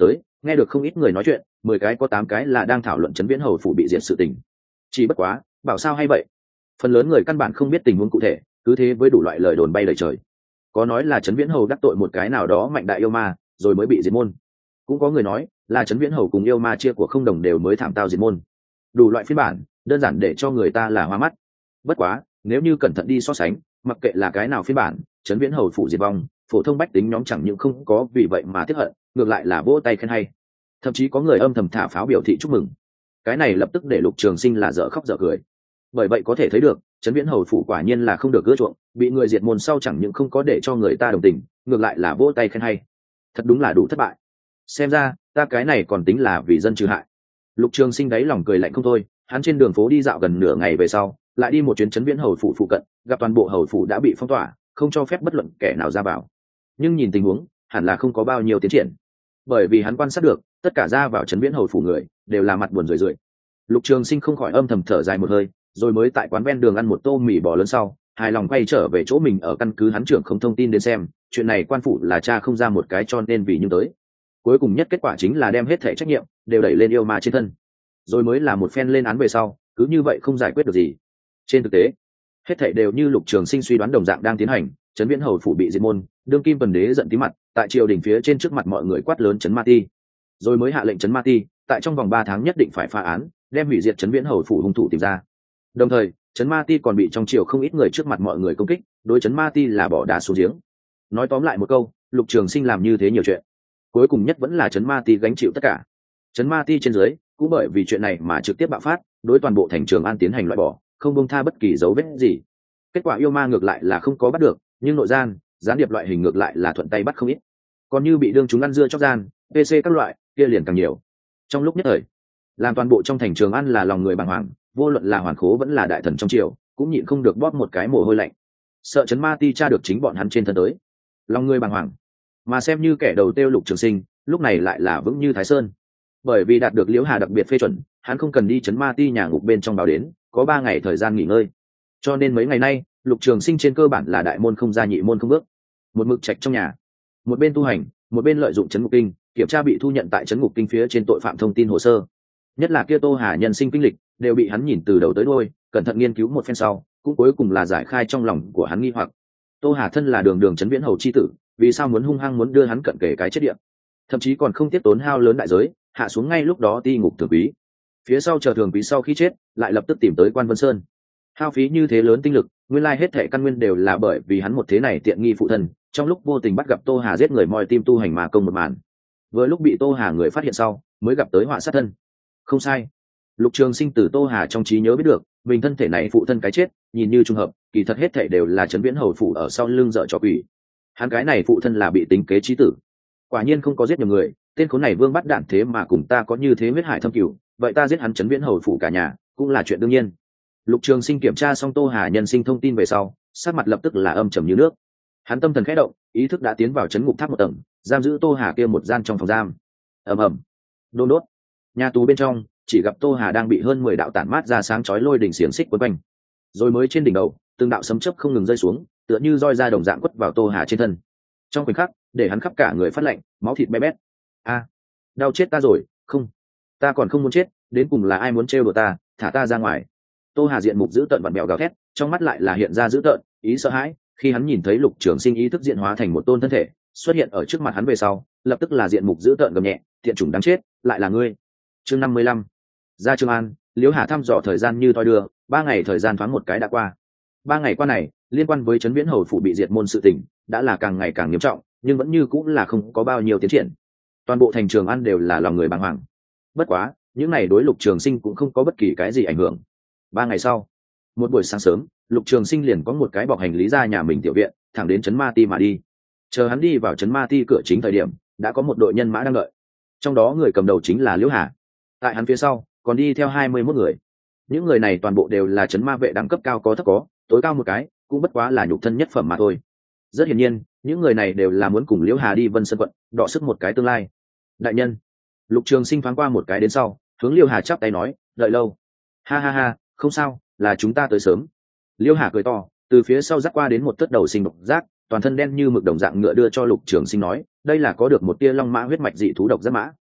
Speaker 1: nghe được không ít người nói chuyện, mười cái có tám cái là đang thảo luận trấn viễn hầu phủ bị diệt sự tình. Chỉ bất quá bảo sao hay vậy, phần lớn người căn bản không biết tình huống cụ thể, cứ thế với đủ loại lời đồn bay lời trời. Có nói là trấn viễn hầu đắc tội một cái nào đó mạnh đại yêu ma rồi mới bị diệt môn, cũng có người nói là trấn viễn hầu cùng yêu ma chia của không đồng đều mới thảm tao diệt môn. Đủ loại phiên bản đơn giản để cho người ta là hoa mắt. Bất quá nếu như cẩn thận đi so sánh, mặc kệ là cái nào phiên bản, trấn viễn hầu phủ diệt vong, phổ thông bách tính nhóm chẳng những không có vì vậy mà tiếc hận, ngược lại là vỗ tay khen hay. Thậm chí có người âm thầm thả pháo biểu thị chúc mừng. Cái này lập tức để Lục Trường Sinh là dở khóc dở cười. Bởi vậy có thể thấy được trấn viễn hầu phủ quả nhiên là không được ưa chuộng, bị người diệt môn sau chẳng những không có để cho người ta đồng tình, ngược lại là vỗ tay khen hay. Thật đúng là đủ thất bại. Xem ra ta cái này còn tính là vì dân trừ hại. Lục Trường Sinh đáy lòng cười lạnh không thôi. Hắn trên đường phố đi dạo gần nửa ngày về sau, lại đi một chuyến trấn viễn hầu phủ phụ cận, gặp toàn bộ hầu phủ đã bị phong tỏa, không cho phép bất luận kẻ nào ra vào. Nhưng nhìn tình huống hẳn là không có bao nhiêu tiến triển, bởi vì hắn quan sát được tất cả ra vào trấn viễn hầu phủ người đều là mặt buồn rười rượi. Lục Trường Sinh không khỏi âm thầm thở dài một hơi, rồi mới tại quán ven đường ăn một tô mì bò lớn sau, hài lòng quay trở về chỗ mình ở căn cứ hắn trưởng không thông tin đến xem, chuyện này quan phủ là cha không ra một cái cho nên vì nhưng tới. Cuối cùng nhất kết quả chính là đem hết thể trách nhiệm đều đẩy lên yêu ma trên thân, rồi mới là một phen lên án về sau, cứ như vậy không giải quyết được gì. Trên thực tế, hết thảy đều như Lục Trường Sinh suy đoán đồng dạng đang tiến hành, trấn viễn hầu phủ bị diệt môn, đương kim Vân Đế giận tí mặt, tại triều đình phía trên trước mặt mọi người quát lớn trấn ma ti, rồi mới hạ lệnh trấn ma ti tại trong vòng ba tháng nhất định phải phá án, đem hủy diệt trấn viễn hầu phủ hung thủ tìm ra. Đồng thời, trấn ma ti còn bị trong triều không ít người trước mặt mọi người công kích, đối trấn ma ti là bỏ đá xuống giếng. Nói tóm lại một câu, Lục Trường Sinh làm như thế nhiều chuyện, cuối cùng nhất vẫn là trấn ma ti gánh chịu tất cả. Trấn ma ti trên dưới cũng bởi vì chuyện này mà trực tiếp bạo phát, đối toàn bộ thành Trường An tiến hành loại bỏ, không buông tha bất kỳ dấu vết gì. Kết quả yêu ma ngược lại là không có bắt được, nhưng nội gian gián điệp loại hình ngược lại là thuận tay bắt không ít. Còn như bị đương chúng ăn dưa chóc gian, pê xê các loại kia liền càng nhiều. Trong lúc nhất thời, làm toàn bộ trong thành Trường An là lòng người bàng hoàng, vô luận là hoàn khố vẫn là đại thần trong triều cũng nhịn không được bóp một cái mồ hôi lạnh, sợ trấn ma ti tra được chính bọn hắn trên thân tới. Lòng người bàng hoàng, mà xem như kẻ đầu tiêu Lục Trường Sinh lúc này lại là vững như Thái Sơn, bởi vì đạt được Liễu Hà đặc biệt phê chuẩn, hắn không cần đi trấn ma ti nhà ngục bên trong báo đến, có ba ngày thời gian nghỉ ngơi. Cho nên mấy ngày nay Lục Trường Sinh trên cơ bản là đại môn không ra nhị môn không bước, một mực trạch trong nhà, một bên tu hành, một bên lợi dụng trấn ngục kinh kiểm tra bị thu nhận tại trấn ngục kinh phía trên tội phạm thông tin hồ sơ. Nhất là kia Tô Hà nhân sinh kinh lịch đều bị hắn nhìn từ đầu tới đuôi, cẩn thận nghiên cứu một phen sau, cũng cuối cùng là giải khai trong lòng của hắn nghi hoặc. Tô Hà thân là đường đường trấn viễn hầu chi tử, vì sao muốn hung hăng muốn đưa hắn cận kề cái chết địa, thậm chí còn không tiếc tốn hao lớn đại giới hạ xuống ngay lúc đó ti ngục thường quý, phía sau chờ thường quý sau khi chết lại lập tức tìm tới Quan Vân Sơn. Hao phí như thế lớn tinh lực, nguyên lai hết thệ căn nguyên đều là bởi vì hắn một thế này tiện nghi phụ thân, trong lúc vô tình bắt gặp Tô Hà giết người moi tim tu hành mà công một màn. Vừa lúc bị Tô Hà người phát hiện sau, mới gặp tới họa sát thân. Không sai, Lục Trường Sinh từ Tô Hà trong trí nhớ biết được, mình thân thể này phụ thân cái chết, nhìn như trùng hợp, kỳ thật hết thảy đều là trấn viễn hầu phủ ở sau lưng dở trò quỷ. Hắn cái này phụ thân là bị tính kế chí tử, quả nhiên không có giết nhiều người, tên khốn này vương bắt đạn thế mà cùng ta có như thế huyết hải thâm cửu, vậy ta giết hắn trấn viễn hầu phủ cả nhà cũng là chuyện đương nhiên. Lục Trường Sinh kiểm tra xong Tô Hà nhân sinh thông tin về sau, sắc mặt lập tức là âm trầm như nước. Hắn tâm thần khẽ động, ý thức đã tiến vào trấn ngục tháp một tầng, giam giữ Tô Hà kia một gian trong phòng giam. Ầm ầm, đôn đốt. Nhà tù bên trong, chỉ gặp Tô Hà đang bị hơn mười đạo tản mát ra sáng chói lôi đỉnh xiềng xích quấn quanh. Rồi mới trên đỉnh đầu, từng đạo sấm chớp không ngừng rơi xuống, tựa như roi ra đồng dạng quất vào Tô Hà trên thân. Trong khoảnh khắc, để hắn khắp cả người phát lạnh, máu thịt bé bét. A, đau chết ta rồi, không, ta còn không muốn chết, đến cùng là ai muốn trêu đùa ta, thả ta ra ngoài. Tô Hà diện mục dữ tợn vặn mèo gào thét, trong mắt lại là hiện ra dữ tợn, ý sợ hãi, khi hắn nhìn thấy Lục Trường Sinh ý thức diện hóa thành một tôn thân thể, xuất hiện ở trước mặt hắn về sau, lập tức là diện mục dữ tợn gầm nhẹ, tiện chủng đáng chết, lại là ngươi. Chương năm mươi lăm. Ra Trường An, Liễu Hà thăm dò thời gian như thoi đưa, ba ngày thời gian thoáng một cái đã qua. Ba ngày qua này, liên quan với trấn viễn hầu phủ bị diệt môn sự tình, đã là càng ngày càng nghiêm trọng, nhưng vẫn như cũng là không có bao nhiêu tiến triển. Toàn bộ thành Trường An đều là lòng người bàng hoàng. Bất quá, những này đối Lục Trường Sinh cũng không có bất kỳ cái gì ảnh hưởng. Ba ngày sau, một buổi sáng sớm, Lục Trường Sinh liền có một cái bọc hành lý ra nhà mình tiểu viện, thẳng đến trấn Ma Ti mà đi. Chờ hắn đi vào trấn Ma Ti cửa chính thời điểm, đã có một đội nhân mã đang đợi. Trong đó người cầm đầu chính là Liễu Hà. Tại hắn phía sau, còn đi theo hai mươi mốt người. Những người này toàn bộ đều là trấn ma vệ đẳng cấp cao có thấp có, tối cao một cái, cũng bất quá là nhục thân nhất phẩm mà thôi. Rất hiển nhiên, những người này đều là muốn cùng Liễu Hà đi Vân Sơn quận, đọ sức một cái tương lai. Đại nhân. Lục Trường Sinh thoáng qua một cái đến sau, hướng Liễu Hà chắp tay nói, đợi lâu. Ha ha ha, không sao, là chúng ta tới sớm. Liễu Hà cười to, từ phía sau dắt qua đến một tất đầu sinh độc giác, toàn thân đen như mực đồng dạng ngựa đưa cho Lục Trường Sinh nói, đây là có được một tia long mã huyết mạch dị thú độc giác mã.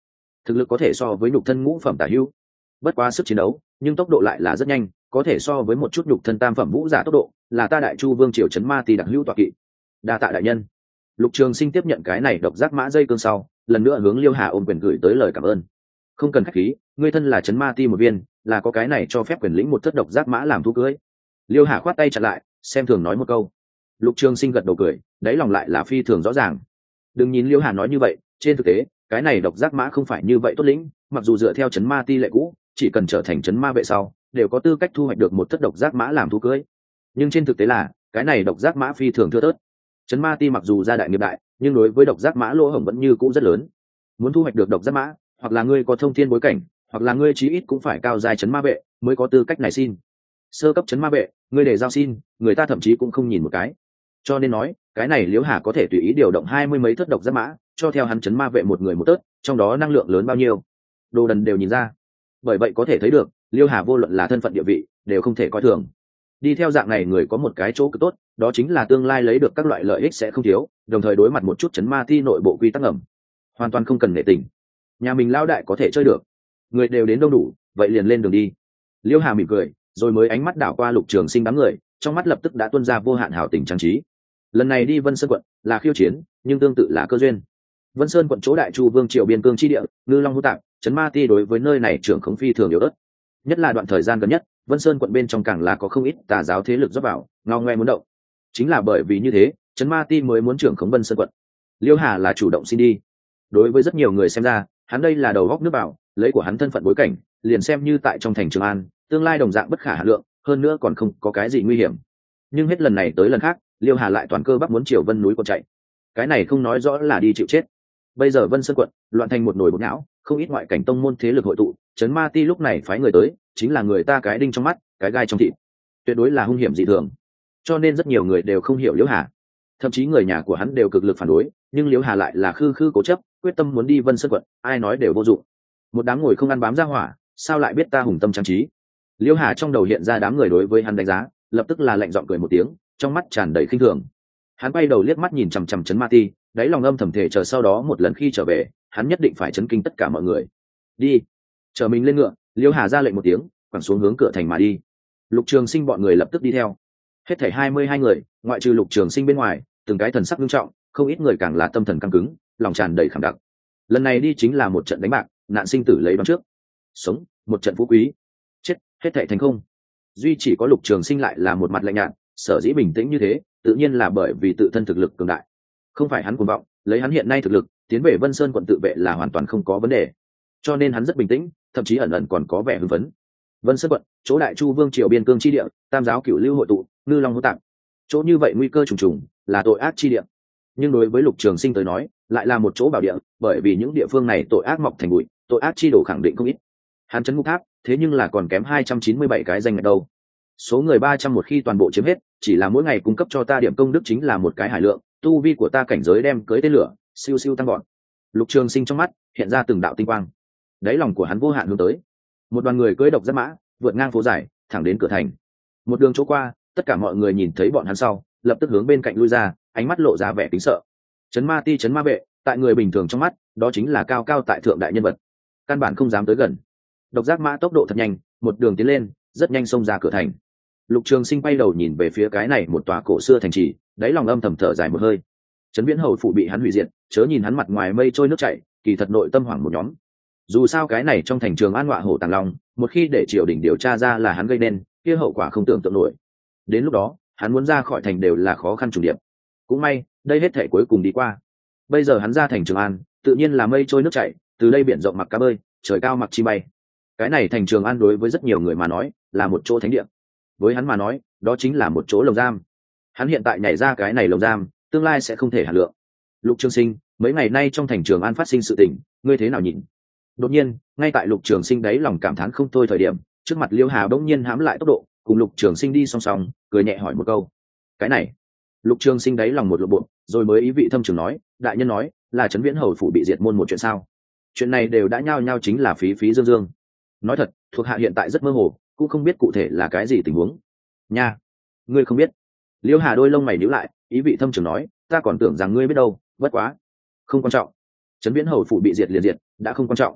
Speaker 1: thực lực có thể so với nhục thân ngũ phẩm tả hữu, bất quá sức chiến đấu nhưng tốc độ lại là rất nhanh, có thể so với một chút nhục thân tam phẩm vũ giả tốc độ, là ta Đại Chu Vương triều trấn ma ti đặc hữu tọa kỵ. Đa tạ đại nhân. Lục Trường Sinh tiếp nhận cái này độc giác mã dây cương sau, lần nữa hướng Liêu Hà ôm quyền gửi tới lời cảm ơn. Không cần khách khí, ngươi thân là trấn ma ti một viên, là có cái này cho phép quyền lĩnh một thất độc giác mã làm thú cưới. Liêu Hà khoát tay chặn lại, xem thường nói một câu. Lục Trường Sinh gật đầu cười, đáy lòng lại là phi thường rõ ràng. Đừng nhìn Liêu Hà nói như vậy, trên thực tế cái này độc giác mã không phải như vậy tốt lĩnh, mặc dù dựa theo trấn ma ti lệ cũ, chỉ cần trở thành trấn ma vệ sau đều có tư cách thu hoạch được một thất độc giác mã làm thú cưới, nhưng trên thực tế là cái này độc giác mã phi thường thưa thớt. Trấn ma ti mặc dù gia đại nghiệp đại, nhưng đối với độc giác mã lỗ hổng vẫn như cũ rất lớn. Muốn thu hoạch được độc giác mã, hoặc là ngươi có thông thiên bối cảnh, hoặc là ngươi chí ít cũng phải cao giai trấn ma vệ mới có tư cách này xin. Sơ cấp trấn ma vệ, ngươi để giao xin, người ta thậm chí cũng không nhìn một cái. Cho nên nói, cái này Liễu Hà có thể tùy ý điều động hai mươi mấy thất độc giác mã, cho theo hắn trấn ma vệ một người một tớt, trong đó năng lượng lớn bao nhiêu, đồ đần đều nhìn ra. Bởi vậy có thể thấy được, Liêu Hà vô luận là thân phận địa vị, đều không thể coi thường. Đi theo dạng này người có một cái chỗ cực tốt, đó chính là tương lai lấy được các loại lợi ích sẽ không thiếu, đồng thời đối mặt một chút chấn ma ti nội bộ quy tắc ngầm, hoàn toàn không cần nể tình. Nhà mình lao đại có thể chơi được, người đều đến đông đủ, vậy liền lên đường đi. Liêu Hà mỉm cười, rồi mới ánh mắt đảo qua Lục Trường Sinh đám người, trong mắt lập tức đã tuôn ra vô hạn hảo tình trang trí. Lần này đi Vân Sơn quận là khiêu chiến, nhưng tương tự là cơ duyên. Vân Sơn quận chỗ Đại Chu Vương triều biên cương chi địa, ngư long hữu tạng, chấn ma ti đối với nơi này trưởng khống phi thường yếu ớt. Nhất là đoạn thời gian gần nhất, Vân Sơn quận bên trong càng là có không ít tà giáo thế lực rót vào, ngao ngoe muốn động. Chính là bởi vì như thế, chấn ma ti mới muốn trưởng khống Vân Sơn quận. Liêu Hà là chủ động xin đi. Đối với rất nhiều người xem ra, hắn đây là đầu góc nước vào, lấy của hắn thân phận bối cảnh, liền xem như tại trong thành Trường An, tương lai đồng dạng bất khả hà lượng, hơn nữa còn không có cái gì nguy hiểm. Nhưng hết lần này tới lần khác, Liêu Hà lại toàn cơ bắp muốn chiều Vân núi quận chạy. Cái này không nói rõ là đi chịu chết. Bây giờ Vân Sơn quận loạn thành một nồi bột não, không ít ngoại cảnh tông môn thế lực hội tụ, chấn ma ti lúc này phái người tới, chính là người ta cái đinh trong mắt, cái gai trong thịt, tuyệt đối là hung hiểm dị thường. Cho nên rất nhiều người đều không hiểu Liễu Hà, thậm chí người nhà của hắn đều cực lực phản đối, nhưng Liễu Hà lại là khư khư cố chấp, quyết tâm muốn đi Vân Sơn quận, ai nói đều vô dụng. Một đám ngồi không ăn bám ra hỏa, sao lại biết ta hùng tâm trang trí? Liễu Hà trong đầu hiện ra đám người đối với hắn đánh giá, lập tức là lạnh giọng cười một tiếng, trong mắt tràn đầy khinh thường. Hắn quay đầu liếc mắt nhìn chằm chằm chấn ma ti, đáy lòng âm thầm thể chờ sau đó một lần khi trở về, hắn nhất định phải chấn kinh tất cả mọi người. Đi, chờ mình lên ngựa. Liêu Hà ra lệnh một tiếng, quẳng xuống hướng cửa thành mà đi. Lục Trường Sinh bọn người lập tức đi theo. Hết thảy hai mươi hai người, ngoại trừ Lục Trường Sinh bên ngoài, từng cái thần sắc nghiêm trọng, không ít người càng là tâm thần căng cứng, lòng tràn đầy khảm đặc. Lần này đi chính là một trận đánh bạc, nạn sinh tử lấy đón trước. Sống, một trận phú quý. Chết, hết thảy thành không. Duy chỉ có Lục Trường Sinh lại là một mặt lạnh nhạt, sở dĩ bình tĩnh như thế, tự nhiên là bởi vì tự thân thực lực cường đại. Không phải hắn cuồng vọng, lấy hắn hiện nay thực lực, tiến về Vân Sơn quận tự vệ là hoàn toàn không có vấn đề. Cho nên hắn rất bình tĩnh, thậm chí ẩn ẩn còn có vẻ hưng phấn. Vân Sơn quận, chỗ Đại Chu Vương triều biên cương chi địa, tam giáo cửu lưu hội tụ, ngư long hữu tạng. Chỗ như vậy nguy cơ trùng trùng, là tội ác chi địa. Nhưng đối với Lục Trường Sinh tới nói, lại là một chỗ bảo địa, bởi vì những địa phương này tội ác mọc thành bụi, tội ác chi đổ khẳng định không ít. Hắn trấn ngục tháp, thế nhưng là còn kém hai trăm chín mươi bảy cái danh ngạch đâu. Số người ba trăm một khi toàn bộ chiếm hết, chỉ là mỗi ngày cung cấp cho ta điểm công đức chính là một cái hải lượng, tu vi của ta cảnh giới đem cưới tên lửa, siêu siêu tăng gọn. Lục Trường Sinh trong mắt hiện ra từng đạo tinh quang, đáy lòng của hắn vô hạn hướng tới. Một đoàn người cưỡi độc giác mã, vượt ngang phố dài, thẳng đến cửa thành. Một đường chỗ qua, tất cả mọi người nhìn thấy bọn hắn sau, lập tức hướng bên cạnh lui ra, ánh mắt lộ ra vẻ kính sợ. Chấn ma ti chấn ma vệ, tại người bình thường trong mắt, đó chính là cao cao tại thượng đại nhân vật, căn bản không dám tới gần. Độc giác mã tốc độ thật nhanh, một đường tiến lên, rất nhanh xông ra cửa thành. Lục Trường Sinh quay đầu nhìn về phía cái này một tòa cổ xưa thành trì, đáy lòng âm thầm thở dài một hơi. Trấn Viễn hầu phủ bị hắn hủy diệt, chớ nhìn hắn mặt ngoài mây trôi nước chảy, kỳ thật nội tâm hoảng một nhóm. Dù sao cái này trong thành Trường An Ngọa Hổ Tàng Long, một khi để triều đình điều tra ra là hắn gây nên, kia hậu quả không tưởng tượng nổi. Đến lúc đó, hắn muốn ra khỏi thành đều là khó khăn trùng điệp. Cũng may, đây hết thể cuối cùng đi qua. Bây giờ hắn ra thành Trường An, tự nhiên là mây trôi nước chảy, từ đây biển rộng mặc cá bơi, trời cao mặc chim bay. Cái này thành Trường An đối với rất nhiều người mà nói, là một chỗ thánh địa. Với hắn mà nói, đó chính là một chỗ lồng giam. Hắn hiện tại nhảy ra cái này lồng giam, tương lai sẽ không thể hạt lượng. Lục Trường Sinh, mấy ngày nay trong thành Trường An phát sinh sự tình, ngươi thế nào nhìn? Đột nhiên, ngay tại Lục Trường Sinh đấy lòng cảm thán không thôi thời điểm, trước mặt Liêu Hà bỗng nhiên hãm lại tốc độ, cùng Lục Trường Sinh đi song song, cười nhẹ hỏi một câu. Cái này? Lục Trường Sinh đấy lòng một lộ bộ, rồi mới ý vị thâm trường nói, đại nhân nói, là Trấn Viễn hầu phủ bị diệt môn một chuyện sao? Chuyện này đều đã nhao nhao chính là phí phí dương dương. Nói thật, thuộc hạ hiện tại rất mơ hồ, cũng không biết cụ thể là cái gì tình huống. Nha, ngươi không biết? Liêu Hà đôi lông mày nhíu lại, ý vị thâm trường nói, ta còn tưởng rằng ngươi biết đâu, bất quá, không quan trọng. Trấn Viễn hầu phủ bị diệt liền diệt, đã không quan trọng.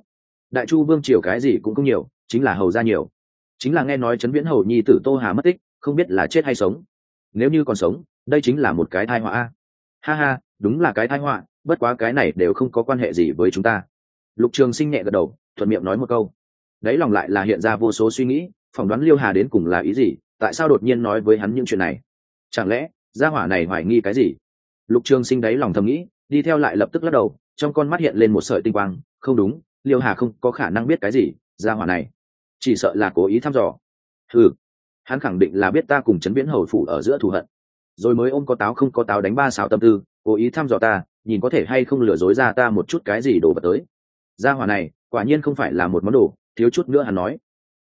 Speaker 1: đại chu vương triều cái gì cũng không nhiều, chính là hầu gia nhiều. Chính là nghe nói trấn viễn hầu nhi tử Tô Hà mất tích, không biết là chết hay sống. Nếu như còn sống, đây chính là một cái tai họa a. Ha ha, đúng là cái tai họa, bất quá cái này đều không có quan hệ gì với chúng ta. Lục Trường Sinh nhẹ gật đầu, thuận miệng nói một câu. Đấy lòng lại là hiện ra vô số suy nghĩ, phỏng đoán Liêu Hà đến cùng là ý gì, tại sao đột nhiên nói với hắn những chuyện này? Chẳng lẽ gia hỏa này hoài nghi cái gì? Lục Trường Sinh đấy lòng thầm nghĩ, đi theo lại lập tức lắc đầu, trong con mắt hiện lên một sợi tinh quang. Không đúng, Liêu Hà không có khả năng biết cái gì, gia hỏa này chỉ sợ là cố ý thăm dò. Ừ, hắn khẳng định là biết ta cùng Trấn Viễn hầu phủ ở giữa thù hận, rồi mới ôm có táo không có táo đánh ba xảo tâm tư, cố ý thăm dò ta, nhìn có thể hay không lừa dối ra ta một chút cái gì đồ vật tới. Gia hỏa này quả nhiên không phải là một món đồ, thiếu chút nữa hắn nói